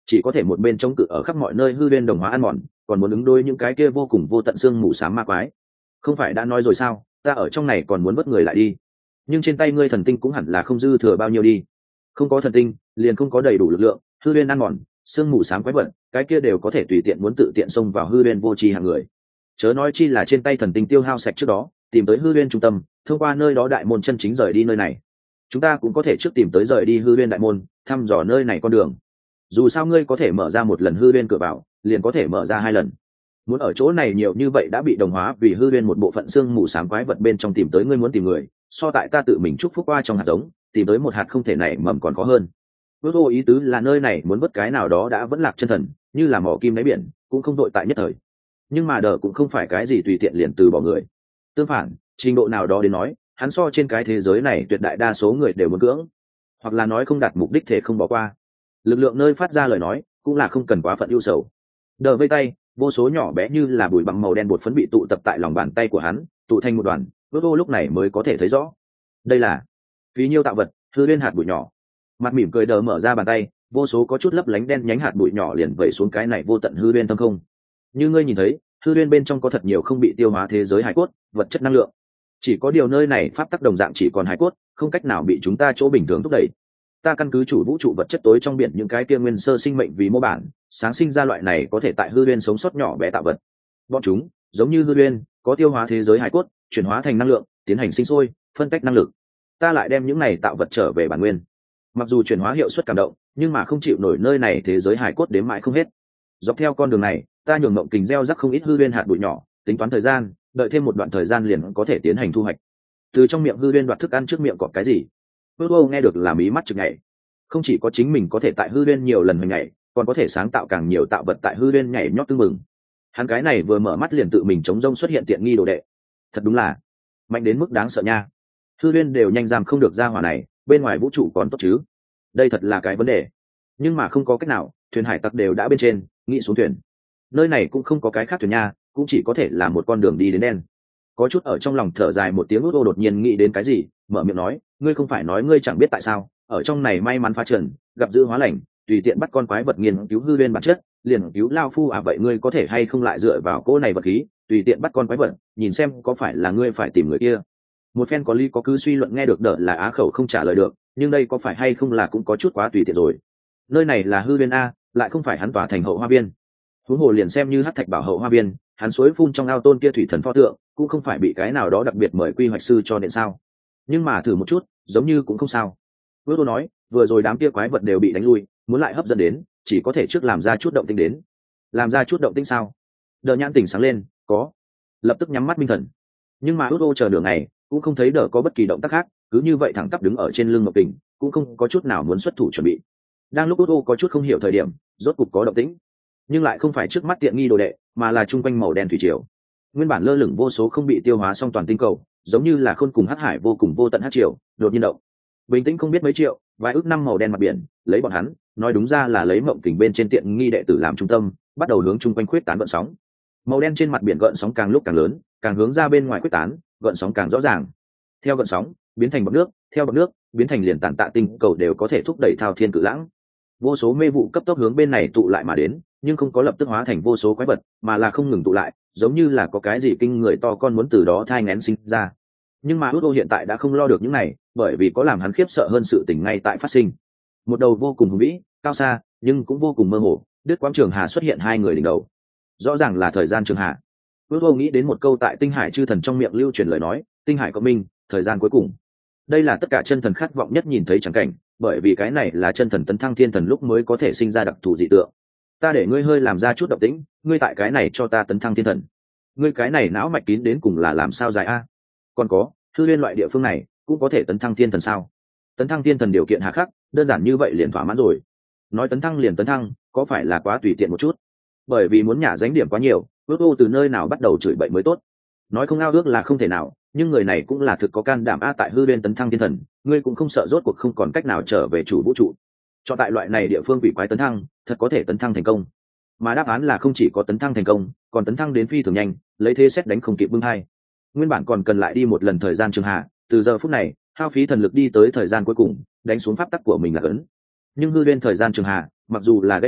chỉ có thể một bên chống cự ở khắp mọi nơi hư viên đồng hóa ăn mòn, còn muốn ứng đối những cái kia vô cùng vô tận xương mù xám ma quái. Không phải đã nói rồi sao, ta ở trong này còn muốn vớt người lại đi. Nhưng trên tay ngươi thần tinh cũng hẳn là không dư thừa bao nhiêu đi. Không có thần tinh liền không có đầy đủ lực lượng, hư viên ăn mòn xương mù xám quái vật, cái kia đều có thể tùy tiện muốn tự tiện xông vào hư viên vô tri hàng người. Chớ nói chi là trên tay thần tinh tiêu hao sạch trước đó, tìm tới hư viên trung tâm, thông qua nơi đó đại môn chân chính rời đi nơi này. Chúng ta cũng có thể trước tìm tới rời đi hư viên đại môn, thăm dò nơi này con đường. Dù sao ngươi có thể mở ra một lần hư viên cửa vào, liền có thể mở ra hai lần. Muốn ở chỗ này nhiều như vậy đã bị đồng hóa vì hư viên một bộ phận xương mù xám quái vật bên trong tìm tới ngươi muốn tìm người, so tại ta tự mình chúc phúc qua trong hạt giống, tìm tới một hạt không thể nảy mầm còn khó hơn. Bước vô ý tứ là nơi này muốn vớt cái nào đó đã vẫn lạc chân thần, như là mỏ kim đáy biển, cũng không đội tại nhất thời. Nhưng mà đờ cũng không phải cái gì tùy tiện liền từ bỏ người. Tương phản, trình độ nào đó đến nói, hắn so trên cái thế giới này tuyệt đại đa số người đều muốn cưỡng, hoặc là nói không đạt mục đích thể không bỏ qua. Lực lượng nơi phát ra lời nói, cũng là không cần quá phận ưu sầu. Đờ vây tay, vô số nhỏ bé như là bụi bặm màu đen bột phấn bị tụ tập tại lòng bàn tay của hắn, tụ thành một đoàn, bước vô lúc này mới có thể thấy rõ. Đây là phí nhiêu tạo vật, hư viên hạt bụi nhỏ. Mặt mỉm cười đờ mở ra bàn tay, vô số có chút lấp lánh đen nhánh hạt bụi nhỏ liền vẩy xuống cái này vô tận hư viên thâm không. Như ngươi nhìn thấy, hư viên bên trong có thật nhiều không bị tiêu hóa thế giới hải cốt, vật chất năng lượng. Chỉ có điều nơi này pháp tắc đồng dạng chỉ còn hải cốt, không cách nào bị chúng ta chỗ bình thường thúc đẩy. Ta căn cứ chủ vũ trụ vật chất tối trong biển những cái kia nguyên sơ sinh mệnh vì mô bản, sáng sinh ra loại này có thể tại hư viên sống sót nhỏ bé tạo vật. Bọn chúng, giống như hư viên, có tiêu hóa thế giới hải cốt, chuyển hóa thành năng lượng, tiến hành sinh sôi, phân cách năng lực. Ta lại đem những này tạo vật trở về bản nguyên. Mặc dù chuyển hóa hiệu suất cảm động, nhưng mà không chịu nổi nơi này thế giới hải cốt đếm mãi không hết. Dọc theo con đường này, ta nhường mộng kình gieo rắc không ít hư viên hạt bụi nhỏ, tính toán thời gian, đợi thêm một đoạn thời gian liền có thể tiến hành thu hoạch. Từ trong miệng hư viên đoạt thức ăn trước miệng cọp cái gì? Vô nghe được là mí mắt chực nhảy. Không chỉ có chính mình có thể tại hư viên nhiều lần hồi nhảy, còn có thể sáng tạo càng nhiều tạo vật tại hư viên nhảy nhót tương mừng. Hắn cái này vừa mở mắt liền tự mình chống rông xuất hiện tiện nghi đồ đệ. Thật đúng là mạnh đến mức đáng sợ nha. Hư viên đều nhanh giam không được ra hỏa này, bên ngoài vũ trụ còn tốt chứ? Đây thật là cái vấn đề. Nhưng mà không có cách nào, thuyền hải tặc đều đã bên trên, nghĩ xuống thuyền. Nơi này cũng không có cái khác thuyền nha, cũng chỉ có thể là một con đường đi đến đen. Có chút ở trong lòng thở dài một tiếng, út ô đột nhiên nghĩ đến cái gì, mở miệng nói, ngươi không phải nói ngươi chẳng biết tại sao ở trong này may mắn phá trần, gặp dữ hóa lành, tùy tiện bắt con quái vật nghiên cứu hư viên bản chất, liền cứu lao phu à? Vậy ngươi có thể hay không lại dựa vào cỗ này vật khí, tùy tiện bắt con quái vật, nhìn xem có phải là ngươi phải tìm người kia? Một phen có lý có cứ suy luận nghe được đỡ là á khẩu không trả lời được, nhưng đây có phải hay không là cũng có chút quá tùy tiện rồi. Nơi này là hư viên a, lại không phải hắn tỏa thành hậu hoa viên. Huống hồ liền xem như hắc thạch bảo hậu hoa viên, hắn suối phun trong ao tôn kia thủy thần pho tượng cũng không phải bị cái nào đó đặc biệt mời quy hoạch sư cho nên sao. Nhưng mà thử một chút, giống như cũng không sao. Vương Tô nói, vừa rồi đám kia quái vật đều bị đánh lui, muốn lại hấp dẫn đến, chỉ có thể trước làm ra chút động tĩnh đến. Làm ra chút động tĩnh sao? Đờ nhãn tỉnh sáng lên, có. Lập tức nhắm mắt minh thần. Nhưng mà Út Ô chờ nửa ngày, cũng không thấy Đờ có bất kỳ động tác khác, cứ như vậy thẳng tắp đứng ở trên lưng Ngọc Kình, cũng không có chút nào muốn xuất thủ chuẩn bị. Đang lúc Út Ô có chút không hiểu thời điểm, rốt cục có động tĩnh, nhưng lại không phải trước mắt tiện nghi đồ đệ, mà là trung quanh màu đen thủy triều. Nguyên bản lơ lửng vô số không bị tiêu hóa xong toàn tinh cầu, giống như là khôn cùng hắc hải vô cùng vô tận hắc triều, đột nhiên động. Bình tĩnh không biết mấy triệu, vài ước năm màu đen mặt biển, lấy bọn hắn, nói đúng ra là lấy Mộng Kình bên trên tiện nghi đệ tử làm trung tâm, bắt đầu hướng trung quanh khuyết tán gợn sóng. Màu đen trên mặt biển gợn sóng càng lúc càng lớn, càng hướng ra bên ngoài khuyết tán, gợn sóng càng rõ ràng. Theo gợn sóng, biến thành bọt nước, theo bọt nước, biến thành liền tản tạ tinh cầu đều có thể thúc đẩy thao thiên cự lãng. Vô số mê vụ cấp tốc hướng bên này tụ lại mà đến, nhưng không có lập tức hóa thành vô số quái vật, mà là không ngừng tụ lại, giống như là có cái gì kinh người to con muốn từ đó thai nghén sinh ra. Nhưng mà Út Ô hiện tại đã không lo được những này, bởi vì có làm hắn khiếp sợ hơn sự tình ngay tại phát sinh. Một đầu vô cùng hùng vĩ, cao xa, nhưng cũng vô cùng mơ hồ, Đức Quang Trường Hà xuất hiện hai người đỉnh đầu. Rõ ràng là thời gian Trường Hà. Út Ô nghĩ đến một câu tại Tinh Hải chư thần trong miệng lưu truyền lời nói, Tinh Hải cộng minh, thời gian cuối cùng. Đây là tất cả chân thần khát vọng nhất nhìn thấy chẳng cảnh, bởi vì cái này là chân thần tấn thăng thiên thần lúc mới có thể sinh ra đặc thù dị tượng. Ta để ngươi hơi làm ra chút động tĩnh, ngươi tại cái này cho ta tấn thăng thiên thần. Ngươi cái này não mạch kín đến cùng là làm sao dài a? Còn có, thư liên loại địa phương này cũng có thể tấn thăng thiên thần sao? Tấn thăng thiên thần điều kiện hà khắc, đơn giản như vậy liền thỏa mãn rồi. Nói tấn thăng liền tấn thăng, có phải là quá tùy tiện một chút? Bởi vì muốn nhả dánh điểm quá nhiều, ước ô từ nơi nào bắt đầu chửi bậy mới tốt. Nói không ao ước là không thể nào, nhưng người này cũng là thực có can đảm a, tại hư liên tấn thăng thiên thần, ngươi cũng không sợ rốt cuộc không còn cách nào trở về chủ vũ trụ. Cho tại loại này địa phương quỷ quái tấn thăng, thật có thể tấn thăng thành công. Mà đáp án là không chỉ có tấn thăng thành công, còn tấn thăng đến phi thường nhanh, lấy thế xét đánh không kịp bưng hai. Nguyên bản còn cần lại đi một lần thời gian Trường Hà, từ giờ phút này hao phí thần lực đi tới thời gian cuối cùng, đánh xuống pháp tắc của mình là ấn. Nhưng hư liên thời gian Trường Hà, mặc dù là gây mất,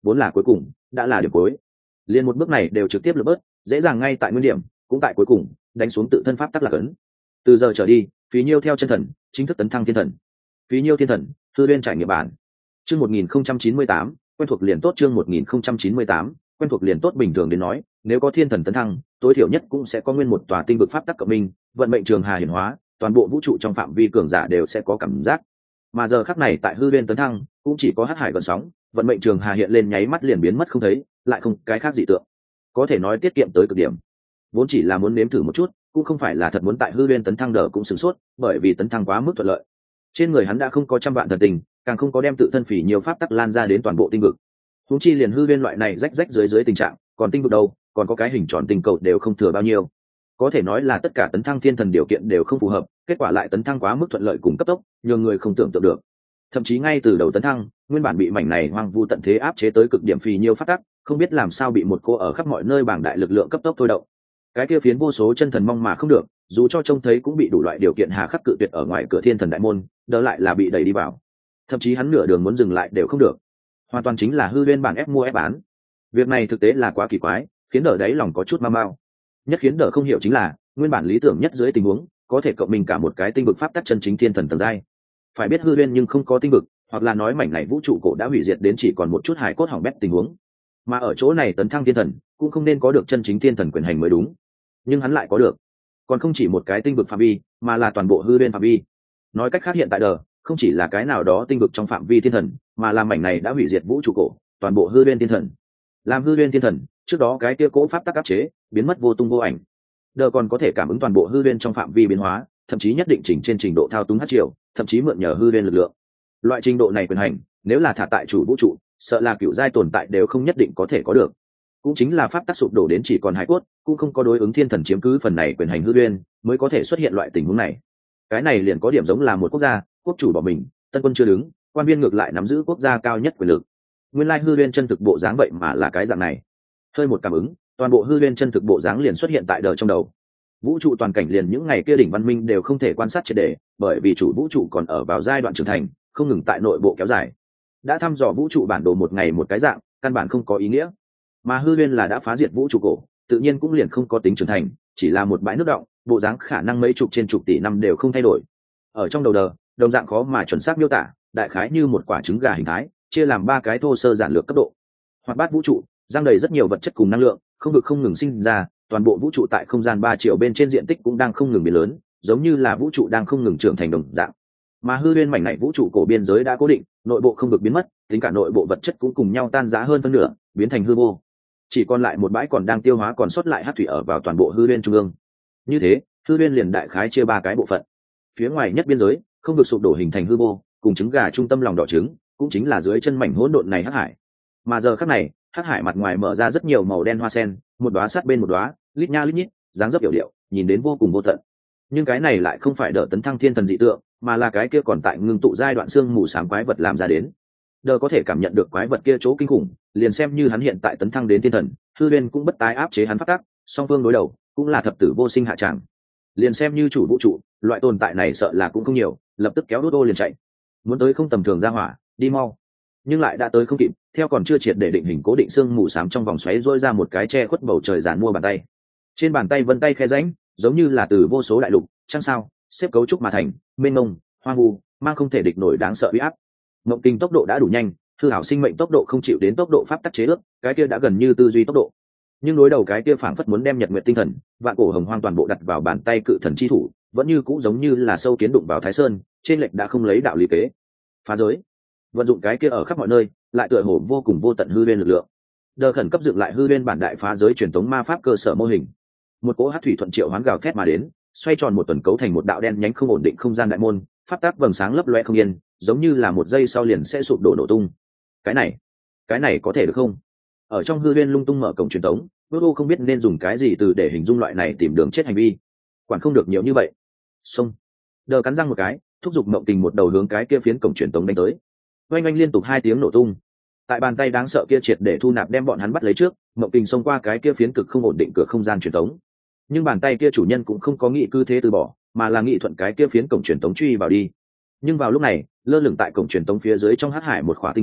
vốn là cuối cùng đã là điểm cuối, liền một bước này đều trực tiếp lượt bớt, dễ dàng ngay tại nguyên điểm, cũng tại cuối cùng đánh xuống tự thân pháp tắc lạc ấn. Từ giờ trở đi, Phí Nhiêu theo chân thần chính thức tấn thăng thiên thần. Phí Nhiêu thiên thần, Hư Uyên trải nghiệm bản. Chương một nghìn không trăm chín mươi tám, quen thuộc liền tốt. Chương một nghìn không trăm chín mươi tám, quen thuộc liền tốt. Bình thường đến nói, nếu có thiên thần tấn thăng, tối thiểu nhất cũng sẽ có nguyên một tòa tinh vực pháp tắc cộng minh, vận mệnh trường hà hiển hóa, toàn bộ vũ trụ trong phạm vi cường giả đều sẽ có cảm giác. Mà giờ khắc này tại Hư Uyên tấn thăng, cũng chỉ có hắc hải gần sóng, vận mệnh trường hà hiện lên nháy mắt liền biến mất không thấy, lại không cái khác dị tượng. Có thể nói tiết kiệm tới cực điểm. Vốn chỉ là muốn nếm thử một chút, cũng không phải là thật muốn tại Hư Uyên tấn thăng đỡ cũng sửng sốt, bởi vì tấn thăng quá mức thuận lợi. Trên người hắn đã không có trăm vạn thần tình, càng không có đem tự thân phỉ nhiều pháp tắc lan ra đến toàn bộ tinh vực. Huống chi liền Hư Uyên loại này rách rách dưới dưới tình trạng, còn tinh vực đâu, còn có cái hình tròn tinh cầu đều không thừa bao nhiêu. Có thể nói là tất cả tấn thăng thiên thần điều kiện đều không phù hợp, kết quả lại tấn thăng quá mức thuận lợi cùng cấp tốc, nhường người không tưởng tượng được. Thậm chí ngay từ đầu tấn thăng, nguyên bản bị mảnh này hoang vu tận thế áp chế tới cực điểm phì nhiêu pháp tắc, không biết làm sao bị một cô ở khắp mọi nơi bảng đại lực lượng cấp tốc thôi động. Cái kia phiến vô số chân thần mong mà không được, dù cho trông thấy cũng bị đủ loại điều kiện hà khắc cự tuyệt ở ngoài cửa thiên thần đại môn, đỡ lại là bị đẩy đi vào. Thậm chí hắn nửa đường muốn dừng lại đều không được. Hoàn toàn chính là Hư Uyên bản ép mua ép bán. Việc này thực tế là quá kỳ quái, khiến Đỡ đáy lòng có chút mau mau. Nhất khiến Đỡ không hiểu chính là, nguyên bản lý tưởng nhất dưới tình huống, có thể cộng mình cả một cái tinh vực pháp tắc chân chính thiên thần tầng giai. Phải biết Hư Uyên nhưng không có tinh vực, hoặc là nói mảnh này vũ trụ cổ đã hủy diệt đến chỉ còn một chút hài cốt hỏng bét tình huống. Mà ở chỗ này tấn thăng thiên thần, cũng không nên có được chân chính thiên thần quyền hành mới đúng. Nhưng hắn lại có được, còn không chỉ một cái tinh vực phạm vi, mà là toàn bộ Hư Uyên phạm vi. Nói cách khác hiện tại Đờ không chỉ là cái nào đó tinh vực trong phạm vi thiên thần, mà là mảnh này đã hủy diệt vũ trụ cổ, toàn bộ Hư Uyên thiên thần. Làm Hư Uyên thiên thần, trước đó cái kia cỗ pháp tắc áp chế, biến mất vô tung vô ảnh. Đờ còn có thể cảm ứng toàn bộ Hư Uyên trong phạm vi biến hóa, thậm chí nhất định chỉnh trên trình độ thao túng hắc triều, thậm chí mượn nhờ Hư Uyên lực lượng. Loại trình độ này quyền hành, nếu là thả tại chủ vũ trụ, sợ là cựu giai tồn tại đều không nhất định có thể có được. Cũng chính là pháp tắc sụp đổ đến chỉ còn hải cốt, cũng không có đối ứng thiên thần chiếm cứ phần này quyền hành Hư Uyên, mới có thể xuất hiện loại tình huống này. Cái này liền có điểm giống là một quốc gia, quốc chủ bỏ mình, tân quân chưa đứng, quan viên ngược lại nắm giữ quốc gia cao nhất quyền lực. Nguyên lai Hư Uyên chân thực bộ dáng vậy mà là cái dạng này. Hơi một cảm ứng, toàn bộ Hư Uyên chân thực bộ dáng liền xuất hiện tại Đờ trong đầu. Vũ trụ toàn cảnh liền những ngày kia đỉnh văn minh đều không thể quan sát triệt để, bởi vì chủ vũ trụ còn ở vào giai đoạn trưởng thành, không ngừng tại nội bộ kéo dài. Đã thăm dò vũ trụ bản đồ một ngày một cái dạng, căn bản không có ý nghĩa. Mà Hư Uyên là đã phá diệt vũ trụ cổ, tự nhiên cũng liền không có tính trưởng thành, chỉ là một bãi nước động, bộ dáng khả năng mấy chục trên chục tỷ năm đều không thay đổi. Ở trong đầu Đờ, đồng dạng khó mà chuẩn xác miêu tả, đại khái như một quả trứng gà hình thái, chia làm ba cái thô sơ giản lược cấp độ. Hoạt bát vũ trụ, giăng đầy rất nhiều vật chất cùng năng lượng, không vực không ngừng sinh ra, toàn bộ vũ trụ tại không gian ba triệu bên trên diện tích cũng đang không ngừng biến lớn, giống như là vũ trụ đang không ngừng trưởng thành đồng dạng. Mà Hư Uyên mảnh này vũ trụ cổ biên giới đã cố định, nội bộ không vực biến mất, tính cả nội bộ vật chất cũng cùng nhau tan rã hơn phân nửa, biến thành hư vô. Chỉ còn lại một bãi còn đang tiêu hóa còn sót lại hắc thủy ở vào toàn bộ Hư Uyên trung ương. Như thế, Hư Uyên liền đại khái chia ba cái bộ phận. Phía ngoài nhất biên giới, không vực sụp đổ hình thành hư vô, cùng trứng gà trung tâm lòng đỏ trứng, cũng chính là dưới chân mảnh hỗn độn này hắc hải. Mà giờ khắc này, hắc hải mặt ngoài mở ra rất nhiều màu đen hoa sen, một đóa sát bên một đóa, lít nha lít nhít, dáng dấp hiểu điệu, nhìn đến vô cùng vô tận. Nhưng cái này lại không phải Đỡ tấn thăng thiên thần dị tượng, mà là cái kia còn tại ngưng tụ giai đoạn xương mù sáng quái vật làm ra đến. Đỡ có thể cảm nhận được quái vật kia chỗ kinh khủng, liền xem như hắn hiện tại tấn thăng đến thiên thần, Hư Uyên cũng bất tái áp chế hắn phát tác, song phương đối đầu, cũng là thập tử vô sinh hạ tràng. Liền xem như chủ vũ trụ, loại tồn tại này sợ là cũng không nhiều, lập tức kéo đốt ô liền chạy. Muốn tới không tầm thường ra hỏa, đi mau. Nhưng lại đã tới không kịp, theo còn chưa triệt để định hình cố định xương mù xám trong vòng xoáy rôi ra một cái che khuất bầu trời giàn mua bàn tay. Trên bàn tay vân tay khe rãnh, giống như là từ vô số đại lục, trăng sao, xếp cấu trúc mà thành, mênh mông, hoang vu, mang không thể địch nổi đáng sợ uy áp. Mộng kinh tốc độ đã đủ nhanh, hư hảo sinh mệnh tốc độ không chịu đến tốc độ pháp tắc chế ước, cái kia đã gần như tư duy tốc độ. Nhưng đối đầu cái kia phảng phất muốn đem nhật nguyệt tinh thần, vạn cổ hồng hoang toàn bộ đặt vào bàn tay cự thần chi thủ, vẫn như cũ giống như là sâu kiến đụng vào Thái Sơn, trên lệch đã không lấy đạo lý kế. Phá giới, vận dụng cái kia ở khắp mọi nơi, lại tựa hồ vô cùng vô tận Hư Uyên lực lượng. Đờ khẩn cấp dựng lại Hư Uyên bản đại phá giới truyền thống ma pháp cơ sở mô hình. Một cỗ hắc thủy thuận triệu hoán gào thét mà đến, xoay tròn một tuần cấu thành một đạo đen nhánh không ổn định không gian đại môn, pháp tắc vầng sáng lấp loe không yên, giống như là một giây sau liền sẽ sụp đổ nổ tung. Cái này, cái này có thể được không? Ở trong Hư Uyên lung tung mở cổng truyền thống, Vô không biết nên dùng cái gì từ để hình dung loại này tìm đường chết hành vi. Quản không được nhiều như vậy. Xông. Đờ cắn răng một cái, thúc giục Mộng Tình một đầu hướng cái kia phiến cổng truyền thống đánh tới. Oanh oanh liên tục hai tiếng nổ tung. Tại bàn tay đáng sợ kia triệt để thu nạp đem bọn hắn bắt lấy trước, Mộng Tình xông qua cái kia phiến cực không ổn định cửa không gian truyền thống. Nhưng bàn tay kia chủ nhân cũng không có nghị cư thế từ bỏ, mà là nghị thuận cái kia phiến cổng truyền thống truy vào đi. Nhưng vào lúc này, lơ lửng tại cổng truyền thống phía dưới trong hắc hải một khỏa tinh cầu,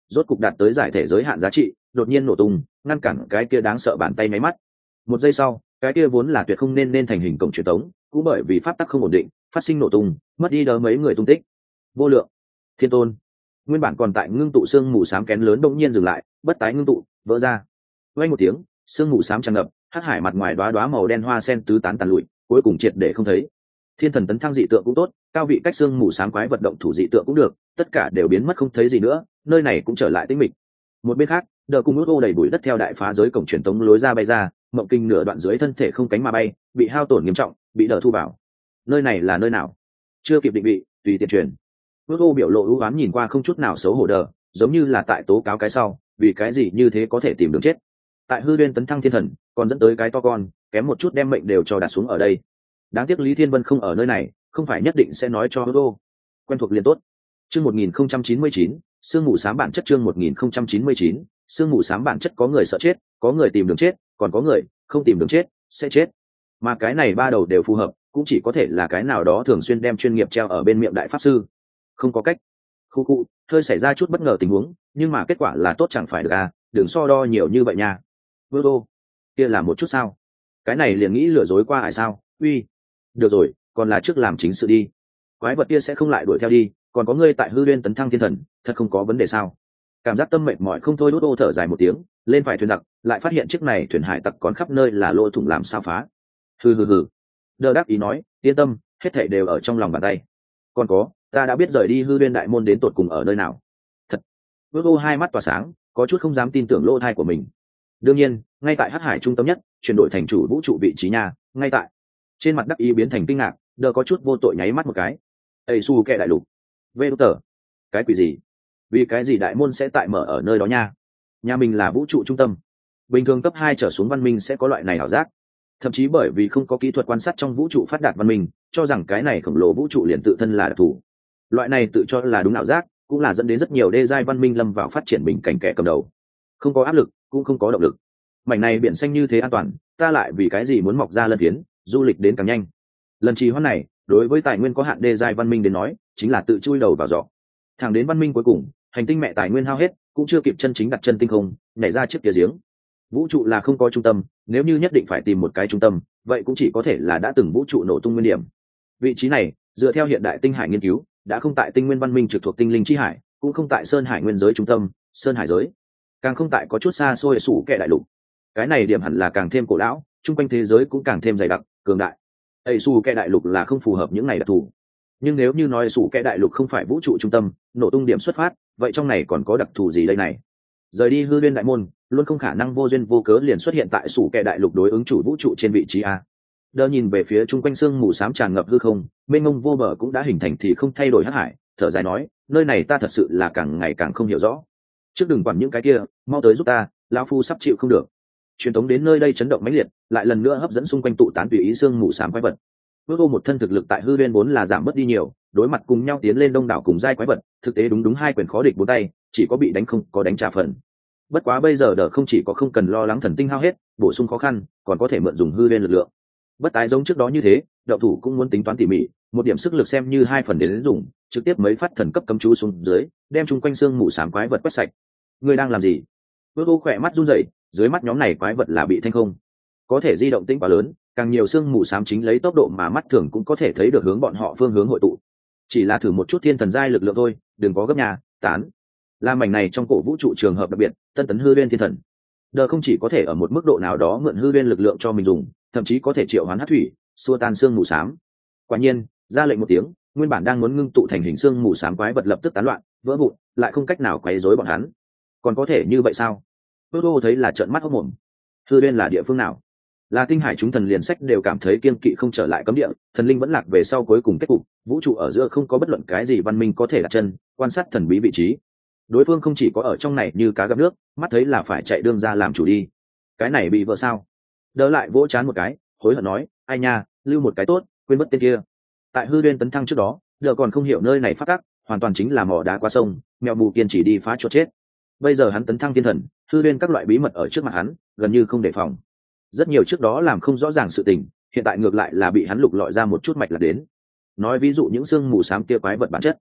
rốt cục đạt tới giải thể giới hạn giá trị, đột nhiên nổ tung, ngăn cản cái kia đáng sợ bàn tay máy mắt. Một giây sau, cái kia vốn là tuyệt không nên nên thành hình cổng truyền tống, cũng bởi vì pháp tắc không ổn định, phát sinh nổ tung, mất đi đỡ mấy người tung tích. Vô lượng, thiên tôn, nguyên bản còn tại ngưng tụ xương mù xám kén lớn đột nhiên dừng lại, bất tái ngưng tụ, vỡ ra. Vang một tiếng, xương mù xám tràn ngập, hắc hải mặt ngoài đóa đóa màu đen hoa sen tứ tán tàn lụi, cuối cùng triệt để không thấy. Thiên thần tấn thăng dị tượng cũng tốt, cao vị cách xương mù xám quái vật động thủ dị tượng cũng được, tất cả đều biến mất không thấy gì nữa, nơi này cũng trở lại tĩnh mịch. Một bên khác, đờ cùng nút ô đầy bụi đất theo đại phá giới cổng truyền tống lối ra bay ra, mộng kinh nửa đoạn dưới thân thể không cánh mà bay, bị hao tổn nghiêm trọng, bị đờ thu vào. Nơi này là nơi nào? Chưa kịp định vị, tùy tiện truyền. Nút ô biểu lộ ưu ám nhìn qua không chút nào xấu hổ đờ, giống như là tại tố cáo cái sau, vì cái gì như thế có thể tìm đường chết. Tại hư đuyên tấn thăng thiên thần, còn dẫn tới cái to con, kém một chút đem mệnh đều cho đặt xuống ở đây. Đáng tiếc Lý Thiên Vân không ở nơi này, không phải nhất định sẽ nói cho Nút ô. Quen thuộc liền tốt. Chương một nghìn không trăm chín mươi chín, sương mù xám bản chất chương một nghìn không trăm chín mươi chín, sương mù xám bản chất có người sợ chết, có người tìm đường chết, còn có người không tìm đường chết, sẽ chết. Mà cái này ba đầu đều phù hợp, cũng chỉ có thể là cái nào đó thường xuyên đem chuyên nghiệp treo ở bên miệng đại pháp sư. Không có cách. Khu khu, hơi xảy ra chút bất ngờ tình huống, nhưng mà kết quả là tốt chẳng phải được à, đừng so đo nhiều như vậy nha. Vương đô, kia là một chút sao? Cái này liền nghĩ lừa dối qua hải sao? Uy, được rồi, còn là trước làm chính sự đi. Quái vật kia sẽ không lại đuổi theo đi, còn có ngươi tại hư liên tấn thăng thiên thần, thật không có vấn đề sao? Cảm giác tâm mệt mỏi không thôi, Đốt ô thở dài một tiếng, lên phải thuyền giặc, lại phát hiện chiếc này thuyền hải tặc còn khắp nơi là lỗ thủng làm sao phá. Hừ hừ hừ. Đờ đáp ý nói, yên tâm, hết thảy đều ở trong lòng bàn tay. Còn có, ta đã biết rời đi hư liên đại môn đến tột cùng ở nơi nào. Thật. Đốt ô hai mắt tỏa sáng, có chút không dám tin tưởng lỗ thai của mình. Đương nhiên, ngay tại hắc hải trung tâm nhất, chuyển đổi thành chủ vũ trụ vị trí nhà, ngay tại. Trên mặt đắc ý biến thành kinh ngạc, Đờ có chút vô tội nháy mắt một cái. Ây su kệ đại lục. Vê tờ. Cái quỷ gì? Vì cái gì đại môn sẽ tại mở ở nơi đó nha? Nhà mình là vũ trụ trung tâm, bình thường cấp hai trở xuống văn minh sẽ có loại này ảo giác, thậm chí bởi vì không có kỹ thuật quan sát trong vũ trụ phát đạt văn minh, cho rằng cái này khổng lồ vũ trụ liền tự thân là đặc thù. Loại này tự cho là đúng ảo giác, cũng là dẫn đến rất nhiều đê giai văn minh lâm vào phát triển bình cảnh kẻ cầm đầu, không có áp lực, cũng không có động lực. Mảnh này biển xanh như thế an toàn, ta lại vì cái gì muốn mọc ra lân phiến, du lịch đến càng nhanh? Lần trì hoãn này, đối với tài nguyên có hạn đê giai văn minh đến nói, chính là tự chui đầu vào giỏ. Thẳng đến văn minh cuối cùng, hành tinh mẹ tài nguyên hao hết, cũng chưa kịp chân chính đặt chân tinh không, nhảy ra chiếc kia giếng. Vũ trụ là không có trung tâm, nếu như nhất định phải tìm một cái trung tâm, vậy cũng chỉ có thể là đã từng vũ trụ nổ tung nguyên điểm. Vị trí này, dựa theo hiện đại tinh hải nghiên cứu, đã không tại tinh nguyên văn minh trực thuộc tinh linh chi hải, cũng không tại sơn hải nguyên giới trung tâm, sơn hải giới, càng không tại có chút xa xôi sủ kệ đại lục. Cái này điểm hẳn là càng thêm cổ lão, chung quanh thế giới cũng càng thêm dày đặc, cường đại. Ây sủ kệ đại lục là không phù hợp những này đặc thù. Nhưng nếu như nói sủ kệ đại lục không phải vũ trụ trung tâm, nổ tung điểm xuất phát, vậy trong này còn có đặc thù gì đây này? Rời đi hư liên đại môn, luôn không khả năng vô duyên vô cớ liền xuất hiện tại sủ kệ đại lục đối ứng chủ vũ trụ trên vị trí a. Đờ nhìn về phía chung quanh sương mù xám tràn ngập hư không, mênh mông vô bờ cũng đã hình thành thì không thay đổi hắc hải, thở dài nói, nơi này ta thật sự là càng ngày càng không hiểu rõ. Trước đừng quản những cái kia, mau tới giúp ta, lão phu sắp chịu không được. Truyền tống đến nơi đây chấn động mãnh liệt, lại lần nữa hấp dẫn xung quanh tụ tán tùy ý sương mù xám quái vật. Bước vô một thân thực lực tại hư liên vốn là giảm bớt đi nhiều, đối mặt cùng nhau tiến lên đông đảo cùng giai quái vật, thực tế đúng đúng hai quyền khó địch bốn tay, chỉ có bị đánh không có đánh trả phần. Bất quá bây giờ đờ không chỉ có không cần lo lắng thần tinh hao hết, bổ sung khó khăn, còn có thể mượn dùng hư liên lực lượng. Bất tái giống trước đó như thế, đạo thủ cũng muốn tính toán tỉ mỉ, một điểm sức lực xem như hai phần đến dùng, trực tiếp mấy phát thần cấp cấm chú xuống dưới, đem chung quanh xương mù xám quái vật quét sạch. Ngươi đang làm gì? Bước vô khỏe mắt run rẩy, dưới mắt nhóm này quái vật là bị thanh không, có thể di động tĩnh quá lớn, càng nhiều xương mù xám chính lấy tốc độ mà mắt thường cũng có thể thấy được hướng bọn họ phương hướng hội tụ. Chỉ là thử một chút thiên thần giai lực lượng thôi, đừng có gấp nhà tán. Làm mảnh này trong cổ vũ trụ trường hợp đặc biệt, tân tấn hư liên thiên thần, đờ không chỉ có thể ở một mức độ nào đó mượn hư liên lực lượng cho mình dùng, thậm chí có thể triệu hoán hắc thủy, xua tan xương mù xám. Quả nhiên, ra lệnh một tiếng, nguyên bản đang muốn ngưng tụ thành hình xương mù xám quái vật lập tức tán loạn, vỡ vụn, lại không cách nào quấy rối bọn hắn. Còn có thể như vậy sao? Toto thấy là trợn mắt hốt mồm. Hư liên là địa phương nào? Là tinh hải chúng thần liền sách đều cảm thấy kiên kỵ không trở lại cấm địa, thần linh vẫn lạc về sau cuối cùng kết cục, vũ trụ ở giữa không có bất luận cái gì văn minh có thể đặt chân, quan sát thần bí vị trí. Đối phương không chỉ có ở trong này như cá gặp nước, mắt thấy là phải chạy đương ra làm chủ đi. Cái này bị vợ sao? Đỡ lại vỗ chán một cái, hối hận nói, ai nha, lưu một cái tốt, quên mất tên kia. Tại hư liên tấn thăng trước đó, đỡ còn không hiểu nơi này phát tác, hoàn toàn chính là mỏ đá qua sông, mèo mù kiên chỉ đi phá chuột chết. Bây giờ hắn tấn thăng thiên thần, hư liên các loại bí mật ở trước mặt hắn, gần như không đề phòng. Rất nhiều trước đó làm không rõ ràng sự tình, hiện tại ngược lại là bị hắn lục lọi ra một chút mạch là đến. Nói ví dụ những xương mù xám kia quái vật bản chất,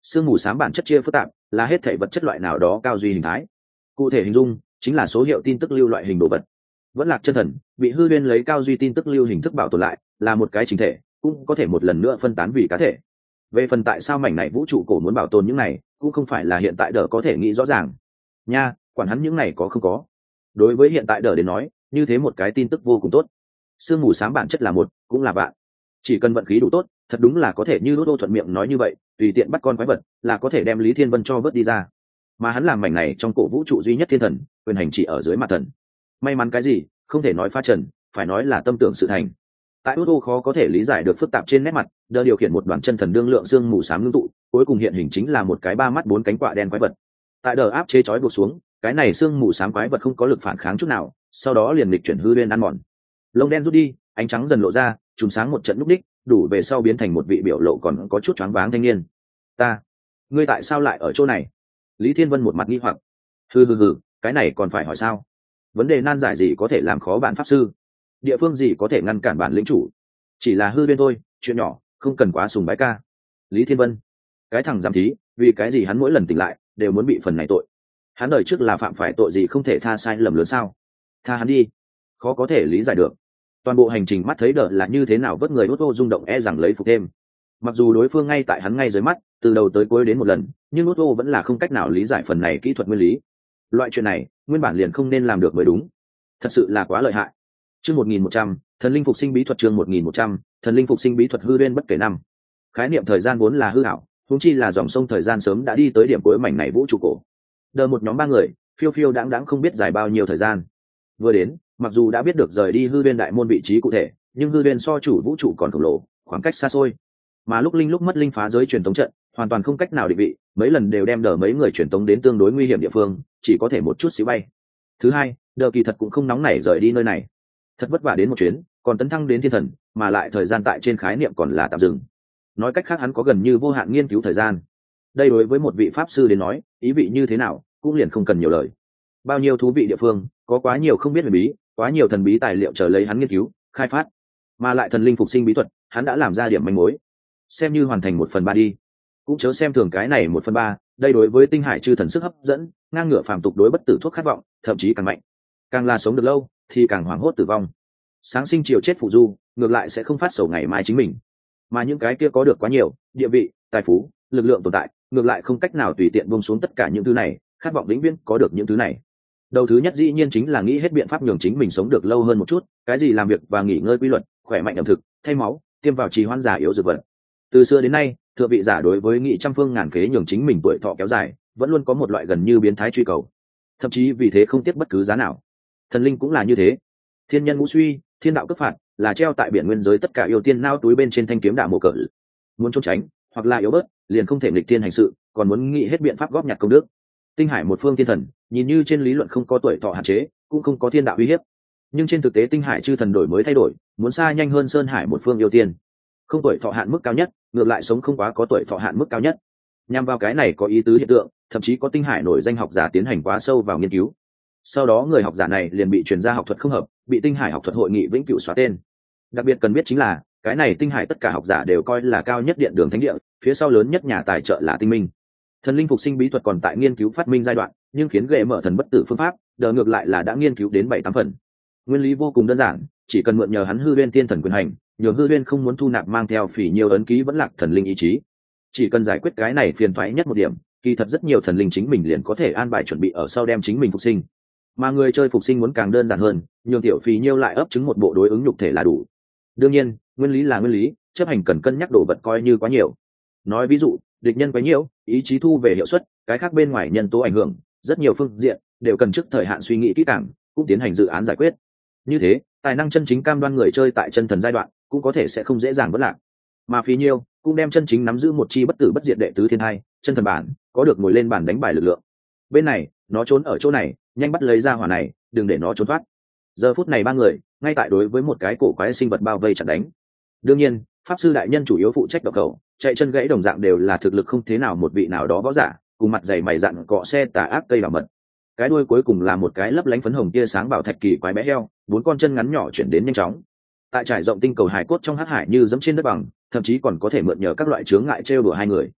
Sương mù xám bản chất chia phức tạp, là hết thể vật chất loại nào đó cao duy hình thái. Cụ thể hình dung chính là số hiệu tin tức lưu loại hình đồ vật. Vẫn Lạc chân thần bị hư viên lấy cao duy tin tức lưu hình thức bảo tồn lại, là một cái chính thể, cũng có thể một lần nữa phân tán vì cá thể. Về phần tại sao mảnh này vũ trụ cổ muốn bảo tồn những này, cũng không phải là hiện tại đỡ có thể nghĩ rõ ràng. Nha, quản hắn những này có không có. Đối với hiện tại đỡ đến nói, như thế một cái tin tức vô cùng tốt. Sương mù xám bản chất là một, cũng là vạn. Chỉ cần vận khí đủ tốt, thật đúng là có thể như Đỗ Đô thuận miệng nói như vậy, tùy tiện bắt con quái vật, là có thể đem Lý Thiên Vân cho vớt đi ra. Mà hắn làm mảnh này trong cổ vũ trụ duy nhất thiên thần, quyền hành chỉ ở dưới mặt thần. May mắn cái gì, không thể nói pha trần, phải nói là tâm tưởng sự thành. Tại Đỗ Đô khó có thể lý giải được phức tạp trên nét mặt, đỡ điều khiển một đoàn chân thần đương lượng xương mù xám ngưng tụ, cuối cùng hiện hình chính là một cái ba mắt bốn cánh quạ đen quái vật. Tại đờ áp chế chói buộc xuống, cái này xương mù xám quái vật không có lực phản kháng chút nào, sau đó liền lịch chuyển hư bên ăn mòn. Lông đen rút đi, ánh trắng dần lộ ra, trùng sáng một trận lúc đích, đủ về sau biến thành một vị biểu lộ còn có chút choáng váng thanh niên. Ta, ngươi tại sao lại ở chỗ này? Lý Thiên Vân một mặt nghi hoặc. Hừ hừ hừ, cái này còn phải hỏi sao? Vấn đề nan giải gì có thể làm khó bản pháp sư? Địa phương gì có thể ngăn cản bản lĩnh chủ? Chỉ là hư viên thôi, chuyện nhỏ, không cần quá sùng bái ca. Lý Thiên Vân, cái thằng giám thí, vì cái gì hắn mỗi lần tỉnh lại đều muốn bị phần này tội? Hắn đời trước là phạm phải tội gì không thể tha sai lầm lớn sao? Tha hắn đi. Khó có thể lý giải được. Toàn bộ hành trình mắt thấy đợt là như thế nào vớt người Otto rung động e rằng lấy phục thêm. Mặc dù đối phương ngay tại hắn ngay dưới mắt, từ đầu tới cuối đến một lần, nhưng Otto vẫn là không cách nào lý giải phần này kỹ thuật nguyên lý. Loại chuyện này, nguyên bản liền không nên làm được mới đúng. Thật sự là quá lợi hại. Chương một nghìn một trăm, thần linh phục sinh bí thuật chương một nghìn một trăm, thần linh phục sinh bí thuật hư duyên bất kể năm. Khái niệm thời gian vốn là hư ảo, huống chi là dòng sông thời gian sớm đã đi tới điểm cuối mảnh này vũ trụ cổ. Đờ một nhóm ba người, phiêu phiêu đãng đãng không biết dài bao nhiêu thời gian. Vừa đến, mặc dù đã biết được rời đi hư duyên đại môn vị trí cụ thể, nhưng hư duyên so chủ vũ trụ còn khổng lồ, khoảng cách xa xôi. Mà lúc linh lúc mất linh phá giới truyền tống trận, hoàn toàn không cách nào định vị, mấy lần đều đem đờ mấy người truyền tống đến tương đối nguy hiểm địa phương, chỉ có thể một chút xíu bay. Thứ hai, đờ kỳ thật cũng không nóng nảy rời đi nơi này. Thật vất vả đến một chuyến, còn tấn thăng đến thiên thần, mà lại thời gian tại trên khái niệm còn là tạm dừng. Nói cách khác hắn có gần như vô hạn nghiên cứu thời gian. Đây đối với một vị pháp sư đến nói, ý vị như thế nào, cũng liền không cần nhiều lời. Bao nhiêu thú vị địa phương, có quá nhiều không biết huyền bí, quá nhiều thần bí tài liệu chờ lấy hắn nghiên cứu, khai phát. Mà lại thần linh phục sinh bí thuật, hắn đã làm ra điểm manh mối. Xem như hoàn thành một phần ba đi. Cũng chớ xem thường cái này một phần ba, đây đối với tinh hải chư thần sức hấp dẫn, ngang ngửa phàm tục đối bất tử thuốc khát vọng, thậm chí càng mạnh. Càng là sống được lâu, thì càng hoảng hốt tử vong. Sáng sinh chiều chết phụ du, ngược lại sẽ không phát sầu ngày mai chính mình. Mà những cái kia có được quá nhiều, địa vị, tài phú, lực lượng tồn tại, ngược lại không cách nào tùy tiện buông xuống tất cả những thứ này, khát vọng vĩnh viễn có được những thứ này. Đầu thứ nhất dĩ nhiên chính là nghĩ hết biện pháp nhường chính mình sống được lâu hơn một chút, cái gì làm việc và nghỉ ngơi quy luật, khỏe mạnh ẩm thực, thay máu, tiêm vào trì hoãn già yếu dược vật. Từ xưa đến nay, thượng vị giả đối với nghị trăm phương ngàn kế nhường chính mình tuổi thọ kéo dài, vẫn luôn có một loại gần như biến thái truy cầu. Thậm chí vì thế không tiếc bất cứ giá nào. Thần linh cũng là như thế. Thiên nhân ngũ suy, thiên đạo cấp phạt, là treo tại biển nguyên giới tất cả yêu tiên nao túi bên trên thanh kiếm đả mộ cỡ. Muốn trốn tránh, hoặc là yếu bớt, liền không thể nghịch thiên hành sự, còn muốn nghĩ hết biện pháp góp nhặt công đức. Tinh hải một phương thiên thần, nhìn như trên lý luận không có tuổi thọ hạn chế, cũng không có thiên đạo uy hiếp. Nhưng trên thực tế tinh hải chư thần đổi mới thay đổi, muốn xa nhanh hơn sơn hải một phương yêu tiên. Không tuổi thọ hạn mức cao nhất, ngược lại sống không quá có tuổi thọ hạn mức cao nhất. Nhằm vào cái này có ý tứ hiện tượng, thậm chí có tinh hải nổi danh học giả tiến hành quá sâu vào nghiên cứu. Sau đó người học giả này liền bị truyền ra học thuật không hợp, bị tinh hải học thuật hội nghị vĩnh cửu xóa tên. Đặc biệt cần biết chính là, cái này tinh hải tất cả học giả đều coi là cao nhất điện đường thánh địa, phía sau lớn nhất nhà tài trợ là tinh minh. Thần linh phục sinh bí thuật còn tại nghiên cứu phát minh giai đoạn, nhưng khiến ghệ mở thần bất tử phương pháp, đờ ngược lại là đã nghiên cứu đến bảy tám phần. Nguyên lý vô cùng đơn giản, chỉ cần mượn nhờ hắn hư viên tiên thần quyền hành, nhường hư viên không muốn thu nạp mang theo phỉ nhiều ấn ký vẫn lạc thần linh ý chí. Chỉ cần giải quyết cái này phiền toái nhất một điểm, kỳ thật rất nhiều thần linh chính mình liền có thể an bài chuẩn bị ở sau đem chính mình phục sinh. Mà người chơi phục sinh muốn càng đơn giản hơn, nhường tiểu phì nhiêu lại ấp trứng một bộ đối ứng nhục thể là đủ. Đương nhiên, nguyên lý là nguyên lý, chấp hành cần cân nhắc đồ vật coi như quá nhiều. Nói ví dụ, địch nhân quá nhiều, ý chí thu về hiệu suất, cái khác bên ngoài nhân tố ảnh hưởng, rất nhiều phương diện đều cần trước thời hạn suy nghĩ kỹ càng, cũng tiến hành dự án giải quyết. Như thế, tài năng chân chính cam đoan người chơi tại chân thần giai đoạn, cũng có thể sẽ không dễ dàng vất lạc. Mà phí nhiêu cũng đem chân chính nắm giữ một chi bất tử bất diệt đệ tứ thiên hai, chân thần bản, có được ngồi lên bàn đánh bài lực lượng. Bên này, nó trốn ở chỗ này, nhanh bắt lấy ra hỏa này, đừng để nó trốn thoát. Giờ phút này ba người, ngay tại đối với một cái cổ quái sinh vật bao vây chặt đánh. Đương nhiên, pháp sư đại nhân chủ yếu phụ trách độc cầu, chạy chân gãy đồng dạng đều là thực lực không thế nào một vị nào đó võ giả, cùng mặt dày mày dặn cọ xe tà ác cây bảo mật. Cái đuôi cuối cùng là một cái lấp lánh phấn hồng tia sáng bảo thạch kỳ quái bé heo, bốn con chân ngắn nhỏ chuyển đến nhanh chóng. Tại trải rộng tinh cầu hải cốt trong hắc hải như dẫm trên đất bằng, thậm chí còn có thể mượn nhờ các loại chướng ngại trêu đùa hai người.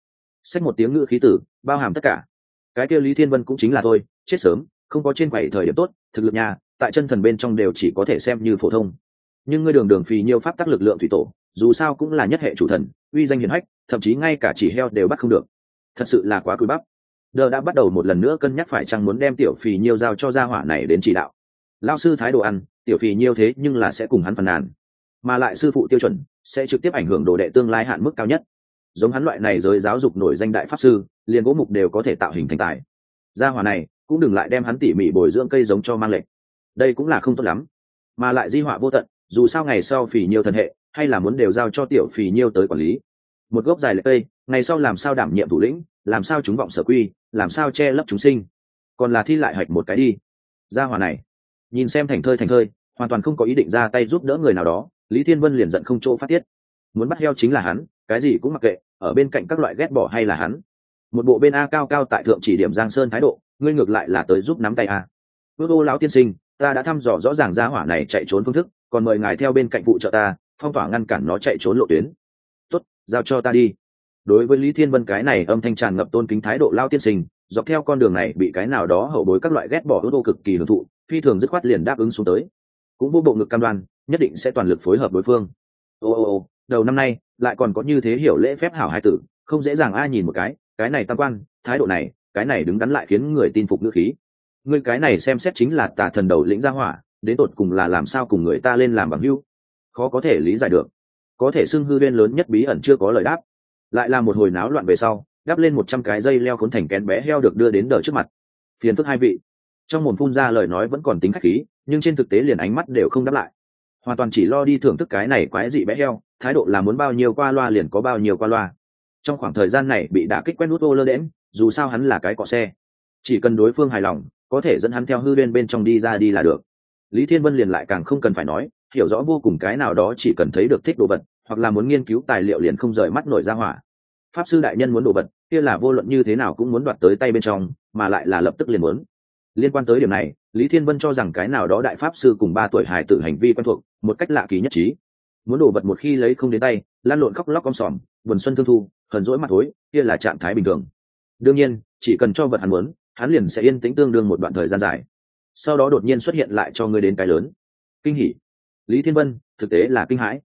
xách một tiếng ngữ khí tử bao hàm tất cả. Cái kia Lý Thiên Vân cũng chính là thôi, chết sớm, không có trên quầy thời điểm tốt, thực lực nhà tại chân thần bên trong đều chỉ có thể xem như phổ thông. Nhưng ngươi đường đường phì nhiêu pháp tắc lực lượng thủy tổ, dù sao cũng là nhất hệ chủ thần, uy danh hiển hách, thậm chí ngay cả chỉ heo đều bắt không được. Thật sự là quá cúi bắp. Đờ đã bắt đầu một lần nữa cân nhắc phải chăng muốn đem tiểu phì nhiêu giao cho gia hỏa này đến chỉ đạo. Lao sư thái độ ăn, tiểu phì nhiêu thế nhưng là sẽ cùng hắn phàn nàn, mà lại sư phụ tiêu chuẩn sẽ trực tiếp ảnh hưởng đồ đệ tương lai hạn mức cao nhất. Giống hắn loại này giới giáo dục nổi danh đại pháp sư, liền gỗ mục đều có thể tạo hình thành tài. Gia hỏa này cũng đừng lại đem hắn tỉ mỉ bồi dưỡng cây giống cho mang lệch, đây cũng là không tốt lắm. Mà lại di họa vô tận, dù sao ngày sau phì nhiêu thần hệ hay là muốn đều giao cho tiểu phì nhiêu tới quản lý. Một gốc dài lệ cây, ngày sau làm sao đảm nhiệm thủ lĩnh, làm sao chúng vọng sở quy, làm sao che lấp chúng sinh, còn là thi lại hạch một cái đi. Gia hỏa này nhìn xem thành thơi thành thơi, hoàn toàn không có ý định ra tay giúp đỡ người nào đó. Lý Thiên Vân liền giận không chỗ phát tiết, muốn bắt heo chính là hắn, cái gì cũng mặc kệ, ở bên cạnh các loại ghét bỏ hay là hắn. Một bộ bên a cao cao tại thượng chỉ điểm Giang Sơn thái độ, ngươi ngược lại là tới giúp nắm tay a. Vương Ô lão tiên sinh, ta đã thăm dò rõ ràng gia hỏa này chạy trốn phương thức, còn mời ngài theo bên cạnh phụ trợ ta, phong tỏa ngăn cản nó chạy trốn lộ tuyến. Tốt, giao cho ta đi. Đối với Lý Thiên Vân cái này âm thanh tràn ngập tôn kính thái độ lao tiên sinh, dọc theo con đường này bị cái nào đó hậu bối các loại ghét bỏ Ô cực kỳ hưởng thụ, phi thường dứt khoát liền đáp ứng xuống tới, cũng vô bộ ngực cam đoan nhất định sẽ toàn lực phối hợp đối phương. Ô ô ô, đầu năm nay lại còn có như thế hiểu lễ phép hảo hai tử, không dễ dàng ai nhìn một cái, cái này tam quan, thái độ này, cái này đứng đắn lại khiến người tin phục ngữ khí. Ngươi cái này xem xét chính là tà thần đầu lĩnh gia hỏa, đến tột cùng là làm sao cùng người ta lên làm bằng hữu, khó có thể lý giải được. Có thể xưng hư viên lớn nhất bí ẩn chưa có lời đáp, lại là một hồi náo loạn về sau, đắp lên một trăm cái dây leo khốn thành kén bé heo được đưa đến đờ trước mặt. Phiền phức hai vị. Trong mồm phun ra lời nói vẫn còn tính khách khí, nhưng trên thực tế liền ánh mắt đều không đáp lại, hoàn toàn chỉ lo đi thưởng thức cái này quái dị bé heo, thái độ là muốn bao nhiêu qua loa liền có bao nhiêu qua loa. Trong khoảng thời gian này bị đả kích quen nút ô lơ đễm, dù sao hắn là cái cọ xe, chỉ cần đối phương hài lòng, có thể dẫn hắn theo hư bên bên trong đi ra đi là được. Lý Thiên Vân liền lại càng không cần phải nói, hiểu rõ vô cùng cái nào đó chỉ cần thấy được thích đồ vật, hoặc là muốn nghiên cứu tài liệu liền không rời mắt nổi ra hỏa. Pháp sư đại nhân muốn đồ vật, kia là vô luận như thế nào cũng muốn đoạt tới tay bên trong, mà lại là lập tức liền muốn. Liên quan tới điểm này, Lý Thiên Vân cho rằng cái nào đó đại pháp sư cùng ba tuổi hài tử hành vi quen thuộc, một cách lạ kỳ nhất trí. Muốn đồ vật một khi lấy không đến tay, lan lộn khóc lóc om sòm, buồn xuân thương thu, hờn dỗi mặt thối, kia là trạng thái bình thường. Đương nhiên, chỉ cần cho vật hắn muốn, hắn liền sẽ yên tĩnh tương đương một đoạn thời gian dài. Sau đó đột nhiên xuất hiện lại cho người đến cái lớn. Kinh hỉ. Lý Thiên Vân, thực tế là kinh hãi.